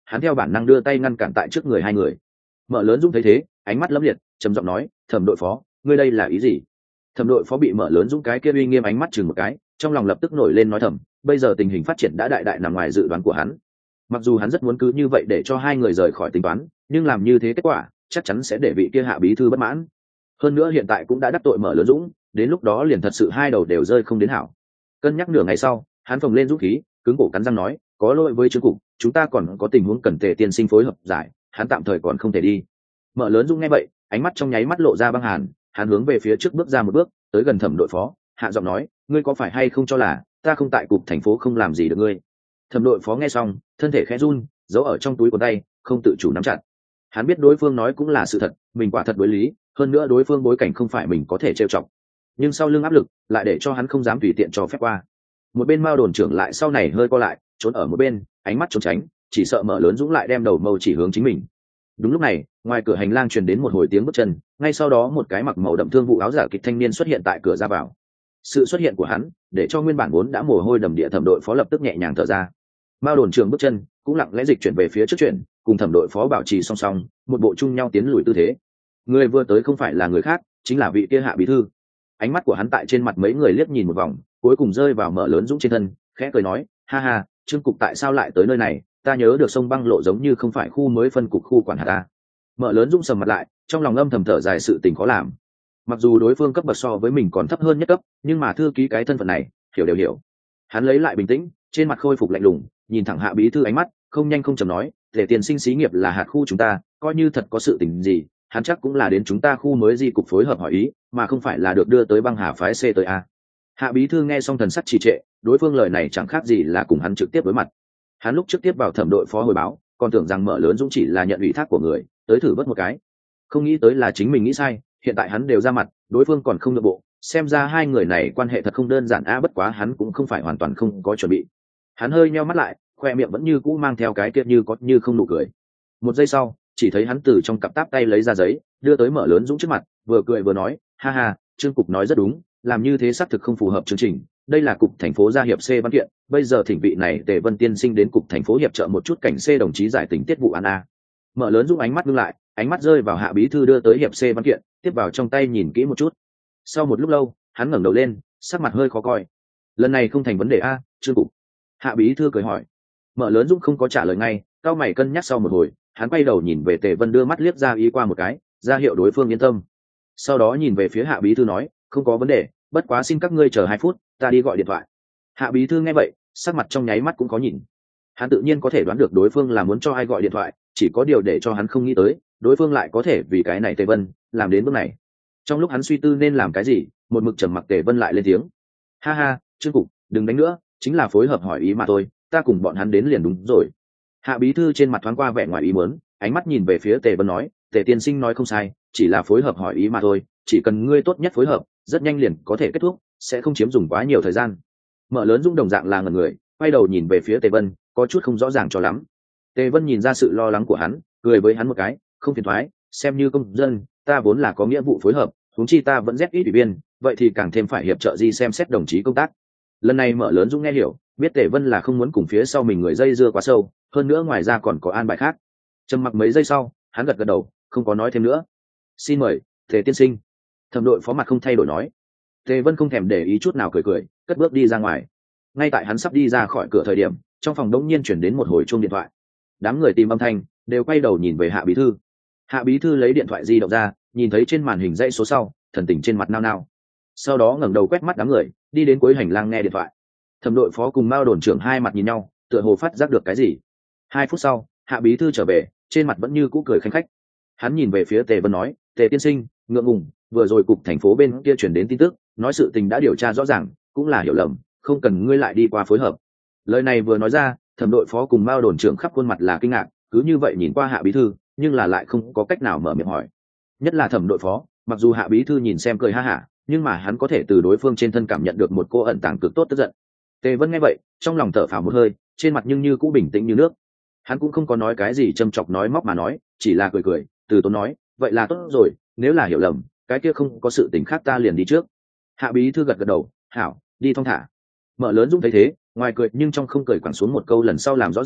hắn theo bản năng đưa tay ngăn cản tại trước người hai người. Mở lớn Dũng thấy thế, ánh mắt lấm liệt, trầm giọng nói, Thẩm đội phó, ngươi đây là ý gì? Thẩm đội phó bị Mở lớn Dũng cái kia uy nghiêm ánh mắt chừng một cái, trong lòng lập tức nổi lên nói thầm, bây giờ tình hình phát triển đã đại đại nằm ngoài dự đoán của hắn. Mặc dù hắn rất muốn cứ như vậy để cho hai người rời khỏi tính toán, nhưng làm như thế kết quả chắc chắn sẽ để vị kia hạ bí thư bất mãn. Hơn nữa hiện tại cũng đã đắc tội Mở lớn Dũng, đến lúc đó liền thật sự hai đầu đều rơi không đến hảo. Cân nhắc nửa ngày sau, hắn phồng lên dũng khí, cứng cổ cắn răng nói, có lỗi với Trương cục, chúng ta còn có tình huống cần Tề tiên sinh phối hợp giải, hắn tạm thời còn không thể đi. Mở lớn Dũng nghe vậy, ánh mắt trong nháy mắt lộ ra băng hàn, hắn hướng về phía trước bước ra một bước, tới gần Thẩm đội phó, hạ giọng nói, ngươi có phải hay không cho là ta không tại cục thành phố không làm gì được ngươi? Thẩm đội phó nghe xong, thân thể khẽ run, giấu ở trong túi quần tay, không tự chủ nắm chặt. Hắn biết đối phương nói cũng là sự thật, mình quả thật đối lý, hơn nữa đối phương bối cảnh không phải mình có thể trêu chọc, nhưng sau lưng áp lực lại để cho hắn không dám tùy tiện cho phép qua. Một bên Mao đồn trưởng lại sau này hơi co lại, trốn ở một bên, ánh mắt trốn tránh, chỉ sợ Mở lớn Dũng lại đem đầu mâu chỉ hướng chính mình. Đúng lúc này, ngoài cửa hành lang truyền đến một hồi tiếng bước chân, ngay sau đó một cái mặc màu đậm thương vụ áo giả kịch thanh niên xuất hiện tại cửa ra vào. Sự xuất hiện của hắn để cho nguyên bản vốn đã mồ hôi đầm địa Thẩm đội phó lập tức nhẹ nhàng thở ra. Mao đồn trưởng bước chân cũng lặng lẽ dịch chuyển về phía trước chuyển, cùng Thẩm đội phó bảo trì song song, một bộ chung nhau tiến lùi tư thế. Người vừa tới không phải là người khác, chính là vị kia hạ bí thư. Ánh mắt của hắn tại trên mặt mấy người liếc nhìn một vòng, cuối cùng rơi vào Mở lớn Dũng trên thân, khẽ cười nói, ha ha, Trương cục tại sao lại tới nơi này? Ta nhớ được sông băng lộ giống như không phải khu mới phân cục khu quản hạt ta. Mở lớn Dũng sầm mặt lại, trong lòng âm thầm thở dài sự tình khó làm. Mặc dù đối phương cấp bậc so với mình còn thấp hơn nhất cấp, nhưng mà thư ký cái thân phận này hiểu đều hiểu. Hắn lấy lại bình tĩnh, trên mặt khôi phục lạnh lùng, nhìn thẳng hạ bí thư ánh mắt, không nhanh không chậm nói, để tiền sinh xí nghiệp là hạt khu chúng ta, coi như thật có sự tình gì, hắn chắc cũng là đến chúng ta khu mới di cục phối hợp hỏi ý, mà không phải là được đưa tới băng hà phái C tới A. Hạ bí thư nghe xong thần sắc trì trệ, đối phương lời này chẳng khác gì là cùng hắn trực tiếp đối mặt. Hắn lúc trước tiếp vào Thẩm đội phó hồi báo, còn tưởng rằng Mở lớn Dũng chỉ là nhận ủy thác của người, tới thử vớt một cái, không nghĩ tới là chính mình nghĩ sai. Hiện tại hắn đều ra mặt, đối phương còn không nhượng bộ, xem ra hai người này quan hệ thật không đơn giản a. Bất quá hắn cũng không phải hoàn toàn không có chuẩn bị. Hắn hơi nheo mắt lại, khoe miệng vẫn như cũ mang theo cái kia như có như không nụ cười. Một giây sau, chỉ thấy hắn từ trong cặp táp tay lấy ra giấy, đưa tới Mở lớn Dũng trước mặt, vừa cười vừa nói, ha ha, Trương cục nói rất đúng, làm như thế xác thực không phù hợp chương trình. Đây là cục thành phố gia hiệp C văn kiện, bây giờ thỉnh vị này Tề Vân tiên sinh đến cục thành phố hiệp trợ một chút cảnh C đồng chí giải tình tiết vụ án a. Mở lớn Dũng ánh mắt ngưng lại, ánh mắt rơi vào hạ bí thư đưa tới hiệp C văn kiện, tiếp vào trong tay nhìn kỹ một chút. Sau một lúc lâu, hắn ngẩng đầu lên, sắc mặt hơi khó coi. Lần này không thành vấn đề a, Trương cục. Hạ bí thư cười hỏi. Mở lớn Dũng không có trả lời ngay, cao mày cân nhắc sau một hồi, hắn quay đầu nhìn về Tề Vân, đưa mắt liếc ra ý qua một cái, ra hiệu đối phương yên tâm. Sau đó nhìn về phía hạ bí thư nói, không có vấn đề, bất quá xin các ngươi chờ 2 phút, ta đi gọi điện thoại. Hạ bí thư nghe vậy, sắc mặt trong nháy mắt cũng có nhìn. Hắn tự nhiên có thể đoán được đối phương là muốn cho ai gọi điện thoại, chỉ có điều để cho hắn không nghĩ tới, đối phương lại có thể vì cái này Tề Vân làm đến bước này. Trong lúc hắn suy tư nên làm cái gì, một mực trầm mặc Tề Vân lại lên tiếng, ha ha, Trương cục, đừng đánh nữa, chính là phối hợp hỏi ý mà thôi, ta cùng bọn hắn đến liền đúng rồi. Hạ bí thư trên mặt thoáng qua vẻ ngoài ý muốn, ánh mắt nhìn về phía Tề Vân nói, Tề tiên sinh nói không sai, chỉ là phối hợp hỏi ý mà thôi, chỉ cần ngươi tốt nhất phối hợp, rất nhanh liền có thể kết thúc, sẽ không chiếm dùng quá nhiều thời gian. Mở lớn Dũng đồng dạng là ngẩn người, quay đầu nhìn về phía Tề Vân, có chút không rõ ràng cho lắm. Tề Vân nhìn ra sự lo lắng của hắn, cười với hắn một cái, không phiền thoái, xem như công dân, ta vốn là có nghĩa vụ phối hợp, huống chi ta vẫn rất ít ủy viên, vậy thì càng thêm phải hiệp trợ gì xem xét đồng chí công tác. Lần này Mở lớn Dũng nghe hiểu, biết Tề Vân là không muốn cùng phía sau mình người dây dưa quá sâu, hơn nữa ngoài ra còn có an bài khác. Trầm mặc mấy giây sau, hắn gật gật đầu, không có nói thêm nữa. Xin mời, Tề tiên sinh. Thẩm đội phó mặt không thay đổi nói. Tề Vân không thèm để ý chút nào, cười cười, cất bước đi ra ngoài. Ngay tại hắn sắp đi ra khỏi cửa thời điểm, trong phòng đống nhiên chuyển đến một hồi chuông điện thoại. Đám người tìm âm thanh đều quay đầu nhìn về hạ bí thư. Hạ bí thư lấy điện thoại di động ra, nhìn thấy trên màn hình dãy số sau, thần tình trên mặt nao nao. Sau đó ngẩng đầu quét mắt đám người, đi đến cuối hành lang nghe điện thoại. Thẩm đội phó cùng Mao đồn trưởng hai mặt nhìn nhau, tựa hồ phát giác được cái gì. 2 phút sau, hạ bí thư trở về, trên mặt vẫn như cũ cười khanh khách. Hắn nhìn về phía Tề Vân nói, Tề tiên sinh, ngượng ngùng, vừa rồi cục thành phố bên kia chuyển đến tin tức, nói sự tình đã điều tra rõ ràng, cũng là hiểu lầm, không cần ngươi lại đi qua phối hợp. Lời này vừa nói ra, Thẩm đội phó cùng Mao đồn trưởng khắp khuôn mặt là kinh ngạc, cứ như vậy nhìn qua hạ bí thư, nhưng là lại không có cách nào mở miệng hỏi. Nhất là Thẩm đội phó, mặc dù hạ bí thư nhìn xem cười ha hả, nhưng mà hắn có thể từ đối phương trên thân cảm nhận được một cô ẩn tàng cực tốt tức giận. Tề Vân nghe vậy, trong lòng thở phào một hơi, trên mặt nhưng như cũ bình tĩnh như nước. Hắn cũng không có nói cái gì châm chọc nói móc mà nói, chỉ là cười cười, từ tốn nói, vậy là tốt rồi, nếu là hiểu lầm, cái kia không có sự tình khác ta liền đi trước. Hạ bí thư gật gật đầu, hảo, đi thong thả. Mở lớn Dũng thấy thế, ngoài cười nhưng trong không cười quẳng xuống một câu lần sau làm rõ ràng,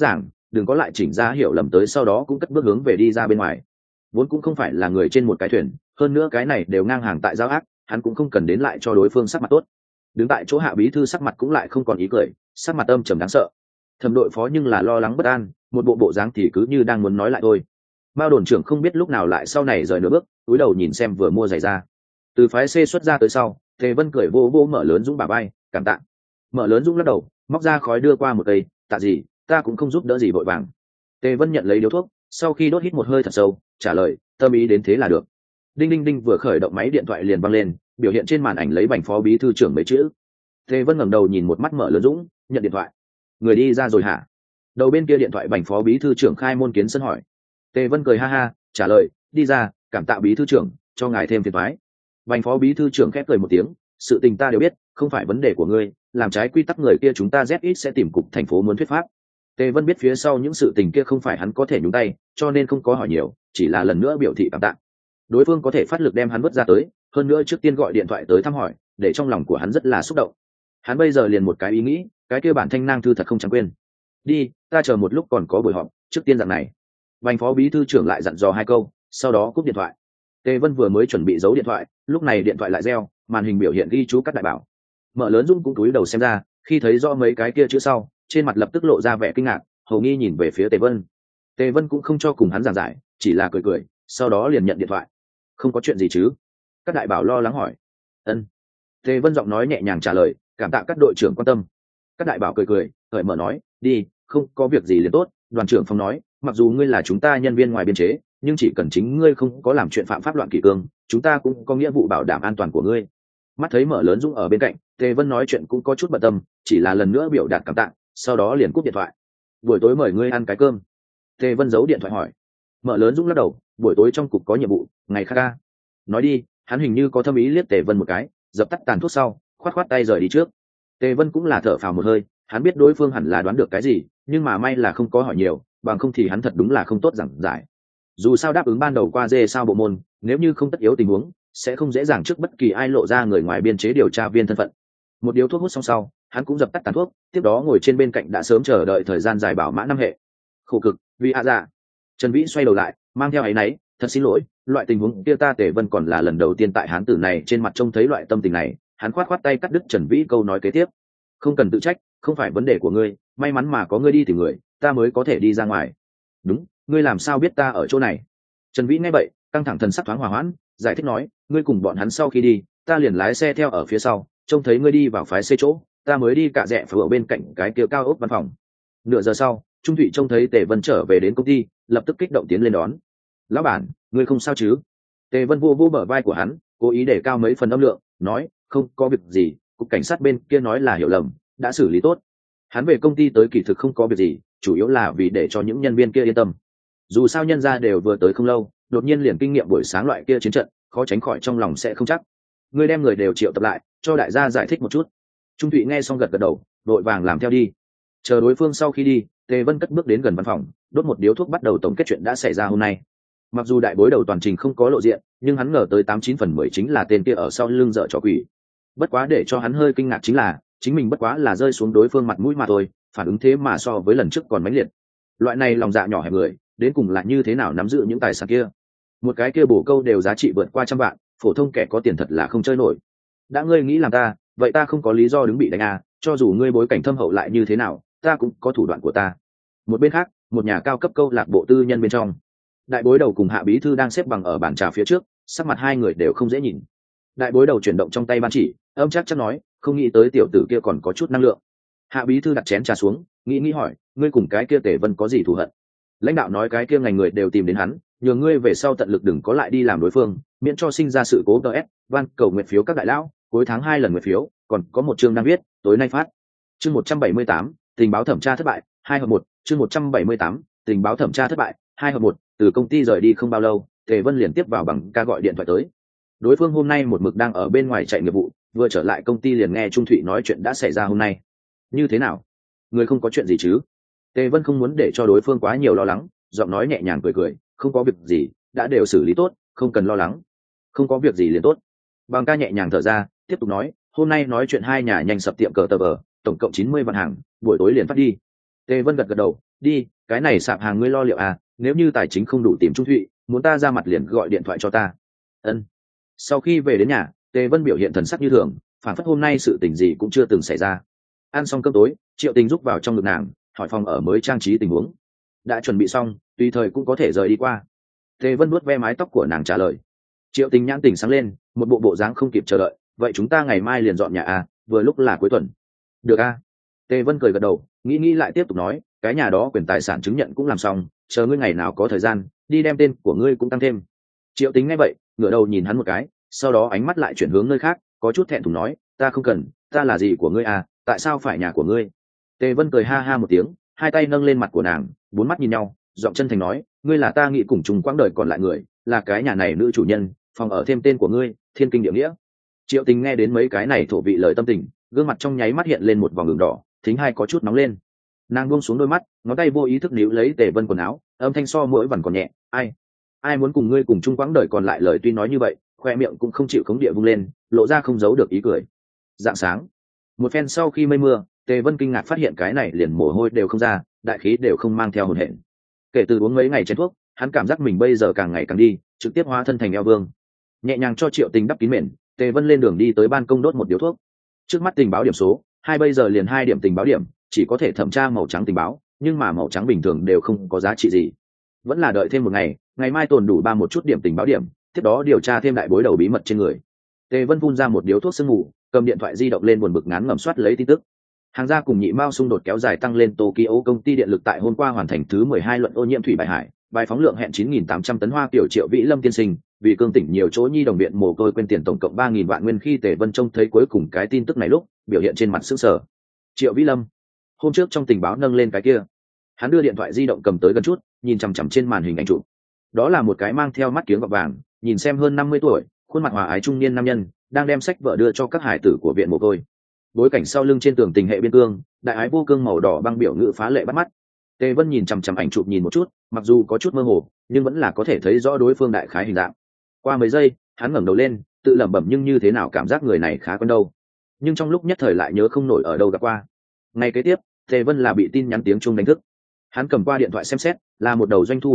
đừng có lại chỉnh ra hiểu lầm tới sau đó cũng cất bước hướng về đi ra bên ngoài. Vốn cũng không phải là người trên một cái thuyền, hơn nữa cái này đều ngang hàng tại giao ác, hắn cũng không cần đến lại cho đối phương sắc mặt tốt. Đứng tại chỗ Hạ bí thư sắc mặt cũng lại không còn ý cười, sắc mặt âm trầm đáng sợ. Thẩm đội phó nhưng là lo lắng bất an, một bộ bộ dáng thì cứ như đang muốn nói lại thôi. Mao đồn trưởng không biết lúc nào lại sau này rời nửa bước, cúi đầu nhìn xem vừa mua giày ra. Từ phái C xuất ra tới sau, Tề Vân cười vô vô Mở Lớn Dũng bả vai, cảm tạ. Mở Lớn Dũng lắc đầu, móc ra khói đưa qua một cây, tạ gì, ta cũng không giúp đỡ gì vội vàng. Tề Vân nhận lấy điếu thuốc, sau khi đốt hít một hơi thật sâu, trả lời, tâm ý đến thế là được. Đinh đinh đinh vừa khởi động máy điện thoại liền văng lên, biểu hiện trên màn ảnh lấy Bành phó bí thư trưởng mấy chữ. Tề Vân ngẩng đầu nhìn một mắt Mở Lớn Dũng, nhận điện thoại. Người đi ra rồi hả? Đầu bên kia điện thoại Bành phó bí thư trưởng Khai Môn Kiến sân hỏi. Tề Vân cười ha ha, trả lời, đi ra, cảm tạ bí thư trưởng, cho ngài thêm phiền toái. Bành phó bí thư trưởng khép cười một tiếng, sự tình ta đều biết, không phải vấn đề của ngươi, làm trái quy tắc người kia chúng ta ZX sẽ tìm cục thành phố muốn thuyết pháp. Tề Vân biết phía sau những sự tình kia không phải hắn có thể nhúng tay, cho nên không có hỏi nhiều, chỉ là lần nữa biểu thị cảm tạ. Đối phương có thể phát lực đem hắn vứt ra tới, hơn nữa trước tiên gọi điện thoại tới thăm hỏi, để trong lòng của hắn rất là xúc động. Hắn bây giờ liền một cái ý nghĩ, cái kia bản thanh nang thư thật không chẳng quên. Đi, ta chờ một lúc còn có buổi họp, trước tiên dạng này. Bành phó bí thư trưởng lại dặn dò hai câu, sau đó cúp điện thoại. Tề Vân vừa mới chuẩn bị giấu điện thoại, lúc này điện thoại lại reo, màn hình biểu hiện ghi chú Cát Đại Bảo. Mở Lớn Dũng cũng cúi đầu xem ra, khi thấy rõ mấy cái kia chữ sau, trên mặt lập tức lộ ra vẻ kinh ngạc, hầu nghi nhìn về phía Tề Vân. Tề Vân cũng không cho cùng hắn giảng giải, chỉ là cười cười, sau đó liền nhận điện thoại. Không có chuyện gì chứ? Cát Đại Bảo lo lắng hỏi. Ân. Tề Vân giọng nói nhẹ nhàng trả lời, cảm tạ các đội trưởng quan tâm. Cát Đại Bảo cười cười, cởi mở nói, đi, không có việc gì liền tốt. Đoàn trưởng Phong nói, mặc dù ngươi là chúng ta nhân viên ngoài biên chế, nhưng chỉ cần chính ngươi không có làm chuyện phạm pháp loạn kỷ cương, chúng ta cũng có nghĩa vụ bảo đảm an toàn của ngươi. Mắt thấy Mở Lớn Dũng ở bên cạnh, Tề Vân nói chuyện cũng có chút bận tâm, chỉ là lần nữa biểu đạt cảm tạ, sau đó liền cúp điện thoại. Buổi tối mời ngươi ăn cái cơm. Tề Vân giấu điện thoại hỏi. Mở Lớn Dũng lắc đầu, buổi tối trong cục có nhiệm vụ, ngày khác ca. Nói đi, hắn hình như có thâm ý liếc Tề Vân một cái, dập tắt tàn thuốc sau, khoát khoát tay rời đi trước. Tề Vân cũng là thở phào một hơi, hắn biết đối phương hẳn là đoán được cái gì, nhưng mà may là không có hỏi nhiều, bằng không thì hắn thật đúng là không tốt giảng giải. Dù sao đáp ứng ban đầu qua dê sao bộ môn, nếu như không tất yếu tình huống, sẽ không dễ dàng trước bất kỳ ai lộ ra người ngoài biên chế điều tra viên thân phận. Một điếu thuốc hút xong sau, hắn cũng dập tắt tàn thuốc, tiếp đó ngồi trên bên cạnh đã sớm chờ đợi thời gian dài bảo mã năm hệ. Khổ cực, vì dạ. Trần Vĩ xoay đầu lại, mang theo áy náy, thật xin lỗi, loại tình huống kia ta Tề Vân còn là lần đầu tiên tại hán tử này trên mặt trông thấy loại tâm tình này, hắn khoát khoát tay cắt đứt Trần Vĩ câu nói kế tiếp. Không cần tự trách, không phải vấn đề của ngươi, may mắn mà có ngươi đi tìm người, ta mới có thể đi ra ngoài. Đúng, ngươi làm sao biết ta ở chỗ này? Trần Vĩ nghe vậy, căng thẳng thần sắc thoáng hòa hoãn, giải thích nói, ngươi cùng bọn hắn sau khi đi, ta liền lái xe theo ở phía sau, trông thấy ngươi đi vào phái xe chỗ, ta mới đi cạ rẽ ở bên cạnh cái kia cao ốc văn phòng. Nửa giờ sau, Trung Thụy trông thấy Tề Vân trở về đến công ty, lập tức kích động tiến lên đón. Lão bản, ngươi không sao chứ? Tề Vân vô vô bờ vai của hắn, cố ý để cao mấy phần âm lượng, nói, không có việc gì, cục cảnh sát bên kia nói là hiểu lầm, đã xử lý tốt. Hắn về công ty tới kỳ thực không có việc gì, chủ yếu là vì để cho những nhân viên kia yên tâm. Dù sao nhân gia đều vừa tới không lâu, đột nhiên liền kinh nghiệm buổi sáng loại kia chiến trận, khó tránh khỏi trong lòng sẽ không chắc. Ngươi đem người đều triệu tập lại, cho đại gia giải thích một chút. Trung Thụy nghe xong gật gật đầu, vội vàng làm theo đi. Chờ đối phương sau khi đi, Tề Vân cất bước đến gần văn phòng, đốt một điếu thuốc bắt đầu tổng kết chuyện đã xảy ra hôm nay. Mặc dù đại bối đầu toàn trình không có lộ diện, nhưng hắn ngờ tới 89/10 chính là tên kia ở sau lưng dở trò quỷ. Bất quá để cho hắn hơi kinh ngạc chính là, chính mình bất quá là rơi xuống đối phương mặt mũi mà thôi, phản ứng thế mà so với lần trước còn mãnh liệt. Loại này lòng dạ nhỏ hẹp người, đến cùng là như thế nào nắm giữ những tài sản kia? Một cái kia bổ câu đều giá trị vượt qua 100 vạn, phổ thông kẻ có tiền thật là không chơi nổi. Đã ngươi nghĩ làm ta, vậy ta không có lý do đứng bị đánh à, cho dù ngươi bối cảnh thâm hậu lại như thế nào, ta cũng có thủ đoạn của ta. Một bên khác, một nhà cao cấp câu lạc bộ tư nhân bên trong, đại bối đầu cùng hạ bí thư đang xếp bằng ở bàn trà phía trước, sắc mặt hai người đều không dễ nhìn. Đại bối đầu chuyển động trong tay ban chỉ, âm chắc nói, không nghĩ tới tiểu tử kia còn có chút năng lượng. Hạ bí thư đặt chén trà xuống, nghĩ hỏi, ngươi cùng cái kia Tề Vân có gì thù hận? Lãnh đạo nói cái kia ngành người đều tìm đến hắn, nhờ ngươi về sau tận lực đừng có lại đi làm đối phương, miễn cho sinh ra sự cố ts. Van cầu nguyện phiếu các đại lão, cuối tháng 2 lần nguyện phiếu, còn có một chương đang viết, tối nay phát. Chương 178, tình báo thẩm tra thất bại, 2/1. Chương 178, tình báo thẩm tra thất bại, 2/1. Từ công ty rời đi không bao lâu, Tề Vân liền tiếp vào bằng ca gọi điện thoại tới. Đối phương hôm nay một mực đang ở bên ngoài chạy nghiệp vụ, vừa trở lại công ty liền nghe Trung Thụy nói chuyện đã xảy ra hôm nay. Như thế nào? Người không có chuyện gì chứ? Tề Vân không muốn để cho đối phương quá nhiều lo lắng, giọng nói nhẹ nhàng cười cười, không có việc gì, đã đều xử lý tốt, không cần lo lắng. Không có việc gì liền tốt. Bằng ca nhẹ nhàng thở ra, tiếp tục nói, hôm nay nói chuyện hai nhà nhanh sập tiệm cờ tờ vờ, tổng cộng 90 vạn hàng, buổi tối liền phát đi. Tề Vân gật gật đầu, đi, cái này sạp hàng ngươi lo liệu à, nếu như tài chính không đủ tìm Trung Thụy, muốn ta ra mặt liền gọi điện thoại cho ta. Ân. Sau khi về đến nhà, Tề Vân biểu hiện thần sắc như thường, phản phất hôm nay sự tình gì cũng chưa từng xảy ra. Ăn xong cơm tối, Triệu Tình rúc vào trong ngực nàng, hỏi phòng ở mới trang trí tình huống. Đã chuẩn bị xong, tùy thời cũng có thể rời đi qua. Tề Vân vuốt ve mái tóc của nàng trả lời. Triệu Tình nhãn tỉnh sáng lên, một bộ bộ dáng không kịp chờ đợi. Vậy chúng ta ngày mai liền dọn nhà à, vừa lúc là cuối tuần. Được à? Tề Vân cười gật đầu, nghĩ lại tiếp tục nói, cái nhà đó quyền tài sản chứng nhận cũng làm xong, chờ ngươi ngày nào có thời gian, đi đem tên của ngươi cũng tăng thêm. Triệu Tính nghe vậy, ngửa đầu nhìn hắn một cái, sau đó ánh mắt lại chuyển hướng nơi khác, có chút thẹn thùng nói, ta không cần, ta là gì của ngươi à, tại sao phải nhà của ngươi? Tề Vân cười ha ha một tiếng, hai tay nâng lên mặt của nàng, bốn mắt nhìn nhau, giọng chân thành nói, ngươi là ta nghĩ cùng chung quãng đời còn lại người, là cái nhà này nữ chủ nhân, phòng ở thêm tên của ngươi, thiên kinh địa nghĩa. Triệu Tình nghe đến mấy cái này thổ vị lời tâm tình, gương mặt trong nháy mắt hiện lên một vòng đường đỏ, thính hai có chút nóng lên. Nàng buông xuống đôi mắt, ngón tay vô ý thức níu lấy Tề Vân quần áo, âm thanh so mỗi vằn còn nhẹ, ai muốn cùng ngươi cùng chung quãng đời còn lại lời tuy nói như vậy, khoe miệng cũng không chịu khống địa vung lên, lộ ra không giấu được ý cười. Dạng sáng, một phen sau khi mây mưa, Tề Vân kinh ngạc phát hiện cái này liền mồ hôi đều không ra, đại khí đều không mang theo hồn hển. Kể từ uống mấy ngày chén thuốc, hắn cảm giác mình bây giờ càng ngày càng đi, trực tiếp hóa thân thành eo vương. Nhẹ nhàng cho Triệu Tình đắp kín mền, Tề Vân lên đường đi tới ban công đốt một điếu thuốc. Trước mắt tình báo điểm số, bây giờ liền 2 điểm tình báo điểm, chỉ có thể thẩm tra màu trắng tình báo, nhưng mà màu trắng bình thường đều không có giá trị gì. Vẫn là đợi thêm một ngày, ngày mai tồn đủ 1 chút điểm tình báo điểm, tiếp đó điều tra thêm đại bối đầu bí mật trên người. Tề Vân phun ra một điếu thuốc sương ngủ, cầm điện thoại di động lên buồn bực ngán ngẩm soát lấy tin tức. Hàng gia cùng nhị mao xung đột kéo dài tăng lên, Tokyo công ty điện lực tại hôm qua hoàn thành thứ 12 luận ô nhiễm thủy bại hải, bài phóng lượng hẹn 9.800 tấn hoa kiểu Triệu Vĩ Lâm tiên sinh, vì cương tỉnh nhiều chỗ nhi đồng viện mồ côi quên tiền tổng cộng 3.000 vạn nguyên. Khi Tề Vân trông thấy cuối cùng cái tin tức này lúc, biểu hiện trên mặt sững sờ. Triệu Vĩ Lâm, hôm trước trong tình báo nâng lên cái kia. Hắn đưa điện thoại di động cầm tới gần chút, nhìn chằm chằm trên màn hình ảnh chụp. Đó là một cái mang theo mắt kiếng gọng vàng, nhìn xem hơn 50 tuổi, khuôn mặt hòa ái trung niên nam nhân, đang đem sách vở đưa cho các hải tử của viện mồ côi. Bối cảnh sau lưng trên tường tình hệ biên cương, đại ái vô cương màu đỏ băng biểu ngữ phá lệ bắt mắt. Tề Vân nhìn chằm chằm ảnh chụp nhìn một chút, mặc dù có chút mơ hồ, nhưng vẫn là có thể thấy rõ đối phương đại khái hình dạng. Qua mấy giây, hắn ngẩng đầu lên, tự lẩm bẩm nhưng như thế nào cảm giác người này khá quen đâu. Nhưng trong lúc nhất thời lại nhớ không nổi ở đâu gặp qua. Ngày kế tiếp, Tề Vân là bị tin nhắn tiếng chuông đánh thức. Hắn cầm qua điện thoại xem xét, là một đầu doanh thu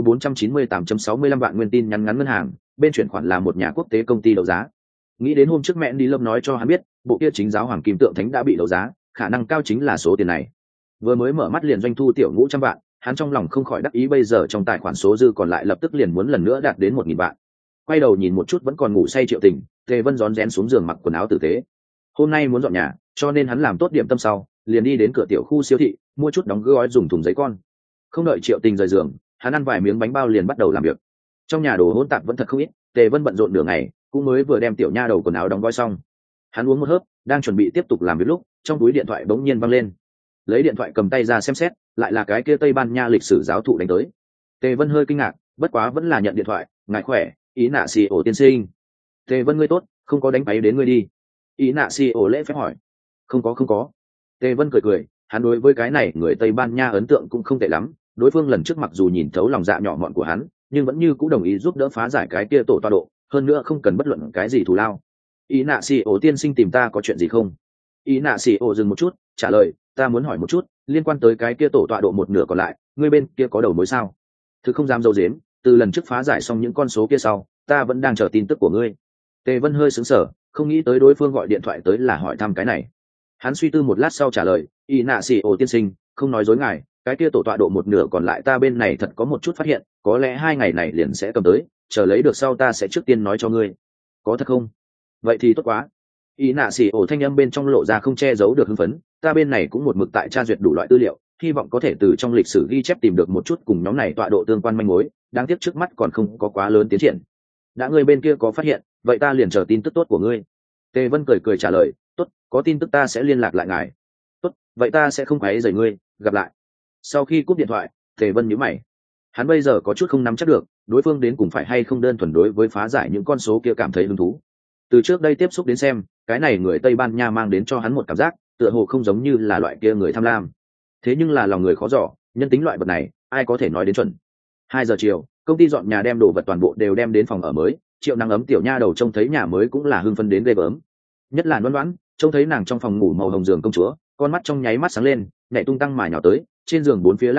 498.65 vạn nguyên tin nhắn ngắn ngân hàng, bên chuyển khoản là một nhà quốc tế công ty đấu giá. Nghĩ đến hôm trước mẹ đi Lâm nói cho hắn biết, bộ kia chính giáo hoàng kim tượng thánh đã bị đấu giá, khả năng cao chính là số tiền này. Vừa mới mở mắt liền doanh thu tiểu ngũ trăm vạn, hắn trong lòng không khỏi đắc ý, bây giờ trong tài khoản số dư còn lại lập tức liền muốn lần nữa đạt đến 1.000 vạn. Quay đầu nhìn một chút vẫn còn ngủ say Triệu Tình, Tề Vân rón rén xuống giường mặc quần áo tử tế. Hôm nay muốn dọn nhà, cho nên hắn làm tốt điểm tâm sau, liền đi đến cửa tiểu khu siêu thị, mua chút đóng gói dùng thùng giấy con. Không đợi Triệu Tình rời giường, hắn ăn vài miếng bánh bao liền bắt đầu làm việc. Trong nhà đồ hỗn tạp vẫn thật không ít, Tề Vân bận rộn nửa ngày, cũng mới vừa đem tiểu nha đầu quần áo đóng gói xong. Hắn uống một hớp, đang chuẩn bị tiếp tục làm việc lúc, trong túi điện thoại bỗng nhiên văng lên. Lấy điện thoại cầm tay ra xem xét, lại là cái kia Tây Ban Nha lịch sử giáo thụ đánh tới. Tề Vân hơi kinh ngạc, bất quá vẫn là nhận điện thoại. Ngài khỏe, Ý Nạ Xì Ổ tiên sinh. Tề Vân ngươi tốt, không có đánh máy đến ngươi đi. Ý Nạ Xì Ổ lễ phép hỏi. Không có. Tề Vân cười, hắn đối với cái này người Tây Ban Nha ấn tượng cũng không tệ lắm. Đối phương lần trước mặc dù nhìn thấu lòng dạ nhỏ mọn của hắn, nhưng vẫn như cũng đồng ý giúp đỡ phá giải cái kia tổ toa độ, hơn nữa không cần bất luận cái gì thù lao. Ý Nạ Xì Ổ tiên sinh tìm ta có chuyện gì không? Ý Nạ Xì Ổ dừng một chút, trả lời, ta muốn hỏi một chút liên quan tới cái kia tổ tọa độ một nửa còn lại, ngươi bên kia có đầu mối sao? Thực không dám dâu dếm, từ lần trước phá giải xong những con số kia sau, ta vẫn đang chờ tin tức của ngươi. Tề Vân hơi sững sờ, không nghĩ tới đối phương gọi điện thoại tới là hỏi thăm cái này. Hắn suy tư một lát sau trả lời, Ý Nạ Xì Ổ tiên sinh, không nói dối ngài, cái kia tổ tọa độ một nửa còn lại ta bên này thật có một chút phát hiện, có lẽ 2 ngày này liền sẽ cầm tới, chờ lấy được sau ta sẽ trước tiên nói cho ngươi. Có thật không? Vậy thì tốt quá. Ý Nạ Xì Ổ thanh âm bên trong lộ ra không che giấu được hưng phấn, ta bên này cũng một mực tại tra duyệt đủ loại tư liệu, hy vọng có thể từ trong lịch sử ghi chép tìm được một chút cùng nhóm này tọa độ tương quan manh mối, đáng tiếc trước mắt còn không có quá lớn tiến triển. Đã ngươi bên kia có phát hiện, vậy ta liền chờ tin tức tốt của ngươi. Tề Vân cười trả lời, tốt, có tin tức ta sẽ liên lạc lại ngài. Tốt, vậy ta sẽ không quấy rầy ngươi, gặp lại. Sau khi cúp điện thoại, Tề Vân nhíu mày. Hắn bây giờ có chút không nắm chắc được, đối phương đến cùng phải hay không đơn thuần đối với phá giải những con số kia cảm thấy hứng thú. Từ trước đây tiếp xúc đến xem, cái này người Tây Ban Nha mang đến cho hắn một cảm giác tựa hồ không giống như là loại kia người tham lam. Thế nhưng là lòng người khó dò, nhân tính loại vật này ai có thể nói đến chuẩn. 2 giờ chiều, công ty dọn nhà đem đồ vật toàn bộ đều đem đến phòng ở mới. Triệu Năng ấm tiểu nha đầu trông thấy nhà mới cũng là hưng phấn đến ghê gớm. Nhất là Loan Loan, trông thấy nàng trong phòng ngủ màu hồng giường công chúa, con mắt trong nháy mắt sáng lên, nhảy tung tăng mà nhỏ tới, trên giường bốn phía lăn lộn,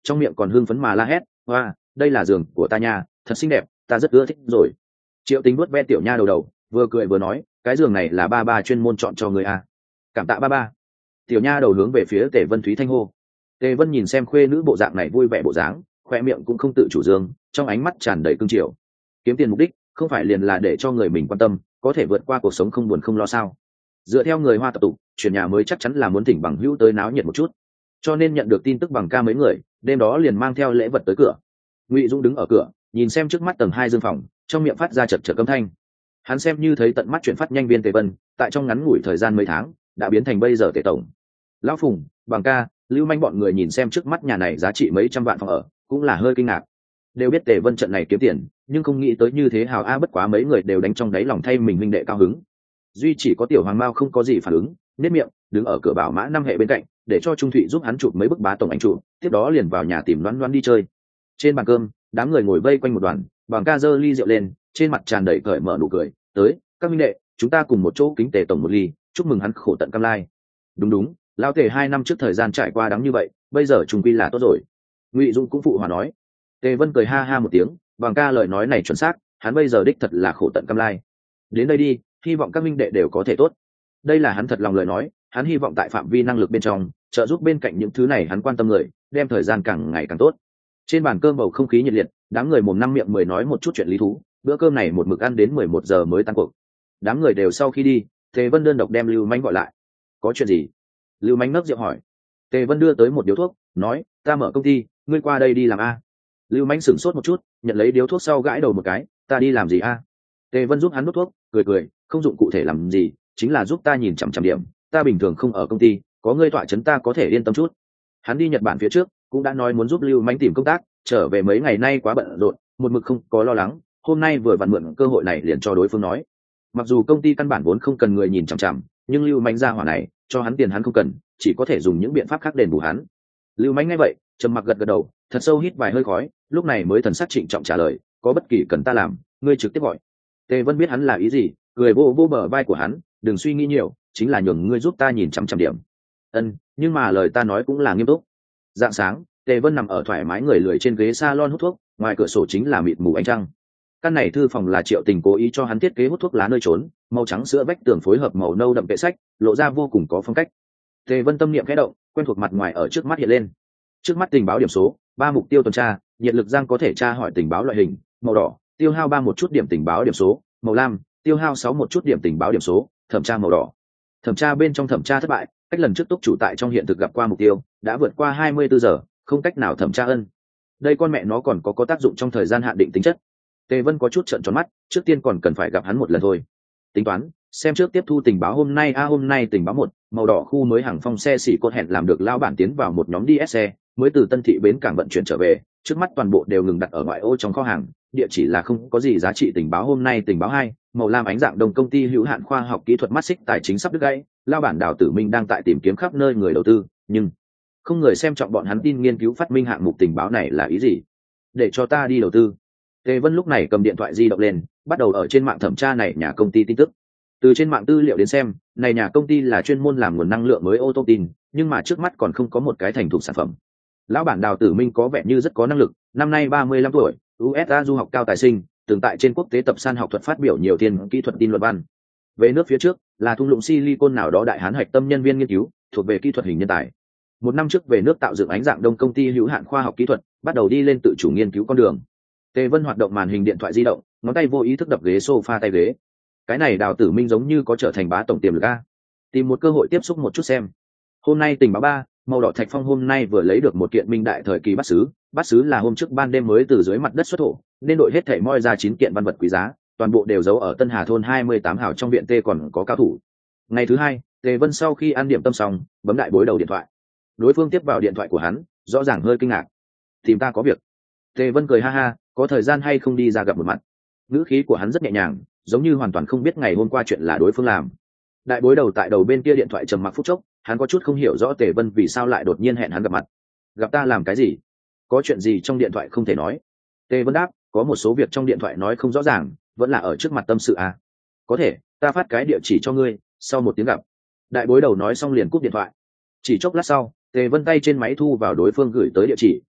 trong miệng còn hưng phấn mà la hét: "Hoa, đây là giường của ta nha, thật xinh đẹp, ta rất ưa thích rồi." Triệu Tình vuốt ve tiểu nha đầu, vừa cười vừa nói: "Cái giường này là ba ba chuyên môn chọn cho người à? Cảm tạ ba ba." Tiểu nha đầu hướng về phía Tề Vân Thúy thanh hô. Tề Vân nhìn xem khuê nữ bộ dạng này vui vẻ bộ dáng, khoe miệng cũng không tự chủ dương, trong ánh mắt tràn đầy cương triều. Kiếm tiền mục đích không phải liền là để cho người mình quan tâm, có thể vượt qua cuộc sống không buồn không lo sao? Dựa theo người Hoa tập tục, chuyển nhà mới chắc chắn là muốn thỉnh bằng hữu tới náo nhiệt một chút, cho nên nhận được tin tức bằng ca mấy người đêm đó liền mang theo lễ vật tới cửa. Ngụy Dũng đứng ở cửa nhìn xem trước mắt tầng 2 dương phòng, trong miệng phát ra chật chật âm thanh. Hắn xem như thấy tận mắt chuyển phát nhanh viên Tề Vân tại trong ngắn ngủi thời gian mấy tháng đã biến thành bây giờ Tề tổng. Lão Phùng, bằng ca, Lưu Manh bọn người nhìn xem trước mắt nhà này giá trị mấy trăm vạn phòng ở cũng là hơi kinh ngạc. Đều biết Tề Vân trận này kiếm tiền, nhưng không nghĩ tới như thế hào a, bất quá mấy người đều đánh trong đáy lòng thay mình huynh đệ cao hứng. Duy chỉ có tiểu Hoàng Mao không có gì phản ứng, nét miệng đứng ở cửa bảo mã 5 hệ bên cạnh, để cho Trung Thụy giúp hắn chụp mấy bức bá tổng ảnh chụp, tiếp đó liền vào nhà tìm Loan Loan đi chơi. Trên bàn cơm, đám người ngồi vây quanh một đoàn, bằng ca giơ ly rượu lên, trên mặt tràn đầy cởi mở nụ cười. Tới, các huynh đệ, chúng ta cùng một chỗ kính Tề tổng một ly, chúc mừng hắn khổ tận cam lai. Đúng đúng, lão Tề 2 năm trước thời gian trải qua đáng như vậy, bây giờ trùng quy là tốt rồi. Ngụy Dung cũng phụ hòa nói. Tề Vân cười ha ha một tiếng, bằng ca lời nói này chuẩn xác, hắn bây giờ đích thật là khổ tận cam lai. Đến đây đi, hy vọng các huynh đệ đều có thể tốt. Đây là hắn thật lòng lời nói, hắn hy vọng tại phạm vi năng lực bên trong trợ giúp bên cạnh những thứ này hắn quan tâm người, đem thời gian càng ngày càng tốt. Trên bàn cơm bầu không khí nhiệt liệt, đám người mồm năm miệng mười nói một chút chuyện lý thú, bữa cơm này một mực ăn đến 11 giờ mới tan cuộc. Đám người đều sau khi đi, Tề Vân đơn độc đem Lưu Manh gọi lại. Có chuyện gì? Lưu Manh nấc rượu hỏi. Tề Vân đưa tới một điếu thuốc, nói: Ta mở công ty, ngươi qua đây đi làm a. Lưu Manh sửng sốt một chút, nhận lấy điếu thuốc sau gãi đầu một cái: Ta đi làm gì a? Tề Vân giúp hắn hút thuốc, cười, không dụng cụ thể làm gì, chính là giúp ta nhìn chằm chằm điểm, ta bình thường không ở công ty, có ngươi tọa chấn ta có thể yên tâm chút. Hắn đi Nhật Bản phía trước cũng đã nói muốn giúp Lưu Manh tìm công tác, trở về mấy ngày nay quá bận rộn, một mực không có lo lắng, hôm nay vừa vặn mượn cơ hội này liền cho đối phương nói. Mặc dù công ty căn bản vốn không cần người nhìn chằm chằm, nhưng Lưu Manh ra hỏa này, cho hắn tiền hắn không cần, chỉ có thể dùng những biện pháp khác đền bù hắn. Lưu Manh nghe vậy, trầm mặc gật đầu, thật sâu hít vài hơi khói, lúc này mới thần sắc trịnh trọng trả lời: Có bất kỳ cần ta làm, ngươi trực tiếp gọi. Tề Vân biết hắn là ý gì, cười vô bờ vai của hắn: Đừng suy nghĩ nhiều, chính là nhường ngươi giúp ta nhìn chằm chằm điểm. Nhưng mà lời ta nói cũng là nghiêm túc. Dạng sáng, Tề Vân nằm ở thoải mái người lười trên ghế salon hút thuốc, ngoài cửa sổ chính là mịt mù ánh trăng. Căn này thư phòng là Triệu Tình cố ý cho hắn thiết kế hút thuốc lá nơi trốn, màu trắng sữa vách tường phối hợp màu nâu đậm kệ sách, lộ ra vô cùng có phong cách. Tề Vân tâm niệm khẽ động, quen thuộc mặt ngoài ở trước mắt hiện lên. Trước mắt tình báo điểm số, 3 mục tiêu tuần tra, nhiệt lực giang có thể tra hỏi tình báo loại hình, màu đỏ, tiêu hao 3 một chút điểm tình báo điểm số, màu lam, tiêu hao 6 một chút điểm tình báo điểm số, thẩm tra màu đỏ. Thẩm tra bên trong thẩm tra thất bại, cách lần trước túc chủ tại trong hiện thực gặp qua mục tiêu, đã vượt qua 24 giờ, không cách nào thẩm tra đây con mẹ nó còn có tác dụng trong thời gian hạn định tính chất. Tề Vân có chút trợn tròn mắt, trước tiên còn cần phải gặp hắn một lần thôi. Tính toán, xem trước tiếp thu tình báo hôm nay tình báo 1, màu đỏ khu mới hàng phong xe xỉ cột hẹn làm được lao bản tiến vào một nhóm DS xe, mới từ Tân Thị bến cảng vận chuyển trở về, trước mắt toàn bộ đều ngừng đặt ở ngoại ô trong kho hàng, địa chỉ là không có gì giá trị tình báo hôm nay tình báo 2, màu lam ánh dạng đồng công ty hữu hạn khoa học kỹ thuật mắt xích tài chính sắp đứt gãy, lao bản Đào Tử Minh đang tại tìm kiếm khắp nơi người đầu tư, nhưng không người xem trọng bọn hắn tin nghiên cứu phát minh hạng mục tình báo này là ý gì? Để cho ta đi đầu tư. Tề Vân lúc này cầm điện thoại di động lên, bắt đầu ở trên mạng thẩm tra này nhà công ty tin tức. Từ trên mạng tư liệu đến xem, này nhà công ty là chuyên môn làm nguồn năng lượng mới ô tô tin, nhưng mà trước mắt còn không có một cái thành thục sản phẩm. Lão bản Đào Tử Minh có vẻ như rất có năng lực, năm nay 35 tuổi, USA du học cao tài sinh, từng tại trên quốc tế tập san học thuật phát biểu nhiều tiền kỹ thuật tin luận văn. Về nước phía trước, là thung lũng silicon nào đó đại hán hạch tâm nhân viên nghiên cứu, thuộc về kỹ thuật hình nhân tài. Một năm trước về nước tạo dựng ánh dạng đông công ty hữu hạn khoa học kỹ thuật, bắt đầu đi lên tự chủ nghiên cứu con đường. Tề Vân hoạt động màn hình điện thoại di động, ngón tay vô ý thức đập ghế sofa tay ghế. Cái này Đào Tử Minh giống như có trở thành bá tổng tiềm lực a. Tìm một cơ hội tiếp xúc một chút xem. Hôm nay tình báo 3, màu đỏ Thạch Phong hôm nay vừa lấy được một kiện minh đại thời kỳ bắt sứ là hôm trước ban đêm mới từ dưới mặt đất xuất thổ, nên đội hết thảy moi ra 9 kiện văn vật quý giá, toàn bộ đều giấu ở Tân Hà thôn 28 hào trong viện Tê còn có cao thủ. Ngày thứ 2, Tề Vân sau khi ăn điểm tâm xong, bấm đại bối đầu điện thoại. Đối phương tiếp vào điện thoại của hắn, rõ ràng hơi kinh ngạc. Tìm ta có việc. Tề Vân cười ha ha, có thời gian hay không đi ra gặp một mặt. Ngữ khí của hắn rất nhẹ nhàng, giống như hoàn toàn không biết ngày hôm qua chuyện là đối phương làm. Đại bối đầu tại đầu bên kia điện thoại trầm mặc phút chốc, hắn có chút không hiểu rõ Tề Vân vì sao lại đột nhiên hẹn hắn gặp mặt. Gặp ta làm cái gì? Có chuyện gì trong điện thoại không thể nói? Tề Vân đáp, có một số việc trong điện thoại nói không rõ ràng, vẫn là ở trước mặt tâm sự à? Có thể, ta phát cái địa chỉ cho ngươi, sau một tiếng gặp. Đại bối đầu nói xong liền cúp điện thoại. Chỉ chốc lát sau, Tề Vân tay trên máy thu vào đối phương gửi tới địa chỉ,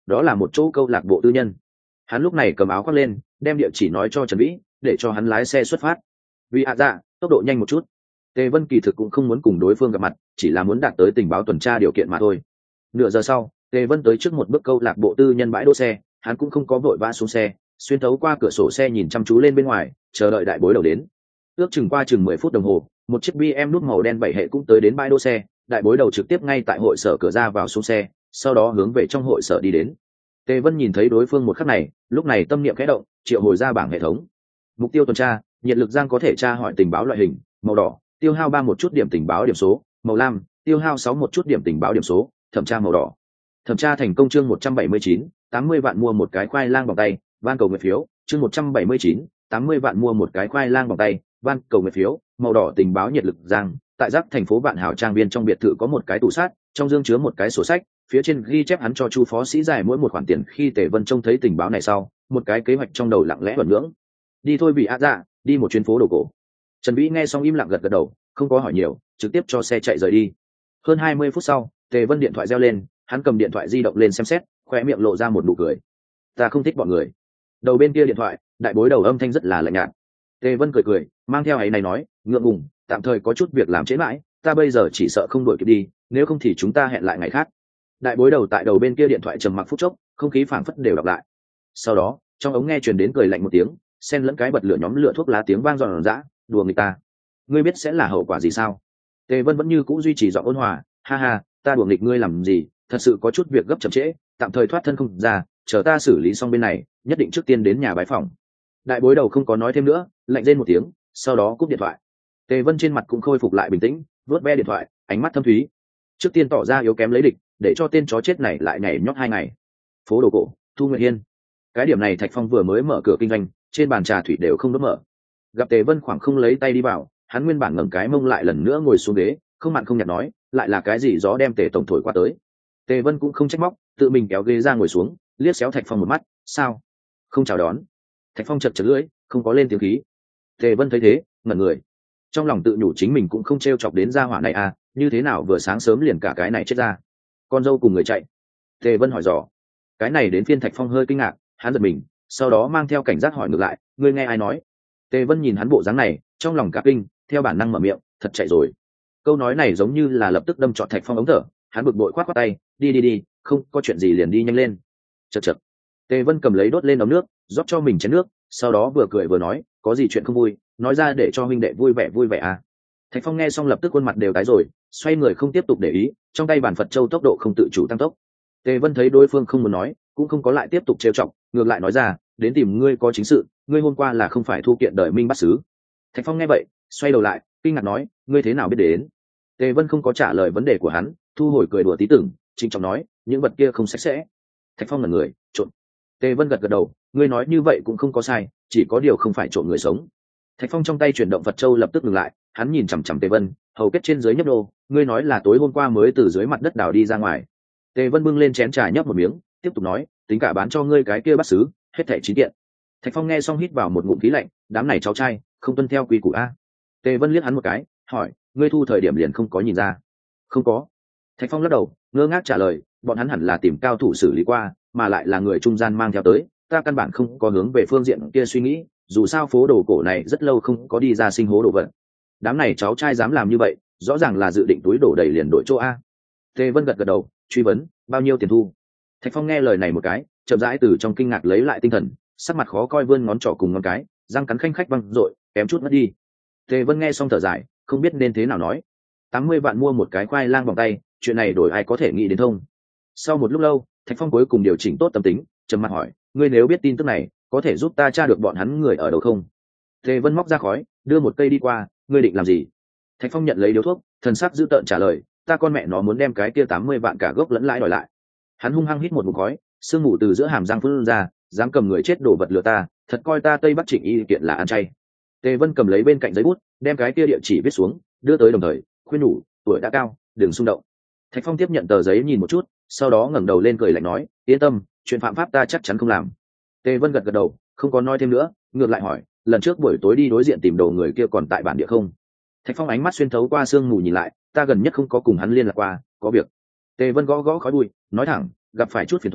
đó là một chỗ câu lạc bộ tư nhân. Hắn lúc này cầm áo khoác lên, đem địa chỉ nói cho Trần Vĩ, để cho hắn lái xe xuất phát. Vì dạ, tốc độ nhanh một chút. Tề Vân kỳ thực cũng không muốn cùng đối phương gặp mặt, chỉ là muốn đạt tới tình báo tuần tra điều kiện mà thôi. Nửa giờ sau, Tề Vân tới trước một bước câu lạc bộ tư nhân bãi đỗ xe, hắn cũng không có vội vã xuống xe, xuyên thấu qua cửa sổ xe nhìn chăm chú lên bên ngoài, chờ đợi đại bối đầu đến. Ước chừng qua chừng 10 phút đồng hồ, một chiếc BM nút màu đen 7 hệ cũng tới đến bãi đỗ xe, đại bối đầu trực tiếp ngay tại hội sở cửa ra vào xuống xe, sau đó hướng về trong hội sở đi đến. Tề Vân nhìn thấy đối phương một khắc này, lúc này tâm niệm khẽ động, triệu hồi ra bảng hệ thống. Mục tiêu tuần tra, nhiệt lực giang có thể tra hỏi tình báo loại hình, màu đỏ, tiêu hao 3 một chút điểm tình báo điểm số, màu lam, tiêu hao 6 một chút điểm tình báo điểm số, thẩm tra màu đỏ. Thẩm tra thành công chương 179, 80 vạn mua một cái khoai lang bằng tay, van cầu nguyện phiếu, chương 179, 80 vạn mua một cái khoai lang bằng tay, van cầu nguyện phiếu, màu đỏ tình báo nhiệt lực giang, tại Giác thành phố Vạn Hảo trang viên trong biệt thự có một cái tủ sát, trong dương chứa một cái sổ sách, phía trên ghi chép hắn cho Chu phó sĩ giải mỗi một khoản tiền. Khi Tề Vân trông thấy tình báo này sau, một cái kế hoạch trong đầu lặng lẽ vẩn ngưỡng. Đi thôi bị dạ, đi một chuyến phố đồ cổ. Trần Vĩ nghe xong im lặng gật gật đầu, không có hỏi nhiều, trực tiếp cho xe chạy rời đi. Hơn 20 phút sau, Tề Vân điện thoại reo lên, hắn cầm điện thoại di động lên xem xét, khóe miệng lộ ra một nụ cười. Ta không thích bọn người. Đầu bên kia điện thoại, đại bối đầu âm thanh rất là lạnh nhạt. Tề Vân cười cười, mang theo ấy này nói, ngượng ngùng, tạm thời có chút việc làm trễ mãi, ta bây giờ chỉ sợ không đuổi kịp đi, nếu không thì chúng ta hẹn lại ngày khác. Đại bối đầu tại đầu bên kia điện thoại trầm mặc phút chốc, không khí phảng phất đều đọc lại. Sau đó, trong ống nghe truyền đến cười lạnh một tiếng, xen lẫn cái bật lửa nhóm lửa thuốc lá tiếng vang giòn giã, đùa người ta. Ngươi biết sẽ là hậu quả gì sao? Tề Vân vẫn như cũ duy trì giọng ôn hòa, ha ha, ta đùa nghịch ngươi làm gì, thật sự có chút việc gấp chậm trễ, tạm thời thoát thân không ra, chờ ta xử lý xong bên này, nhất định trước tiên đến nhà bái phòng. Đại bối đầu không có nói thêm nữa, lạnh rên một tiếng, sau đó cúp điện thoại. Tề Vân trên mặt cũng khôi phục lại bình tĩnh, vuốt ve điện thoại, ánh mắt thâm thúy. Trước tiên tỏ ra yếu kém lấy địch, để cho tên chó chết này lại nhảy nhót 2 ngày. Phố đồ cổ, Thu Nguyệt Hiên. Cái điểm này Thạch Phong vừa mới mở cửa kinh doanh, trên bàn trà thủy đều không đốt mở. Gặp Tề Vân khoảng không lấy tay đi vào, hắn nguyên bản ngẩng cái mông lại lần nữa ngồi xuống ghế, không mặn không nhạt nói, lại là cái gì gió đem Tề tổng thổi qua tới. Tề Vân cũng không trách móc, tự mình kéo ghế ra ngồi xuống, liếc xéo Thạch Phong một mắt, sao? Không chào đón. Thạch Phong chật chật lưỡi, không có lên tiếng khí. Tề Vân thấy thế, ngẩn người. Trong lòng tự nhủ chính mình cũng không trêu chọc đến gia hỏa này à, như thế nào vừa sáng sớm liền cả cái này chết ra. Con dâu cùng người chạy. Tề Vân hỏi dò. Cái này đến phiên Thạch Phong hơi kinh ngạc, hắn giật mình, sau đó mang theo cảnh giác hỏi ngược lại, ngươi nghe ai nói? Tề Vân nhìn hắn bộ dáng này, trong lòng cả kinh, theo bản năng mở miệng, thật chạy rồi. Câu nói này giống như là lập tức đâm trọt Thạch Phong ống thở, hắn bực bội khoát khoát tay, đi, không có chuyện gì liền đi nhanh lên. Chậc chậc. Tề Vân cầm lấy đốt lên ấm nước, rót cho mình chén nước, sau đó vừa cười vừa nói, có gì chuyện không vui, nói ra để cho huynh đệ vui vẻ à. Thạch Phong nghe xong lập tức khuôn mặt đều tái rồi, xoay người không tiếp tục để ý, trong tay bản Phật châu tốc độ không tự chủ tăng tốc. Tề Vân thấy đối phương không muốn nói, cũng không có lại tiếp tục trêu chọc, ngược lại nói ra, đến tìm ngươi có chính sự, ngươi hôm qua là không phải thu kiện đời minh bắt xứ. Thạch Phong nghe vậy, xoay đầu lại, kinh ngạc nói, ngươi thế nào biết đến? Tề Vân không có trả lời vấn đề của hắn, thu hồi cười đùa tí tưởng, trịnh trọng nói, những vật kia không sạch sẽ. Thạch Phong là người trộn. Tề Vân gật gật đầu, ngươi nói như vậy cũng không có sai, chỉ có điều không phải trộn người sống. Thạch Phong trong tay chuyển động Phật châu lập tức ngừng lại, hắn nhìn chằm chằm Tề Vân, hầu kết trên dưới nhấp đô, ngươi nói là tối hôm qua mới từ dưới mặt đất đào đi ra ngoài. Tề Vân bưng lên chén trà nhấp một miếng, tiếp tục nói, tính cả bán cho ngươi cái kia bắt xứ, hết thảy 9 kiện. Thạch Phong nghe xong hít vào một ngụm khí lạnh, đám này cháu trai, không tuân theo quy củ a. Tề Vân liếc hắn một cái, hỏi, ngươi thu thời điểm liền không có nhìn ra? Không có. Thạch Phong lắc đầu, ngơ ngác trả lời, bọn hắn hẳn là tìm cao thủ xử lý qua, mà lại là người trung gian mang theo tới, ta căn bản không có hướng về phương diện kia suy nghĩ, dù sao phố đồ cổ này rất lâu không có đi ra sinh hố đồ vật. Đám này cháu trai dám làm như vậy, rõ ràng là dự định túi đổ đầy liền đổi chỗ a. Tề Vân gật gật đầu, truy vấn, bao nhiêu tiền thu? Thạch Phong nghe lời này một cái, chậm rãi từ trong kinh ngạc lấy lại tinh thần, sắc mặt khó coi vươn ngón trỏ cùng ngón cái, răng cắn khanh khách văng rội, kém chút mất đi. Tề Vân nghe xong thở dài, không biết nên thế nào nói. 80 vạn mua một cái khoai lang bằng tay, chuyện này đổi ai có thể nghĩ đến thông. Sau một lúc lâu, Thạch Phong cuối cùng điều chỉnh tốt tâm tính, trầm mặt hỏi, ngươi nếu biết tin tức này, có thể giúp ta tra được bọn hắn người ở đâu không? Tề Vân móc ra khói, đưa một cây đi qua, ngươi định làm gì? Thạch Phong nhận lấy điếu thuốc, thần sắc dữ tợn trả lời, ta con mẹ nó muốn đem cái kia 80 vạn cả gốc lẫn lãi đòi lại. Hắn hung hăng hít một ngụm khói, sương mù từ giữa hàm răng phun ra, dám cầm người chết đổ vật lừa ta, thật coi ta Tây Bắc Trịnh Y kiện là ăn chay. Tề Vân cầm lấy bên cạnh giấy bút, đem cái kia địa chỉ viết xuống, đưa tới đồng thời khuyên nhủ, tuổi đã cao, đừng xung động. Thạch Phong tiếp nhận tờ giấy nhìn một chút, sau đó ngẩng đầu lên cười lạnh nói, yên tâm, chuyện phạm pháp ta chắc chắn không làm. Tề Vân gật gật đầu, không có nói thêm nữa, ngược lại hỏi, lần trước buổi tối đi đối diện tìm đồ người kia còn tại bản địa không? Thạch Phong ánh mắt xuyên thấu qua sương mù nhìn lại, ta gần nhất không có cùng hắn liên lạc qua, có việc. Tề Vân gõ gõ khói bụi, nói thẳng, gặp phải chút phiền toái,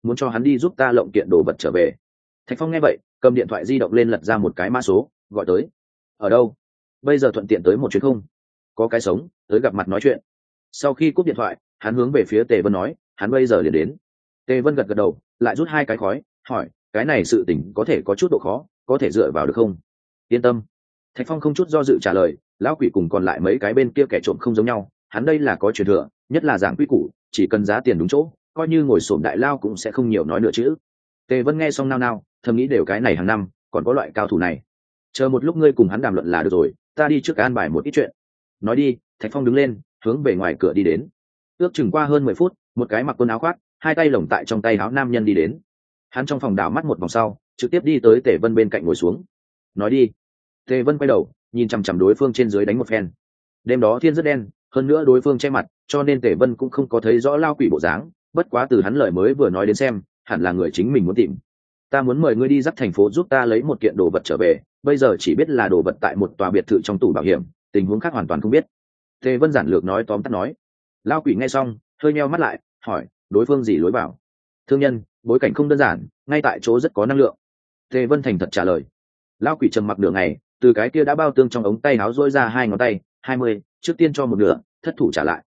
muốn cho hắn đi giúp ta lộng kiện đồ vật trở về. Thạch Phong nghe vậy cầm điện thoại di động lên lật ra một cái mã số gọi tới. Ở đâu? Bây giờ thuận tiện tới một chuyến không? Có cái sống, tới gặp mặt nói chuyện. Sau khi cúp điện thoại hắn hướng về phía Tề Vân nói, hắn bây giờ liền đến. Tề Vân gật gật đầu, lại rút 2 cái khói, hỏi, cái này sự tình có thể có chút độ khó, có thể dựa vào được không? Yên tâm. Thạch Phong không chút do dự trả lời, lão quỷ cùng còn lại mấy cái bên kia kẻ trộm không giống nhau, hắn đây là có truyền thừa, nhất là giảng quy củ, chỉ cần giá tiền đúng chỗ, coi như ngồi xổm đại lao cũng sẽ không nhiều nói nữa chứ. Tề Vân nghe xong nao nao, thầm nghĩ đều cái này hàng năm, còn có loại cao thủ này. Chờ một lúc ngươi cùng hắn đàm luận là được rồi, ta đi trước an bài một ít chuyện. Nói đi, Thạch Phong đứng lên, hướng về ngoài cửa đi đến. Ước chừng qua hơn 10 phút, một cái mặc quần áo khoác, 2 tay lồng tại trong tay áo nam nhân đi đến. Hắn trong phòng đảo mắt một vòng sau, trực tiếp đi tới Tề Vân bên cạnh ngồi xuống. Nói đi. Tề Vân quay đầu, nhìn chằm chằm đối phương trên dưới đánh một phen. Đêm đó thiên rất đen, hơn nữa đối phương che mặt, cho nên Tề Vân cũng không có thấy rõ lao quỷ bộ dáng, bất quá từ hắn lời mới vừa nói đến xem, hẳn là người chính mình muốn tìm. Ta muốn mời ngươi đi dắt thành phố giúp ta lấy một kiện đồ vật trở về, bây giờ chỉ biết là đồ vật tại một tòa biệt thự trong tủ bảo hiểm, tình huống khác hoàn toàn không biết. Tề Vân giản lược nói tóm tắt nói. Lao quỷ nghe xong, hơi nheo mắt lại, hỏi, đối phương gì lối vào? Thương nhân, bối cảnh không đơn giản, ngay tại chỗ rất có năng lượng. Tề Vân thành thật trả lời. Lao quỷ trầm mặc nửa ngày, từ cái kia đã bao tương trong ống tay áo rỗi ra 2 ngón tay, 20, trước tiên cho một nửa, thất thủ trả lại.